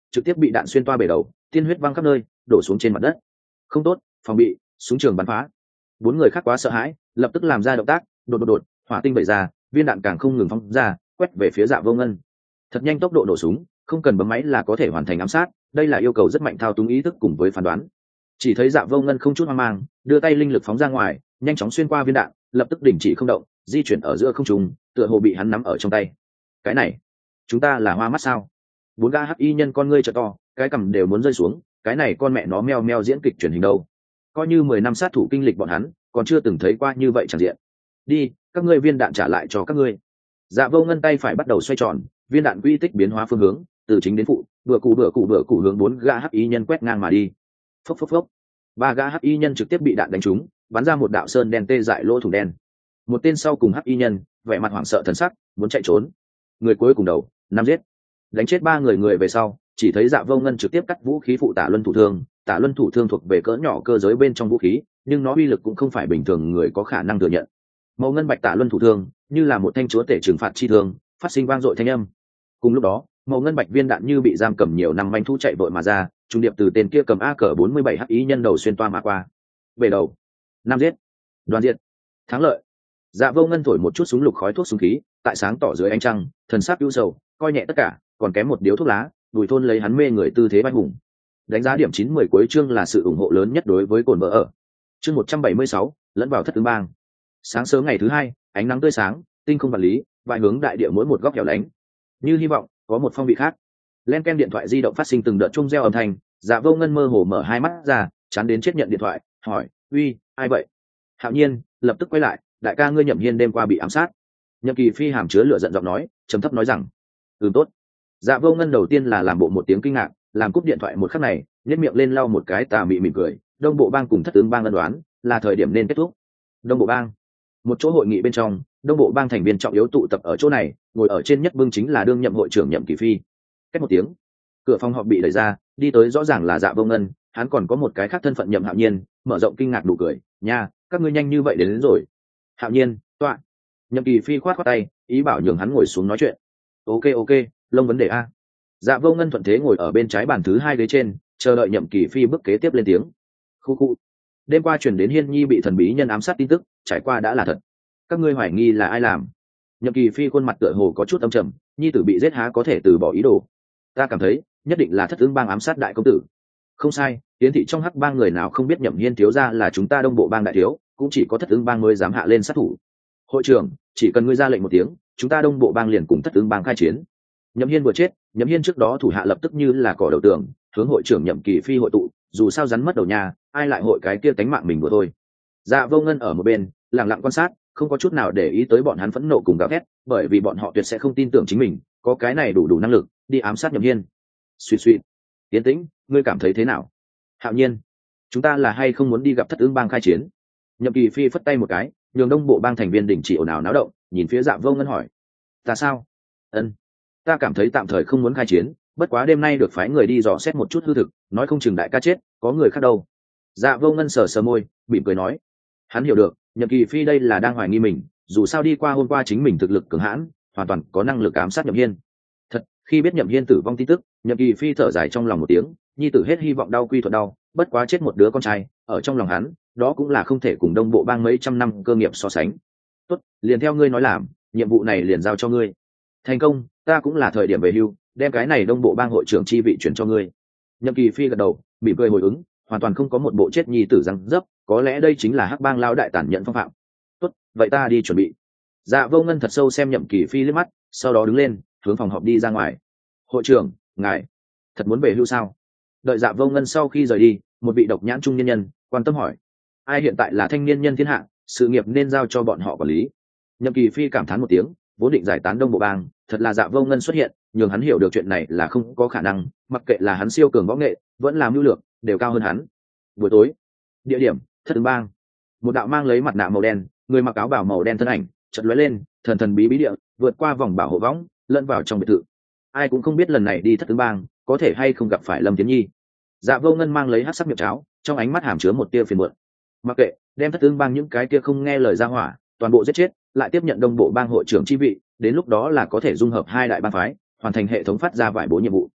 trực tiếp bị đạn xuyên toa bể đầu, tiên huyết văng khắp nơi, đổ xuống trên mặt đất. Không tốt, phòng bị, súng trường bắn phá. Bốn người khác quá sợ hãi, lập tức làm ra động tác, đột đột đột, hỏa tinh vẩy ra, viên đạn càng không ngừng phóng ra, quét về phía Dạ Vô Ngân. Thật nhanh tốc độ nổ súng, không cần bấm máy là có thể hoàn thành ám sát, đây là yêu cầu rất mạnh thao túng ý thức cùng với phán đoán. Chỉ thấy Dạ Vô Ngân không chút hoang mang, đưa tay linh lực phóng ra ngoài, nhanh chóng xuyên qua viên đạn, lập tức đình chỉ không động, di chuyển ở giữa không trung, tựa hồ bị hắn nắm ở trong tay. Cái này, chúng ta là hoa mắt sao? Bốn gã hắc y nhân con ngươi trợ to, cái cằm đều muốn rơi xuống, cái này con mẹ nó meo meo diễn kịch truyền hình đâu? Coi như mười năm sát thủ kinh lịch bọn hắn, còn chưa từng thấy qua như vậy chẳng diện. Đi, các ngươi viên đạn trả lại cho các ngươi. Dạ Vô Ngân tay phải bắt đầu xoay tròn, viên đạn quy tích biến hóa phương hướng, từ chính đến phụ, bừa cụ bừa cụ bừa cụ hướng bốn gã hắc y nhân quét ngang mà đi. Phốc phốc phốc. Ba gã hắc y nhân trực tiếp bị đạn đánh trúng, bắn ra một đạo sơn đen tê dại lỗ thủng đen. Một tên sau cùng hắc y nhân, vẻ mặt hoảng sợ thần sắc, muốn chạy trốn. Người cuối cùng đầu, năm giết. Đánh chết ba người người về sau, chỉ thấy Dạ Vô Ngân trực tiếp cắt vũ khí phụ Tả Luân thủ thương. Tả Luân thủ thương thuộc về cỡ nhỏ cơ giới bên trong vũ khí, nhưng nó uy lực cũng không phải bình thường người có khả năng thừa nhận. Màu ngân bạch Tả Luân thủ thương, như là một thanh chúa tể trừng phạt chi thương, phát sinh vang dội thanh âm. Cùng lúc đó, màu ngân bạch viên đạn như bị giam cầm nhiều năm manh thu chạy vội mà ra, trung điệp từ tên kia cầm a cờ bốn mươi bảy hắc ý nhân đầu xuyên toa mà qua. Về đầu, năm giết, đoàn diệt, thắng lợi. Dạ Vô Ngân thổi một chút súng lục khói thuốc súng khí, tại sáng tỏ dưới ánh trăng, thần sắc ưu sầu, coi nhẹ tất cả, còn kém một điếu thuốc lá, Bùi Thôn lấy hắn mê người tư thế vai hùng. Đánh giá điểm chín mười cuối chương là sự ủng hộ lớn nhất đối với Cổn Vợ ở. Chương một trăm bảy mươi sáu, lẫn vào thất tướng bang. Sáng sớm ngày thứ hai, ánh nắng tươi sáng, tinh không vật lý, vài hướng đại địa mỗi một góc hẻo lánh. Như hy vọng, có một phong vị khác. Len ken điện thoại di động phát sinh từng đợt chuông reo âm thanh, Dạ Vô Ngân mơ hồ mở hai mắt ra, chán đến chết nhận điện thoại, hỏi: "Uy, ai vậy?" Hạo Nhiên lập tức quay lại: "Đại ca ngươi Nhậm Hiên đêm qua bị ám sát." Nhậm Kỳ Phi hàm chứa lửa giận giọng nói, trầm thấp nói rằng: "Ừ tốt." Dạ Vô Ngân đầu tiên là làm bộ một tiếng kinh ngạc, làm cúp điện thoại một khắc này, nhếch miệng lên lau một cái tà mị mỉm cười, Đông Bộ Bang cùng Thất Tướng Bang ân đoán, là thời điểm nên kết thúc. Đông Bộ Bang, một chỗ hội nghị bên trong, Đông Bộ Bang thành viên trọng yếu tụ tập ở chỗ này, ngồi ở trên nhất bưng chính là đương nhậm hội trưởng Nhậm Kỳ Phi. Cách một tiếng, cửa phòng họp bị đẩy ra, đi tới rõ ràng là Dạ Vô Ngân, hắn còn có một cái khác thân phận Nhậm Hạo Nhiên, mở rộng kinh ngạc nụ cười, "Nha, các ngươi nhanh như vậy đến, đến rồi." "Hạo Nhiên, tọa." Nhậm Kỳ Phi khoát khoát tay, ý bảo nhường hắn ngồi xuống nói chuyện. "Ok ok, lông vấn đề a." Dạ Vô Ngân thuận thế ngồi ở bên trái bàn thứ hai ghế trên, chờ đợi Nhậm Kỳ Phi bước kế tiếp lên tiếng. Khu khu. Đêm qua truyền đến Hiên Nhi bị thần bí nhân ám sát tin tức, trải qua đã là thật. Các ngươi hoài nghi là ai làm? Nhậm Kỳ Phi khuôn mặt tựa hồ có chút âm trầm, nhi tử bị giết há có thể từ bỏ ý đồ. Ta cảm thấy, nhất định là Thất Ứng Bang ám sát đại công tử. Không sai, tiến thị trong hắc bang người nào không biết Nhậm Hiên thiếu gia là chúng ta Đông Bộ Bang đại thiếu, cũng chỉ có Thất Ứng Bang mới dám hạ lên sát thủ. Hội trưởng, chỉ cần ngươi ra lệnh một tiếng, chúng ta Đông Bộ Bang liền cùng Thất Ứng Bang khai chiến. Nhậm Hiên vừa chết, Nhậm Hiên trước đó thủ hạ lập tức như là cỏ đầu tường, hướng hội trưởng Nhậm Kỳ Phi hội tụ, dù sao rắn mất đầu nhà, ai lại hội cái kia tánh mạng mình vừa thôi. Dạ Vô Ngân ở một bên, lặng lặng quan sát, không có chút nào để ý tới bọn hắn phẫn nộ cùng gào thét, bởi vì bọn họ tuyệt sẽ không tin tưởng chính mình, có cái này đủ đủ năng lực đi ám sát Nhậm Hiên. Suy suy, Tiến Tĩnh, ngươi cảm thấy thế nào? Hạo Nhiên, chúng ta là hay không muốn đi gặp Thất Ứng Bang khai chiến? Nhậm Kỳ Phi phất tay một cái, nhường Đông Bộ Bang thành viên đình chỉ ồn ào náo động, nhìn phía Dạ Vô Ngân hỏi: "Ta sao?" "Ân, ta cảm thấy tạm thời không muốn khai chiến, bất quá đêm nay được phái người đi dò xét một chút hư thực, nói không chừng đại ca chết, có người khác đâu." Dạ Vô Ngân sờ sờ môi, mỉm cười nói. Hắn hiểu được, Nhậm Kỳ Phi đây là đang hoài nghi mình, dù sao đi qua hôm qua chính mình thực lực cường hãn, hoàn toàn có năng lực ám sát Nhậm Hiên. Thật, khi biết Nhậm Hiên tử vong tin tức, Nhậm Kỳ Phi thở dài trong lòng một tiếng, nhi tử hết hy vọng đau quy thuận đau, bất quá chết một đứa con trai, ở trong lòng hắn, đó cũng là không thể cùng Đông Bộ Bang mấy trăm năm cơ nghiệp so sánh. Tốt, liền theo ngươi nói làm, nhiệm vụ này liền giao cho ngươi. Thành công, ta cũng là thời điểm về hưu, đem cái này Đông Bộ Bang hội trưởng chi vị chuyển cho ngươi. Nhậm Kỳ Phi gật đầu, mỉm cười hồi ứng, hoàn toàn không có một bộ chết nhi tử răng dấp, có lẽ đây chính là hắc bang lão đại tàn nhẫn phong phạm. Tốt, vậy ta đi chuẩn bị. Dạ Vô Ngân thật sâu xem Nhậm Kỳ Phi liếc mắt, sau đó đứng lên, hướng phòng họp đi ra ngoài. Hội trưởng, ngài thật muốn về hưu sao? Đợi Dạ Vô Ngân sau khi rời đi, một vị độc nhãn trung nhân nhân quan tâm hỏi: ai hiện tại là thanh niên nhân thiên hạ, sự nghiệp nên giao cho bọn họ quản lý. Nhậm Kỳ Phi cảm thán một tiếng, vốn định giải tán Đông Bộ Bang, thật là Dạ Vô Ngân xuất hiện, nhường hắn hiểu được chuyện này là không có khả năng, mặc kệ là hắn siêu cường võ nghệ, vẫn là mưu lược, đều cao hơn hắn. Buổi tối, địa điểm Thất Ứng Bang. Một đạo mang lấy mặt nạ màu đen, người mặc áo bào màu đen thân ảnh chợt lóe lên, thần thần bí bí địa vượt qua vòng bảo hộ võng, lẫn vào trong biệt thự. Ai cũng không biết lần này đi Thất Ứng Bang có thể hay không gặp phải Lâm Tiến Nhi. Dạ Vô Ngân mang lấy hắc sắc miệng cháo, trong ánh mắt hàm chứa một tia phiền muộn. Mặc kệ, đem Thất Ứng Bang những cái kia không nghe lời ra hỏa, toàn bộ giết chết, lại tiếp nhận Đông Bộ Bang hội trưởng chi vị, đến lúc đó là có thể dung hợp hai đại bang phái, hoàn thành hệ thống phát ra vải bố nhiệm vụ.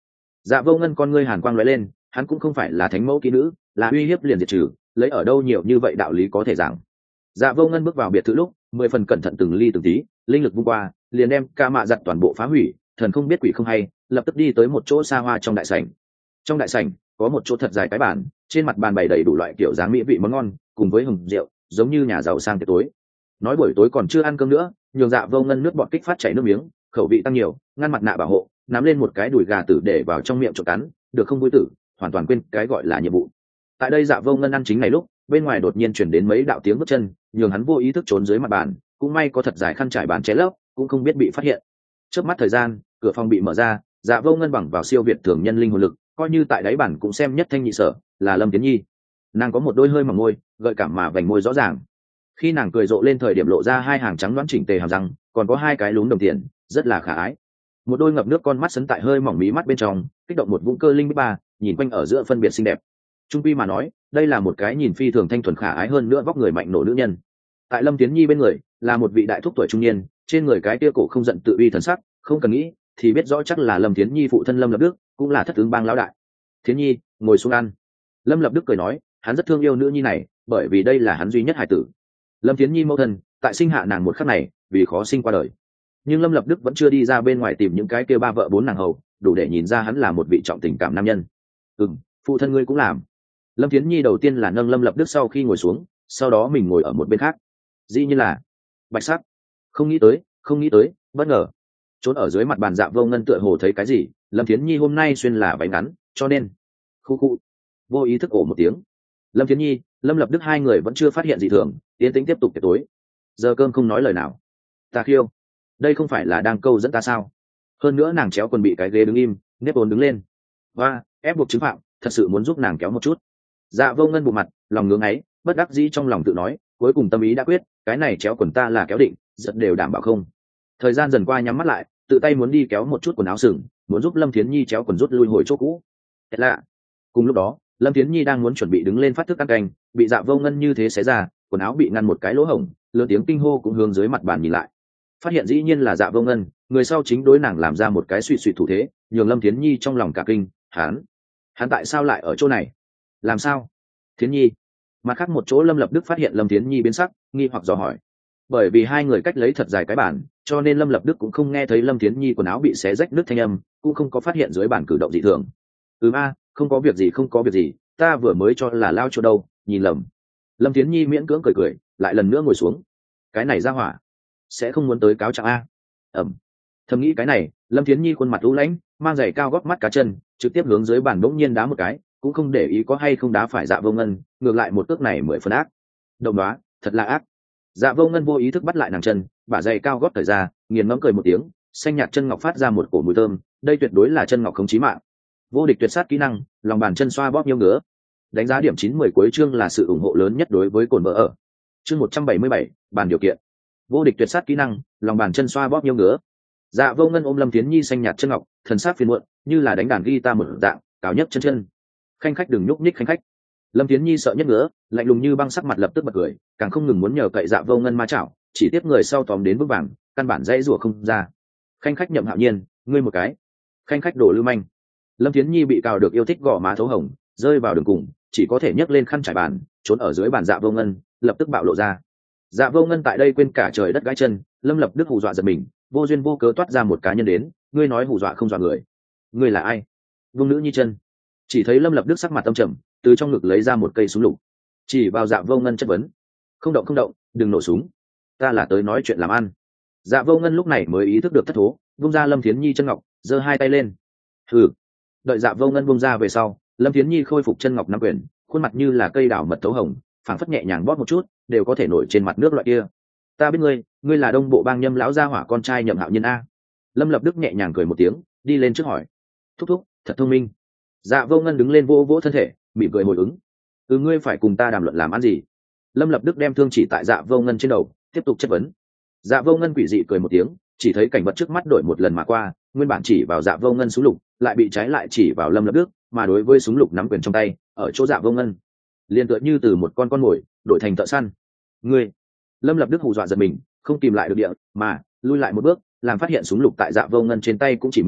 Dạ Vô Ngân con ngươi hàn quang lóe lên, hắn cũng không phải là thánh mẫu kỹ nữ, là uy hiếp liền diệt trừ, lấy ở đâu nhiều như vậy đạo lý có thể giảng. Dạ Vô Ngân bước vào biệt thự lúc mười phần cẩn thận từng ly từng tí, linh lực vung qua liền đem ca mạ giặt toàn bộ phá hủy, thần không biết quỷ không hay lập tức đi tới một chỗ xa hoa trong đại sảnh. Trong đại sảnh có một chỗ thật dài cái bàn, trên mặt bàn bày đầy đủ loại kiểu dáng mỹ vị món ngon cùng với hừng rượu, giống như nhà giàu sang tiệc tối. Nói buổi tối còn chưa ăn cơm nữa, nhường Dạ Vô Ngân nước bọt kích phát chảy nước miếng, khẩu vị tăng nhiều, ngăn mặt nạ bảo hộ, nắm lên một cái đùi gà tử để vào trong miệng trộn cắn, được không vui tử, hoàn toàn quên cái gọi là nhiệm vụ. Tại đây Dạ Vô Ngân ăn chính này lúc, bên ngoài đột nhiên chuyển đến mấy đạo tiếng bước chân, nhường hắn vô ý thức trốn dưới mặt bàn, cũng may có thật dài khăn trải bàn che lấp, cũng không biết bị phát hiện. Trước mắt thời gian, cửa phòng bị mở ra, Dạ Vô Ngân bằng vào siêu việt thường nhân linh hồn lực, coi như tại đáy bản cũng xem nhất thanh nhị sở, là Lâm Tiến Nhi. Nàng có một đôi hơi mỏng môi, gợi cảm mà vành môi rõ ràng. Khi nàng cười rộ lên thời điểm lộ ra hai hàng trắng đoán chỉnh tề hàm răng, còn có hai cái lúm đồng tiền, rất là khả ái. Một đôi ngập nước con mắt sấn tại hơi mỏng mí mắt bên trong, kích động một vũng cơ linh bích ba, nhìn quanh ở giữa phân biệt xinh đẹp. Trung quy mà nói, đây là một cái nhìn phi thường thanh thuần khả ái hơn nữa vóc người mạnh nổ nữ nhân. Tại Lâm Tiến Nhi bên người là một vị đại thúc tuổi trung niên, trên người cái kia cổ không giận tự uy thần sắc, không cần nghĩ thì biết rõ chắc là Lâm Tiến Nhi phụ thân Lâm Lập Đức, cũng là thất tướng bang lão đại. Tiến Nhi, ngồi xuống ăn. Lâm Lập Đức cười nói, hắn rất thương yêu nữ nhi này, bởi vì đây là hắn duy nhất hài tử. Lâm Tiến Nhi mẫu thân, tại sinh hạ nàng một khắc này, vì khó sinh qua đời. Nhưng Lâm Lập Đức vẫn chưa đi ra bên ngoài tìm những cái kia ba vợ bốn nàng hầu, đủ để nhìn ra hắn là một vị trọng tình cảm nam nhân. Ừm, phụ thân ngươi cũng làm. Lâm Tiến Nhi đầu tiên là nâng Lâm Lập Đức sau khi ngồi xuống, sau đó mình ngồi ở một bên khác. Dĩ nhiên là Bạch Sắc. Không nghĩ tới, không nghĩ tới, bất ngờ. Trốn ở dưới mặt bàn Dạ Vô Ngân tựa hồ thấy cái gì, Lâm Tiến Nhi hôm nay xuyên là váy ngắn, cho nên khu khu vô ý thức ổ một tiếng. Lâm Tiến Nhi, Lâm Lập Đức hai người vẫn chưa phát hiện gì thường, tiến tính tiếp tục tiệc tối. Giờ cơm không nói lời nào. Ta khiêu, đây không phải là đang câu dẫn ta sao? Hơn nữa nàng chéo quần bị cái ghế đứng im, nếp ốn đứng lên. Và ép buộc chứng phạm, thật sự muốn giúp nàng kéo một chút. Dạ Vô Ngân bộ mặt, lòng ngưỡng ấy, bất đắc dĩ trong lòng tự nói, cuối cùng tâm ý đã quyết, cái này chéo quần ta là kéo định, rất đều đảm bảo không. Thời gian dần qua nhắm mắt lại, tự tay muốn đi kéo một chút quần áo sừng, muốn giúp Lâm Thiến Nhi chéo quần rút lui hồi chỗ cũ. Thật lạ. Cùng lúc đó, Lâm Thiến Nhi đang muốn chuẩn bị đứng lên phát thức ăn canh, bị Dạ Vô Ngân như thế xé ra, quần áo bị ngăn một cái lỗ hổng, lớn tiếng kinh hô cũng hướng dưới mặt bàn nhìn lại. Phát hiện dĩ nhiên là Dạ Vô Ngân, người sau chính đối nàng làm ra một cái suy suy thủ thế, nhường Lâm Thiến Nhi trong lòng cả kinh, hắn, hắn tại sao lại ở chỗ này? Làm sao? Thiến Nhi. Mặt khác một chỗ Lâm Lập Đức phát hiện Lâm Thiến Nhi biến sắc, nghi hoặc dò hỏi. Bởi vì hai người cách lấy thật dài cái bàn, cho nên Lâm Lập Đức cũng không nghe thấy Lâm Thiến Nhi quần áo bị xé rách nứt thanh âm, cũng không có phát hiện dưới bàn cử động dị thường. Ừ a, không có việc gì không có việc gì, ta vừa mới cho là lao chỗ đâu, nhìn lầm. Lâm Thiến Nhi miễn cưỡng cười cười, lại lần nữa ngồi xuống. Cái này ra hỏa, sẽ không muốn tới cáo trạng a. Ẩm. Thầm nghĩ cái này, Lâm Thiến Nhi khuôn mặt u lãnh, mang giày cao gót mắt cá chân, trực tiếp hướng dưới bàn bỗng nhiên đá một cái, cũng không để ý có hay không đá phải Dạ Vô Ngân, ngược lại một cước này mười phần ác. Đồng đó, thật là ác. Dạ Vô Ngân vô ý thức bắt lại nàng chân, bả giày cao gót thời ra, nghiền ngẫm cười một tiếng, xanh nhạt chân ngọc phát ra một cổ mùi thơm, đây tuyệt đối là chân ngọc không chí mạng. Vô địch tuyệt sát kỹ năng, lòng bàn chân xoa bóp nhiêu ngứa. Đánh giá điểm chín mười cuối chương là sự ủng hộ lớn nhất đối với cồn vợ ở. Chương một trăm bảy mươi bảy, bàn điều kiện. Vô địch tuyệt sát kỹ năng, lòng bàn chân xoa bóp nhiêu ngứa. Dạ Vô Ngân ôm Lâm Thiến Nhi xanh nhạt chân ngọc, thần sắc phiền muộn, như là đánh đàn guitar một dạng, cao nhất chân chân. Khanh khách đừng nhúc nhích khanh khách. Lâm Thiến Nhi sợ nhất ngứa, lạnh lùng như băng sắc mặt lập tức bật cười, càng không ngừng muốn nhờ cậy Dạ Vô Ngân ma chảo, chỉ tiếp người sau tóm đến bước vàng, căn bản dãy rủa không ra. Khanh khách Nhậm Hạo Nhiên, ngươi một cái. Khanh khách đổ lưu manh. Lâm Thiến Nhi bị cào được yêu thích gò má thấu hồng, rơi vào đường cùng, chỉ có thể nhấc lên khăn trải bàn, trốn ở dưới bàn Dạ Vô Ngân, lập tức bạo lộ ra. Dạ Vô Ngân tại đây quên cả trời đất gãi chân, Lâm Lập Đức hù dọa giật mình, vô duyên vô cớ toát ra một cá nhân đến, ngươi nói hù dọa không dọa người, ngươi là ai? Vương nữ nhi chân. Chỉ thấy Lâm Lập Đức sắc mặt tâm trầm, từ trong ngực lấy ra một cây súng lục, chỉ vào Dạ Vô Ngân chất vấn. Không động không động, đừng nổ súng, ta là tới nói chuyện làm ăn. Dạ Vô Ngân lúc này mới ý thức được thất thố, vung ra Lâm Thiến Nhi chân ngọc, giơ hai tay lên. Hừ. Đợi Dạ Vô Ngân vung ra về sau, Lâm Thiến Nhi khôi phục chân ngọc nắm quyền, khuôn mặt như là cây đào mật thấu hồng, phảng phất nhẹ nhàng bóp một chút, đều có thể nổi trên mặt nước loại kia. Ta biết ngươi, ngươi là Đông Bộ bang Nhâm lão gia hỏa con trai Nhậm Hạo Nhiên a. Lâm Lập Đức nhẹ nhàng cười một tiếng, đi lên trước hỏi. Thúc thúc, thật thông minh. Dạ Vô Ngân đứng lên vỗ vỗ thân thể, mỉm cười hồi ứng. Ừ, ngươi phải cùng ta đàm luận làm ăn gì? Lâm Lập Đức đem thương chỉ tại Dạ Vô Ngân trên đầu, tiếp tục chất vấn. Dạ Vô Ngân quỷ dị cười một tiếng, chỉ thấy cảnh vật trước mắt đổi một lần mà qua, nguyên bản chỉ vào Dạ Vô Ngân súng lục, lại bị trái lại chỉ vào Lâm Lập Đức, mà đối với súng lục nắm quyền trong tay, ở chỗ Dạ Vô Ngân, liền tựa như từ một con con mồi đổi thành thợ săn. Ngươi. Lâm Lập Đức hù dọa giật mình, không kìm lại được địa, mà lui lại một bước, làm phát hiện súng lục tại Dạ Vô Ngân trên tay cũng chỉ mình,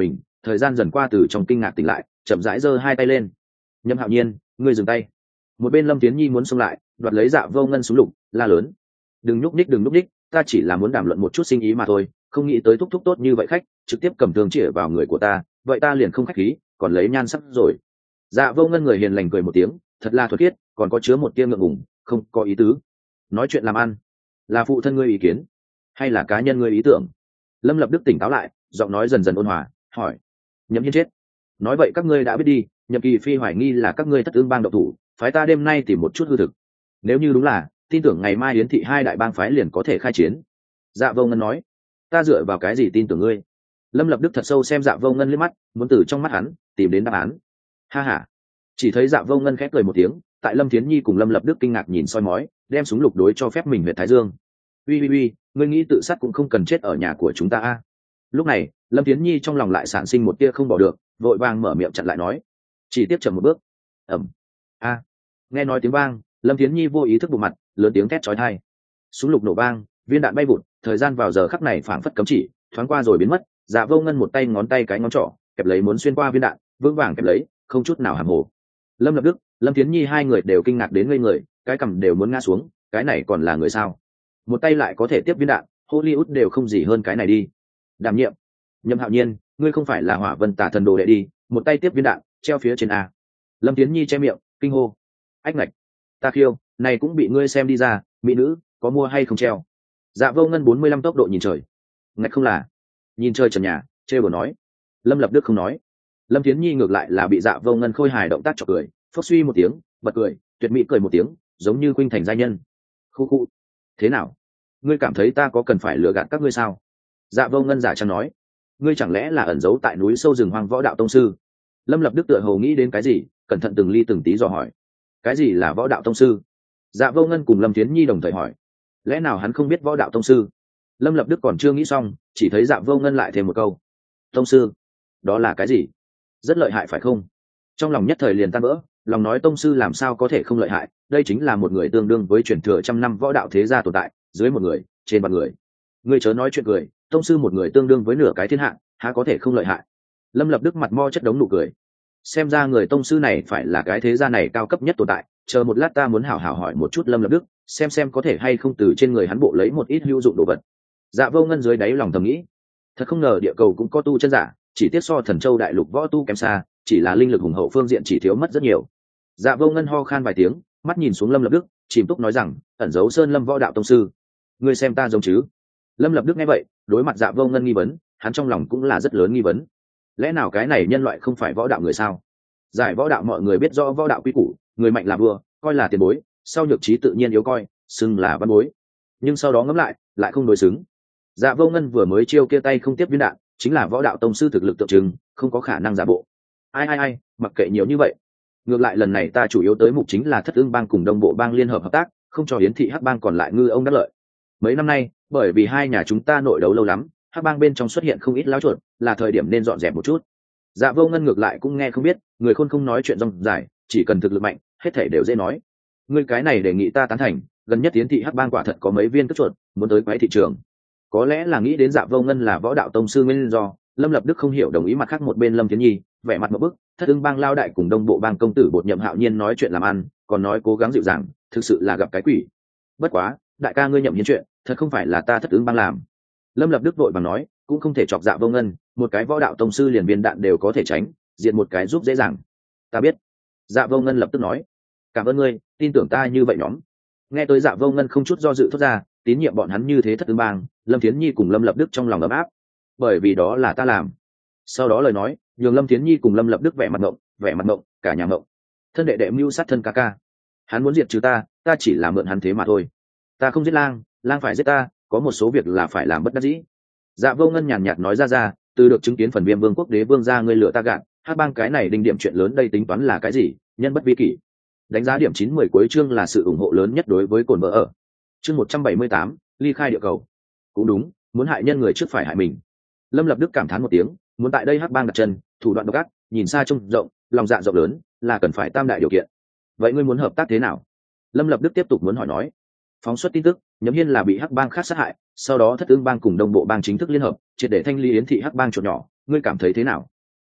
thời gian dần qua từ trong kinh ngạc tỉnh lại, chậm rãi giơ hai tay lên. Nhâm Hạo Nhiên, ngươi dừng tay. Một bên Lâm Tiến Nhi muốn xông lại, đoạt lấy Dạ Vô Ngân súng lục, la lớn: đừng nhúc ních, đừng nhúc ních, ta chỉ là muốn đàm luận một chút sinh ý mà thôi, không nghĩ tới thúc thúc tốt như vậy khách, trực tiếp cầm thương chĩa vào người của ta, vậy ta liền không khách khí, còn lấy nhan sắc rồi. Dạ Vô Ngân người hiền lành cười một tiếng, thật là thuần khiết, còn có chứa một tia ngượng ngùng, không có ý tứ. Nói chuyện làm ăn, là phụ thân ngươi ý kiến, hay là cá nhân ngươi ý tưởng? Lâm Lập Đức tỉnh táo lại, giọng nói dần dần ôn hòa, hỏi. Nhậm Hiên chết. Nói vậy các ngươi đã biết đi, Nhậm Kỳ Phi hoài nghi là các ngươi thất ương bang độc thủ, phái ta đêm nay tìm một chút hư thực. Nếu như đúng là, tin tưởng ngày mai Yến thị hai đại bang phái liền có thể khai chiến. Dạ Vô Ngân nói. Ta dựa vào cái gì tin tưởng ngươi? Lâm Lập Đức thật sâu xem Dạ Vô Ngân liếc mắt, muốn từ trong mắt hắn tìm đến đáp án. Ha ha. Chỉ thấy Dạ Vô Ngân khẽ cười một tiếng, tại Lâm Thiến Nhi cùng Lâm Lập Đức kinh ngạc nhìn soi mói, đem súng lục đối cho phép mình huyệt thái dương. Uy uy uy, ngươi nghĩ tự sát cũng không cần chết ở nhà của chúng ta a. Lúc này, Lâm Thiến Nhi trong lòng lại sản sinh một tia không bỏ được, vội vàng mở miệng chặn lại nói. Chỉ tiếp chậm một bước. Ẩm. A. Nghe nói tiếng vang, Lâm Thiến Nhi vô ý thức bụng mặt, lớn tiếng thét chói tai. Súng lục nổ vang, viên đạn bay vụt, thời gian vào giờ khắc này phảng phất cấm chỉ, thoáng qua rồi biến mất. Dạ Vô Ngân một tay ngón tay cái ngón trỏ, kẹp lấy muốn xuyên qua viên đạn, vững vàng kẹp lấy, không chút nào hàm hồ. Lâm Lập Đức, Lâm Thiến Nhi hai người đều kinh ngạc đến ngây người, cái cằm đều muốn ngã xuống, cái này còn là người sao? Một tay lại có thể tiếp viên đạn, Hollywood đều không gì hơn cái này đi. Đảm nhiệm. Nhâm Hạo Nhiên, ngươi không phải là Hỏa Vân Tà Thần đồ đệ đi, một tay tiếp viên đạn, treo phía trên a. Lâm Thiến Nhi che miệng, kinh hô. Ách ngạch. Ta khiêu, này cũng bị ngươi xem đi ra, mỹ nữ, có mua hay không treo? Dạ Vô Ngân bốn mươi lăm tốc độ nhìn trời. Ngạch không là. Nhìn trời trần nhà, trêu đùa nói. Lâm Lập Đức không nói. Lâm Thiến Nhi ngược lại là bị Dạ Vô Ngân khôi hài động tác chọc cười, phốc suy một tiếng, bật cười, tuyệt mỹ cười một tiếng, giống như khuynh thành giai nhân. Khu khu. Thế nào? Ngươi cảm thấy ta có cần phải lừa gạt các ngươi sao? Dạ Vô Ngân giả trang nói. Ngươi chẳng lẽ là ẩn giấu tại núi sâu rừng hoang võ đạo tông sư? Lâm Lập Đức tựa hồ nghĩ đến cái gì, cẩn thận từng ly từng tí dò hỏi. Cái gì là võ đạo tông sư? Dạ Vô Ngân cùng Lâm Thiến Nhi đồng thời hỏi. Lẽ nào hắn không biết võ đạo tông sư? Lâm Lập Đức còn chưa nghĩ xong, chỉ thấy Dạ Vô Ngân lại thêm một câu. Tông sư? Đó là cái gì? Rất lợi hại phải không? Trong lòng nhất thời liền tan vỡ, lòng nói tông sư làm sao có thể không lợi hại, đây chính là một người tương đương với truyền thừa trăm năm võ đạo thế gia tồn tại, dưới một người, trên vạn người. Ngươi chớ nói chuyện cười, tông sư một người tương đương với nửa cái thiên hạ, há có thể không lợi hại? Lâm Lập Đức mặt mo chất đống nụ cười. Xem ra người tông sư này phải là cái thế gia này cao cấp nhất tồn tại, chờ một lát ta muốn hảo hảo hỏi một chút Lâm Lập Đức, xem xem có thể hay không từ trên người hắn bộ lấy một ít hữu dụng đồ vật. Dạ Vô Ngân dưới đáy lòng thầm nghĩ, thật không ngờ địa cầu cũng có tu chân giả, chỉ tiếc so Thần Châu đại lục võ tu kém xa, chỉ là linh lực hùng hậu phương diện chỉ thiếu mất rất nhiều. Dạ Vô Ngân ho khan vài tiếng, mắt nhìn xuống Lâm Lập Đức, chìm túc nói rằng, ẩn giấu sơn lâm võ đạo tông sư, ngươi xem ta giống chứ? Lâm Lập Đức nghe vậy, đối mặt Dạ Vô Ngân nghi vấn, hắn trong lòng cũng là rất lớn nghi vấn. Lẽ nào cái này nhân loại không phải võ đạo người sao? Giải võ đạo mọi người biết rõ võ đạo quy củ, người mạnh là vua, coi là tiền bối, sau nhược trí tự nhiên yếu coi, xưng là văn bối. Nhưng sau đó ngẫm lại, lại không đối xứng. Dạ Vô Ngân vừa mới chiêu kia tay không tiếp viên đạn, chính là võ đạo tông sư thực lực tượng trưng, không có khả năng giả bộ. Ai ai ai, mặc kệ nhiều như vậy. Ngược lại lần này ta chủ yếu tới mục chính là Thất Ưng bang cùng Đông Bộ bang liên hợp hợp tác, không cho Yến thị Hắc bang còn lại ngư ông đắc lợi. Mấy năm nay, bởi vì hai nhà chúng ta nội đấu lâu lắm, Hắc bang bên trong xuất hiện không ít láo chuột, là thời điểm nên dọn dẹp một chút. Dạ Vô Ngân ngược lại cũng nghe không biết, người khôn không nói chuyện rong dài, chỉ cần thực lực mạnh, hết thảy đều dễ nói. Ngươi cái này đề nghị ta tán thành, gần nhất Yến thị Hắc bang quả thật có mấy viên cất chuột, muốn tới quấy thị trường. Có lẽ là nghĩ đến Dạ Vô Ngân là võ đạo tông sư nguyên do, Lâm Lập Đức không hiểu đồng ý, mặt khác một bên Lâm Thiến Nhi vẻ mặt một bức, Thất Ưng bang lao đại cùng Đông Bộ bang công tử Bột Nhậm Hạo Nhiên nói chuyện làm ăn, còn nói cố gắng dịu dàng, thực sự là gặp cái quỷ. Bất quá, đại ca ngươi Nhậm Hiên chuyện, thật không phải là ta Thất Ưng bang làm. Lâm Lập Đức vội vàng nói, cũng không thể chọc Dạ Vô Ngân, một cái võ đạo tông sư liền viên đạn đều có thể tránh, diện một cái giúp dễ dàng. Ta biết. Dạ Vô Ngân lập tức nói, cảm ơn ngươi, tin tưởng ta như vậy nhóm. Nghe tới Dạ Vô Ngân không chút do dự thốt ra, tín nhiệm bọn hắn như thế Thất Ưng bang, Lâm Thiến Nhi cùng Lâm Lập Đức trong lòng ấm áp, bởi vì đó là ta làm. Sau đó lời nói nhường Lâm Thiến Nhi cùng Lâm Lập Đức vẻ mặt ngộng, vẻ mặt ngộng, cả nhà ngộng. Thân đệ đệ mưu sát thân ca ca, hắn muốn diệt trừ ta, ta chỉ là mượn hắn thế mà thôi. Ta không giết lang, lang phải giết ta, có một số việc là phải làm bất đắc dĩ. Dạ Vô Ngân nhàn nhạt nói ra ra, từ được chứng kiến phần Viêm Vương quốc đế vương ra ngươi lựa ta gạt, Hắc bang cái này đinh điểm chuyện lớn đây tính toán là cái gì, nhân bất vi kỷ. Đánh giá điểm chín mười cuối chương là sự ủng hộ lớn nhất đối với cồn vợ ở. Chương một trăm bảy mươi tám, ly khai địa cầu. Cũng đúng, muốn hại nhân người trước phải hại mình. Lâm Lập Đức cảm thán một tiếng, muốn tại đây Hắc bang đặt chân, thủ đoạn độc ác, nhìn xa trông rộng, lòng dạ rộng lớn, là cần phải tam đại điều kiện. Vậy ngươi muốn hợp tác thế nào? Lâm Lập Đức tiếp tục muốn hỏi nói. Phóng xuất tin tức, Nhậm Hiên là bị Hắc bang khác sát hại, sau đó Thất Ưng bang cùng Đông Bộ bang chính thức liên hợp, triệt để thanh ly Yến thị Hắc bang chuột nhỏ, ngươi cảm thấy thế nào?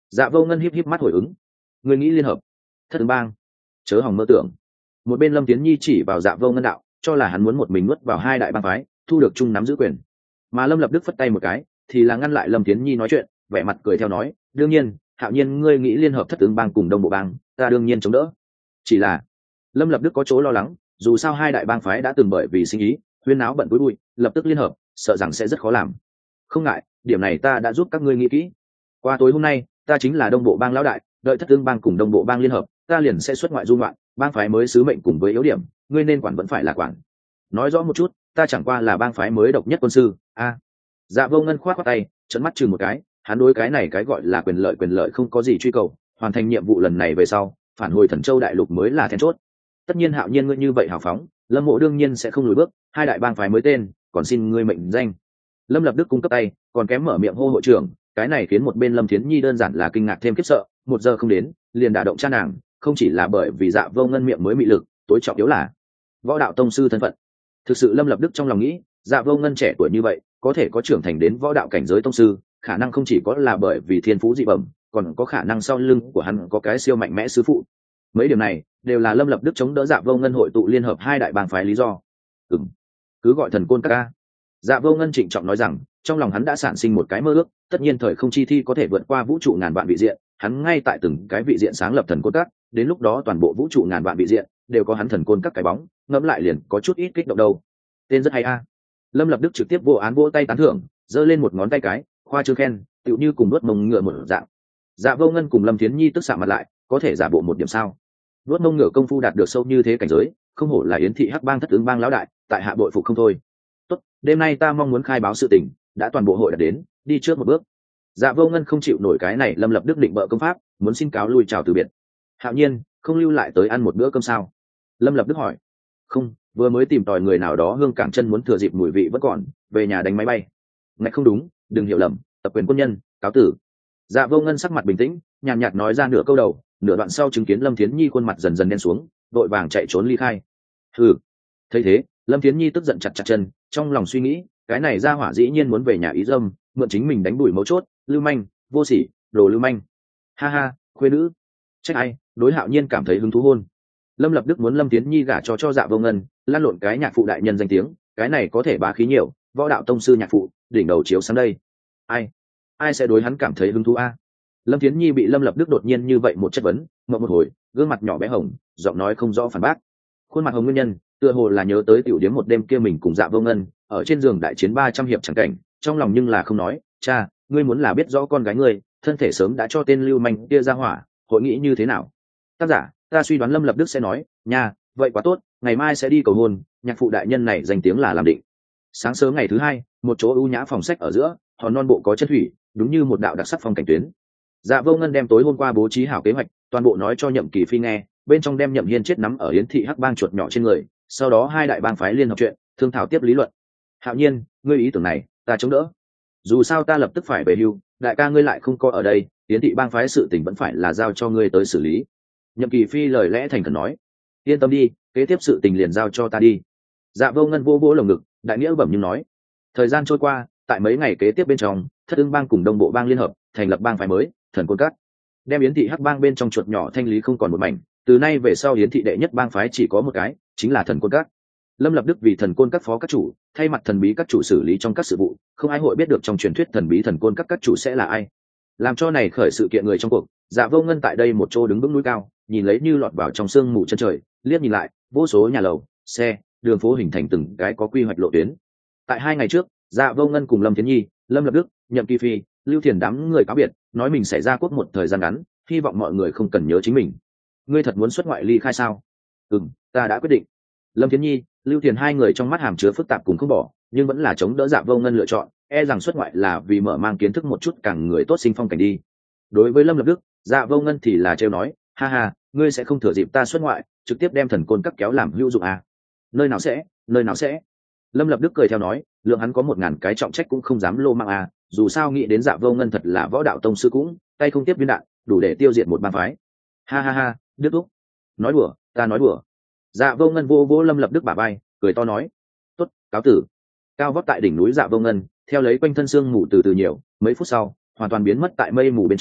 Dạ Vô Ngân híp híp mắt hồi ứng. Người nghĩ liên hợp thất ứng bang, chớ hòng mơ tưởng. Một bên Lâm Tiến Nhi chỉ vào Dạ Vô Ngân đạo, cho là hắn muốn một mình nuốt vào hai đại bang phái, thu được chung nắm giữ quyền. Mà Lâm Lập Đức phất tay một cái, thì là ngăn lại Lâm Tiến Nhi nói chuyện, vẻ mặt cười theo nói, đương nhiên, Hạo Nhiên ngươi nghĩ liên hợp thất ứng bang cùng Đông Bộ bang, ta đương nhiên chống đỡ. Chỉ là Lâm Lập Đức có chỗ lo lắng, dù sao hai đại bang phái đã từng bởi vì sinh ý huyên náo bận cuối bụi, lập tức liên hợp, sợ rằng sẽ rất khó làm. Không ngại, điểm này ta đã giúp các ngươi nghĩ kỹ. Qua tối hôm nay, ta chính là Đông Bộ bang lão đại, đợi thất ứng bang cùng Đông Bộ bang liên hợp, ta liền sẽ xuất ngoại du ngoạn, bang phái mới sứ mệnh cùng với yếu điểm, ngươi nên quản vẫn phải là quản. Nói rõ một chút, ta chẳng qua là bang phái mới độc nhất quân sư. A. À. Dạ Vô Ngân khoát khoát tay, trợn mắt chừng một cái, hắn đối cái này cái gọi là quyền lợi quyền lợi không có gì truy cầu, hoàn thành nhiệm vụ lần này về sau, phản hồi Thần Châu đại lục mới là then chốt. Tất nhiên Hạo Nhiên ngươi như vậy hào phóng, Lâm Mộ đương nhiên sẽ không lùi bước, hai đại bang phái mới tên, còn xin ngươi mệnh danh. Lâm Lập Đức cung cấp tay, còn kém mở miệng hô hội trưởng, cái này khiến một bên Lâm Thiến Nhi đơn giản là kinh ngạc thêm khiếp sợ, một giờ không đến, liền đả động cha nàng, không chỉ là bởi vì Dạ Vô Ngân miệng mới mị lực, tối trọng yếu là võ đạo tông sư thân phận. Thực sự Lâm Lập Đức trong lòng nghĩ, Dạ Vô Ngân trẻ tuổi như vậy, có thể có trưởng thành đến võ đạo cảnh giới tông sư, khả năng không chỉ có là bởi vì thiên phú dị bẩm, còn có khả năng sau lưng của hắn có cái siêu mạnh mẽ sư phụ. Mấy điểm này đều là Lâm Lập Đức chống đỡ Dạ Vô Ngân hội tụ liên hợp hai đại bang phái lý do. Ừm, cứ gọi thần côn các ca. Dạ Vô Ngân trịnh trọng nói rằng, trong lòng hắn đã sản sinh một cái mơ ước, tất nhiên thời không chi thi có thể vượt qua vũ trụ ngàn vạn vị diện, hắn ngay tại từng cái vị diện sáng lập thần côn các, đến lúc đó toàn bộ vũ trụ ngàn vạn vị diện đều có hắn thần côn các cái bóng, ngẫm lại liền có chút ít kích động đâu. Tên rất hay a. Lâm Lập Đức trực tiếp vô án vỗ tay tán thưởng, giơ lên một ngón tay cái, khoa trương khen, tựu như cùng đuốt mông ngựa một dạng. Dạ Vô Ngân cùng Lâm Thiến Nhi tức sạm mặt lại, có thể giả bộ một điểm sao? Đuốt mông ngựa công phu đạt được sâu như thế cảnh giới, không hổ là Yến thị Hắc bang thất ứng bang lão đại, tại hạ bội phục không thôi. Tốt, đêm nay ta mong muốn khai báo sự tình, đã toàn bộ hội đã đến, đi trước một bước. Dạ Vô Ngân không chịu nổi cái này, Lâm Lập Đức định bợ công pháp, muốn xin cáo lui chào từ biệt. Hạo Nhiên, không lưu lại tới ăn một bữa cơm sao? Lâm Lập Đức hỏi. Không, vừa mới tìm tòi người nào đó hương cảng chân muốn thừa dịp mùi vị vẫn còn, về nhà đánh máy bay. Ngạch không đúng, đừng hiểu lầm, tập quyền quân nhân, cáo tử. Dạ Vô Ngân sắc mặt bình tĩnh, nhàn nhạt nói ra nửa câu đầu, nửa đoạn sau chứng kiến Lâm Thiến Nhi khuôn mặt dần dần đen xuống, vội vàng chạy trốn ly khai. Hừ. Thấy thế, Lâm Thiến Nhi tức giận chặt chặt chân, trong lòng suy nghĩ, cái này ra hỏa dĩ nhiên muốn về nhà ý dâm, mượn chính mình đánh đuổi mấu chốt, lưu manh, vô sỉ, đồ lưu manh. Ha ha, khuê nữ. Trách ai, đối Hạo Nhiên cảm thấy hứng thú hôn. Lâm Lập Đức muốn Lâm Tiến Nhi gả cho cho Dạ Vô Ngân, lan lộn cái nhạc phụ đại nhân danh tiếng, cái này có thể bá khí nhiều, võ đạo tông sư nhạc phụ, đỉnh đầu chiếu sáng đây. Ai, ai sẽ đối hắn cảm thấy hứng thú a? Lâm Tiến Nhi bị Lâm Lập Đức đột nhiên như vậy một chất vấn, ngậm một hồi, gương mặt nhỏ bé hồng, giọng nói không rõ phản bác. Khuôn mặt hồng nguyên nhân, tựa hồ là nhớ tới tiểu điếm một đêm kia mình cùng Dạ Vô Ngân, ở trên giường đại chiến ba trăm hiệp chẳng cảnh, trong lòng nhưng là không nói, cha, ngươi muốn là biết rõ con gái ngươi, thân thể sớm đã cho tên lưu manh kia ra hỏa, hội nghĩ như thế nào? Tác giả, ta suy đoán Lâm Lập Đức sẽ nói, nha, vậy quá tốt, ngày mai sẽ đi cầu hôn, nhạc phụ đại nhân này danh tiếng là làm định. Sáng sớm ngày thứ hai, một chỗ ưu nhã phòng sách ở giữa, hòn non bộ có chân thủy, đúng như một đạo đặc sắc phong cảnh tuyến. Dạ Vô Ngân đem tối hôm qua bố trí hảo kế hoạch, toàn bộ nói cho Nhậm Kỳ Phi nghe, bên trong đem Nhậm Hiên chết nắm ở Yến thị Hắc bang chuột nhỏ trên người, sau đó hai đại bang phái liên hợp chuyện, thương thảo tiếp lý luận. Hạo Nhiên, ngươi ý tưởng này, ta chống đỡ. Dù sao ta lập tức phải về hưu, đại ca ngươi lại không có ở đây, Yến thị bang phái sự tình vẫn phải là giao cho ngươi tới xử lý. Nhậm Kỳ Phi lời lẽ thành khẩn nói, yên tâm đi, kế tiếp sự tình liền giao cho ta đi. Dạ Vô Ngân vô vỗ lồng ngực, đại nghĩa bẩm nhưng nói. Thời gian trôi qua, tại mấy ngày kế tiếp bên trong, Thất Ưng bang cùng Đông Bộ bang liên hợp, thành lập bang phái mới, Thần Côn Các. Đem Yến thị Hắc bang bên trong chuột nhỏ thanh lý không còn một mảnh, từ nay về sau Yến thị đệ nhất bang phái chỉ có một cái, chính là Thần Côn Các. Lâm Lập Đức vì Thần Côn Các phó các chủ, thay mặt thần bí các chủ xử lý trong các sự vụ, không ai hội biết được trong truyền thuyết thần bí Thần Côn Các các chủ sẽ là ai. Làm cho này khởi sự kiện người trong cuộc, Dạ Vô Ngân tại đây một chỗ đứng vững núi cao, nhìn lấy như lọt vào trong sương mù chân trời, liếc nhìn lại, vô số nhà lầu, xe, đường phố hình thành từng cái có quy hoạch lộ tuyến. Tại hai ngày trước, Dạ Vô Ngân cùng Lâm Thiến Nhi, Lâm Lập Đức, Nhậm Kỳ Phi, Lưu Thiền đám người cáo biệt, nói mình sẽ ra quốc một thời gian ngắn, hy vọng mọi người không cần nhớ chính mình. Ngươi thật muốn xuất ngoại ly khai sao? Ừm, ta đã quyết định. Lâm Thiến Nhi, Lưu Thiền hai người trong mắt hàm chứa phức tạp cùng không bỏ, nhưng vẫn là chống đỡ Dạ Vô Ngân lựa chọn, e rằng xuất ngoại là vì mở mang kiến thức một chút càng người tốt sinh phong cảnh đi. Đối với Lâm Lập Đức, Dạ Vô Ngân thì là trêu nói, ha ha, ngươi sẽ không thừa dịp ta xuất ngoại, trực tiếp đem Thần Côn Các kéo làm hữu dụng à? Nơi nào sẽ, nơi nào sẽ? Lâm Lập Đức cười theo nói, lượng hắn có một ngàn cái trọng trách cũng không dám lô mang à, dù sao nghĩ đến Dạ Vô Ngân thật là võ đạo tông sư cũng, tay không tiếp viên đạn, đủ để tiêu diệt một bang phái. Ha ha ha, Đức Úc, nói đùa, ta nói đùa. Dạ Vô Ngân vô vô Lâm Lập Đức bả vai, cười to nói, tốt, cáo tử. Cao vót tại đỉnh núi Dạ Vô Ngân, theo lấy quanh thân xương mù từ từ nhiều, mấy phút sau, hoàn toàn biến mất tại mây mù bên trong,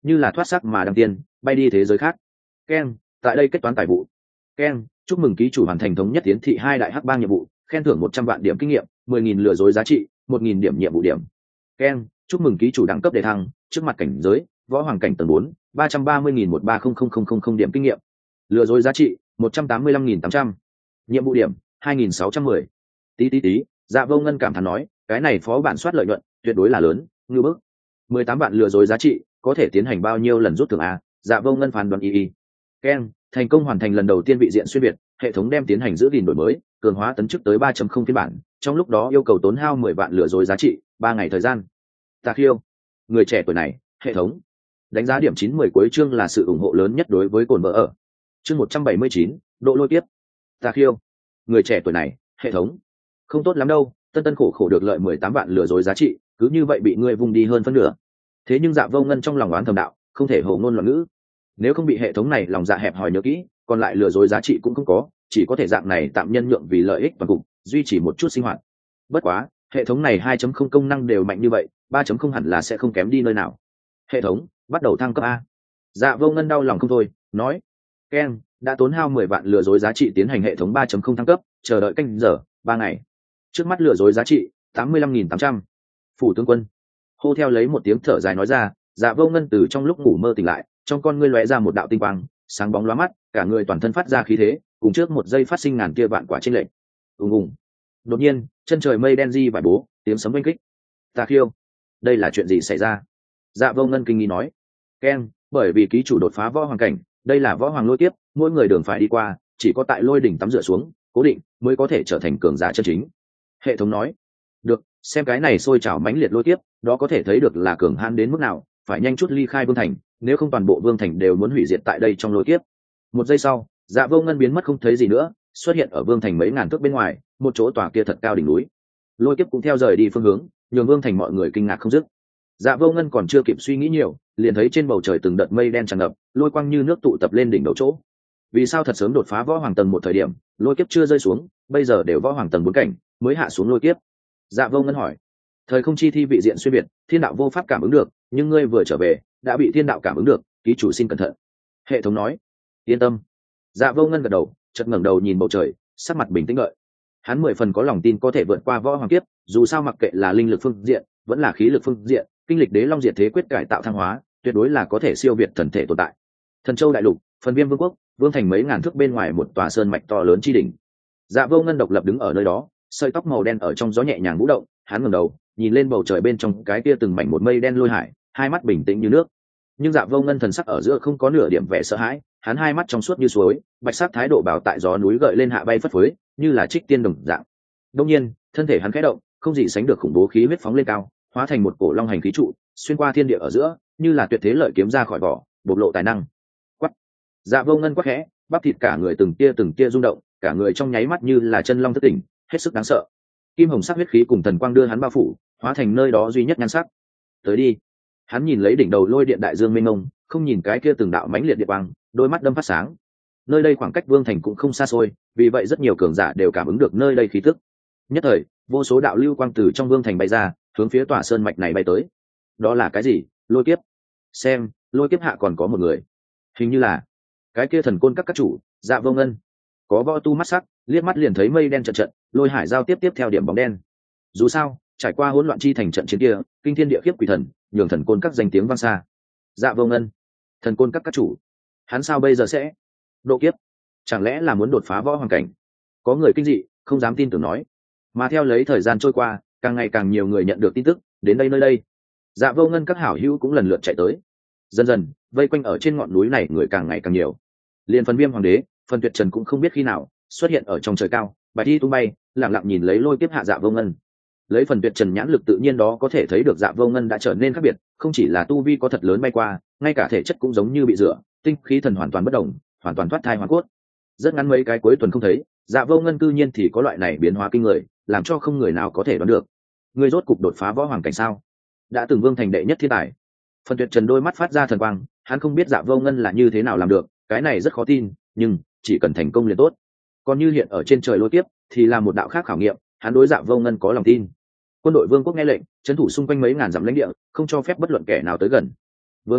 như là thoát sắc mà đăng tiên bay đi thế giới khác. Keng, tại đây kết toán tài vụ. Keng, chúc mừng ký chủ hoàn thành thống nhất tiến thị hai đại hắc bang nhiệm vụ, khen thưởng một trăm vạn điểm kinh nghiệm, mười nghìn lừa dối giá trị, một nghìn điểm nhiệm vụ điểm. Keng, chúc mừng ký chủ đẳng cấp đề thăng, trước mặt cảnh giới võ hoàng cảnh tầng bốn, ba trăm ba mươi nghìn một ba không không không không không điểm kinh nghiệm, lừa dối giá trị một trăm tám mươi lăm nghìn tám trăm, nhiệm vụ điểm hai nghìn sáu trăm mười. Tí tí tí, Dạ Vô Ngân cảm thán nói, cái này phó bản soát lợi nhuận tuyệt đối là lớn, ngư bức. mười tám vạn lừa dối giá trị có thể tiến hành bao nhiêu lần rút thưởng a? Dạ Vô Ngân phán đoán y y. Ken, thành công hoàn thành lần đầu tiên vị diện xuyên việt, hệ thống đem tiến hành giữ gìn đổi mới, cường hóa tấn chức tới ba chấm không phiên bản, trong lúc đó yêu cầu tốn hao mười vạn lừa dối giá trị, ba ngày thời gian. Tà Khiêu, người trẻ tuổi này, hệ thống đánh giá điểm chín mười cuối chương là sự ủng hộ lớn nhất đối với cồn vợ ở. Chương một trăm bảy mươi chín, độ lôi tiếp. Tà Khiêu, người trẻ tuổi này, hệ thống không tốt lắm đâu, tân tân khổ khổ được lợi mười tám vạn lừa dối giá trị, cứ như vậy bị ngươi vung đi hơn phân nửa. Thế nhưng Dạ Vô Ngân trong lòng oán thầm đạo, không thể hồ ngôn loạn ngữ. Nếu không bị hệ thống này lòng dạ hẹp hòi nhớ kỹ, còn lại lừa dối giá trị cũng không có, chỉ có thể dạng này tạm nhân nhượng vì lợi ích toàn cục, duy trì một chút sinh hoạt. Bất quá, hệ thống này hai chấm không công năng đều mạnh như vậy, ba chấm không hẳn là sẽ không kém đi nơi nào. Hệ thống bắt đầu thăng cấp a. Dạ Vô Ngân đau lòng không thôi, nói: "Ken, đã tốn hao mười vạn lừa dối giá trị tiến hành hệ thống ba chấm không thăng cấp, chờ đợi canh giờ ba ngày. Trước mắt lừa dối giá trị tám mươi lăm nghìn tám trăm. Phủ tướng quân." Hô theo lấy một tiếng thở dài nói ra, Dạ Vô Ngân từ trong lúc ngủ mơ tỉnh lại, trong con ngươi lóe ra một đạo tinh quang, sáng bóng lóa mắt, cả người toàn thân phát ra khí thế, cùng trước một giây phát sinh ngàn kia vạn quả chênh lệch. Ùng ùng. Đột nhiên, chân trời mây đen di vải bố, tiếng sấm oanh kích. Tà Khiêu, đây là chuyện gì xảy ra? Dạ Vô Ngân kinh nghi nói. Ken, bởi vì ký chủ đột phá võ hoàng cảnh, đây là võ hoàng lôi tiếp, mỗi người đường phải đi qua, chỉ có tại lôi đỉnh tắm rửa xuống, cố định mới có thể trở thành cường giả chân chính. Hệ thống nói. Được, xem cái này sôi trào mãnh liệt lôi tiếp, đó có thể thấy được là cường hãn đến mức nào, phải nhanh chút ly khai vương thành, nếu không toàn bộ vương thành đều muốn hủy diệt tại đây trong lôi kiếp. Một giây sau, Dạ Vô Ngân biến mất không thấy gì nữa, xuất hiện ở vương thành mấy ngàn thước bên ngoài, một chỗ tòa kia thật cao đỉnh núi. Lôi kiếp cũng theo rời đi phương hướng, nhường vương thành mọi người kinh ngạc không dứt. Dạ Vô Ngân còn chưa kịp suy nghĩ nhiều, liền thấy trên bầu trời từng đợt mây đen tràn ngập, lôi quang như nước tụ tập lên đỉnh đầu chỗ. Vì sao thật sớm đột phá võ hoàng tầng một thời điểm, lôi kiếp chưa rơi xuống, bây giờ đều võ hoàng tầng bốn cảnh, mới hạ xuống lôi kiếp? Dạ Vô Ngân hỏi. Thời không chi thi vị diện xuyên biệt, thiên đạo vô pháp cảm ứng được, nhưng ngươi vừa trở về đã bị thiên đạo cảm ứng được, ký chủ xin cẩn thận. Hệ thống nói. Yên tâm. Dạ Vô Ngân gật đầu, chợt ngẩng đầu nhìn bầu trời, sắc mặt bình tĩnh đợi. Hắn mười phần có lòng tin có thể vượt qua võ hoàng kiếp, dù sao mặc kệ là linh lực phương diện, vẫn là khí lực phương diện, kinh lịch đế long diệt thế quyết cải tạo thăng hóa, tuyệt đối là có thể siêu việt thần thể tồn tại. Thần Châu đại lục, phần Viêm vương quốc, vương thành mấy ngàn thước bên ngoài một tòa sơn mạch to lớn chi đỉnh. Dạ Vô Ngân độc lập đứng ở nơi đó, sợi tóc màu đen ở trong gió nhẹ nhàng vũ động, hắn ngẩng đầu, nhìn lên bầu trời bên trong cái kia từng mảnh một mây đen lôi hải, hai mắt bình tĩnh như nước. Nhưng Dạ Vô Ngân thần sắc ở giữa không có nửa điểm vẻ sợ hãi, hắn hai mắt trong suốt như suối, bạch sắc thái độ bảo tại gió núi gợi lên hạ bay phất phới, như là trích tiên đồng dạng. Đương nhiên, thân thể hắn khẽ động, không gì sánh được khủng bố khí huyết phóng lên cao, hóa thành một cổ long hành khí trụ, xuyên qua thiên địa ở giữa, như là tuyệt thế lợi kiếm ra khỏi vỏ, bộc lộ tài năng. Quắc. Dạ Vô Ngân quắc khẽ, bắp thịt cả người từng tia từng tia rung động, cả người trong nháy mắt như là chân long thức tỉnh, hết sức đáng sợ. Kim hồng sắc huyết khí cùng thần quang đưa hắn bao phủ, hóa thành nơi đó duy nhất nhan sắc. Tới đi. Hắn nhìn lấy đỉnh đầu lôi điện đại dương mênh mông, không nhìn cái kia từng đạo mãnh liệt điện quang, đôi mắt đâm phát sáng. Nơi đây khoảng cách vương thành cũng không xa xôi, vì vậy rất nhiều cường giả đều cảm ứng được nơi đây khí tức. Nhất thời, vô số đạo lưu quang từ trong vương thành bay ra, hướng phía tòa sơn mạch này bay tới. Đó là cái gì? Lôi kiếp. Xem, lôi kiếp hạ còn có một người. Hình như là cái kia thần côn các các chủ, Dạ Vô Ngân. Có võ tu mắt sắc, liếc mắt liền thấy mây đen trận trận, lôi hải giao tiếp tiếp theo điểm bóng đen. Dù sao, trải qua hỗn loạn chi thành trận chiến kia, kinh thiên địa khiếp quỷ thần, nhường thần côn các danh tiếng vang xa. Dạ Vô Ngân, thần côn các các chủ, hắn sao bây giờ sẽ độ kiếp? Chẳng lẽ là muốn đột phá võ hoàng cảnh? Có người kinh dị, không dám tin tưởng nói. Mà theo lấy thời gian trôi qua, càng ngày càng nhiều người nhận được tin tức, đến đây nơi đây. Dạ Vô Ngân các hảo hữu cũng lần lượt chạy tới. Dần dần, vây quanh ở trên ngọn núi này người càng ngày càng nhiều. Liên Phần Viêm hoàng đế, Phần Tuyệt Trần cũng không biết khi nào xuất hiện ở trong trời cao, bài thi tung bay, lặng lặng nhìn lấy lôi kiếp hạ Dạ Vô Ngân. Lấy Phần Tuyệt Trần nhãn lực tự nhiên đó có thể thấy được Dạ Vô Ngân đã trở nên khác biệt, không chỉ là tu vi có thật lớn bay qua, ngay cả thể chất cũng giống như bị rửa, tinh khí thần hoàn toàn bất động, hoàn toàn thoát thai hoàn cốt. Rất ngắn mấy cái cuối tuần không thấy, Dạ Vô Ngân cư nhiên thì có loại này biến hóa kinh người, làm cho không người nào có thể đoán được. Người rốt cục đột phá võ hoàng cảnh sao? Đã từng vương thành đệ nhất thiên tài. Phần Tuyệt Trần đôi mắt phát ra thần quang, hắn không biết Dạ Vô Ngân là như thế nào làm được, cái này rất khó tin, nhưng chỉ cần thành công liền tốt. Còn như hiện ở trên trời lôi kiếp, thì là một đạo khác khảo nghiệm, hắn đối Dạ Vô Ngân có lòng tin. Quân đội vương quốc nghe lệnh, trấn thủ xung quanh mấy ngàn dặm lãnh địa, không cho phép bất luận kẻ nào tới gần. Vừa nghĩ,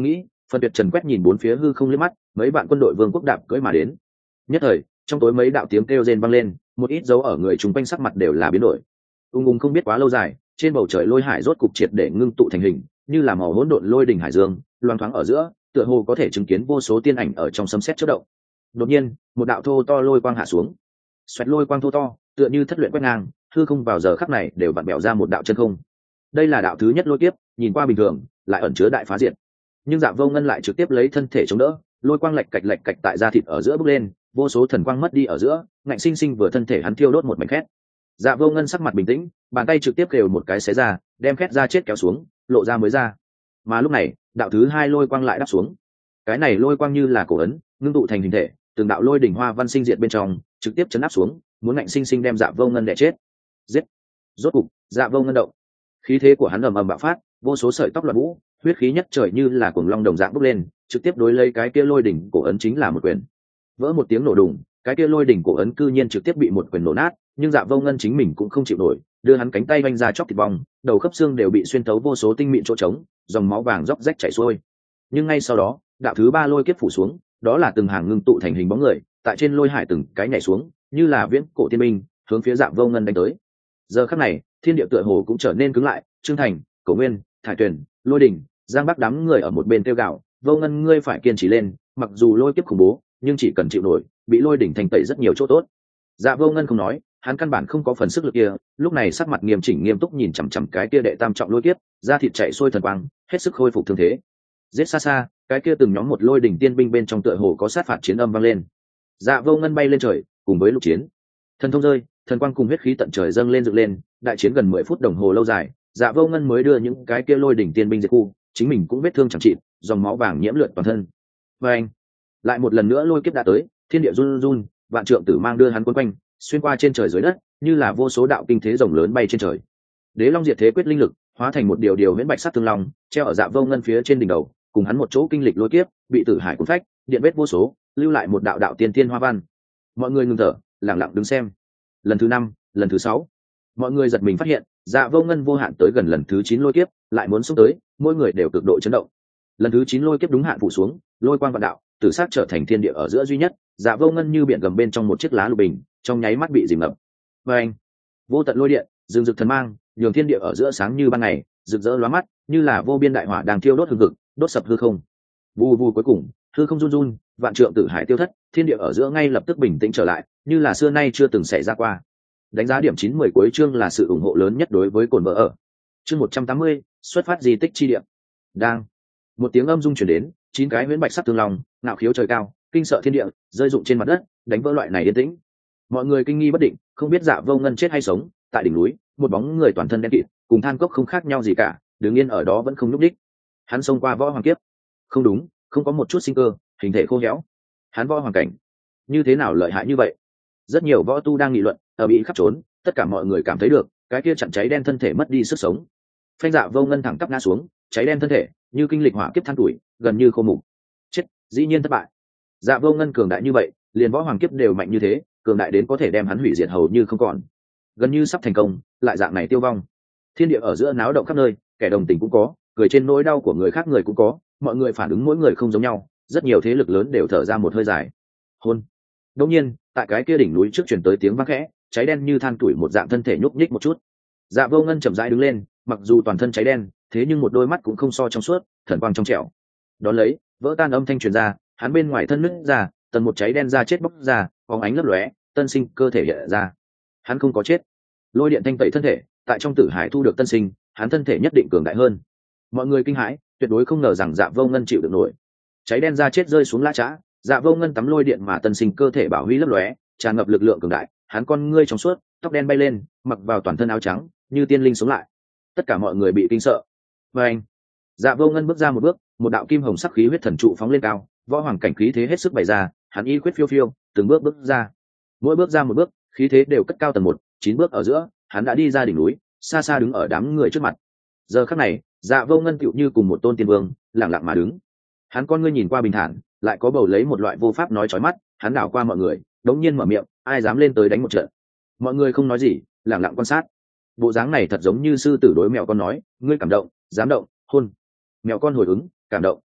Phần Tuyệt Trần quét nhìn bốn phía hư không liếc mắt, mấy bạn quân đội vương quốc đạp cưỡi mà đến. Nhất thời, trong tối mấy đạo tiếng kêu rên vang lên, một ít dấu ở người chúng quanh sắc mặt đều là biến đổi. Ung ung không biết quá lâu dài, trên bầu trời lôi hải rốt cục triệt để ngưng tụ thành hình, như là màu hỗn độn lôi đỉnh hải dương, loang thoáng ở giữa, tựa hồ có thể chứng kiến vô số tiên ảnh ở trong sấm sét chớp động. Đột nhiên, một đạo thô to lôi quang hạ xuống. Xoẹt lôi quang thô to, tựa như thất luyện quét ngang, hư không vào giờ khắc này đều vặn bẹo ra một đạo chân không. Đây là đạo thứ nhất lôi kiếp, nhìn qua bình thường, lại ẩn chứa đại phá diệt. Nhưng Dạ Vô Ngân lại trực tiếp lấy thân thể chống đỡ, lôi quang lạch cạch lạch cạch tại da thịt ở giữa bốc lên, vô số thần quang mất đi ở giữa, ngạnh sinh sinh vừa thân thể hắn thiêu đốt một mảnh khét. Dạ Vô Ngân sắc mặt bình tĩnh, bàn tay trực tiếp kêu một cái xé ra, đem khét ra chết kéo xuống, lộ ra mới ra. Mà lúc này, đạo thứ hai lôi quang lại đáp xuống. Cái này lôi quang như là cổ ấn, ngưng tụ thành hình thể, từng đạo lôi đỉnh hoa văn sinh diệt bên trong, trực tiếp chấn áp xuống, muốn ngạnh sinh sinh đem Dạ Vô Ngân đè chết. Giết! Rốt cục, Dạ Vô Ngân động. Khí thế của hắn ầm ầm bạo phát, vô số sợi tóc loạn vũ, huyết khí nhất trời như là cuồng long đồng dạng bốc lên, trực tiếp đối lấy cái kia lôi đỉnh cổ ấn chính là một quyền. Vỡ một tiếng nổ đùng, cái kia lôi đỉnh cổ ấn cư nhiên trực tiếp bị một quyền nổ nát, nhưng Dạ Vô Ngân chính mình cũng không chịu nổi, đưa hắn cánh tay vanh ra chóc thịt bong, đầu khớp xương đều bị xuyên thấu vô số tinh mịn chỗ trống, dòng máu vàng róc rách chảy xuôi. Nhưng ngay sau đó, đạo thứ ba lôi kiếp phủ xuống, đó là từng hàng ngưng tụ thành hình bóng người, tại trên lôi hải từng cái nhảy xuống, như là viễn cổ tiên binh, hướng phía Dạ Vô Ngân đánh tới. Giờ khắc này, thiên địa tựa hồ cũng trở nên cứng lại, Trương Thành, Cổ Nguyên, Thải Tuyền, Lôi Đỉnh, Giang Bắc đám người ở một bên kêu gào, Vô Ngân ngươi phải kiên trì lên, mặc dù lôi kiếp khủng bố, nhưng chỉ cần chịu nổi, bị lôi đỉnh thành tẩy rất nhiều chỗ tốt. Dạ Vô Ngân không nói, hắn căn bản không có phần sức lực kia, lúc này sắc mặt nghiêm chỉnh nghiêm túc nhìn chằm chằm cái kia đệ tam trọng lôi kiếp, da thịt chạy xuôi thần quang, hết sức khôi phục thương thế. Giết xa xa, cái kia từng nhóm một lôi đỉnh tiên binh bên trong tựa hồ có sát phạt chiến âm vang lên. Dạ Vô Ngân bay lên trời, cùng với lục chiến. Thần thông rơi, thần quang cùng huyết khí tận trời dâng lên dựng lên, đại chiến gần mười phút đồng hồ lâu dài, Dạ Vô Ngân mới đưa những cái kia lôi đỉnh tiên binh diệt khu, chính mình cũng vết thương chẳng trị, dòng máu vàng nhiễm lượn toàn thân. Và anh, lại một lần nữa lôi kiếp đã tới, thiên địa run run, vạn trượng tử mang đưa hắn quấn quanh, xuyên qua trên trời dưới đất, như là vô số đạo kinh thế rồng lớn bay trên trời. Đế Long Diệt Thế quyết linh lực hóa thành một điều điều huyễn bạch sắc thương long, treo ở Dạ Vô Ngân phía trên đỉnh đầu, cùng hắn một chỗ kinh lịch lôi kiếp, bị tử hải cuốn phách, điện vết vô số, lưu lại một đạo đạo tiên tiên hoa văn. Mọi người ngừng thở, lặng lặng đứng xem. Lần thứ năm, lần thứ sáu, mọi người giật mình phát hiện, Dạ Vô Ngân vô hạn tới gần lần thứ chín lôi kiếp, lại muốn xông tới, mỗi người đều cực độ chấn động. Lần thứ chín lôi kiếp đúng hạn phủ xuống, lôi quang vạn đạo, tử sát trở thành thiên địa ở giữa duy nhất, Dạ Vô Ngân như biển gầm bên trong một chiếc lá lục bình, trong nháy mắt bị dìm ngập. Và anh, vô tận lôi điện, rừng rực thần mang, nhường thiên địa ở giữa sáng như ban ngày, rực rỡ lóa mắt, như là vô biên đại hỏa đang thiêu đốt hừng hực, đốt sập hư không. Vù vù cuối cùng, hư không run run, vạn trượng tử hải tiêu thất, thiên địa ở giữa ngay lập tức bình tĩnh trở lại, như là xưa nay chưa từng xảy ra qua. Đánh giá điểm chín mười cuối chương là sự ủng hộ lớn nhất đối với Cồn Vợ ở. Chương một trăm tám mươi, xuất phát di tích chi địa. Đang. Một tiếng âm rung truyền đến, chín cái huyễn bạch sắc tương long, ngạo khiếu trời cao, kinh sợ thiên địa, rơi rụng trên mặt đất, đánh vỡ loại này yên tĩnh. Mọi người kinh nghi bất định, không biết Dạ Vô Ngân chết hay sống. Tại đỉnh núi, một bóng người toàn thân đen kịt, cùng than cốc không khác nhau gì cả, đứng yên ở đó vẫn không nhúc nhích. Hắn xông qua võ hoàng kiếp. Không đúng, không có một chút sinh cơ, hình thể khô héo. Hắn võ hoàng cảnh, như thế nào lợi hại như vậy? Rất nhiều võ tu đang nghị luận, ở bị khắp trốn, tất cả mọi người cảm thấy được, cái kia chặn cháy đen thân thể mất đi sức sống. Phanh Dạ Vô Ngân thẳng tắp ngã xuống, cháy đen thân thể, như kinh lịch hỏa kiếp than tuổi, gần như khô mục. Chết, dĩ nhiên thất bại. Dạ Vô Ngân cường đại như vậy, liền võ hoàng kiếp đều mạnh như thế, cường đại đến có thể đem hắn hủy diệt hầu như không còn. Gần như sắp thành công, lại dạng này tiêu vong. Thiên địa ở giữa náo động khắp nơi, kẻ đồng tình cũng có, cười trên nỗi đau của người khác người cũng có, mọi người phản ứng mỗi người không giống nhau, rất nhiều thế lực lớn đều thở ra một hơi dài. Hôn. Đột nhiên, tại cái kia đỉnh núi trước truyền tới tiếng vang khẽ, cháy đen như than tuổi một dạng thân thể nhúc nhích một chút. Dạ Vô Ngân chậm rãi đứng lên, mặc dù toàn thân cháy đen, thế nhưng một đôi mắt cũng không so trong suốt, thần quang trong trẻo. Đón lấy, vỡ tan âm thanh truyền ra, hắn bên ngoài thân nứt ra, tần một cháy đen ra chết bốc ra, phóng ánh lấp lóe, tân sinh cơ thể hiện ra. Hắn không có chết. Lôi điện thanh tẩy thân thể, tại trong tử hải thu được tân sinh, hắn thân thể nhất định cường đại hơn. Mọi người kinh hãi, tuyệt đối không ngờ rằng Dạ Vô Ngân chịu được nổi. Cháy đen ra chết rơi xuống lá trã, Dạ Vô Ngân tắm lôi điện mà tân sinh cơ thể bảo huy lấp lóe, tràn ngập lực lượng cường đại, hắn con ngươi trong suốt, tóc đen bay lên, mặc vào toàn thân áo trắng, như tiên linh sống lại. Tất cả mọi người bị kinh sợ. Và anh, Dạ Vô Ngân bước ra một bước, một đạo kim hồng sắc khí huyết thần trụ phóng lên cao, võ hoàng cảnh khí thế hết sức bày ra, hắn y khuyết phiêu phiêu, từng bước bước ra. Mỗi bước ra một bước, khí thế đều cất cao tầng một, chín bước ở giữa, hắn đã đi ra đỉnh núi, xa xa đứng ở đám người trước mặt. Giờ khắc này, Dạ Vô Ngân tựu như cùng một tôn tiên vương, lặng lặng mà đứng. Hắn con ngươi nhìn qua bình thản, lại có bầu lấy một loại vô pháp nói chói mắt, hắn đảo qua mọi người, đống nhiên mở miệng, ai dám lên tới đánh một trận. Mọi người không nói gì, lặng lặng quan sát. Bộ dáng này thật giống như sư tử đối mèo con nói, ngươi cảm động, dám động, hôn. Mèo con hồi ứng, cảm động.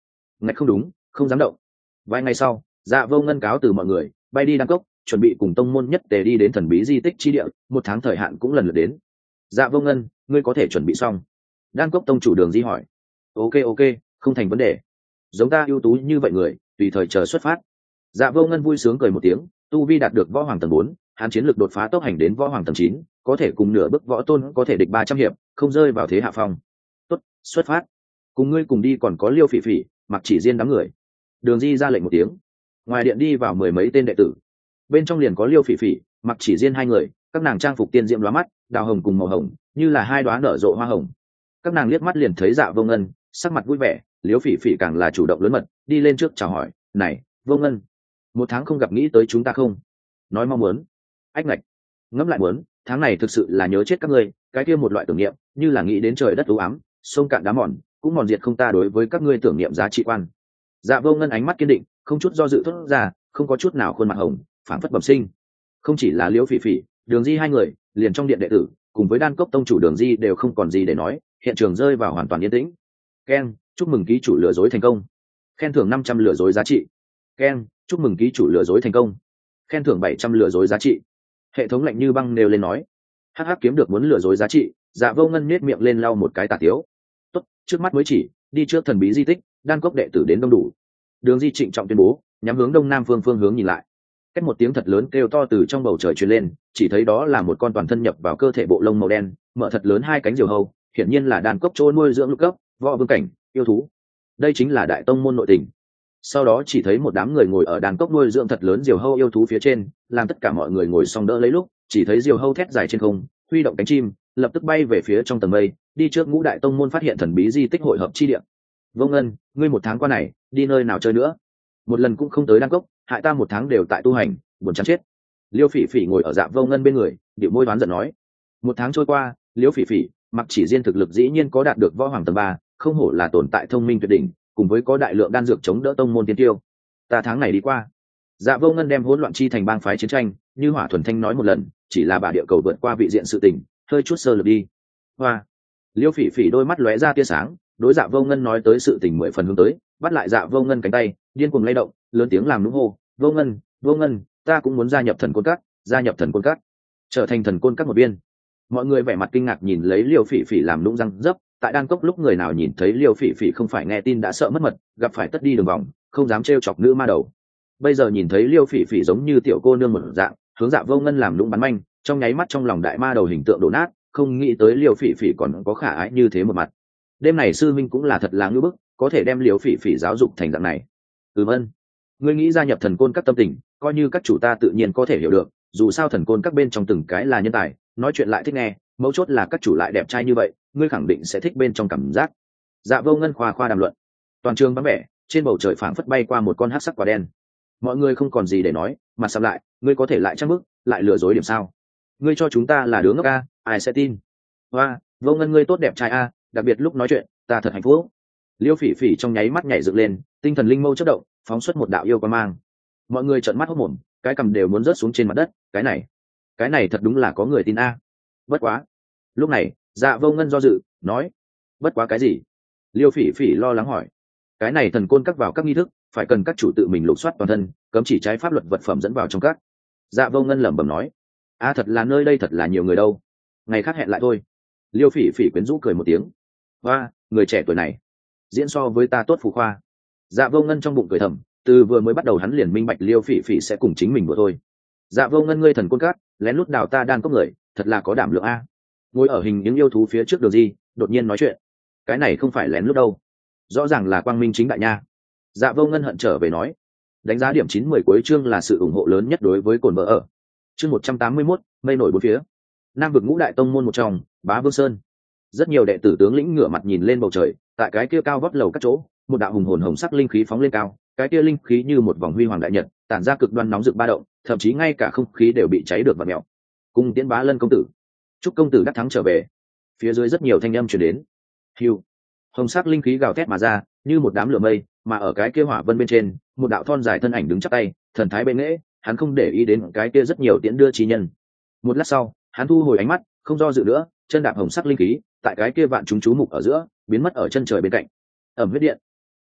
ngạch không đúng, không dám động. Vài ngày sau, Dạ Vô Ngân cáo từ mọi người, bay đi Đan Cốc, chuẩn bị cùng tông môn nhất tề đi đến thần bí di tích chi địa, một tháng thời hạn cũng lần lượt đến. Dạ Vô Ngân, ngươi có thể chuẩn bị xong? Đan Cốc tông chủ Đường Di hỏi. Ok ok, không thành vấn đề. Giống ta ưu tú như vậy người, tùy thời chờ xuất phát. Dạ Vô Ngân vui sướng cười một tiếng, tu vi đạt được võ hoàng tầng bốn, hắn chiến lược đột phá tốc hành đến võ hoàng tầng chín, có thể cùng nửa bước võ tôn có thể địch ba trăm hiệp, không rơi vào thế hạ phong. Tốt, xuất phát. Cùng ngươi cùng đi còn có Liêu Phỉ Phỉ, Mặc Chỉ Diên đám người. Đường Di ra lệnh một tiếng. Ngoài điện đi vào mười mấy tên đệ tử, bên trong liền có Liêu Phỉ Phỉ, Mặc Chỉ Diên hai người, các nàng trang phục tiên diễm lóa mắt, đào hồng cùng màu hồng, như là hai đóa nở rộ hoa hồng. Các nàng liếc mắt liền thấy Dạ Vô Ngân, sắc mặt vui vẻ, Liêu Phỉ Phỉ càng là chủ động lớn mật, đi lên trước chào hỏi, "Này, Vô Ngân, một tháng không gặp nghĩ tới chúng ta không?" Nói mong muốn. Ách ngạch. Ngẫm lại muốn, tháng này thực sự là nhớ chết các ngươi, cái kia một loại tưởng niệm, như là nghĩ đến trời đất u ám, sông cạn đá mòn, cũng mòn diệt không ta đối với các ngươi tưởng niệm giá trị quan. Dạ Vô Ngân ánh mắt kiên định, không chút do dự thốt ra, không có chút nào khuôn mặt hồng, phảng phất bẩm sinh. Không chỉ là Liễu Phỉ Phỉ, Đường Di hai người, liền trong điện đệ tử, cùng với Đan Cốc tông chủ Đường Di đều không còn gì để nói, hiện trường rơi vào hoàn toàn yên tĩnh. Ken, chúc mừng ký chủ lừa dối thành công. Khen thưởng năm trăm lừa dối giá trị. Ken, chúc mừng ký chủ lừa dối thành công. Khen thưởng bảy trăm lừa dối giá trị. Hệ thống lạnh như băng nêu lên nói. Hắc hắc kiếm được muốn lừa dối giá trị, Dạ Vô Ngân nhếch miệng lên lau một cái tà tiếu. Tốt, trước mắt mới chỉ, đi trước thần bí di tích, Đan Cốc đệ tử đến đông đủ. Đường Di trịnh trọng tuyên bố, nhắm hướng đông nam phương phương hướng nhìn lại. Cách một tiếng thật lớn kêu to từ trong bầu trời truyền lên, chỉ thấy đó là một con toàn thân nhập vào cơ thể bộ lông màu đen, mở thật lớn hai cánh diều hâu, hiển nhiên là Đan Cốc chỗ nuôi dưỡng lục cấp, võ vương cảnh, yêu thú. Đây chính là đại tông môn nội tình. Sau đó chỉ thấy một đám người ngồi ở Đan Cốc nuôi dưỡng thật lớn diều hâu yêu thú phía trên, làm tất cả mọi người ngồi xong đỡ lấy lúc, chỉ thấy diều hâu thét dài trên không, huy động cánh chim, lập tức bay về phía trong tầng mây, đi trước ngũ đại tông môn phát hiện thần bí di tích hội hợp chi địa. Vô Ngân, ngươi một tháng qua này, đi nơi nào chơi nữa? Một lần cũng không tới Đan Cốc, hại ta một tháng đều tại tu hành, buồn chán chết. Liêu Phỉ Phỉ ngồi ở Dạ Vô Ngân bên người, điệu môi đoán giận nói. Một tháng trôi qua, Liêu Phỉ Phỉ, Mặc Chỉ Diên thực lực dĩ nhiên có đạt được võ hoàng tầng ba, không hổ là tồn tại thông minh tuyệt đỉnh, cùng với có đại lượng đan dược chống đỡ tông môn tiên tiêu. Ta tháng này đi qua. Dạ Vô Ngân đem hỗn loạn chi thành bang phái chiến tranh, như hỏa thuần thanh nói một lần, chỉ là bà địa cầu vượt qua vị diện sự tình, hơi chút sơ lược đi. Hoa. Liêu Phỉ Phỉ đôi mắt lóe ra tia sáng, đối Dạ Vô Ngân nói tới sự tình mười phần hướng tới, bắt lại Dạ Vô Ngân cánh tay, điên cuồng lay động, lớn tiếng làm nũng hô, "Vô Ngân, Vô Ngân, ta cũng muốn gia nhập Thần Côn Các, gia nhập Thần Côn Các, trở thành Thần Côn Các một viên." Mọi người vẻ mặt kinh ngạc nhìn lấy Liêu Phỉ Phỉ làm nũng răng dấp, tại Đan Cốc lúc người nào nhìn thấy Liêu Phỉ Phỉ không phải nghe tin đã sợ mất mật, gặp phải tất đi đường vòng, không dám trêu chọc nữ ma đầu. Bây giờ nhìn thấy Liêu Phỉ Phỉ giống như tiểu cô nương một dạng, hướng Dạ Vô Ngân làm nũng bắn manh, trong nháy mắt trong lòng đại ma đầu hình tượng đổ nát, không nghĩ tới Liêu Phỉ Phỉ còn có khả ái như thế một mặt. Đêm này sư minh cũng là thật là ngưỡng bức, có thể đem Liêu Phỉ Phỉ giáo dục thành dạng này. Ừm ân, ngươi nghĩ gia nhập Thần Côn Các tâm tình, coi như các chủ ta tự nhiên có thể hiểu được, dù sao Thần Côn Các bên trong từng cái là nhân tài, nói chuyện lại thích nghe, mấu chốt là các chủ lại đẹp trai như vậy, ngươi khẳng định sẽ thích bên trong cảm giác. Dạ Vô Ngân khoa khoa đàm luận. Toàn trường vắng vẻ, trên bầu trời phảng phất bay qua một con hắc sắc quả đen. Mọi người không còn gì để nói, mặt sầm lại, ngươi có thể lại trăng bức, lại lừa dối điểm sao? Ngươi cho chúng ta là đứa ngốc a, ai sẽ tin? Hoa, Vô Ngân ngươi tốt đẹp trai a, đặc biệt lúc nói chuyện, ta thật hạnh phúc. Liêu Phỉ Phỉ trong nháy mắt nhảy dựng lên, tinh thần linh mâu chớp động, phóng xuất một đạo yêu quang mang. Mọi người trợn mắt hốt mồm, cái cầm đều muốn rớt xuống trên mặt đất, cái này, cái này thật đúng là có người tin a. Bất quá. Lúc này, Dạ Vô Ngân do dự, nói, bất quá cái gì? Liêu Phỉ Phỉ lo lắng hỏi. Cái này Thần Côn Các vào các nghi thức, phải cần các chủ tự mình lục soát toàn thân, cấm chỉ trái pháp luật vật phẩm dẫn vào trong các. Dạ Vô Ngân lẩm bẩm nói, a thật là nơi đây thật là nhiều người đâu, ngày khác hẹn lại thôi. Liêu Phỉ Phỉ quyến rũ cười một tiếng, và người trẻ tuổi này diễn so với ta tốt phù khoa. Dạ Vô Ngân trong bụng cười thầm, từ vừa mới bắt đầu hắn liền minh bạch Liêu Phỉ Phỉ sẽ cùng chính mình vừa thôi. Dạ Vô Ngân ngươi Thần Côn Các lén lút đào ta Đan Cốc người, thật là có đảm lượng a. Ngồi ở hình những yêu thú phía trước Đường Di đột nhiên nói chuyện, cái này không phải lén lút đâu, rõ ràng là quang minh chính đại nha. Dạ Vô Ngân hận trở về nói, đánh giá điểm chín mười cuối chương là sự ủng hộ lớn nhất đối với Cồn Vợ ở. Chương một trăm tám mươi mốt, mây nổi bốn phía. Nam vực ngũ đại tông môn một trong, Bá Vương Sơn. Rất nhiều đệ tử tướng lĩnh ngửa mặt nhìn lên bầu trời, tại cái kia cao vót lầu các chỗ, một đạo hùng hồn hồng sắc linh khí phóng lên cao, cái kia linh khí như một vòng huy hoàng đại nhật, tản ra cực đoan nóng rực ba động, thậm chí ngay cả không khí đều bị cháy được vặn mèo. Cung tiễn Bá Lân công tử, chúc công tử đắc thắng trở về. Phía dưới rất nhiều thanh âm truyền đến. Hưu, hồng sắc linh khí gào thét mà ra, như một đám lửa mây, mà ở cái kia hỏa vân bên trên, một đạo thon dài thân ảnh đứng chắp tay, thần thái bên nghệ, hắn không để ý đến cái kia rất nhiều tiễn đưa chi nhân. Một lát sau, hắn thu hồi ánh mắt, không do dự nữa, chân đạp hồng sắc linh khí, tại cái kia vạn chúng chú mục ở giữa, biến mất ở chân trời bên cạnh. Ẩm huyết điện.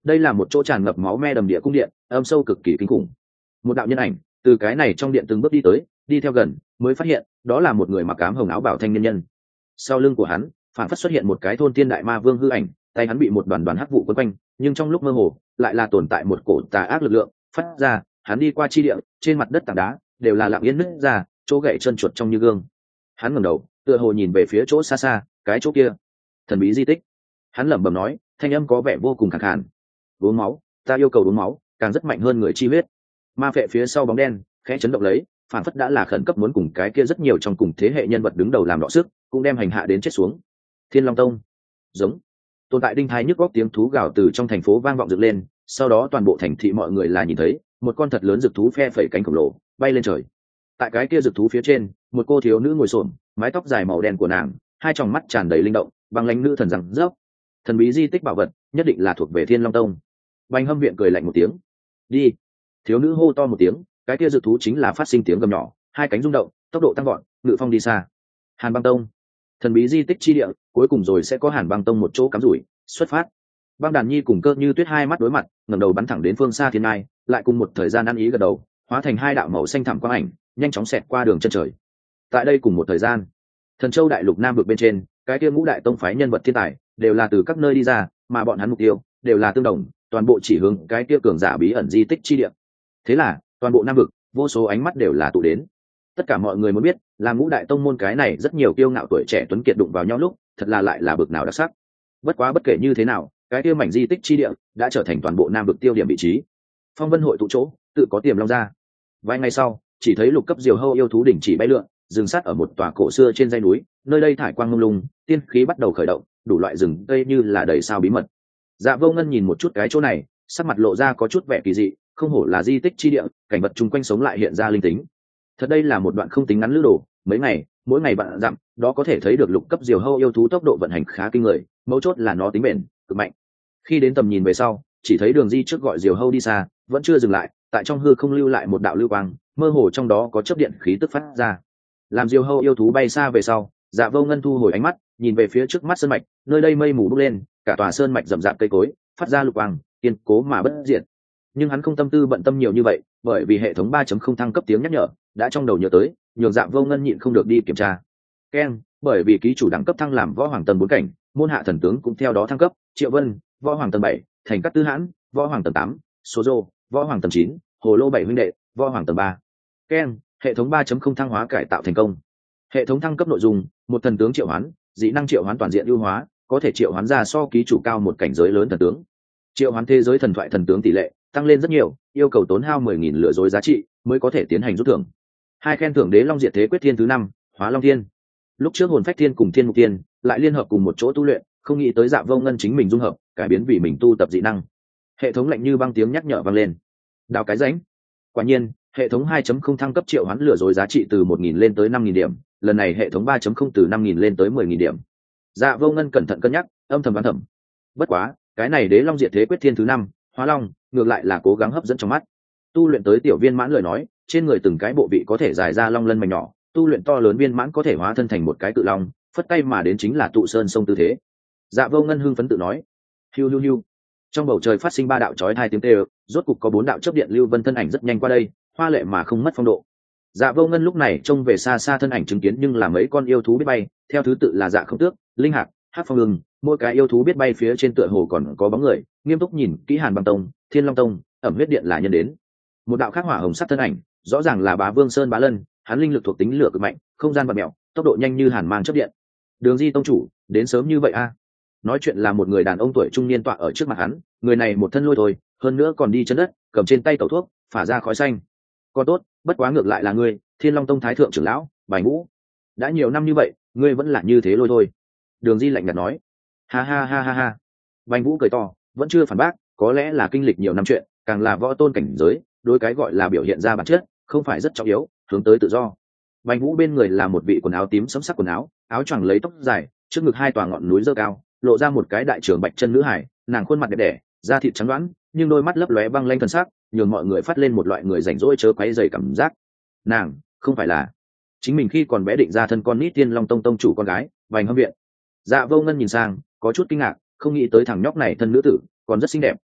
đây là một chỗ tràn ngập máu me đầm địa cung điện, âm sâu cực kỳ kinh khủng. Một đạo nhân ảnh từ cái này trong điện từng bước đi tới, đi theo gần mới phát hiện đó là một người mặc ám hồng áo bảo thanh niên nhân. Sau lưng của hắn phản phất xuất hiện một cái thôn tiên đại ma vương hư ảnh, tay hắn bị một đoàn đoàn hắc vụ quấn quanh, nhưng trong lúc mơ hồ lại là tồn tại một cổ tà ác lực lượng phát ra. Hắn đi qua chi địa, trên mặt đất tảng đá đều là lặng yên nứt ra, chỗ gậy chân chuột trong như gương. Hắn ngẩng đầu tựa hồ nhìn về phía chỗ xa xa, cái chỗ kia thần bí di tích. Hắn lẩm bẩm nói, thanh âm có vẻ vô cùng khàn khàn. Uống máu, ta yêu cầu uống máu, càng rất mạnh hơn người chi huyết. Ma phệ phía sau bóng đen khẽ chấn động lấy, phản phất đã là khẩn cấp muốn cùng cái kia rất nhiều trong cùng thế hệ nhân vật đứng đầu làm đọ sức, cũng đem hành hạ đến chết xuống. Thiên Long Tông. Giống. Tồn tại đinh thái nhức góc tiếng thú gào từ trong thành phố vang vọng dựng lên, sau đó toàn bộ thành thị mọi người là nhìn thấy một con thật lớn rực thú phe phẩy cánh khổng lồ bay lên trời. Tại cái kia rực thú phía trên, một cô thiếu nữ ngồi xổm, mái tóc dài màu đen của nàng, hai tròng mắt tràn đầy linh động, băng lãnh nữ thần rằng rớp. Thần bí di tích bảo vật nhất định là thuộc về Thiên Long Tông. Bành Hâm Viện cười lạnh một tiếng. Đi. Thiếu nữ hô to một tiếng, cái kia rực thú chính là phát sinh tiếng gầm nhỏ, hai cánh rung động, tốc độ tăng gọn, ngự phong đi xa. Hàn Băng Tông. Thần bí di tích chi địa, cuối cùng rồi sẽ có Hàn Băng Tông một chỗ cắm rủi, xuất phát. Băng Đàn Nhi cùng Cơ Như Tuyết hai mắt đối mặt, ngẩng đầu bắn thẳng đến phương xa thiên ngai, lại cùng một thời gian ăn ý gật đầu, hóa thành hai đạo màu xanh thẳm quang ảnh, nhanh chóng xẹt qua đường chân trời. Tại đây cùng một thời gian, Thần Châu đại lục nam vực bên trên, cái kia ngũ đại tông phái nhân vật thiên tài đều là từ các nơi đi ra, mà bọn hắn mục tiêu đều là tương đồng, toàn bộ chỉ hướng cái kia cường giả bí ẩn di tích chi địa. Thế là, toàn bộ nam vực, vô số ánh mắt đều là tụ đến. Tất cả mọi người muốn biết, là ngũ đại tông môn cái này rất nhiều kiêu ngạo tuổi trẻ tuấn kiệt đụng vào nhau lúc, thật là lại là bực nào đặc sắc. Bất quá bất kể như thế nào, cái kia mảnh di tích chi địa đã trở thành toàn bộ nam vực tiêu điểm vị trí. Phong Vân hội tụ chỗ, tự có tiềm long ra. Vài ngày sau, chỉ thấy lục cấp diều hâu yêu thú đỉnh chỉ bay lượn, dừng sát ở một tòa cổ xưa trên dãy núi, nơi đây thải quang mông lung, tiên khí bắt đầu khởi động, đủ loại rừng cây như là đầy sao bí mật. Dạ Vô Ngân nhìn một chút cái chỗ này, sắc mặt lộ ra có chút vẻ kỳ dị, không hổ là di tích chi địa, cảnh vật chung quanh sống lại hiện ra linh tính. Thật đây là một đoạn không tính ngắn lữ đồ, mấy ngày, mỗi ngày bạn dặm, đó có thể thấy được lục cấp diều hâu yêu thú tốc độ vận hành khá kinh người, mấu chốt là nó tính bền, cực mạnh. Khi đến tầm nhìn về sau, chỉ thấy đường di trước gọi diều hâu đi xa, vẫn chưa dừng lại, tại trong hư không lưu lại một đạo lưu quang, mơ hồ trong đó có chớp điện khí tức phát ra. Làm diều hâu yêu thú bay xa về sau, Dạ Vô Ngân thu hồi ánh mắt, nhìn về phía trước mắt sơn mạch, nơi đây mây mù bốc lên, cả tòa sơn mạch rậm rạp cây cối, phát ra lục quang, kiên cố mà bất diệt. Nhưng hắn không tâm tư bận tâm nhiều như vậy, bởi vì hệ thống ba chấm không thăng cấp tiếng nhắc nhở đã trong đầu nhớ tới, nhường Dạ Vô Ngân nhịn không được đi kiểm tra. Keng, bởi vì ký chủ đẳng cấp thăng làm võ hoàng tầng bốn cảnh, môn hạ thần tướng cũng theo đó thăng cấp, Triệu Vân, võ hoàng tầng bảy, Thành Cát Tư Hãn, võ hoàng tầng tám, Số Dô, võ hoàng tầng chín, Hồ Lô bảy huynh đệ, võ hoàng tầng ba. Keng, hệ thống ba chấm không thăng hóa cải tạo thành công. Hệ thống thăng cấp nội dung, một thần tướng triệu hoán, dị năng triệu hoán toàn diện ưu hóa, có thể triệu hoán ra so ký chủ cao một cảnh giới lớn thần tướng. Triệu hoán thế giới thần thoại thần tướng tỷ lệ tăng lên rất nhiều, yêu cầu tốn hao mười nghìn lừa dối giá trị mới có thể tiến hành rút thưởng. Hai khen thưởng đế long diệt thế quyết thiên thứ năm, hóa long thiên. Lúc trước hồn phách thiên cùng thiên mục thiên lại liên hợp cùng một chỗ tu luyện, không nghĩ tới Dạ Vô Ngân chính mình dung hợp, cải biến vì mình tu tập dị năng. Hệ thống lạnh như băng tiếng nhắc nhở vang lên. Đào cái rãnh. Quả nhiên, hệ thống hai chấm không thăng cấp triệu hoán lừa dối giá trị từ một nghìn lên tới năm nghìn điểm, lần này hệ thống ba chấm không từ năm nghìn lên tới mười nghìn điểm. Dạ Vô Ngân cẩn thận cân nhắc, âm thầm đoán thầm. Bất quá, cái này đế long diệt thế quyết thiên thứ năm, hóa long, ngược lại là cố gắng hấp dẫn trong mắt. Tu luyện tới tiểu viên mãn lời nói, trên người từng cái bộ vị có thể dài ra long lân mảnh nhỏ, tu luyện to lớn viên mãn có thể hóa thân thành một cái cự long, phất tay mà đến chính là tụ sơn sông tư thế. Dạ Vô Ngân hưng phấn tự nói. Hiu hiu hiu. Trong bầu trời phát sinh ba đạo chói hai tiếng kêu, rốt cục có bốn đạo chớp điện lưu vân thân ảnh rất nhanh qua đây, hoa lệ mà không mất phong độ. Dạ Vô Ngân lúc này trông về xa xa thân ảnh chứng kiến nhưng là mấy con yêu thú biết bay, theo thứ tự là Dạ Khổng Tước, Linh Hạc, Hắc Phong Ưng, mỗi cái yêu thú biết bay phía trên tựa hồ còn có bóng người, nghiêm túc nhìn kỹ Hàn Băng Tông, Thiên Long Tông, Ẩm Huyết Điện là nhân đến. Một đạo khắc hỏa hồng sắc thân ảnh, rõ ràng là Bá Vương Sơn Bá Lân, hắn linh lực thuộc tính lửa cực mạnh, không gian bạt mèo, tốc độ nhanh như hàn mang chớp điện. Đường Di tông chủ, đến sớm như vậy a? À? Nói chuyện là một người đàn ông tuổi trung niên tọa ở trước mặt hắn, người này một thân lôi thôi, hơn nữa còn đi chân đất, cầm trên tay tẩu thuốc, phả ra khói xanh. Còn tốt, bất quá ngược lại là ngươi, Thiên Long Tông thái thượng trưởng lão, Bài Ngũ. Đã nhiều năm như vậy, ngươi vẫn là như thế lôi thôi. Đường Di lạnh nhạt nói. Ha ha ha ha ha. Bành Vũ cười to, vẫn chưa phản bác, có lẽ là kinh lịch nhiều năm chuyện, càng là võ tôn cảnh giới, đối cái gọi là biểu hiện ra bản chất, không phải rất trọng yếu, hướng tới tự do. Bành Vũ bên người là một vị quần áo tím sẫm sắc quần áo, áo choàng lấy tóc dài, trước ngực hai tòa ngọn núi dơ cao, lộ ra một cái đại trưởng bạch chân nữ hải, nàng khuôn mặt đẹp đẽ, da thịt trắng đoán, nhưng đôi mắt lấp lóe băng lanh thần sắc, nhường mọi người phát lên một loại người rảnh rỗi chớ quấy rầy cảm giác. Nàng, không phải là chính mình khi còn bé định ra thân con nít Tiên Long Tông tông chủ con gái, Bành Hâm Viện. Dạ Vô Ngân nhìn sang, có chút kinh ngạc, không nghĩ tới thằng nhóc này thân nữ tử, còn rất xinh đẹp,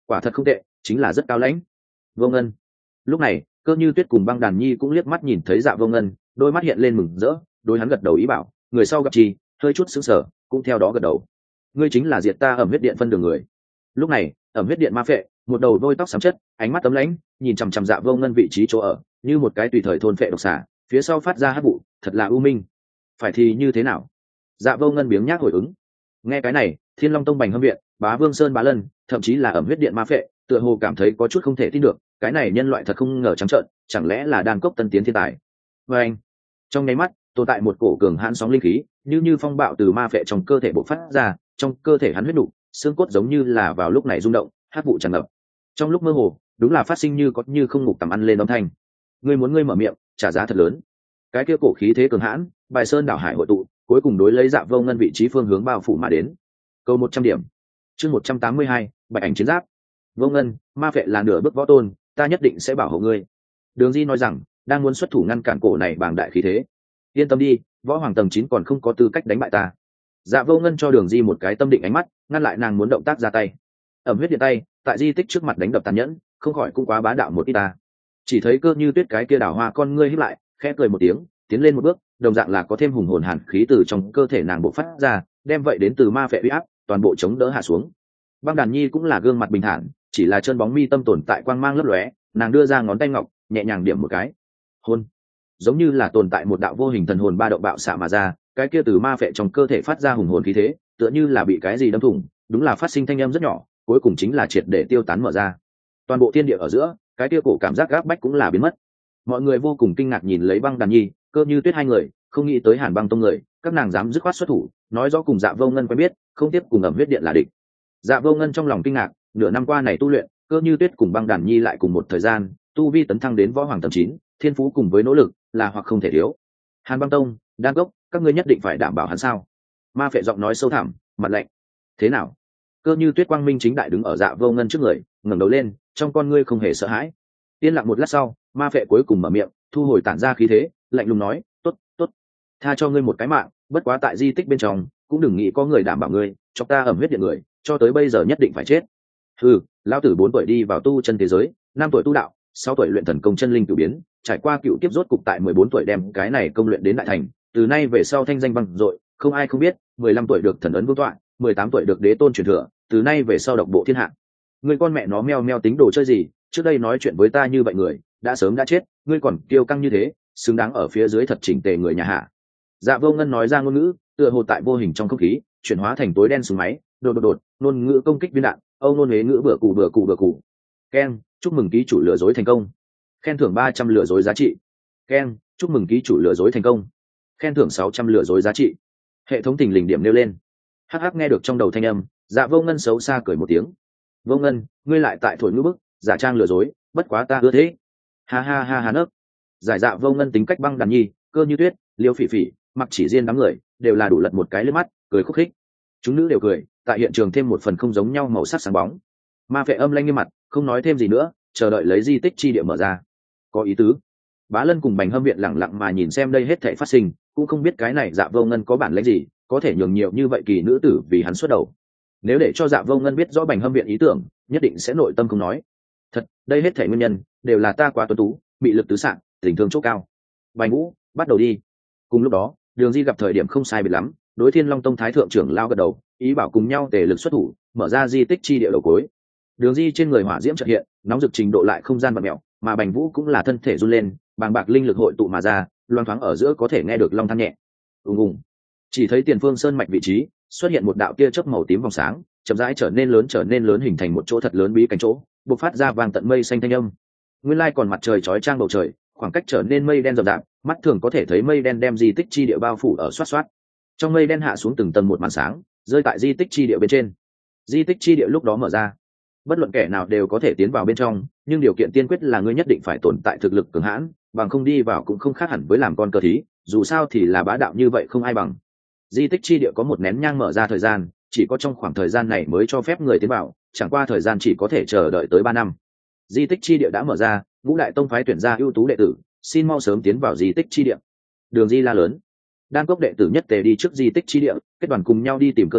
quả thật không tệ, chính là rất cao lãnh. Vô Ngân. Lúc này Cơ Như Tuyết cùng Băng Đàn Nhi cũng liếc mắt nhìn thấy Dạ Vô Ngân, đôi mắt hiện lên mừng rỡ, đối hắn gật đầu ý bảo, người sau gặp chi hơi chút sững sờ, cũng theo đó gật đầu. Ngươi chính là diệt ta Ẩm Huyết Điện phân đường người. Lúc này Ẩm Huyết Điện ma phệ, một đầu đôi tóc xám chất, ánh mắt tấm lãnh, nhìn chằm chằm Dạ Vô Ngân vị trí chỗ ở, như một cái tùy thời thôn phệ độc xà, phía sau phát ra hắc vụ, thật là u minh. Phải thì như thế nào? Dạ Vô Ngân biếng nhác hồi ứng. Nghe cái này, Thiên Long Tông Bành Hâm Viện, Bá Vương Sơn Bá Lân, thậm chí là Ẩm Huyết Điện ma phệ, tựa hồ cảm thấy có chút không thể tin được, cái này nhân loại thật không ngờ trắng trợn, chẳng lẽ là đan cốc tân tiến thiên tài. Và anh, trong nháy mắt tồn tại một cổ cường hãn sóng linh khí, như như phong bạo từ ma phệ trong cơ thể bộc phát ra, trong cơ thể hắn huyết đủ, xương cốt giống như là vào lúc này rung động, hắc vụ tràn ngập. Trong lúc mơ hồ, đúng là phát sinh như có như không ngục tầm ăn lên âm thanh. Ngươi muốn ngươi mở miệng, trả giá thật lớn. Cái kia cổ khí thế cường hãn, bài sơn đảo hải hội tụ, cuối cùng đối lấy Dạ Vô Ngân vị trí phương hướng bao phủ mà đến. Câu một trăm điểm. Chương một trăm tám mươi hai, Bạch Ảnh chiến giáp. Vô Ngân, ma phệ là nửa bước võ tôn, ta nhất định sẽ bảo hộ ngươi. Đường Di nói rằng, đang muốn xuất thủ ngăn cản cổ này bàng đại khí thế. Yên tâm đi, võ hoàng tầng chín còn không có tư cách đánh bại ta. Dạ Vô Ngân cho Đường Di một cái tâm định ánh mắt, ngăn lại nàng muốn động tác ra tay. Ẩm Huyết Điện tay, tại di tích trước mặt đánh đập tàn nhẫn, không khỏi cũng quá bá đạo một ít ta. Chỉ thấy Cơ Như Tuyết cái kia đảo hoa con ngươi híp lại, khẽ cười một tiếng, tiến lên một bước, đồng dạng là có thêm hùng hồn hàn khí từ trong cơ thể nàng bộc phát ra, đem vậy đến từ ma phệ uy áp, toàn bộ chống đỡ hạ xuống. Băng Đàn Nhi cũng là gương mặt bình thản, chỉ là chân bóng mi tâm tồn tại quang mang lấp lóe, nàng đưa ra ngón tay ngọc, nhẹ nhàng điểm một cái. Hôn. Giống như là tồn tại một đạo vô hình thần hồn ba động bạo xạ mà ra, cái kia từ ma phệ trong cơ thể phát ra hùng hồn khí thế, tựa như là bị cái gì đâm thủng, đúng là phát sinh thanh âm rất nhỏ, cuối cùng chính là triệt để tiêu tán mở ra. Toàn bộ thiên địa ở giữa, cái kia cổ cảm giác gáp bách cũng là biến mất. Mọi người vô cùng kinh ngạc nhìn lấy Băng Đàn Nhi, Cơ Như Tuyết hai người, không nghĩ tới Hàn Băng tông người, các nàng dám dứt khoát xuất thủ, nói rõ cùng Dạ Vô Ngân quen biết, không tiếp cùng Ẩm Huyết Điện là địch. Dạ Vô Ngân trong lòng kinh ngạc, nửa năm qua này tu luyện, Cơ Như Tuyết cùng Băng Đàn Nhi lại cùng một thời gian, tu vi tấn thăng đến võ hoàng tầng chín, thiên phú cùng với nỗ lực là hoặc không thể thiếu. Hàn Băng tông, Đan Cốc, các ngươi nhất định phải đảm bảo hắn sao? Ma phệ giọng nói sâu thẳm, mặt lạnh. Thế nào? Cơ Như Tuyết quang minh chính đại đứng ở Dạ Vô Ngân trước người, ngẩng đầu lên, trong con ngươi không hề sợ hãi. Yên lặng một lát sau, ma phệ cuối cùng mở miệng, thu hồi tản ra khí thế, lạnh lùng nói, "Tốt, tốt, tha cho ngươi một cái mạng, bất quá tại di tích bên trong, cũng đừng nghĩ có người đảm bảo ngươi, cho ta Ẩm Huyết Điện người, cho tới bây giờ nhất định phải chết." Ừ, lão tử bốn tuổi đi vào tu chân thế giới, năm tuổi tu đạo, sáu tuổi luyện thần công chân linh cửu biến, trải qua cựu kiếp rốt cục tại mười bốn tuổi đem cái này công luyện đến đại thành, từ nay về sau thanh danh vang dội, không ai không biết, mười lăm tuổi được thần ấn vương tọa, mười tám tuổi được đế tôn truyền thừa, từ nay về sau độc bộ thiên hạ. Người con mẹ nó meo meo tính đồ chơi gì, trước đây nói chuyện với ta như vậy người, đã sớm đã chết, ngươi còn kiêu căng như thế, xứng đáng ở phía dưới thật chỉnh tề người nhà hạ. Dạ Vô Ngân nói ra ngôn ngữ, tựa hồ tại vô hình trong không khí, chuyển hóa thành tối đen súng máy, đột đột đột, ngôn ngữ công kích viên đạn, âu ngôn huế ngữ bừa cụ bừa cụ bừa cụ. Ken, chúc mừng ký chủ lừa dối thành công. Khen thưởng ba trăm lừa dối giá trị. Ken, chúc mừng ký chủ lừa dối thành công. Khen thưởng sáu trăm lừa dối giá trị. Hệ thống thình lình điểm nêu lên. Hắc hắc nghe được trong đầu thanh âm, Dạ Vô Ngân xấu xa cười một tiếng. Vô Ngân, ngươi lại tại thổi ngữ bức, giả trang lừa dối, bất quá ta ưa thế. Ha ha ha ha nấc. Giải Dạ Vô Ngân tính cách Băng Đàn Nhi, Cơ Như Tuyết, Liêu Phỉ Phỉ, Mặc Chỉ Diên đám người, đều là đủ lật một cái lên mắt, cười khúc khích. Chúng nữ đều cười, tại hiện trường thêm một phần không giống nhau màu sắc sáng bóng. Ma phệ âm lanh như mặt, không nói thêm gì nữa, chờ đợi lấy di tích chi địa mở ra. Có ý tứ. Bá Lân cùng Bành Hâm Viện lẳng lặng mà nhìn xem đây hết thảy phát sinh, cũng không biết cái này Dạ Vô Ngân có bản lĩnh gì, có thể nhường nhiều như vậy kỳ nữ tử vì hắn xuất đầu. Nếu để cho Dạ Vô Ngân biết rõ Bành Hâm Viện ý tưởng, nhất định sẽ nội tâm không nói. Thật, đây hết thảy nguyên nhân đều là ta quá tuấn tú, bị lực tứ sạng, tình thương chỗ cao. Bành Vũ, bắt đầu đi. Cùng lúc đó, Đường Di gặp thời điểm không sai biệt lắm, đối Thiên Long Tông thái thượng trưởng lao gật đầu, ý bảo cùng nhau tề lực xuất thủ, mở ra di tích chi địa đầu cuối. Đường Di trên người hỏa diễm chợt hiện, nóng rực trình độ lại không gian vặn mèo, mà Bành Vũ cũng là thân thể run lên, bàng bạc linh lực hội tụ mà ra, loang thoáng ở giữa có thể nghe được long than nhẹ. Ùng ùng. Chỉ thấy tiền phương sơn mạch vị trí xuất hiện một đạo tia chớp màu tím vòng sáng, chậm rãi trở nên lớn trở nên lớn hình thành một chỗ thật lớn bí cảnh chỗ, bộc phát ra vàng tận mây xanh thanh âm. Nguyên lai còn mặt trời chói chang bầu trời, khoảng cách trở nên mây đen rậm rạp, mắt thường có thể thấy mây đen đem di tích chi địa bao phủ ở xoát xoát. Trong mây đen hạ xuống từng tầng một màn sáng, rơi tại di tích chi địa bên trên. Di tích chi địa lúc đó mở ra, bất luận kẻ nào đều có thể tiến vào bên trong, nhưng điều kiện tiên quyết là ngươi nhất định phải tồn tại thực lực cường hãn, bằng không đi vào cũng không khác hẳn với làm con cờ thí, dù sao thì là bá đạo như vậy không ai bằng. Di tích chi địa có một nén nhang mở ra thời gian, chỉ có trong khoảng thời gian này mới cho phép người tiến vào, chẳng qua thời gian chỉ có thể chờ đợi tới ba năm. Di tích chi địa đã mở ra, Ngũ Đại Tông phái tuyển ra ưu tú đệ tử, xin mau sớm tiến vào di tích chi địa. Đường Di la lớn. Đan Cốc đệ tử nhất tề đi trước di tích chi địa, kết đoàn cùng nhau đi tìm cơ duyên,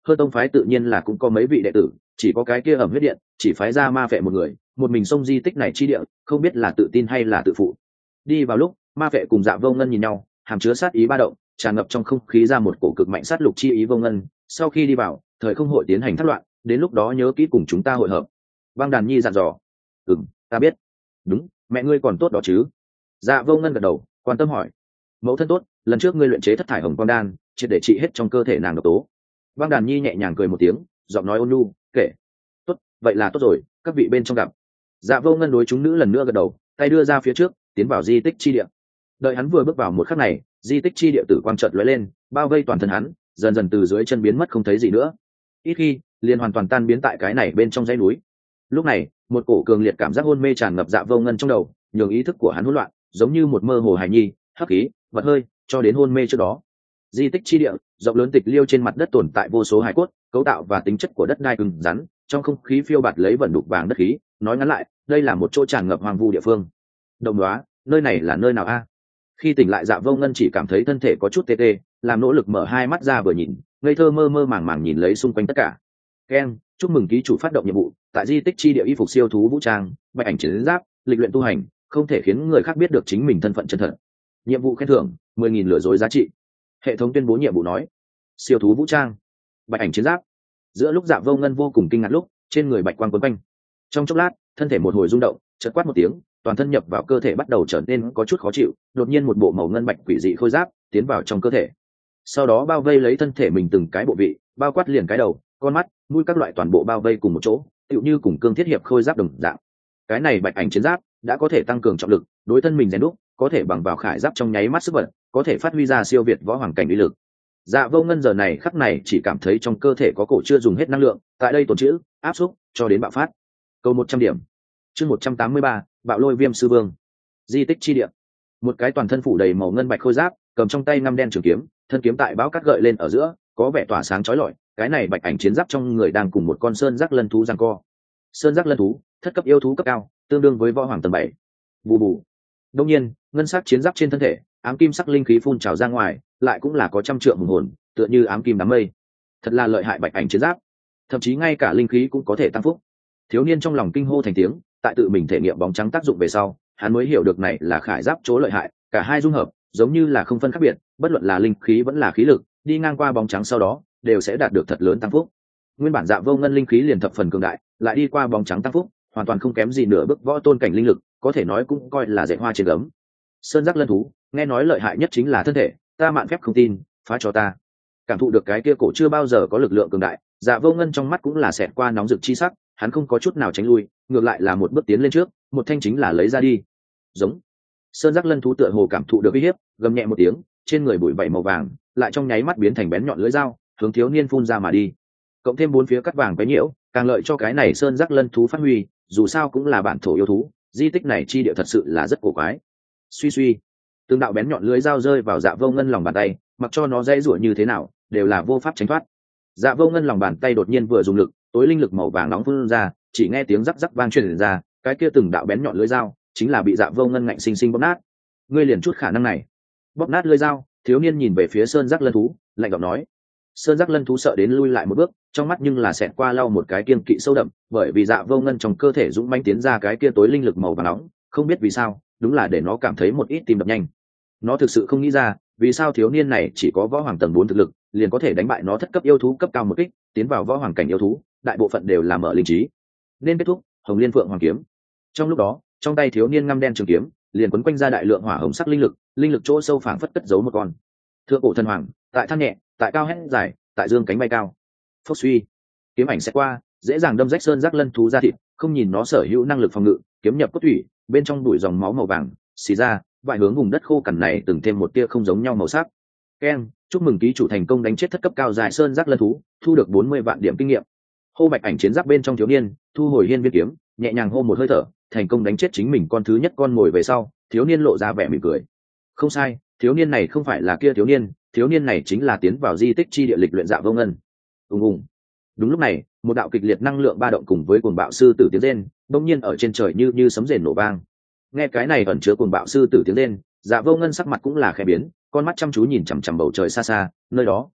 hơn tông phái tự nhiên là cũng có mấy vị đệ tử, chỉ có cái kia ẩm huyết điện chỉ phái ra ma vệ một người, một mình xông di tích này chi địa, không biết là tự tin hay là tự phụ. Đi vào lúc, ma vệ cùng Dạ Vô Ngân nhìn nhau, hàm chứa sát ý ba động, tràn ngập trong không khí ra một cổ cực mạnh sát lục chi ý. Vô Ngân, sau khi đi vào, thời không hội tiến hành thất loạn, đến lúc đó nhớ kỹ cùng chúng ta hội hợp. Băng Đàn Nhi dặn dò. Ừm, ta biết. Đúng, mẹ ngươi còn tốt đó chứ? Dạ Vô Ngân gật đầu, quan tâm hỏi. Mẫu thân tốt, lần trước ngươi luyện chế thất thải hồng quang đan, triệt để trị hết trong cơ thể nàng độc tố. Băng Đàn Nhi nhẹ nhàng cười một tiếng, giọng nói ôn nhu, kể. Tốt, vậy là tốt rồi, các vị bên trong gặp. Dạ Vô Ngân đối chúng nữ lần nữa gật đầu, tay đưa ra phía trước, tiến vào di tích chi địa. Đợi hắn vừa bước vào một khắc này, di tích chi địa tử quang chợt lóe lên, bao vây toàn thân hắn, dần dần từ dưới chân biến mất không thấy gì nữa. Ít khi, liền hoàn toàn tan biến tại cái này bên trong dãy núi. Lúc này, một cổ cường liệt cảm giác hôn mê tràn ngập Dạ Vô Ngân trong đầu, nhường ý thức của hắn hỗn loạn, giống như một mơ hồ hài nhi, hắc khí, vật hơi, cho đến hôn mê trước đó. Di tích chi địa, rộng lớn tịch liêu trên mặt đất tồn tại vô số hài cốt, cấu tạo và tính chất của đất đai cứng rắn, trong không khí phiêu bạt lấy vẩn đục vàng đất khí. Nói ngắn lại, đây là một chỗ tràn ngập hoang vu địa phương. Đồng đoá, nơi này là nơi nào a? Khi tỉnh lại, Dạ Vô Ngân chỉ cảm thấy thân thể có chút tê tê, làm nỗ lực mở hai mắt ra vừa nhìn, ngây thơ mơ mơ màng màng nhìn lấy xung quanh tất cả. Keng, chúc mừng ký chủ phát động nhiệm vụ, tại di tích chi địa y phục siêu thú vũ trang, bạch ảnh chiến giáp, lịch luyện tu hành, không thể khiến người khác biết được chính mình thân phận chân thật. Nhiệm vụ khen thưởng mười nghìn lừa dối giá trị. Hệ thống tuyên bố nhiệm vụ nói, siêu thú vũ trang, bạch ảnh chiến giáp. Giữa lúc Dạ Vô Ngân vô cùng kinh ngạc lúc, trên người bạch quang quấn quanh. Trong chốc lát, thân thể một hồi rung động, chợt quát một tiếng, toàn thân nhập vào cơ thể bắt đầu trở nên có chút khó chịu, đột nhiên một bộ màu ngân bạch quỷ dị khôi giáp tiến vào trong cơ thể, sau đó bao vây lấy thân thể mình từng cái bộ vị, bao quát liền cái đầu, con mắt, mũi các loại toàn bộ bao vây cùng một chỗ, tựu như cùng cương thiết hiệp khôi giáp đồng dạng. Cái này bạch ảnh chiến giáp đã có thể tăng cường trọng lực, đối thân mình rèn đúc, có thể bằng vào khải giáp trong nháy mắt sức bật, có thể phát huy ra siêu việt võ hoàng cảnh uy lực. Dạ Vô Ngân giờ này khắc này chỉ cảm thấy trong cơ thể có cổ chưa dùng hết năng lượng, tại đây tồn trữ, áp xúc cho đến bạo phát. Câu một trăm điểm. Chương một trăm tám mươi ba, Bạo Lôi Viêm sư vương. Di tích chi địa. Một cái toàn thân phủ đầy màu ngân bạch khôi giáp, cầm trong tay ngăm đen trường kiếm, thân kiếm tại bão cát gợi lên ở giữa, có vẻ tỏa sáng chói lọi. Cái này bạch ảnh chiến giáp trong người đang cùng một con sơn giác lân thú giằng co. Sơn giác lân thú, thất cấp yêu thú cấp cao, tương đương với võ hoàng tầng bảy. Bù bù. Đương nhiên, ngân sắc chiến giáp trên thân thể, ám kim sắc linh khí phun trào ra ngoài, lại cũng là có trăm trượng hùng hồn, tựa như ám kim đám mây. Thật là lợi hại bạch ảnh chiến giáp, thậm chí ngay cả linh khí cũng có thể tăng phúc. Thiếu niên trong lòng kinh hô thành tiếng, tại tự mình thể nghiệm bóng trắng tác dụng về sau, hắn mới hiểu được này là khải giáp chỗ lợi hại, cả hai dung hợp, giống như là không phân khác biệt, bất luận là linh khí vẫn là khí lực, đi ngang qua bóng trắng sau đó, đều sẽ đạt được thật lớn tăng phúc. Nguyên bản Dạ Vô Ngân linh khí liền thập phần cường đại, lại đi qua bóng trắng tăng phúc, hoàn toàn không kém gì nửa bước võ tôn cảnh linh lực, có thể nói cũng coi là dạy hoa trên gấm. Sơn giác lân thú, nghe nói lợi hại nhất chính là thân thể, ta mạn phép không tin, phá cho ta. Cảm thụ được cái kia cổ chưa bao giờ có lực lượng cường đại, Dạ Vô Ngân trong mắt cũng là xẹt qua nóng rực chi sắc, hắn không có chút nào tránh lui, ngược lại là một bước tiến lên trước, một thanh chính là lấy ra đi. Giống. Sơn giác lân thú tựa hồ cảm thụ được uy hiếp, gầm nhẹ một tiếng, trên người bụi vảy màu vàng, lại trong nháy mắt biến thành bén nhọn lưỡi dao, hướng thiếu niên phun ra mà đi. Cộng thêm bốn phía cắt vàng cái nhiễu, càng lợi cho cái này sơn giác lân thú phát huy, dù sao cũng là bản thổ yêu thú, di tích này chi địa thật sự là rất cổ quái. Suy suy, từng đạo bén nhọn lưỡi dao rơi vào Dạ Vô Ngân lòng bàn tay, mặc cho nó dễ rủa như thế nào, đều là vô pháp tránh thoát. Dạ Vô Ngân lòng bàn tay đột nhiên vừa dùng lực, tối linh lực màu vàng nóng phun ra, chỉ nghe tiếng rắc rắc vang truyền ra, cái kia từng đạo bén nhọn lưỡi dao, chính là bị Dạ Vô Ngân ngạnh sinh sinh bóp nát. Ngươi liền chút khả năng này. Bóp nát lưỡi dao, thiếu niên nhìn về phía sơn giác lân thú, lạnh giọng nói. Sơn giác lân thú sợ đến lui lại một bước, trong mắt nhưng là xẹt qua lau một cái kiên kỵ sâu đậm, bởi vì Dạ Vô Ngân trong cơ thể dũng mãnh tiến ra cái kia tối linh lực màu vàng nóng, không biết vì sao, đúng là để nó cảm thấy một ít tim đập nhanh. Nó thực sự không nghĩ ra, vì sao thiếu niên này chỉ có võ hoàng tầng bốn thực lực, liền có thể đánh bại nó thất cấp yêu thú cấp cao một kích, tiến vào võ hoàng cảnh yêu thú, đại bộ phận đều là mở linh trí. Nên kết thúc, Hồng Liên Phượng Hoàng kiếm. Trong lúc đó, trong tay thiếu niên ngăm đen trường kiếm, liền quấn quanh ra đại lượng hỏa hồng sắc linh lực, linh lực chỗ sâu phảng phất cất giấu một con thượng cổ thần hoàng, tại than nhẹ, tại cao hét dài, tại dương cánh bay cao. Phốc suy, kiếm ảnh sẽ qua, dễ dàng đâm rách sơn giác lân thú ra thịt, không nhìn nó sở hữu năng lực phòng ngự, kiếm nhập cốt thủy, bên trong bụi dòng máu màu vàng xì ra, vài hướng vùng đất khô cằn này từng thêm một tia không giống nhau màu sắc. Keng, chúc mừng ký chủ thành công đánh chết thất cấp cao dài sơn giác lân thú, thu được bốn mươi vạn điểm kinh nghiệm. Hô bạch ảnh chiến giáp bên trong thiếu niên, thu hồi hiên viên kiếm, nhẹ nhàng hô một hơi thở, thành công đánh chết chính mình con thứ nhất con ngồi về sau, thiếu niên lộ ra vẻ mỉm cười. Không sai, thiếu niên này không phải là kia thiếu niên, thiếu niên này chính là tiến vào di tích chi địa lịch luyện Dạ Vô Ngân. Ùng ùng. Đúng lúc này, một đạo kịch liệt năng lượng ba động cùng với cuồng bạo sư tử tiếng rên, đột nhiên ở trên trời như như sấm rền nổ vang. Nghe cái này ẩn chứa cuồng bạo sư tử tiếng rên, Dạ Vô Ngân sắc mặt cũng là khẽ biến, con mắt chăm chú nhìn chằm chằm bầu trời xa xa, nơi đó,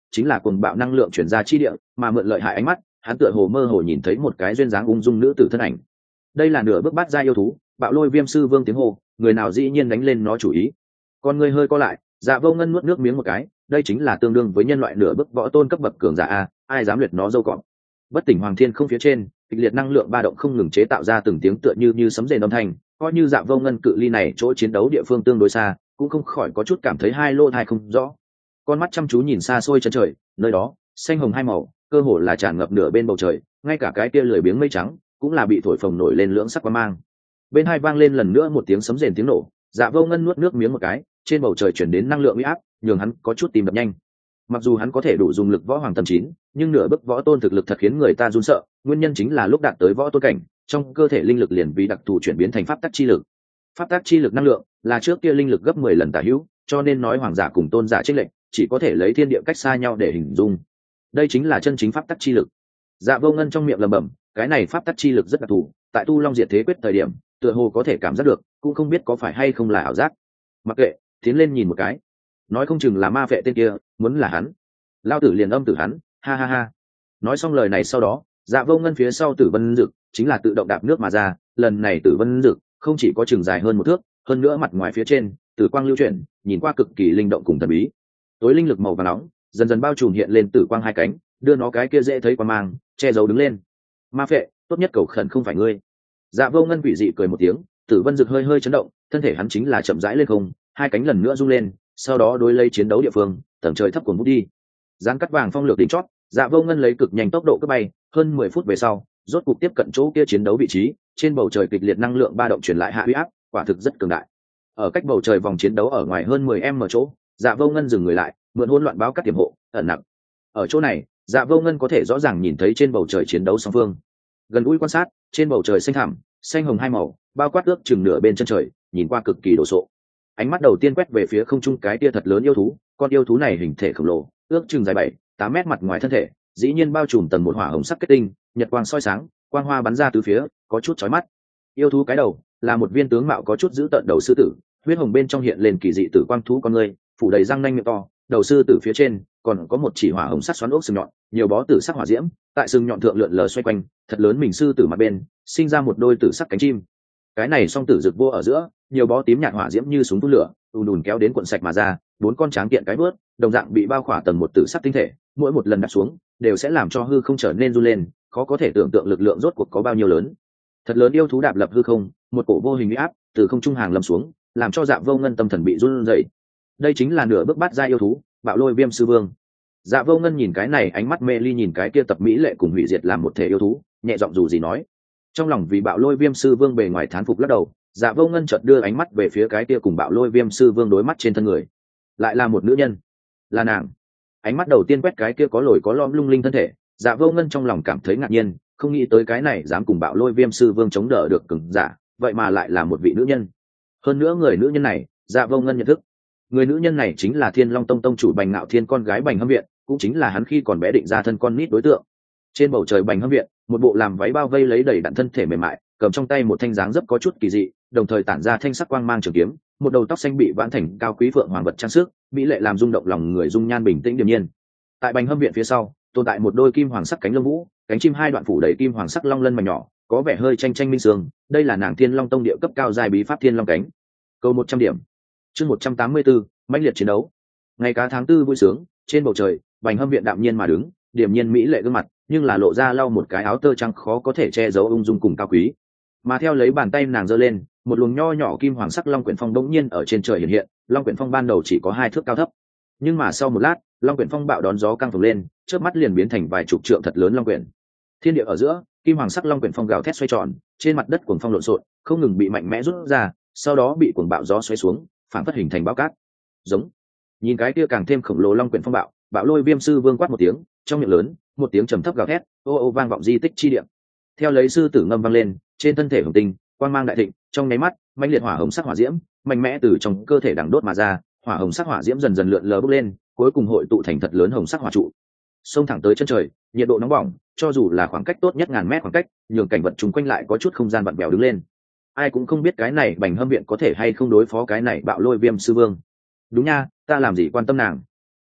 chính là cuồng bạo năng lượng chuyển ra chi địa, mà mượn lợi hại ánh mắt, hắn tựa hồ mơ hồ nhìn thấy một cái duyên dáng ung dung nữ tử thân ảnh. Đây là nửa bước bát giai yêu thú, Bạo Lôi Viêm Sư Vương tiếng hô, người nào dĩ nhiên đánh lên nó chủ ý. Con người hơi co lại, Dạ Vô Ngân nuốt nước miếng một cái, đây chính là tương đương với nhân loại nửa bước võ tôn cấp bậc cường giả a, ai dám liệt nó dâu cọp. Bất tỉnh Hoàng Thiên không phía trên, kịch liệt năng lượng ba động không ngừng chế tạo ra từng tiếng tựa như như sấm rền âm thanh, coi như Dạ Vô Ngân cự ly này chỗ chiến đấu địa phương tương đối xa, cũng không khỏi có chút cảm thấy hai lô thai không rõ. Con mắt chăm chú nhìn xa xôi chân trời, nơi đó, xanh hồng hai màu, cơ hồ là tràn ngập nửa bên bầu trời, ngay cả cái kia lười biếng mây trắng cũng là bị thổi phồng nổi lên lưỡng sắc quang mang. Bên hai vang lên lần nữa một tiếng sấm rền tiếng nổ, Dạ Vô Ngân nuốt nước miếng một cái, trên bầu trời chuyển đến năng lượng uy áp, nhường hắn có chút tim đập nhanh. Mặc dù hắn có thể đủ dùng lực võ hoàng tầm chín, nhưng nửa bước võ tôn thực lực thật khiến người ta run sợ, nguyên nhân chính là lúc đạt tới võ tôn cảnh, trong cơ thể linh lực liền vì đặc thù chuyển biến thành pháp tắc chi lực. Pháp tắc chi lực năng lượng là trước kia linh lực gấp mười lần tả hữu, cho nên nói hoàng giả cùng tôn giả chênh lệch, chỉ có thể lấy thiên địa cách xa nhau để hình dung. Đây chính là chân chính pháp tắc chi lực. Dạ Vô Ngân trong miệng lẩm bẩm, cái này pháp tắc chi lực rất đặc thù, tại tu long diệt thế quyết thời điểm, tựa hồ có thể cảm giác được, cũng không biết có phải hay không là ảo giác. Mặc kệ, tiến lên nhìn một cái, nói không chừng là ma vệ tên kia, muốn là hắn, lao tử liền âm tử hắn, ha ha ha. Nói xong lời này sau đó, Dạ Vô Ngân phía sau Tử Vân Dực chính là tự động đạp nước mà ra, lần này Tử Vân Dực không chỉ có chừng dài hơn một thước, hơn nữa mặt ngoài phía trên, tử quang lưu chuyển, nhìn qua cực kỳ linh động cùng thần bí. Tối linh lực màu vàng nóng, dần dần bao trùm hiện lên tử quang hai cánh, đưa nó cái kia dễ thấy qua mang, che giấu đứng lên. Ma phệ, tốt nhất cầu khẩn không phải ngươi. Dạ Vô Ngân quỷ dị cười một tiếng, Tử Vân Dực hơi hơi chấn động, thân thể hắn chính là chậm rãi lên không, hai cánh lần nữa rung lên, sau đó đối lấy chiến đấu địa phương, tầng trời thấp cuồng vút đi. Giáng cắt vàng phong lược đỉnh chót, Dạ Vô Ngân lấy cực nhanh tốc độ cất bay, hơn mười phút về sau, rốt cục tiếp cận chỗ kia chiến đấu vị trí, trên bầu trời kịch liệt năng lượng ba động truyền lại hạ uy áp, quả thực rất cường đại. Ở cách bầu trời vòng chiến đấu ở ngoài hơn mười em ở chỗ, Dạ Vô Ngân dừng người lại, mượn hỗn loạn báo các tiềm hộ, ẩn nặng. Ở chỗ này, Dạ Vô Ngân có thể rõ ràng nhìn thấy trên bầu trời chiến đấu song phương. Gần gũi quan sát, trên bầu trời xanh thẳm, xanh hồng hai màu, bao quát ước chừng nửa bên chân trời, nhìn qua cực kỳ đồ sộ. Ánh mắt đầu tiên quét về phía không trung cái tia thật lớn yêu thú, con yêu thú này hình thể khổng lồ, ước chừng dài bảy, tám mét mặt ngoài thân thể, dĩ nhiên bao trùm tầng một hỏa hồng sắc kết tinh, nhật quang soi sáng, quang hoa bắn ra từ phía, có chút chói mắt. Yêu thú cái đầu là một viên tướng mạo có chút dữ tợn đầu sư tử, huyết hồng bên trong hiện lên kỳ dị tử quang thú con người, phủ đầy răng nanh miệng to, đầu sư tử phía trên còn có một chỉ hỏa hồng sắc xoắn ốc sừng nhọn, nhiều bó tử sắc hỏa diễm, tại sừng nhọn thượng lượn lờ xoay quanh, thật lớn mình sư tử mặt bên, sinh ra một đôi tử sắc cánh chim. Cái này song tử rực vô ở giữa, nhiều bó tím nhạt hỏa diễm như súng phun lửa, ùn ùn kéo đến cuộn sạch mà ra, bốn con tráng kiện cái bước, đồng dạng bị bao khỏa tầng một tử sắc tinh thể, mỗi một lần đặt xuống đều sẽ làm cho hư không trở nên run lên, khó có thể tưởng tượng lực lượng rốt cuộc có bao nhiêu lớn. Thật lớn yêu thú đạp lập hư không, một cổ vô hình uy áp từ không trung hàng lâm xuống, làm cho Dạ Vô Ngân tâm thần bị run rẩy. Đây chính là nửa bước bát giai yêu thú, Bạo Lôi Viêm Sư Vương. Dạ Vô Ngân nhìn cái này, ánh mắt mê ly nhìn cái kia tập mỹ lệ cùng hủy diệt làm một thể yêu thú, nhẹ giọng dù gì nói. Trong lòng vì Bạo Lôi Viêm Sư Vương bề ngoài thán phục lắc đầu, Dạ Vô Ngân chợt đưa ánh mắt về phía cái kia cùng Bạo Lôi Viêm Sư Vương đối mắt trên thân người. Lại là một nữ nhân, là nàng. Ánh mắt đầu tiên quét cái kia có lồi có lõm lung linh thân thể, Dạ Vô Ngân trong lòng cảm thấy ngạc nhiên, không nghĩ tới cái này dám cùng Bạo Lôi Viêm Sư Vương chống đỡ được cường giả, vậy mà lại là một vị nữ nhân. Hơn nữa người nữ nhân này, Dạ Vô Ngân nhận thức, người nữ nhân này chính là Thiên Long Tông tông chủ Bành Ngạo Thiên con gái Bành Hâm Viện, cũng chính là hắn khi còn bé định ra thân con nít đối tượng. Trên bầu trời Bành Hâm Viện, một bộ làm váy bao vây lấy đầy đặn thân thể mềm mại, cầm trong tay một thanh dáng dấp có chút kỳ dị, đồng thời tản ra thanh sắc quang mang trường kiếm, một đầu tóc xanh bị vãn thành cao quý phượng hoàng vật trang sức, mỹ lệ làm rung động lòng người, dung nhan bình tĩnh điềm nhiên. Tại Bành Hâm Viện phía sau, tồn tại một đôi kim hoàng sắc cánh lông vũ, cánh chim hai đoạn phủ đầy kim hoàng sắc long lân mảnh nhỏ, có vẻ hơi tranh tranh minh sương, đây là nàng Thiên Long Tông địa cấp cao giai bí pháp Thiên Long cánh. Câu một trăm điểm. Chương một trăm tám mươi tư, mãnh liệt chiến đấu. Ngày cá tháng tư vui sướng, trên bầu trời, Bành Hâm Viện đạm nhiên mà đứng, điềm nhiên mỹ lệ gương mặt, nhưng là lộ ra lau một cái áo tơ trắng khó có thể che giấu ung dung cùng cao quý. Mà theo lấy bàn tay nàng giơ lên, một luồng nho nhỏ kim hoàng sắc long quyển phong đống nhiên ở trên trời hiện hiện, long quyển phong ban đầu chỉ có hai thước cao thấp, nhưng mà sau một lát, long quyển phong bạo đón gió căng phồng lên, chớp mắt liền biến thành vài chục trượng thật lớn long quyển. Thiên địa ở giữa, kim hoàng sắc long quyển phong gào thét xoay tròn, trên mặt đất cuồng phong lộn xộn, không ngừng bị mạnh mẽ rút ra, sau đó bị cuồng bạo gió xoáy xuống, phản phất hình thành bão cát. Giống. Nhìn cái kia càng thêm khổng lồ long quyển phong bạo, Bạo Lôi Viêm Sư Vương quát một tiếng, trong miệng lớn, một tiếng trầm thấp gào thét, ô ô vang vọng di tích chi địa. Theo lấy sư tử ngâm vang lên, trên thân thể hồng tinh, quang mang đại thịnh, trong nháy mắt, mãnh liệt hỏa hồng sắc hỏa diễm, mạnh mẽ từ trong cơ thể đằng đốt mà ra, hỏa hồng sắc hỏa diễm dần dần lượn lờ bốc lên, cuối cùng hội tụ thành thật lớn hồng sắc hỏa trụ, xông thẳng tới chân trời, nhiệt độ nóng bỏng, cho dù là khoảng cách tốt nhất ngàn mét khoảng cách, nhường cảnh vật chung quanh lại có chút không gian vặn vẹo đứng lên. Ai cũng không biết cái này Bành Hâm Viện có thể hay không đối phó cái này Bạo Lôi Viêm Sư Vương. Đúng nha, ta làm gì quan tâm nàng.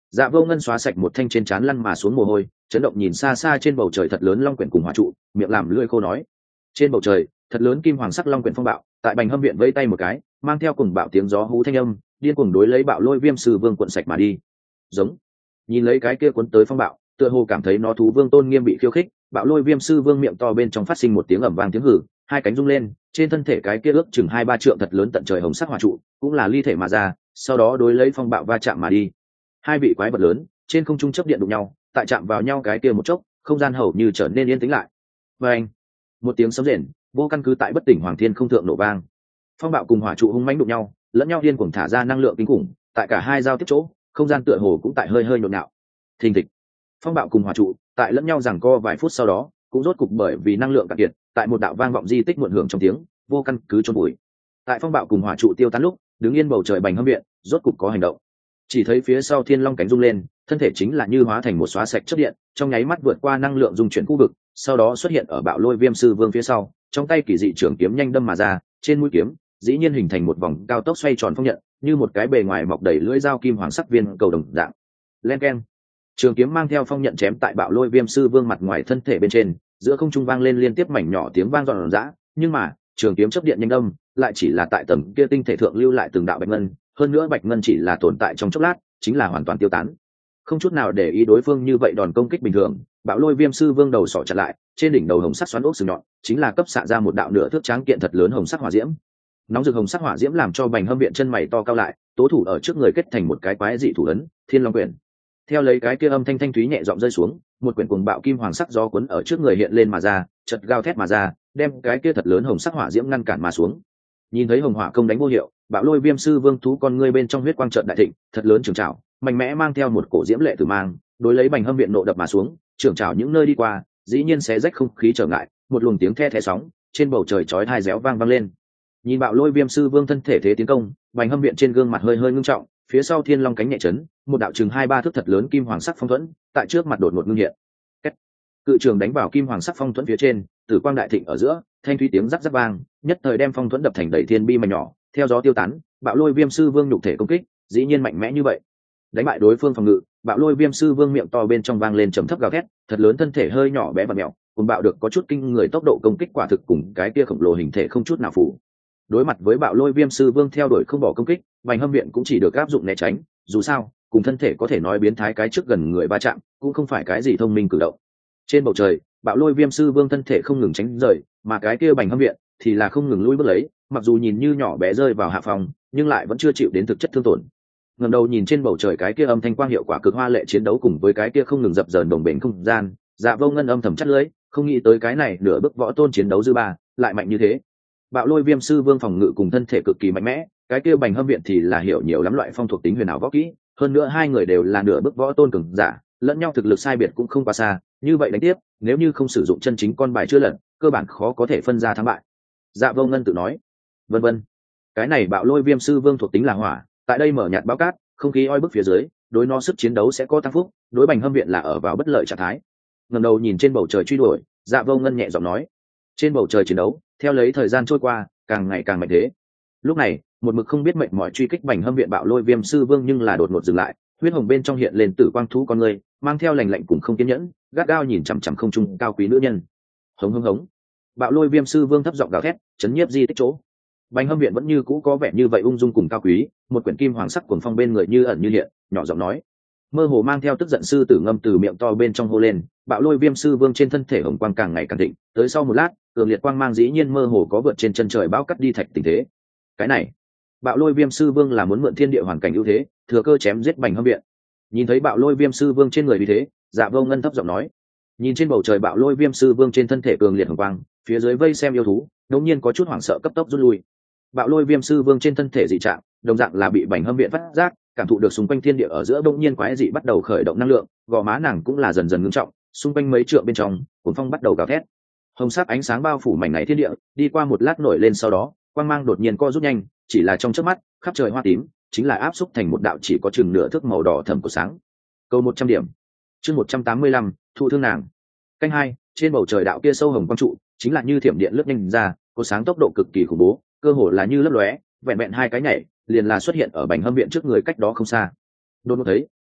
Dạ Vô Ngân xóa sạch một thanh trên trán lăn mà xuống mồ hôi, chấn động nhìn xa xa trên bầu trời thật lớn long quyển cùng hỏa trụ, miệng làm lưỡi khô nói. Trên bầu trời, thật lớn kim hoàng sắc long quyển phong bạo, tại Bành Hâm viện vẫy tay một cái, mang theo cùng bạo tiếng gió hú thanh âm, điên cuồng đối lấy Bạo Lôi Viêm Sư Vương cuộn sạch mà đi. Giống. Nhìn lấy cái kia cuốn tới phong bạo, tựa hồ cảm thấy nó thú vương tôn nghiêm bị khiêu khích, Bạo Lôi Viêm Sư Vương miệng to bên trong phát sinh một tiếng ầm vang tiếng hử, hai cánh rung lên, trên thân thể cái kia ước chừng hai ba trượng thật lớn tận trời hồng sắc hỏa trụ, cũng là ly thể mà ra, sau đó đối lấy phong bạo va chạm mà đi. Hai vị quái vật lớn trên không trung chớp điện đụng nhau, tại chạm vào nhau cái kia một chốc, không gian hầu như trở nên yên tĩnh lại. Và anh, một tiếng sấm rền, vô căn cứ tại bất tỉnh hoàng thiên không thượng nổ vang. Phong bạo cùng hỏa trụ hung mãnh đụng nhau, lẫn nhau điên cuồng thả ra năng lượng kinh khủng, tại cả hai giao tiếp chỗ, không gian tựa hồ cũng tại hơi hơi nhộn nhạo. Thình thịch. Phong bạo cùng hỏa trụ, tại lẫn nhau giằng co vài phút sau đó, cũng rốt cục bởi vì năng lượng cạn kiệt, tại một đạo vang vọng di tích muộn hưởng trong tiếng, vô căn cứ chôn bụi. Tại phong bạo cùng hỏa trụ tiêu tán lúc, đứng yên bầu trời Bành Hâm viện, rốt cục có hành động. Chỉ thấy phía sau thiên long cánh rung lên, thân thể chính là như hóa thành một xóa sạch chớp điện, trong nháy mắt vượt qua năng lượng dung chuyển khu vực, sau đó xuất hiện ở Bạo Lôi Viêm Sư Vương phía sau, trong tay kỳ dị trường kiếm nhanh đâm mà ra, trên mũi kiếm dĩ nhiên hình thành một vòng cao tốc xoay tròn phong nhận, như một cái bề ngoài mọc đầy lưỡi dao kim hoàng sắc viên cầu đồng dạng. Len keng. Trường kiếm mang theo phong nhận chém tại Bạo Lôi Viêm Sư Vương mặt ngoài thân thể bên trên, giữa không trung vang lên liên tiếp mảnh nhỏ tiếng vang giòn giã, nhưng mà trường kiếm chớp điện nhanh đâm, lại chỉ là tại tầng kia tinh thể thượng lưu lại từng đạo bạch ngân, hơn nữa bạch ngân chỉ là tồn tại trong chốc lát, chính là hoàn toàn tiêu tán, không chút nào để ý đối phương như vậy đòn công kích bình thường. Bạo Lôi Viêm Sư Vương đầu sọ chặt lại, trên đỉnh đầu hồng sắc xoắn ốc sừng nhọn, chính là cấp xạ ra một đạo nửa thước tráng kiện thật lớn hồng sắc hỏa diễm. Nóng rực hồng sắc hỏa diễm làm cho Bành Hâm viện chân mày to cao lại, tố thủ ở trước người kết thành một cái quái dị thủ ấn, Thiên Long Quyển. Theo lấy cái kia âm thanh thanh thúy nhẹ giọng rơi xuống, một quyển cuồng bạo kim hoàng sắc gió cuốn ở trước người hiện lên mà ra, chợt gào thét mà ra, đem cái kia thật lớn hồng sắc hỏa diễm ngăn cản mà xuống. Nhìn thấy hồng hỏa công đánh vô hiệu, Bạo Lôi Viêm Sư Vương thú con ngươi bên trong huyết quang trợn đại thịnh, thật lớn trường trảo, mạnh mẽ mang theo một cổ diễm lệ tử mang, đối lấy Bành Hâm viện nộ đập mà xuống, trường trảo những nơi đi qua, dĩ nhiên xé rách không khí trở ngại, một luồng tiếng the thé sóng, trên bầu trời chói tai réo vang vang lên. Nhìn Bạo Lôi Viêm Sư Vương thân thể thế tiến công, Bành Hâm viện trên gương mặt hơi hơi ngưng trọng, phía sau thiên long cánh nhẹ chấn, một đạo chừng hai ba thước thật lớn kim hoàng sắc phong thuẫn, tại trước mặt đột ngột ngưng hiện. Kết. Cự trường đánh vào kim hoàng sắc phong thuẫn phía trên, tử quang đại thịnh ở giữa, thanh thúy tiếng rắc rắc vang, nhất thời đem phong thuẫn đập thành đầy thiên bi mảnh nhỏ, theo gió tiêu tán. Bạo Lôi Viêm Sư Vương nhục thể công kích, dĩ nhiên mạnh mẽ như vậy. Đánh bại đối phương phòng ngự, Bạo Lôi Viêm Sư Vương miệng to bên trong vang lên trầm thấp gào thét, thật lớn thân thể hơi nhỏ bé và mèo, cùng bạo được có chút kinh người, tốc độ công kích quả thực cùng cái kia khổng lồ hình thể không chút nào phù. Đối mặt với Bạo Lôi Viêm Sư Vương theo đuổi không bỏ công kích, Bành Hâm viện cũng chỉ được áp dụng né tránh, dù sao cùng thân thể có thể nói biến thái cái trước gần người va chạm cũng không phải cái gì thông minh cử động. Trên bầu trời, Bạo Lôi Viêm Sư Vương thân thể không ngừng tránh rời, mà cái kia Bành Hâm viện thì là không ngừng lui bước lấy, mặc dù nhìn như nhỏ bé rơi vào hạ phòng, nhưng lại vẫn chưa chịu đến thực chất thương tổn. Ngẩng đầu nhìn trên bầu trời cái kia âm thanh quang hiệu quả cực hoa lệ chiến đấu cùng với cái kia không ngừng dập dờn đồng bền không gian, Dạ Vô Ngân âm thầm chắt lưỡi, không nghĩ tới cái này nửa bước võ tôn chiến đấu dư ba lại mạnh như thế. Bạo Lôi Viêm Sư Vương phòng ngự cùng thân thể cực kỳ mạnh mẽ, cái kia Bành Hâm viện thì là hiểu nhiều lắm loại phong thuộc tính huyền ảo võ kỹ, hơn nữa hai người đều là nửa bước võ tôn cường giả, lẫn nhau thực lực sai biệt cũng không quá xa, như vậy đánh tiếp, nếu như không sử dụng chân chính con bài chưa lật, cơ bản khó có thể phân ra thắng bại. Dạ Vô Ngân tự nói. Vân vân. Cái này Bạo Lôi Viêm Sư Vương thuộc tính là hỏa, tại đây mở nhạt báo cát, không khí oi bức phía dưới, đối nó sức chiến đấu sẽ có tăng phúc, đối Bành Hâm viện là ở vào bất lợi trạng thái. Ngẩng đầu nhìn trên bầu trời truy đuổi, Dạ Vô Ngân nhẹ giọng nói. Trên bầu trời chiến đấu, theo lấy thời gian trôi qua, càng ngày càng mạnh thế. Lúc này, một mực không biết mệnh mỏi truy kích Bành Hâm viện Bạo Lôi Viêm Sư Vương nhưng là đột ngột dừng lại, huyết hồng bên trong hiện lên tử quang thú con người, mang theo lạnh lạnh cùng không kiên nhẫn, gắt gao nhìn chằm chằm không trung cao quý nữ nhân. Hống hống hống. Bạo Lôi Viêm Sư Vương thấp giọng gào thét, chấn nhiếp di tích chỗ. Bành Hâm viện vẫn như cũ có vẻ như vậy ung dung cùng cao quý, một quyển kim hoàng sắc cuồng phong bên người như ẩn như hiện, nhỏ giọng nói, mơ hồ mang theo tức giận sư tử ngâm từ miệng to bên trong hô lên. Bạo Lôi Viêm Sư Vương trên thân thể hồng quang càng ngày càng thịnh, tới sau một lát, cường liệt quang mang dĩ nhiên mơ hồ có vượt trên chân trời bão cắt đi thạch tình thế. Cái này, Bạo Lôi Viêm Sư Vương là muốn mượn thiên địa hoàn cảnh ưu thế, thừa cơ chém giết Bành Hâm viện. Nhìn thấy Bạo Lôi Viêm Sư Vương trên người vì thế, Dạ Vô Ngân thấp giọng nói. Nhìn trên bầu trời Bạo Lôi Viêm Sư Vương trên thân thể cường liệt hồng quang, phía dưới vây xem yêu thú, đột nhiên có chút hoảng sợ cấp tốc rút lui. Bạo Lôi Viêm Sư Vương trên thân thể dị trạng, đồng dạng là bị Bành Hâm viện phát giác, cảm thụ được xung quanh thiên địa ở giữa đột nhiên quái dị bắt đầu khởi động năng lượng, gò má nàng cũng là dần dần ngưng trọng, xung quanh mấy trượng bên trong, cuồng phong bắt đầu gào thét. Hồng sắc ánh sáng bao phủ mảnh này thiên địa, đi qua một lát nổi lên sau đó, quang mang đột nhiên co rút nhanh, chỉ là trong chớp mắt, khắp trời hoa tím, chính là áp xúc thành một đạo chỉ có chừng nửa thước màu đỏ thẫm của sáng. Câu một trăm điểm. Chương một trăm tám mươi lăm, thụ thương nàng. Canh hai, trên bầu trời đạo kia sâu hồng quang trụ, chính là như thiểm điện lướt nhanh ra, có sáng tốc độ cực kỳ khủng bố, cơ hồ là như lấp lóe, vẹn vẹn hai cái nhảy, liền là xuất hiện ở Bành Hâm viện trước người cách đó không xa. Đột ngột thấy,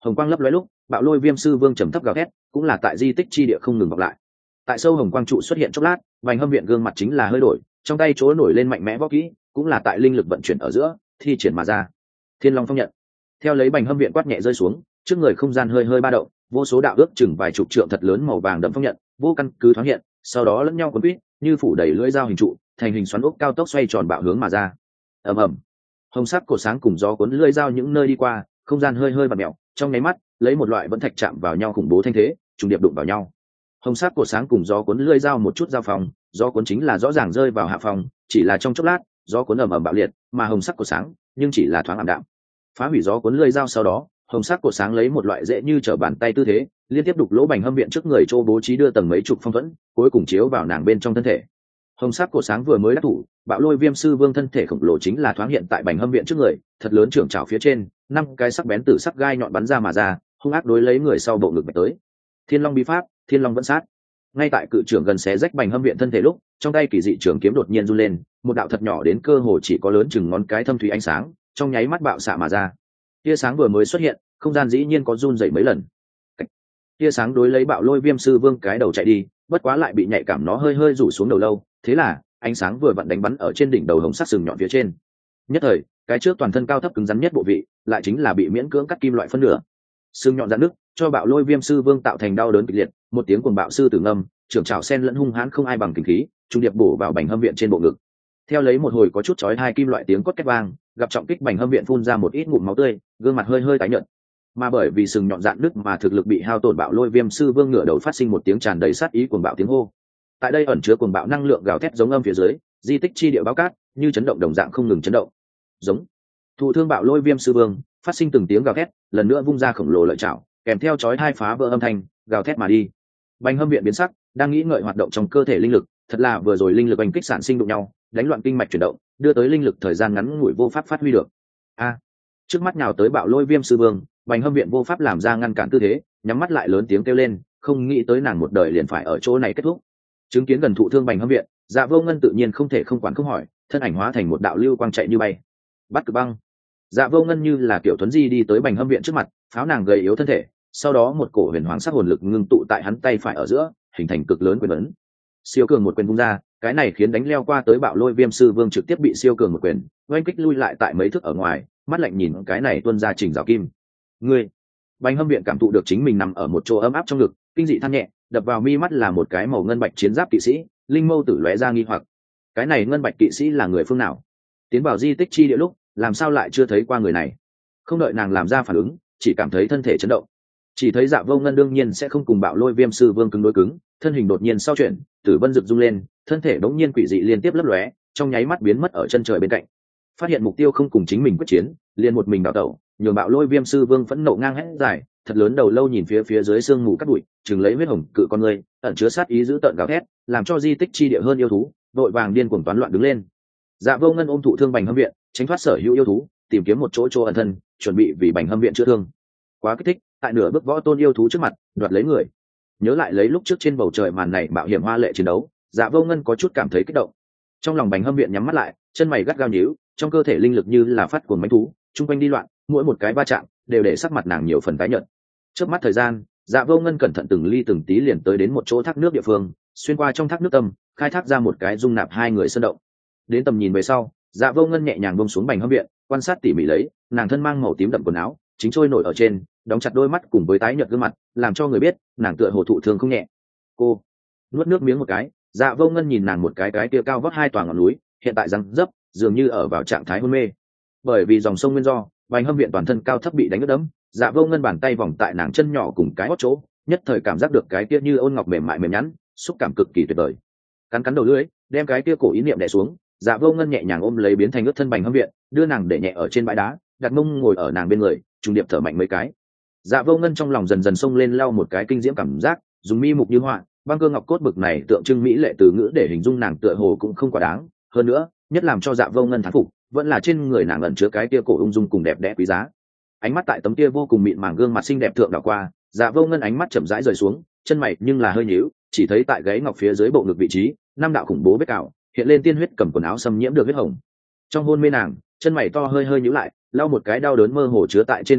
hồng quang lấp lóe lúc bạo lôi viêm sư vương trầm thấp gào thét cũng là tại di tích chi địa không ngừng vọng lại. Tại sâu hồng quang trụ xuất hiện chốc lát, Bành Hâm Viện gương mặt chính là hơi đổi, trong tay chỗ nổi lên mạnh mẽ võ kỹ cũng là tại linh lực vận chuyển ở giữa thi triển mà ra. Thiên Long Phong nhận. Theo lấy Bành Hâm Viện quát nhẹ rơi xuống, trước người không gian hơi hơi ba động, vô số đạo ước chừng vài chục trượng thật lớn màu vàng đậm phong nhận vô căn cứ thoáng hiện, sau đó lẫn nhau quấn quýt như phủ đầy lưỡi dao hình trụ thành hình xoắn ốc cao tốc xoay tròn bạo hướng mà ra. Ầm ầm, hồng sắc cổ sáng cùng gió cuốn lưỡi dao những nơi đi qua, không gian hơi hơi bật mèo, trong nháy mắt lấy một loại vẫn thạch chạm vào nhau khủng bố thanh thế trùng điệp đụng vào nhau. Hồng sắc cổ sáng cùng gió cuốn lưỡi dao một chút giao phòng, gió cuốn chính là rõ ràng rơi vào hạ phòng, chỉ là trong chốc lát gió cuốn ầm ầm bạo liệt, mà hồng sắc cổ sáng nhưng chỉ là thoáng ảm đạm. Phá hủy gió cuốn lưỡi dao sau đó, hồng sắc cổ sáng lấy một loại dễ như trở bàn tay tư thế liên tiếp đục lỗ Bành Hâm Viện trước người chỗ bố trí đưa tầng mấy chục phong thuẫn, cuối cùng chiếu vào nàng bên trong thân thể. Hồng sắc cổ sáng vừa mới đắc thủ, bạo lôi viêm sư vương thân thể khổng lồ chính là thoáng hiện tại Bành Hâm Viện trước người, thật lớn trưởng trảo phía trên, năm cái sắc bén tử sắc gai nhọn bắn ra mà ra, hung ác đối lấy người sau bộ ngực bạch tới. Thiên Long bí pháp, Thiên Long vẫn sát. Ngay tại cự trưởng gần xé rách Bành Hâm Viện thân thể lúc, trong tay kỳ dị trường kiếm đột nhiên run lên, một đạo thật nhỏ đến cơ hồ chỉ có lớn chừng ngón cái thâm thúy ánh sáng, trong nháy mắt bạo xạ mà ra. Tia sáng vừa mới xuất hiện, không gian dĩ nhiên có run rẩy mấy lần. Tia sáng đối lấy bạo lôi viêm sư vương cái đầu chạy đi, bất quá lại bị nhạy cảm nó hơi hơi rủ xuống đầu lâu, thế là ánh sáng vừa vặn đánh bắn ở trên đỉnh đầu hồng sắc sừng nhọn phía trên. Nhất thời, cái trước toàn thân cao thấp cứng rắn nhất bộ vị, lại chính là bị miễn cưỡng cắt kim loại phân nửa. Sừng nhọn rạn nứt, cho bạo lôi viêm sư vương tạo thành đau đớn kịch liệt, một tiếng cuồng bạo sư tử ngâm, trưởng trảo sen lẫn hung hãn không ai bằng kình khí, trung điệp bổ vào Bành Hâm Viện trên bộ ngực. Theo lấy một hồi có chút chói hai kim loại tiếng cốt két vang, gặp trọng kích Bành Hâm Viện phun ra một ít ngụm máu tươi, gương mặt hơi hơi tái nhợt. Mà bởi vì sừng nhọn rạn nứt mà thực lực bị hao tổn, bạo lôi viêm sư vương ngửa đầu phát sinh một tiếng tràn đầy sát ý cuồng bạo tiếng hô. Tại đây ẩn chứa cuồng bạo năng lượng gào thét giống âm phía dưới, di tích chi địa báo cát như chấn động đồng dạng không ngừng chấn động. Giống. Thụ thương bạo lôi viêm sư vương phát sinh từng tiếng gào thét, lần nữa vung ra khổng lồ lợi chảo, kèm theo chói hai phá vỡ âm thanh, gào thét mà đi. Bành Hâm Viện biến sắc, đang nghĩ ngợi hoạt động trong cơ thể linh lực, thật là vừa rồi linh lực oanh kích sản sinh đụng nhau, đánh loạn kinh mạch chuyển động, đưa tới linh lực thời gian ngắn ngủi vô pháp phát huy được. A! Trước mắt nhào tới bạo lôi viêm sư vương, Bành Hâm Viện vô pháp làm ra ngăn cản tư thế, nhắm mắt lại lớn tiếng kêu lên, không nghĩ tới nàng một đời liền phải ở chỗ này kết thúc. Chứng kiến gần thụ thương Bành Hâm Viện, Dạ Vô Ngân tự nhiên không thể không quản không hỏi, thân ảnh hóa thành một đạo lưu quang chạy như bay. Bắt Cực Băng. Dạ Vô Ngân như là kiểu tuấn di đi tới Bành Hâm Viện trước mặt, pháo nàng gầy yếu thân thể, sau đó một cổ huyền hoàng sắc hồn lực ngưng tụ tại hắn tay phải ở giữa, hình thành cực lớn quyền ấn. Siêu cường một quyền vung ra, cái này khiến đánh leo qua tới bạo lôi viêm sư vương trực tiếp bị siêu cường một quyền oanh kích lui lại tại mấy thước ở ngoài, mắt lạnh nhìn cái này tuôn ra trình rào kim. Ngươi. Bành Hâm Viện cảm thụ được chính mình nằm ở một chỗ ấm áp trong ngực, kinh dị than nhẹ, đập vào mi mắt là một cái màu ngân bạch chiến giáp kỵ sĩ, linh mâu tử lóe ra nghi hoặc. Cái này ngân bạch kỵ sĩ là người phương nào? Tiến vào di tích chi địa lúc, làm sao lại chưa thấy qua người này? Không đợi nàng làm ra phản ứng, chỉ cảm thấy thân thể chấn động. Chỉ thấy Dạ Vô Ngân đương nhiên sẽ không cùng bạo lôi viêm sư vương cứng đối cứng, thân hình đột nhiên sau chuyển, tử vân rực rung lên, thân thể đống nhiên quỷ dị liên tiếp lấp lóe, trong nháy mắt biến mất ở chân trời bên cạnh. Phát hiện mục tiêu không cùng chính mình quyết chiến, liền một mình đảo tẩu, nhường bạo lôi viêm sư vương phẫn nộ ngang hét dài, thật lớn đầu lâu nhìn phía phía dưới sương mù cắt bụi, chừng lấy huyết hồng cự con người, ẩn chứa sát ý dữ tợn gào thét, làm cho di tích chi địa hơn yêu thú, vội vàng điên cuồng toán loạn đứng lên. Dạ Vô Ngân ôm thụ thương Bành Hâm Viện, tránh thoát sở hữu yêu thú, tìm kiếm một chỗ chỗ ẩn thân, chuẩn bị vì Bành Hâm Viện chữa thương. Quá kích thích, tại nửa bước võ tôn yêu thú trước mặt, đoạt lấy người. Nhớ lại lấy lúc trước trên bầu trời màn này mạo hiểm hoa lệ chiến đấu, Dạ Vô Ngân có chút cảm thấy kích động. Trong lòng Bành Hâm Viện nhắm mắt lại, chân mày gắt gao nhíu, trong cơ thể linh lực như là phát cuồng mãnh thú, trung quanh đi loạn, mỗi một cái va chạm đều để sắc mặt nàng nhiều phần tái nhợt. Trước mắt thời gian, Dạ Vô Ngân cẩn thận từng ly từng tí liền tới đến một chỗ thác nước địa phương, xuyên qua trong thác nước tâm, khai thác ra một cái dung nạp hai người sơn động. Đến tầm nhìn về sau, Dạ Vô Ngân nhẹ nhàng buông xuống Bành Hâm Viện, quan sát tỉ mỉ lấy, nàng thân mang màu tím đậm quần áo, chính trôi nổi ở trên, đóng chặt đôi mắt cùng với tái nhợt gương mặt, làm cho người biết nàng tựa hồ thụ thương không nhẹ. Cô nuốt nước miếng một cái, Dạ Vô Ngân nhìn nàng một cái cái kia cao vót hai tòa ngọn núi, hiện tại răng dấp, dường như ở vào trạng thái hôn mê. Bởi vì dòng sông nguyên do, Bành Hâm Viện toàn thân cao thấp bị đánh ướt đẫm, Dạ Vô Ngân bàn tay vòng tại nàng chân nhỏ cùng cái hót chỗ, nhất thời cảm giác được cái kia như ôn ngọc mềm mại mềm nhẵn, xúc cảm cực kỳ tuyệt vời. Cắn cắn đầu lưỡi, đem cái kia cổ ý niệm đè xuống, Dạ Vô Ngân nhẹ nhàng ôm lấy biến thành ướt thân Bành Hâm Viện, đưa nàng để nhẹ ở trên bãi đá, đặt mông ngồi ở nàng bên người, trùng điệp thở mạnh mấy cái. Dạ Vô Ngân trong lòng dần dần xông lên lau một cái kinh diễm cảm giác, dùng mi mục như họa, băng cơ ngọc cốt bực này tượng trưng mỹ lệ từ ngữ để hình dung nàng tựa hồ cũng không quá đáng, hơn nữa, nhất làm cho Dạ Vô Ngân thán phục, vẫn là trên người nàng ẩn chứa cái kia cổ ung dung cùng đẹp đẽ quý giá. Ánh mắt tại tấm kia vô cùng mịn màng gương mặt xinh đẹp thượng đảo qua, Dạ Vô Ngân ánh mắt chậm rãi rời xuống, chân mày nhưng là hơi nhíu, chỉ thấy tại gáy ngọc phía dưới bộ ngực vị trí, năm đạo khủng bố vết cào, hiện lên tiên huyết cầm quần áo xâm nhiễm được huyết hồng. Trong hôn mê nàng, chân mày to hơi hơi nhíu lại, lau một cái đau đớn mơ hồ chứa tại trên gương mặt,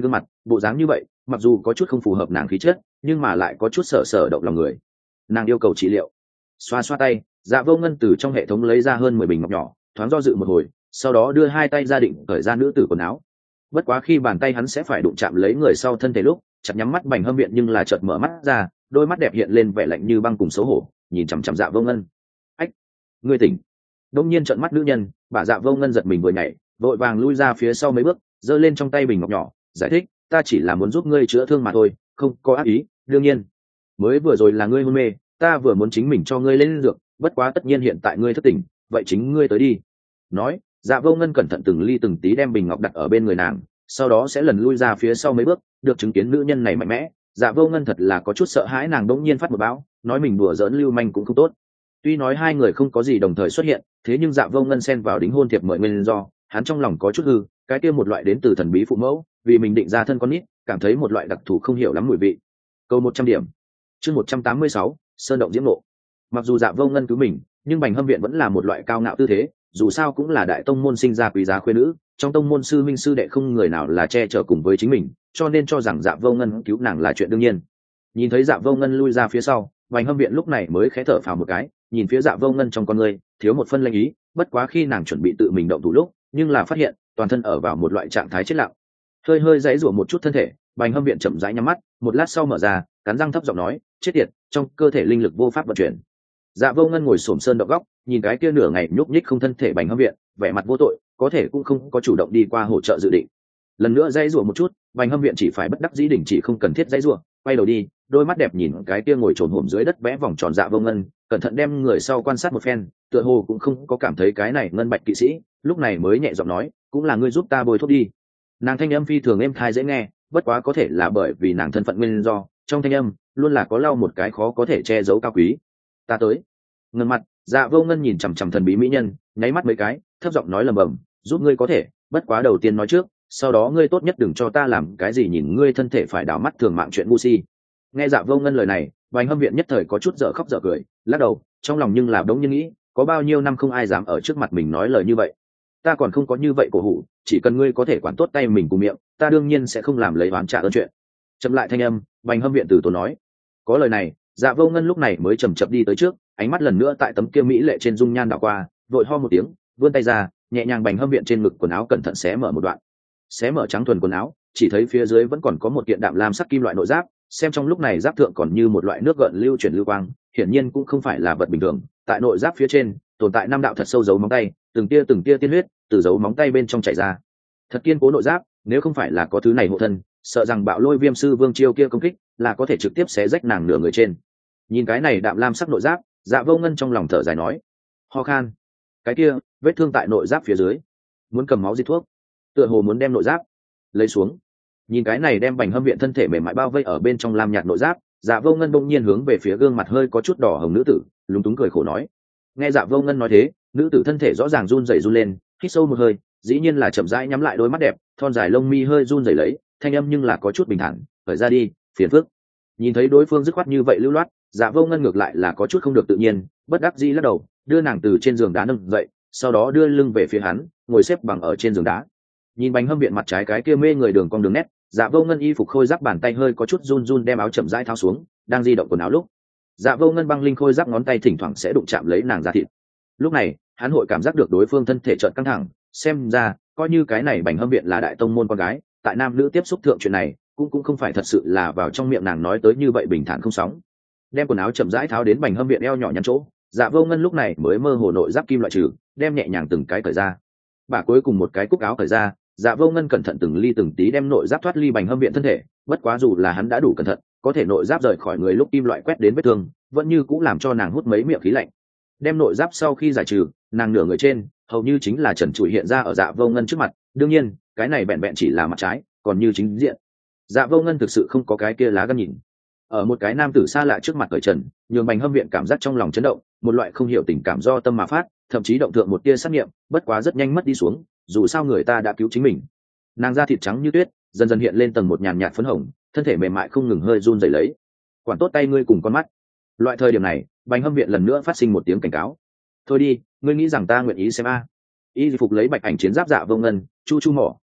bộ dáng như vậy mặc dù có chút không phù hợp nàng khí chất, nhưng mà lại có chút sở sở động lòng người. Nàng yêu cầu trị liệu. Xoa xoa tay, Dạ Vô Ngân từ trong hệ thống lấy ra hơn mười bình ngọc nhỏ, thoáng do dự một hồi, sau đó đưa hai tay ra định cởi ra nữ tử quần áo. Bất quá khi bàn tay hắn sẽ phải đụng chạm lấy người sau thân thể lúc, chặt nhắm mắt Bành Hâm Viện nhưng là chợt mở mắt ra, đôi mắt đẹp hiện lên vẻ lạnh như băng cùng xấu hổ, nhìn chằm chằm Dạ Vô Ngân. "Ách, ngươi tỉnh?" Đông nhiên trợn mắt nữ nhân, bà Dạ Vô Ngân giật mình vừa nhảy, vội vàng lui ra phía sau mấy bước, giơ lên trong tay bình ngọc nhỏ, giải thích, "Ta chỉ là muốn giúp ngươi chữa thương mà thôi, không có ác ý, đương nhiên, mới vừa rồi là ngươi hôn mê, ta vừa muốn chính mình cho ngươi lên dược, bất quá tất nhiên hiện tại ngươi thức tỉnh, vậy chính ngươi tới đi." Nói, Dạ Vô Ngân cẩn thận từng ly từng tí đem bình ngọc đặt ở bên người nàng, sau đó sẽ lần lui ra phía sau mấy bước, được chứng kiến nữ nhân này mạnh mẽ, Dạ Vô Ngân thật là có chút sợ hãi, nàng đống nhiên phát một bão, nói mình đùa giỡn lưu manh cũng không tốt. Tuy nói hai người không có gì đồng thời xuất hiện, thế nhưng Dạ Vô Ngân xen vào đính hôn thiệp mời nguyên do, hắn trong lòng có chút hư, cái kia một loại đến từ thần bí phụ mẫu, vì mình định ra thân con nít, cảm thấy một loại đặc thù không hiểu lắm mùi vị. Câu một trăm điểm. Chương một trăm tám mươi sáu, Sơn động diễm nộ. Mặc dù Dạ Vô Ngân cứu mình, nhưng Bành Hâm Viện vẫn là một loại cao ngạo tư thế, dù sao cũng là đại tông môn sinh ra quý giá khuê nữ, trong tông môn sư minh sư đệ không người nào là che chở cùng với chính mình, cho nên cho rằng Dạ Vô Ngân cứu nàng là chuyện đương nhiên. Nhìn thấy Dạ Vô Ngân lui ra phía sau, Bành Hâm Viện lúc này mới khẽ thở phào một cái, nhìn phía Dạ Vô Ngân trong con người thiếu một phân lanh ý, bất quá khi nàng chuẩn bị tự mình động thủ lúc, nhưng là phát hiện toàn thân ở vào một loại trạng thái chết lặng, hơi hơi dãy rủa một chút thân thể. Bành Hâm Viện chậm rãi nhắm mắt, một lát sau mở ra, cắn răng thấp giọng nói, chết tiệt, trong cơ thể linh lực vô pháp vận chuyển. Dạ Vô Ngân ngồi xổm sơn động góc, nhìn cái kia nửa ngày nhúc nhích không thân thể Bành Hâm Viện, vẻ mặt vô tội, có thể cũng không có chủ động đi qua hỗ trợ dự định. Lần nữa dãy rủa một chút, Bành Hâm Viện chỉ phải bất đắc dĩ đình chỉ không cần thiết dãy rủa, quay đầu đi, đôi mắt đẹp nhìn cái kia ngồi trồn hổm dưới đất vẽ vòng tròn Dạ Vô Ngân, cẩn thận đem người sau quan sát một phen, tựa hồ cũng không có cảm thấy cái này ngân bạch kỵ sĩ, lúc này mới nhẹ giọng nói, cũng là ngươi giúp ta bôi thuốc đi. Nàng thanh âm phi thường êm tai dễ nghe, bất quá có thể là bởi vì nàng thân phận nguyên do, trong thanh âm luôn là có lau một cái khó có thể che giấu cao quý. Ta tới. Ngẩng mặt, Dạ Vô Ngân nhìn chằm chằm thần bí mỹ nhân, nháy mắt mấy cái, thấp giọng nói lầm bầm, giúp ngươi có thể, bất quá đầu tiên nói trước, sau đó ngươi tốt nhất đừng cho ta làm cái gì nhìn ngươi thân thể phải đảo mắt thường mạng chuyện ngu si. Nghe Dạ Vô Ngân lời này, Bành Hâm Viện nhất thời có chút dở khóc dở cười, lắc đầu, trong lòng nhưng là đống nhiên nghĩ, có bao nhiêu năm không ai dám ở trước mặt mình nói lời như vậy. Ta còn không có như vậy cổ hủ, chỉ cần ngươi có thể quản tốt tay mình cùng miệng, ta đương nhiên sẽ không làm lấy oán trả ơn chuyện. Chậm lại thanh âm, Bành Hâm Viện từ tốn nói. Có lời này, Dạ Vô Ngân lúc này mới chậm chậm đi tới trước, ánh mắt lần nữa tại tấm kia mỹ lệ trên dung nhan đảo qua, vội ho một tiếng, vươn tay ra, nhẹ nhàng Bành Hâm Viện trên ngực quần áo cẩn thận xé mở một đoạn. Xé mở trắng thuần quần áo, chỉ thấy phía dưới vẫn còn có một kiện đạm lam sắc kim loại nội giáp, xem trong lúc này giáp thượng còn như một loại nước gợn lưu chuyển lưu quang, hiển nhiên cũng không phải là vật bình thường. Tại nội giáp phía trên tồn tại năm đạo thật sâu dấu móng tay, từng tia từng tia tiên huyết từ dấu móng tay bên trong chảy ra. Thật kiên cố nội giáp, nếu không phải là có thứ này hộ thân, sợ rằng bạo lôi viêm sư vương chiêu kia công kích là có thể trực tiếp xé rách nàng nửa người trên. Nhìn cái này đạm lam sắc nội giáp, Dạ Vô Ngân trong lòng thở dài nói, ho khan, cái kia vết thương tại nội giáp phía dưới, muốn cầm máu di thuốc, tựa hồ muốn đem nội giáp lấy xuống. Nhìn cái này đem Bành Hâm Viện thân thể mềm mại bao vây ở bên trong lam nhạt nội giáp, Dạ Vô Ngân bỗng nhiên hướng về phía gương mặt hơi có chút đỏ hồng nữ tử, lúng túng cười khổ nói. Nghe Dạ Vô Ngân nói thế, nữ tử thân thể rõ ràng run rẩy run lên, hít sâu một hơi, dĩ nhiên là chậm rãi nhắm lại đôi mắt đẹp, thon dài lông mi hơi run rẩy lấy, thanh âm nhưng là có chút bình thản, "Khởi ra đi, phiền phức." Nhìn thấy đối phương dứt khoát như vậy lưu loát, Dạ Vô Ngân ngược lại là có chút không được tự nhiên, bất đắc dĩ lắc đầu, đưa nàng từ trên giường đá nâng dậy, sau đó đưa lưng về phía hắn, ngồi xếp bằng ở trên giường đá. Nhìn Bành Hâm Viện mặt trái cái kia mê người đường cong đường nét, Dạ Vô Ngân y phục khôi giáp bàn tay hơi có chút run run đem áo chậm rãi tháo xuống, đang di động quần áo lúc, Dạ Vô Ngân băng linh khôi giáp ngón tay thỉnh thoảng sẽ đụng chạm lấy nàng da thịt. Lúc này, hắn hội cảm giác được đối phương thân thể chợt căng thẳng, xem ra, coi như cái này Bành Hâm Viện là đại tông môn con gái, tại nam nữ tiếp xúc thượng chuyện này, cũng cũng không phải thật sự là vào trong miệng nàng nói tới như vậy bình thản không sóng. Đem quần áo chậm rãi tháo đến Bành Hâm Viện eo nhỏ nhắn chỗ, Dạ Vô Ngân lúc này mới mơ hồ nội giáp kim loại trừ, đem nhẹ nhàng từng cái cởi ra. Bà cuối cùng một cái cúc áo cởi ra, Dạ Vô Ngân cẩn thận từng ly từng tí đem nội giáp thoát ly Bành Hâm Viện thân thể, bất quá dù là hắn đã đủ cẩn thận, có thể nội giáp rời khỏi người lúc kim loại quét đến vết thương, vẫn như cũng làm cho nàng hút mấy miệng khí lạnh. Đem nội giáp sau khi giải trừ, nàng nửa người trên hầu như chính là trần trụi hiện ra ở Dạ Vô Ngân trước mặt, đương nhiên, cái này vẹn vẹn chỉ là mặt trái, còn như chính diện, Dạ Vô Ngân thực sự không có cái kia lá gan nhìn. Ở một cái nam tử xa lạ trước mặt cởi trần, nhường Bành Hâm Viện cảm giác trong lòng chấn động, một loại không hiểu tình cảm do tâm mà phát, thậm chí động thượng một tia sát nghiệm, bất quá rất nhanh mất đi xuống, dù sao người ta đã cứu chính mình. Nàng da thịt trắng như tuyết, dần dần hiện lên tầng một nhàn nhạt phấn hồng, thân thể mềm mại không ngừng hơi run rẩy lấy. Quản tốt tay ngươi cùng con mắt. Loại thời điểm này, Bành Hâm Viện lần nữa phát sinh một tiếng cảnh cáo. Thôi đi, ngươi nghĩ rằng ta nguyện ý xem a? Y phục lấy bạch ảnh chiến giáp Dạ Vô Ngân, chu chu mỏ,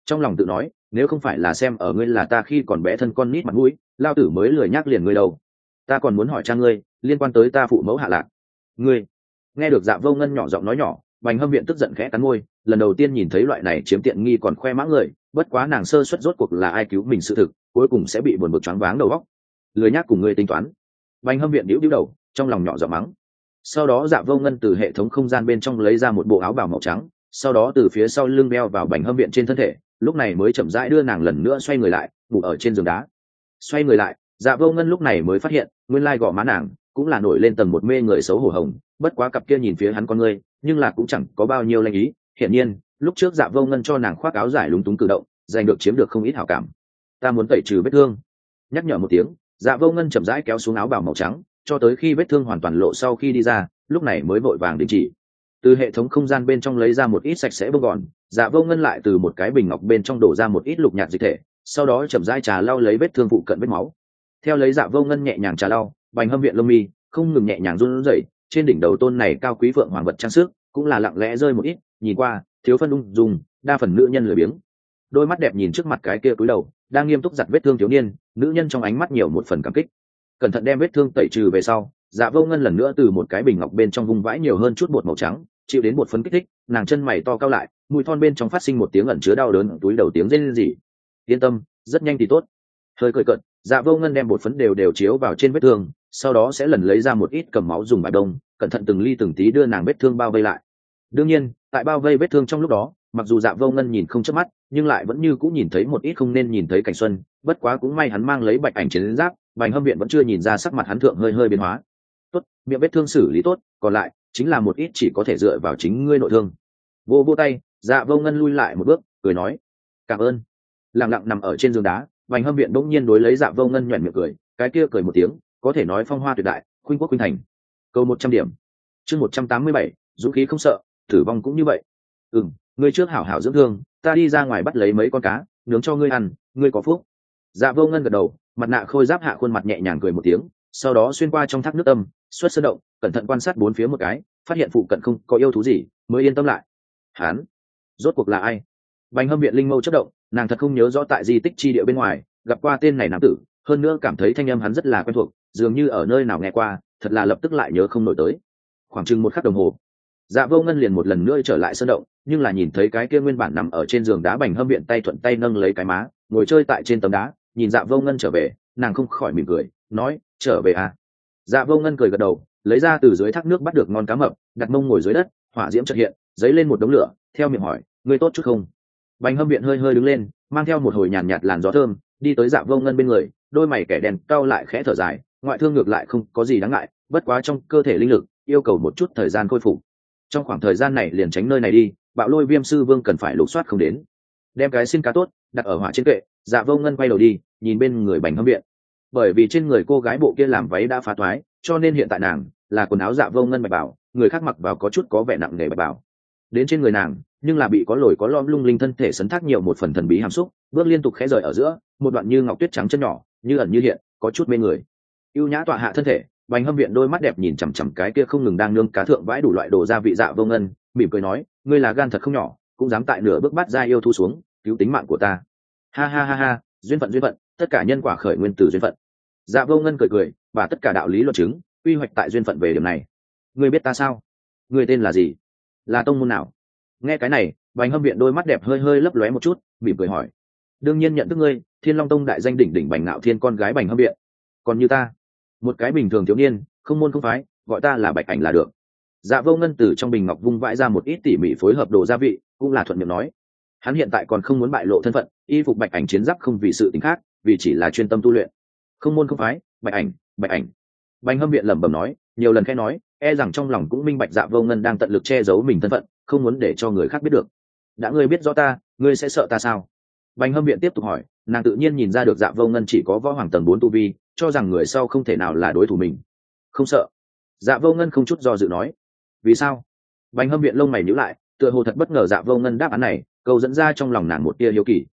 trong lòng tự nói, nếu không phải là xem ở ngươi là ta khi còn bé thân con nít mặt mũi, lao tử mới lười nhắc liền ngươi đâu. Ta còn muốn hỏi cha ngươi liên quan tới ta phụ mẫu hạ lạc. Ngươi nghe được Dạ Vô Ngân nhỏ giọng nói nhỏ, Bành Hâm Viện tức giận khẽ cắn môi, lần đầu tiên nhìn thấy loại này chiếm tiện nghi còn khoe mã người, bất quá nàng sơ suất rốt cuộc là ai cứu mình sự thực, cuối cùng sẽ bị buồn bực choáng váng đầu óc. Lười nhắc cùng ngươi tính toán. Bành Hâm Viện điếu điếu đầu, trong lòng nhỏ giọng mắng. Sau đó Dạ Vô Ngân từ hệ thống không gian bên trong lấy ra một bộ áo bào màu trắng, sau đó từ phía sau lưng đeo vào Bành Hâm Viện trên thân thể, lúc này mới chậm rãi đưa nàng lần nữa xoay người lại, ngủ ở trên giường đá. Xoay người lại, Dạ Vô Ngân lúc này mới phát hiện, nguyên lai gò má nàng cũng là nổi lên tầng một mê người xấu hổ hồng, bất quá cặp kia nhìn phía hắn con ngươi, nhưng là cũng chẳng có bao nhiêu lanh ý. Hiển nhiên, lúc trước Dạ Vô Ngân cho nàng khoác áo dài lúng túng cử động, giành được chiếm được không ít hảo cảm. Ta muốn tẩy trừ vết thương. Nhắc nhở một tiếng, Dạ Vô Ngân chậm rãi kéo xuống áo bào màu trắng, cho tới khi vết thương hoàn toàn lộ sau khi đi ra, lúc này mới vội vàng đình chỉ. Từ hệ thống không gian bên trong lấy ra một ít sạch sẽ bông gòn, Dạ Vô Ngân lại từ một cái bình ngọc bên trong đổ ra một ít lục nhạt dịch thể, sau đó chậm rãi trà lau lấy vết thương phụ cận vết máu. Theo lấy Dạ Vô Ngân nhẹ nhàng trà lau, Bành Hâm Viện lông mi không ngừng nhẹ nhàng run rẩy, trên đỉnh đầu tôn này cao quý phượng hoàng vật trang sức cũng là lặng lẽ rơi một ít, nhìn qua thiếu phân ung dung, đa phần nữ nhân lười biếng. Đôi mắt đẹp nhìn trước mặt cái kia cúi đầu đang nghiêm túc giặt vết thương thiếu niên, nữ nhân trong ánh mắt nhiều một phần cảm kích. Cẩn thận đem vết thương tẩy trừ về sau, Dạ Vô Ngân lần nữa từ một cái bình ngọc bên trong vung vãi nhiều hơn chút bột màu trắng, chịu đến bột phấn kích thích, nàng chân mày to cao lại, mũi thon bên trong phát sinh một tiếng ẩn chứa đau đớn túi đầu tiếng rên rỉ. Yên tâm, rất nhanh thì tốt. Hơi cười cợt, Dạ Vô Ngân đem bột phấn đều đều chiếu vào trên vết thương, sau đó sẽ lần lấy ra một ít cầm máu dùng bài đông, cẩn thận từng ly từng tí đưa nàng vết thương bao vây lại. Đương nhiên, tại bao vây vết thương trong lúc đó, mặc dù Dạ Vô Ngân nhìn không chớp mắt, nhưng lại vẫn như cũng nhìn thấy một ít không nên nhìn thấy cảnh xuân, bất quá cũng may hắn mang lấy bạch ảnh chiến giáp, Bành Hâm Viện vẫn chưa nhìn ra sắc mặt hắn thượng hơi hơi biến hóa. Tốt, miệng vết thương xử lý tốt, còn lại chính là một ít chỉ có thể dựa vào chính ngươi nội thương. Vô vô tay, Dạ Vô Ngân lui lại một bước, cười nói: "Cảm ơn." Lặng lặng nằm ở trên giường đá, Bành Hâm Viện bỗng nhiên đối lấy Dạ Vô Ngân nhuyễn miệng cười, cái kia cười một tiếng, có thể nói phong hoa tuyệt đại, khuynh quốc khuynh thành. Câu một trăm điểm. Chương một trăm tám mươi bảy, dũng khí không sợ, tử vong cũng như vậy. Ừm, ngươi trước hảo hảo dưỡng thương, ta đi ra ngoài bắt lấy mấy con cá, nướng cho ngươi ăn, ngươi có phúc. Dạ Vô Ngân gật đầu, mặt nạ khôi giáp hạ khuôn mặt nhẹ nhàng cười một tiếng, sau đó xuyên qua trong thác nước âm, xuất sơn động, cẩn thận quan sát bốn phía một cái, phát hiện phụ cận không có yêu thú gì, mới yên tâm lại. Hán, rốt cuộc là ai? Bành Hâm Viện linh mâu chớp động, nàng thật không nhớ rõ tại di tích chi địa bên ngoài gặp qua tên này nam tử, hơn nữa cảm thấy thanh âm hắn rất là quen thuộc, dường như ở nơi nào nghe qua, thật là lập tức lại nhớ không nổi tới. Khoảng chừng một khắc đồng hồ, Dạ Vô Ngân liền một lần nữa trở lại sơn động, nhưng là nhìn thấy cái kia nguyên bản nằm ở trên giường đá Bành Hâm Viện tay thuận tay nâng lấy cái má, ngồi chơi tại trên tấm đá, nhìn Dạ Vô Ngân trở về, nàng không khỏi mỉm cười, nói: "Trở về à?" Dạ Vô Ngân cười gật đầu, lấy ra từ dưới thác nước bắt được ngon cá mập, đặt mông ngồi dưới đất, hỏa diễm chợt hiện, dấy lên một đống lửa, theo miệng hỏi: "Ngươi tốt chút không?" Bành Hâm Viện hơi hơi đứng lên, mang theo một hồi nhàn nhạt, nhạt làn gió thơm, đi tới Dạ Vô Ngân bên người, đôi mày kẻ đèn cau lại khẽ thở dài, ngoại thương ngược lại không có gì đáng ngại, bất quá trong cơ thể linh lực yêu cầu một chút thời gian khôi phục. Trong khoảng thời gian này liền tránh nơi này đi, Bạo Lôi Viêm sư vương cần phải lục soát không đến. Đem cái xin cá tốt đặt ở hỏa trên kệ, Dạ Vô Ngân quay đầu đi, nhìn bên người Bành Hâm Viện. Bởi vì trên người cô gái bộ kia làm váy đã phá toái, cho nên hiện tại nàng là quần áo Dạ Vô Ngân bạch bảo, người khác mặc vào có chút có vẻ nặng nề bạch bảo. Đến trên người nàng, nhưng là bị có lồi có lõm lung linh thân thể sấn thác nhiều một phần thần bí hàm xúc, bước liên tục khẽ rời ở giữa, một đoạn như ngọc tuyết trắng chân nhỏ, như ẩn như hiện, có chút mê người. Ưu nhã tọa hạ thân thể, Bành Hâm Viện đôi mắt đẹp nhìn chằm chằm cái kia không ngừng đang nương cá thượng vãi đủ loại đồ gia vị Dạ Vô Ngân, mỉm cười nói: "Ngươi là gan thật không nhỏ, cũng dám tại nửa bước bắt ra yêu thu xuống, cứu tính mạng của ta." Ha ha ha ha, duyên phận duyên phận, tất cả nhân quả khởi nguyên từ duyên phận. Dạ Vô Ngân cười cười, và tất cả đạo lý luận chứng, quy hoạch tại duyên phận về điểm này. Ngươi biết ta sao? Ngươi tên là gì? Là tông môn nào? Nghe cái này, Bành Hâm Viện đôi mắt đẹp hơi hơi lấp lóe một chút, mỉm cười hỏi: "Đương nhiên nhận thức ngươi, Thiên Long Tông đại danh đỉnh đỉnh Bành Nạo Thiên con gái Bành Hâm Viện. Còn như ta, một cái bình thường thiếu niên, không môn không phái, gọi ta là Bạch Ảnh là được." Dạ Vô Ngân từ trong bình ngọc vung vãi ra một ít tỉ mỉ phối hợp đồ gia vị, cũng là thuận miệng nói. Hắn hiện tại còn không muốn bại lộ thân phận, y phục Bạch Ảnh chiến giáp không vì sự tình khác, vì chỉ là chuyên tâm tu luyện. Không môn không phái, Bạch Ảnh, Bạch Ảnh. Bành Hâm Viện lẩm bẩm nói, nhiều lần khẽ nói, e rằng trong lòng cũng minh bạch Dạ Vô Ngân đang tận lực che giấu mình thân phận, không muốn để cho người khác biết được. "Đã ngươi biết rõ ta, ngươi sẽ sợ ta sao?" Bành Hâm Viện tiếp tục hỏi, nàng tự nhiên nhìn ra được Dạ Vô Ngân chỉ có võ hoàng tầng bốn tu vi, cho rằng người sau không thể nào là đối thủ mình. "Không sợ." Dạ Vô Ngân không chút do dự nói. "Vì sao?" Bành Hâm Viện lông mày nhíu lại, tựa hồ thật bất ngờ Dạ Vô Ngân đáp án này, câu dẫn ra trong lòng nàng một tia hiếu kỳ.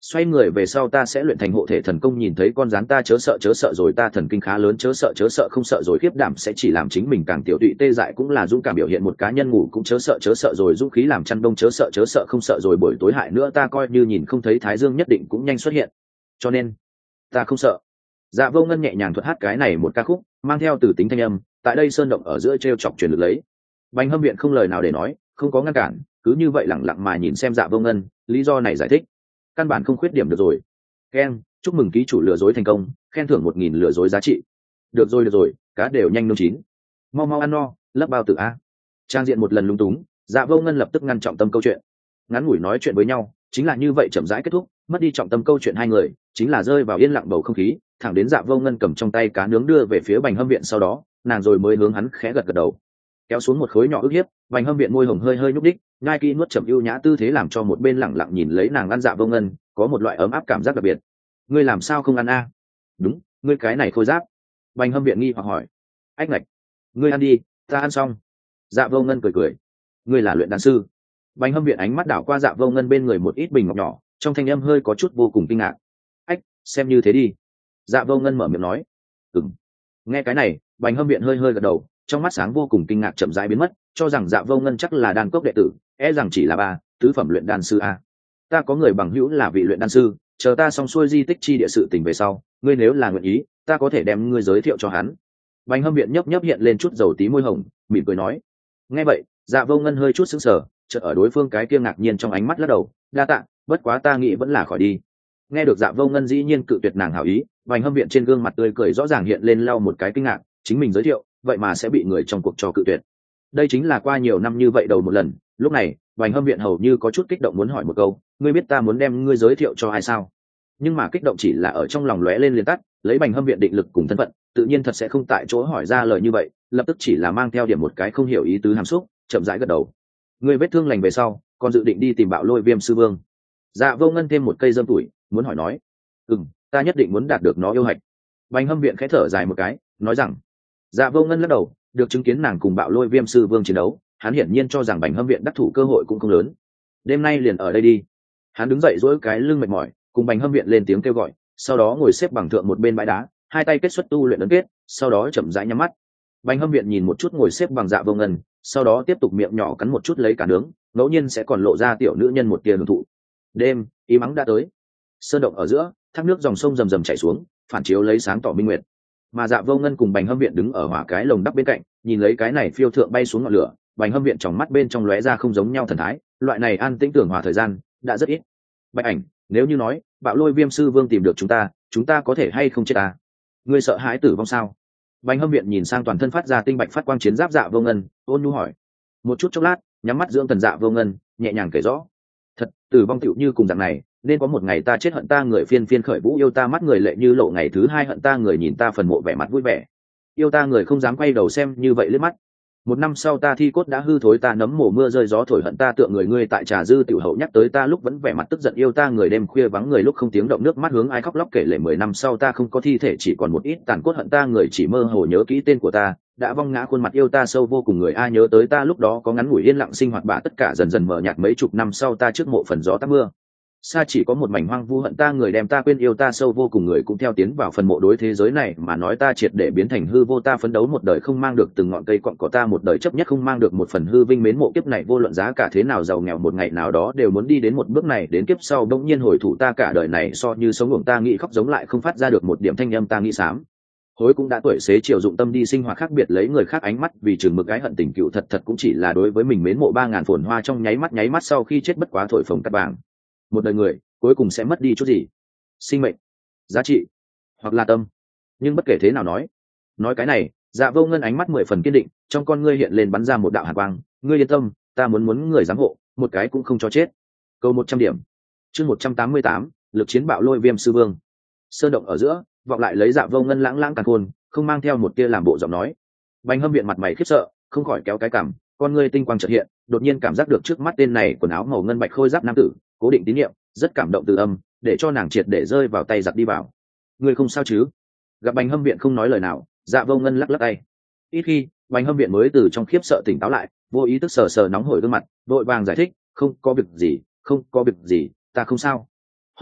xoay người về sau ta sẽ luyện thành hộ thể thần công, nhìn thấy con rắn ta chớ sợ chớ sợ rồi, ta thần kinh khá lớn, chớ sợ chớ sợ không sợ rồi, khiếp đảm sẽ chỉ làm chính mình càng tiểu tụy tê dại, cũng là dũng cảm biểu hiện một cá nhân, ngủ cũng chớ sợ chớ sợ rồi, dũng khí làm chăn đông, chớ sợ chớ sợ không sợ rồi, buổi tối hại nữa ta coi như nhìn không thấy thái dương nhất định cũng nhanh xuất hiện, cho nên ta không sợ. Dạ Vô Ngân nhẹ nhàng thuật hát cái này một ca khúc, mang theo từ tính thanh âm, tại đây sơn động ở giữa t r e o chọc truyền lực lấy. Bành Hâm Viện không lời nào để nói, không có ngăn cản, cứ như vậy lẳng lặng mà nhìn xem Dạ Vô Ngân, lý do này giải thích căn bản không khuyết điểm được rồi. Khen, chúc mừng ký chủ lừa dối thành công, khen thưởng một nghìn lừa dối giá trị. Được rồi được rồi, cá đều nhanh nướng chín, mau mau ăn no, lấp bao tử a. Trang diện một lần lúng túng, Dạ Vô Ngân lập tức ngăn trọng tâm câu chuyện. Ngắn ngủi nói chuyện với nhau, chính là như vậy chậm rãi kết thúc, mất đi trọng tâm câu chuyện hai người, chính là rơi vào yên lặng bầu không khí, thẳng đến Dạ Vô Ngân cầm trong tay cá nướng đưa về phía Bành Hâm Viện, sau đó nàng rồi mới hướng hắn khẽ gật gật đầu, kéo xuống một khối nhỏ ức hiếp. Bành Hâm Viện môi hồng hơi hơi nhúc đích, ngai kỹ nuốt chậm ưu nhã tư thế làm cho một bên lẳng lặng nhìn lấy nàng ăn Dạ Vô Ngân có một loại ấm áp cảm giác đặc biệt. Ngươi làm sao không ăn a? Đúng, ngươi cái này khôi giáp. Bành Hâm Viện nghi hoặc hỏi. Ách ngạch, ngươi ăn đi, ta ăn xong. Dạ Vô Ngân cười cười. Ngươi là luyện đan sư? Bành Hâm Viện ánh mắt đảo qua Dạ Vô Ngân bên người một ít bình ngọc nhỏ, trong thanh âm hơi có chút vô cùng kinh ngạc. Ách, xem như thế đi. Dạ Vô Ngân mở miệng nói. Ừm. Nghe cái này, Bành Hâm Viện hơi hơi gật đầu, trong mắt sáng vô cùng kinh ngạc chậm rãi biến mất, cho rằng Dạ Vô Ngân chắc là đan cốc đệ tử, e rằng chỉ là ba tứ phẩm luyện đan sư a. Ta có người bằng hữu là vị luyện đan sư, chờ ta xong xuôi di tích chi địa sự tình về sau, ngươi nếu là nguyện ý, ta có thể đem ngươi giới thiệu cho hắn. Bành Hâm Viện nhấp nhấp hiện lên chút dầu tí môi hồng, mỉm cười nói. Nghe vậy, Dạ Vô Ngân hơi chút sững sờ, chợt ở đối phương cái kia ngạc nhiên trong ánh mắt lắc đầu, đa tạ, bất quá ta nghĩ vẫn là khỏi đi. Nghe được Dạ Vô Ngân dĩ nhiên cự tuyệt nàng hảo ý, Bành Hâm Viện trên gương mặt tươi cười rõ ràng hiện lên lau một cái kinh ngạc, chính mình giới thiệu, vậy mà sẽ bị người trong cuộc cho cự tuyệt. Đây chính là qua nhiều năm như vậy đầu một lần, lúc này, Bành Hâm Viện hầu như có chút kích động muốn hỏi một câu, ngươi biết ta muốn đem ngươi giới thiệu cho ai sao? Nhưng mà kích động chỉ là ở trong lòng lóe lên liền tắt, lấy Bành Hâm Viện định lực cùng thân phận, tự nhiên thật sẽ không tại chỗ hỏi ra lời như vậy, lập tức chỉ là mang theo điểm một cái không hiểu ý tứ hàm xúc, chậm rãi gật đầu. Ngươi vết thương lành về sau, còn dự định đi tìm Bạo Lôi Viêm sư vương? Dạ Vô Ngân thêm một cây dâm tuổi, muốn hỏi nói. Ừm, ta nhất định muốn đạt được nó yêu hạch. Bành Hâm Viện khẽ thở dài một cái, nói rằng. Dạ Vô Ngân lắc đầu, được chứng kiến nàng cùng Bạo Lôi Viêm sư vương chiến đấu, hắn hiển nhiên cho rằng Bành Hâm Viện đắc thủ cơ hội cũng không lớn. Đêm nay liền ở đây đi. Hắn đứng dậy duỗi cái lưng mệt mỏi, cùng Bành Hâm Viện lên tiếng kêu gọi, sau đó ngồi xếp bằng thượng một bên bãi đá, hai tay kết xuất tu luyện ấn kết, sau đó chậm rãi nhắm mắt. Bành Hâm Viện nhìn một chút ngồi xếp bằng Dạ Vô Ngân, sau đó tiếp tục miệng nhỏ cắn một chút lấy cả nướng, ngẫu nhiên sẽ còn lộ ra tiểu nữ nhân một tia hưởng thụ. Đêm, ý mắng đã tới. Sơn động ở giữa, thác nước dòng sông rầm rầm chảy xuống, phản chiếu lấy sáng tỏ minh nguyệt. Mà Dạ Vô Ngân cùng Bành Hâm Viện đứng ở hỏa cái lồng đắp bên cạnh, nhìn lấy cái này phiêu thượng bay xuống ngọn lửa, Bành Hâm Viện trong mắt bên trong lóe ra không giống nhau thần thái, loại này an tĩnh tưởng hòa thời gian đã rất ít. Bạch Ảnh, nếu như nói Bạo Lôi Viêm sư vương tìm được chúng ta, chúng ta có thể hay không chết ta? Ngươi sợ hãi tử vong sao? Bành Hâm Viện nhìn sang toàn thân phát ra tinh bạch phát quang chiến giáp Dạ Vô Ngân, ôn nhu hỏi. Một chút chốc lát, nhắm mắt dưỡng thần Dạ Vô Ngân nhẹ nhàng kể rõ. Thật, tử vong tựu như cùng dạng này, nên có một ngày ta chết hận ta người phiên phiên khởi vũ yêu ta mắt người lệ như lộ, ngày thứ hai hận ta người nhìn ta phần mộ vẻ mặt vui vẻ, yêu ta người không dám quay đầu xem như vậy liếc mắt. Một năm sau ta thi cốt đã hư thối, ta nấm mồ mưa rơi gió thổi, hận ta tựa người ngươi tại trà dư tiểu hậu nhắc tới ta lúc vẫn vẻ mặt tức giận, yêu ta người đêm khuya vắng người lúc không tiếng động nước mắt hướng ai khóc lóc kể lể, mười năm sau ta không có thi thể chỉ còn một ít tàn cốt, hận ta người chỉ mơ hồ nhớ kỹ tên của ta đã vong ngã khuôn mặt, yêu ta sâu vô cùng người ai nhớ tới ta lúc đó có ngắn ngủi yên lặng sinh hoạt bạ, tất cả dần dần mờ nhạt, mấy chục năm sau ta trước mộ phần gió táp mưa xa chỉ có một mảnh hoang vu, hận ta người đem ta quên, yêu ta sâu vô cùng người cũng theo tiến vào phần mộ, đối thế giới này mà nói ta triệt để biến thành hư vô, ta phấn đấu một đời không mang được từng ngọn cây cọn cỏ, ta một đời chấp nhất không mang được một phần hư vinh, mến mộ kiếp này vô luận giá cả thế nào giàu nghèo một ngày nào đó đều muốn đi đến một bước này, đến kiếp sau bỗng nhiên hồi thủ ta cả đời này so như sống ngủ, ta nghĩ khóc giống lại không phát ra được một điểm thanh âm, ta nghĩ sám hối cũng đã tuổi xế chiều dụng tâm đi sinh hoạt khác biệt lấy người khác ánh mắt vì chừng mực gái hận tình cựu, thật thật cũng chỉ là đối với mình mến mộ ba ngàn phồn hoa trong nháy mắt nháy mắt sau khi chết bất quá thổi phồng cắt bảng. Một đời người cuối cùng sẽ mất đi chút gì? Sinh mệnh, giá trị, hoặc là tâm. Nhưng bất kể thế nào nói nói cái này, Dạ Vô Ngân ánh mắt mười phần kiên định, trong con ngươi hiện lên bắn ra một đạo hàn quang, ngươi yên tâm, ta muốn muốn người giám hộ, một cái cũng không cho chết. Câu một trăm điểm. Chương một trăm tám mươi tám, lực chiến Bạo Lôi Viêm sư vương. Sơn động ở giữa, vọng lại lấy Dạ Vô Ngân lãng lãng càn khôn, không mang theo một tia làm bộ giọng nói. Bành Hâm Viện mặt mày khiếp sợ, không khỏi kéo cái cằm, con ngươi tinh quang chợt hiện, đột nhiên cảm giác được trước mắt tên này quần áo màu ngân bạch khôi giáp nam tử, cố định tín nhiệm, rất cảm động từ âm, để cho nàng triệt để rơi vào tay giặc đi vào. Ngươi không sao chứ? Gặp Bành Hâm Viện không nói lời nào, Dạ Vô Ngân lắc lắc tay. Ít khi, Bành Hâm Viện mới từ trong khiếp sợ tỉnh táo lại, vô ý thức sờ sờ nóng hổi gương mặt, vội vàng giải thích, không có việc gì, không có việc gì, ta không sao.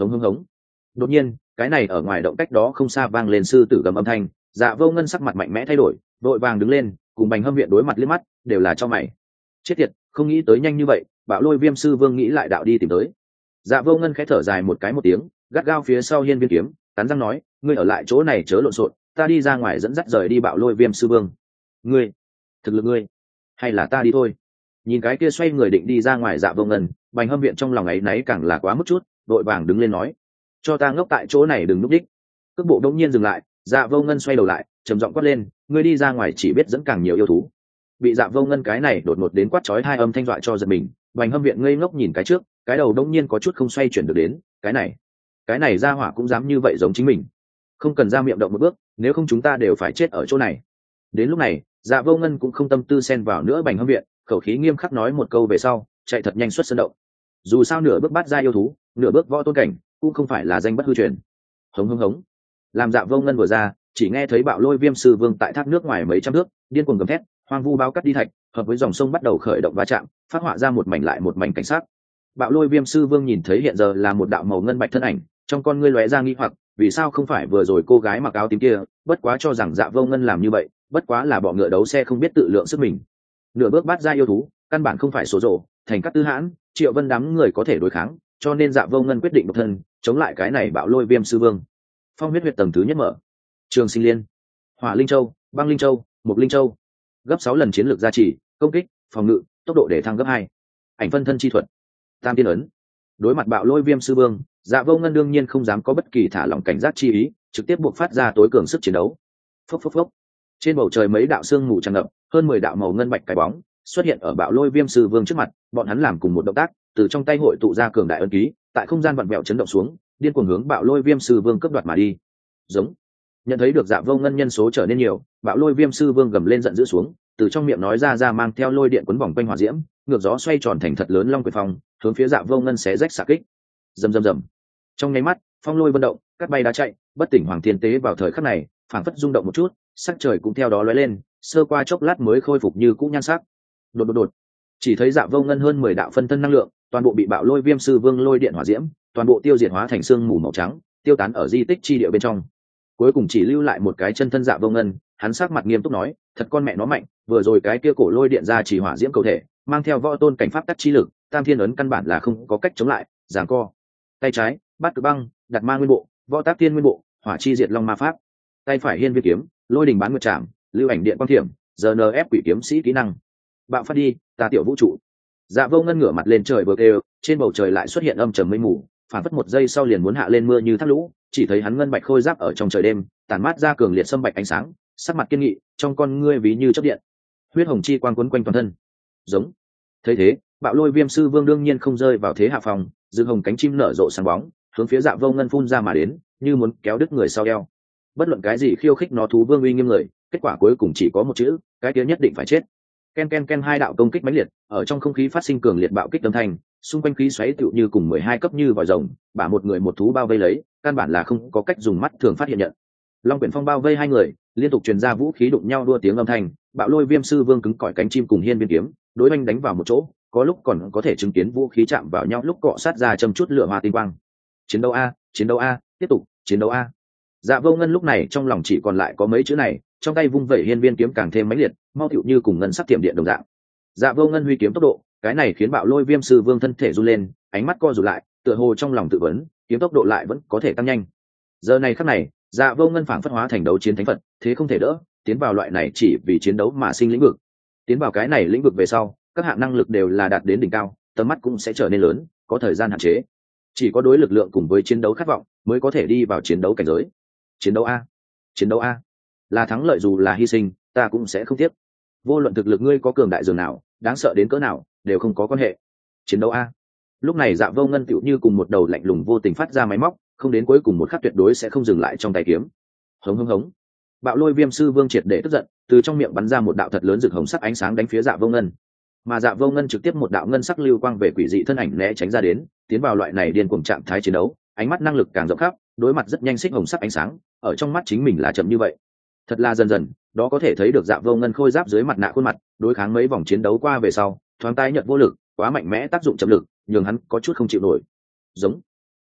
hống hống hống. Đột nhiên cái này ở ngoài động cách đó không xa vang lên sư tử gầm âm thanh. Dạ Vô Ngân sắc mặt mạnh mẽ thay đổi, đội vàng đứng lên, cùng Bành Hâm Viện đối mặt liếc mắt, đều là cho mày. Chết tiệt, không nghĩ tới nhanh như vậy, Bạo Lôi Viêm sư vương nghĩ lại đạo đi tìm tới. Dạ Vô Ngân khẽ thở dài một cái một tiếng, gắt gao phía sau hiên viên kiếm, cắn răng nói, ngươi ở lại chỗ này chớ lộn xộn, ta đi ra ngoài dẫn dắt rời đi Bạo Lôi Viêm sư vương. Ngươi, thực lực ngươi, hay là ta đi thôi. Nhìn cái kia xoay người định đi ra ngoài Dạ Vô Ngân, Bành Hâm Viện trong lòng ấy náy càng là quá mức chút, đội vàng đứng lên nói, cho ta ngốc tại chỗ này đừng núp đích. Cước bộ đột nhiên dừng lại, Dạ Vô Ngân xoay đầu lại, trầm giọng quát lên, ngươi đi ra ngoài chỉ biết dẫn càng nhiều yêu thú. Bị Dạ Vô Ngân cái này đột ngột đến quát chói hai âm thanh dọa cho giật mình, Bành Hâm Viện ngây ngốc nhìn cái trước, cái đầu đột nhiên có chút không xoay chuyển được đến, cái này, cái này ra hỏa cũng dám như vậy giống chính mình. Không cần ra miệng động một bước, nếu không chúng ta đều phải chết ở chỗ này. Đến lúc này, Dạ Vô Ngân cũng không tâm tư xen vào nữa Bành Hâm Viện, khẩu khí nghiêm khắc nói một câu về sau, chạy thật nhanh xuất sân động. Dù sao nửa bước bắt ra yêu thú, nửa bước võ tôn cảnh, cũng không phải là danh bất hư truyền. Hống hống hống. Làm Dạ Vô Ngân vừa ra, chỉ nghe thấy Bạo Lôi Viêm sư vương tại thác nước ngoài mấy trăm nước, điên cuồng gầm thét, hoang vu bao cắt đi thạch, hợp với dòng sông bắt đầu khởi động va chạm, phát họa ra một mảnh lại một mảnh cảnh sát. Bạo Lôi Viêm sư vương nhìn thấy hiện giờ là một đạo màu ngân bạch thân ảnh, trong con ngươi lóe ra nghi hoặc, vì sao không phải vừa rồi cô gái mặc áo tím kia, bất quá cho rằng Dạ Vô Ngân làm như vậy, bất quá là bọ ngựa đấu xe không biết tự lượng sức mình. Nửa bước bắt ra yêu thú, căn bản không phải số rổ, thành các tư hãn, Triệu Vân đám người có thể đối kháng, cho nên Dạ Vô Ngân quyết định độc thân, chống lại cái này Bạo Lôi Viêm sư vương. Phong huyết huyệt tầng thứ nhất mở. Trường Sinh Liên, Hỏa Linh Châu, Băng Linh Châu, Mộc Linh Châu, gấp sáu lần chiến lược gia trì, công kích, phòng ngự, tốc độ để thăng gấp hai. Ảnh phân thân chi thuật, Tam Tiên ấn. Đối mặt Bạo Lôi Viêm sư vương, Dạ Vô Ngân đương nhiên không dám có bất kỳ thả lỏng cảnh giác chi ý, trực tiếp buộc phát ra tối cường sức chiến đấu. Phốc phốc phốc. Trên bầu trời mấy đạo xương mù tràn ngập, hơn mười đạo màu ngân bạch cái bóng xuất hiện ở Bạo Lôi Viêm sư vương trước mặt, bọn hắn làm cùng một động tác, từ trong tay hội tụ ra cường đại ấn ký, tại không gian vặn vẹo chấn động xuống, điên cuồng hướng Bạo Lôi Viêm sư vương cướp đoạt mà đi. Giống. Nhận thấy được Dạ Vô Ngân nhân số trở nên nhiều, Bạo Lôi Viêm sư vương gầm lên giận dữ xuống, từ trong miệng nói ra ra mang theo lôi điện quấn vòng quanh hỏa diễm, ngược gió xoay tròn thành thật lớn long quyền phong, hướng phía Dạ Vô Ngân xé rách xạ kích. Rầm rầm rầm. Trong nháy mắt, phong lôi vân động, cắt bay đá chạy, bất tỉnh hoàng thiên tế vào thời khắc này, phảng phất rung động một chút, sắc trời cũng theo đó lóe lên, sơ qua chốc lát mới khôi phục như cũ nhan sắc. Đột đột đột. Chỉ thấy Dạ Vô Ngân hơn mười đạo phân thân năng lượng, toàn bộ bị Bạo Lôi Viêm sư vương lôi điện hỏa diễm, toàn bộ tiêu diệt hóa thành xương mù màu trắng, tiêu tán ở di tích chi địa bên trong. Cuối cùng chỉ lưu lại một cái chân thân Dạ Vô Ngân, hắn sắc mặt nghiêm túc nói, thật con mẹ nó mạnh, vừa rồi cái kia cổ lôi điện ra chỉ hỏa diễm cầu thể, mang theo võ tôn cảnh pháp tắc chi lực, Tam Thiên ấn căn bản là không có cách chống lại, giằng co. Tay trái, Bát Cực Băng, đặt ma nguyên bộ, võ tác tiên nguyên bộ, hỏa chi diệt long ma pháp. Tay phải hiên viên kiếm, lôi đình bán nguyệt trảm, lưu ảnh điện quang thiểm, giờ en ép quỷ kiếm sĩ kỹ năng. Bạo phát đi, ta tiểu vũ trụ. Dạ Vô Ngân ngửa mặt lên trời vừa kêu, trên bầu trời lại xuất hiện âm trầm mây mù, phản phất một giây sau liền muốn hạ lên mưa như thác lũ, chỉ thấy hắn ngân bạch khôi giáp ở trong trời đêm, tản mát ra cường liệt sâm bạch ánh sáng, sắc mặt kiên nghị, trong con ngươi ví như chớp điện. Huyết hồng chi quang quấn quanh toàn thân. Giống. Thấy thế, Bạo Lôi Viêm sư vương đương nhiên không rơi vào thế hạ phòng, dương hồng cánh chim nở rộ sáng bóng, hướng phía Dạ Vô Ngân phun ra mà đến, như muốn kéo đứt người sau eo. Bất luận cái gì khiêu khích nó thú vương uy nghiêm người, kết quả cuối cùng chỉ có một chữ, cái kia nhất định phải chết. Ken ken ken hai đạo công kích mãnh liệt, ở trong không khí phát sinh cường liệt bạo kích âm thanh, xung quanh khí xoáy tựu như cùng mười hai cấp như vòi rồng, bả một người một thú bao vây lấy, căn bản là không có cách dùng mắt thường phát hiện nhận. Long Quyển Phong bao vây hai người, liên tục truyền ra vũ khí đụng nhau đua tiếng âm thanh, Bạo Lôi Viêm sư vương cứng cỏi cánh chim cùng hiên viên kiếm, đối oanh đánh vào một chỗ, có lúc còn có thể chứng kiến vũ khí chạm vào nhau lúc cọ sát ra châm chút lửa hoa tinh quang. Chiến đấu a, chiến đấu a, tiếp tục, chiến đấu a. Dạ Vô Ngân lúc này trong lòng chỉ còn lại có mấy chữ này, trong tay vung vẩy hiên viên kiếm càng thêm mãnh liệt, mau tựu như cùng ngân sắc tiệm điện đồng dạng. Dạ Vô Ngân huy kiếm tốc độ, cái này khiến Bạo Lôi Viêm sư vương thân thể run lên, ánh mắt co rụt lại, tựa hồ trong lòng tự vấn, kiếm tốc độ lại vẫn có thể tăng nhanh. Giờ này khắc này, Dạ Vô Ngân phảng phất hóa thành đấu chiến thánh Phật, thế không thể đỡ, tiến vào loại này chỉ vì chiến đấu mà sinh lĩnh vực. Tiến vào cái này lĩnh vực về sau, các hạng năng lực đều là đạt đến đỉnh cao, tầm mắt cũng sẽ trở nên lớn, có thời gian hạn chế. Chỉ có đối lực lượng cùng với chiến đấu khát vọng, mới có thể đi vào chiến đấu cảnh giới. Chiến đấu a, chiến đấu a, là thắng lợi dù là hy sinh, ta cũng sẽ không tiếc. Vô luận thực lực ngươi có cường đại dường nào, đáng sợ đến cỡ nào, đều không có quan hệ. Chiến đấu a. Lúc này Dạ Vô Ngân tựu như cùng một đầu lạnh lùng vô tình phát ra máy móc, không đến cuối cùng một khắc tuyệt đối sẽ không dừng lại trong tay kiếm. Hống hống hống. Bạo Lôi Viêm sư vương triệt để tức giận, từ trong miệng bắn ra một đạo thật lớn rực hồng sắc ánh sáng đánh phía Dạ Vô Ngân. Mà Dạ Vô Ngân trực tiếp một đạo ngân sắc lưu quang về quỷ dị thân ảnh né tránh ra đến, tiến vào loại này điên cuồng trạng thái chiến đấu, ánh mắt năng lực càng rộng khắp, đối mặt rất nhanh xích hồng sắc ánh sáng, ở trong mắt chính mình là chậm như vậy. Thật là dần dần, đó có thể thấy được Dạ Vô Ngân khôi giáp dưới mặt nạ khuôn mặt, đối kháng mấy vòng chiến đấu qua về sau, thoáng tái nhợt vô lực, quá mạnh mẽ tác dụng chậm lực, nhường hắn có chút không chịu nổi. Giống.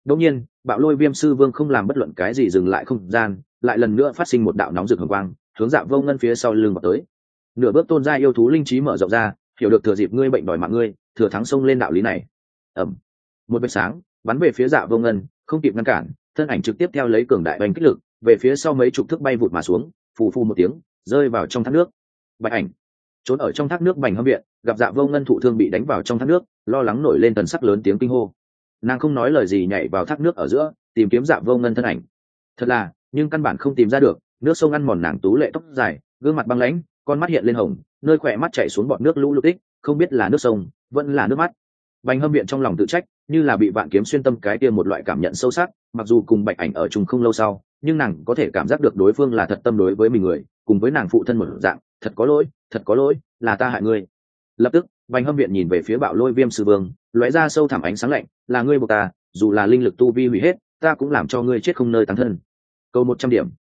Đột nhiên, bạo lôi viêm sư vương không làm bất luận cái gì dừng lại không gian, lại lần nữa phát sinh một đạo nóng rực hồng quang, hướng Dạ Vô Ngân phía sau lưng vào tới. Nửa bước tôn gia yêu thú linh trí mở rộng ra, hiểu được thừa dịp ngươi bệnh đòi mạng ngươi, thừa thắng xông lên đạo lý này. Ầm, một vệt sáng bắn về phía Dạ Vô Ngân, không kịp ngăn cản, thân ảnh trực tiếp theo lấy cường đại bành kích lực, về phía sau mấy chục thước bay vụt mà xuống, phù phù một tiếng, rơi vào trong thác nước. Bạch ảnh trốn ở trong thác nước Bành Hâm Viện, gặp Dạ Vô Ngân thụ thương bị đánh vào trong thác nước, lo lắng nổi lên tần sắc lớn tiếng kinh hô. Nàng không nói lời gì nhảy vào thác nước ở giữa, tìm kiếm Dạ Vô Ngân thân ảnh. Thật là, nhưng căn bản không tìm ra được, nước sông ăn mòn nàng tú lệ tóc dài, gương mặt băng lãnh, con mắt hiện lên hồng, nơi khỏe mắt chảy xuống bọt nước lũ lụt tích, không biết là nước sông, vẫn là nước mắt. Bành Hâm Viện trong lòng tự trách, như là bị vạn kiếm xuyên tâm cái kia một loại cảm nhận sâu sắc, mặc dù cùng Bạch Ảnh ở chung không lâu sau, nhưng nàng có thể cảm giác được đối phương là thật tâm đối với mình người, cùng với nàng phụ thân một dạng, thật có lỗi, thật có lỗi, là ta hại ngươi. Lập tức, Bành Hâm Viện nhìn về phía Bạo Lôi Viêm sư vương, lóe ra sâu thẳm ánh sáng lạnh, là ngươi buộc ta, dù là linh lực tu vi hủy hết, ta cũng làm cho ngươi chết không nơi táng thân. Câu một trăm điểm.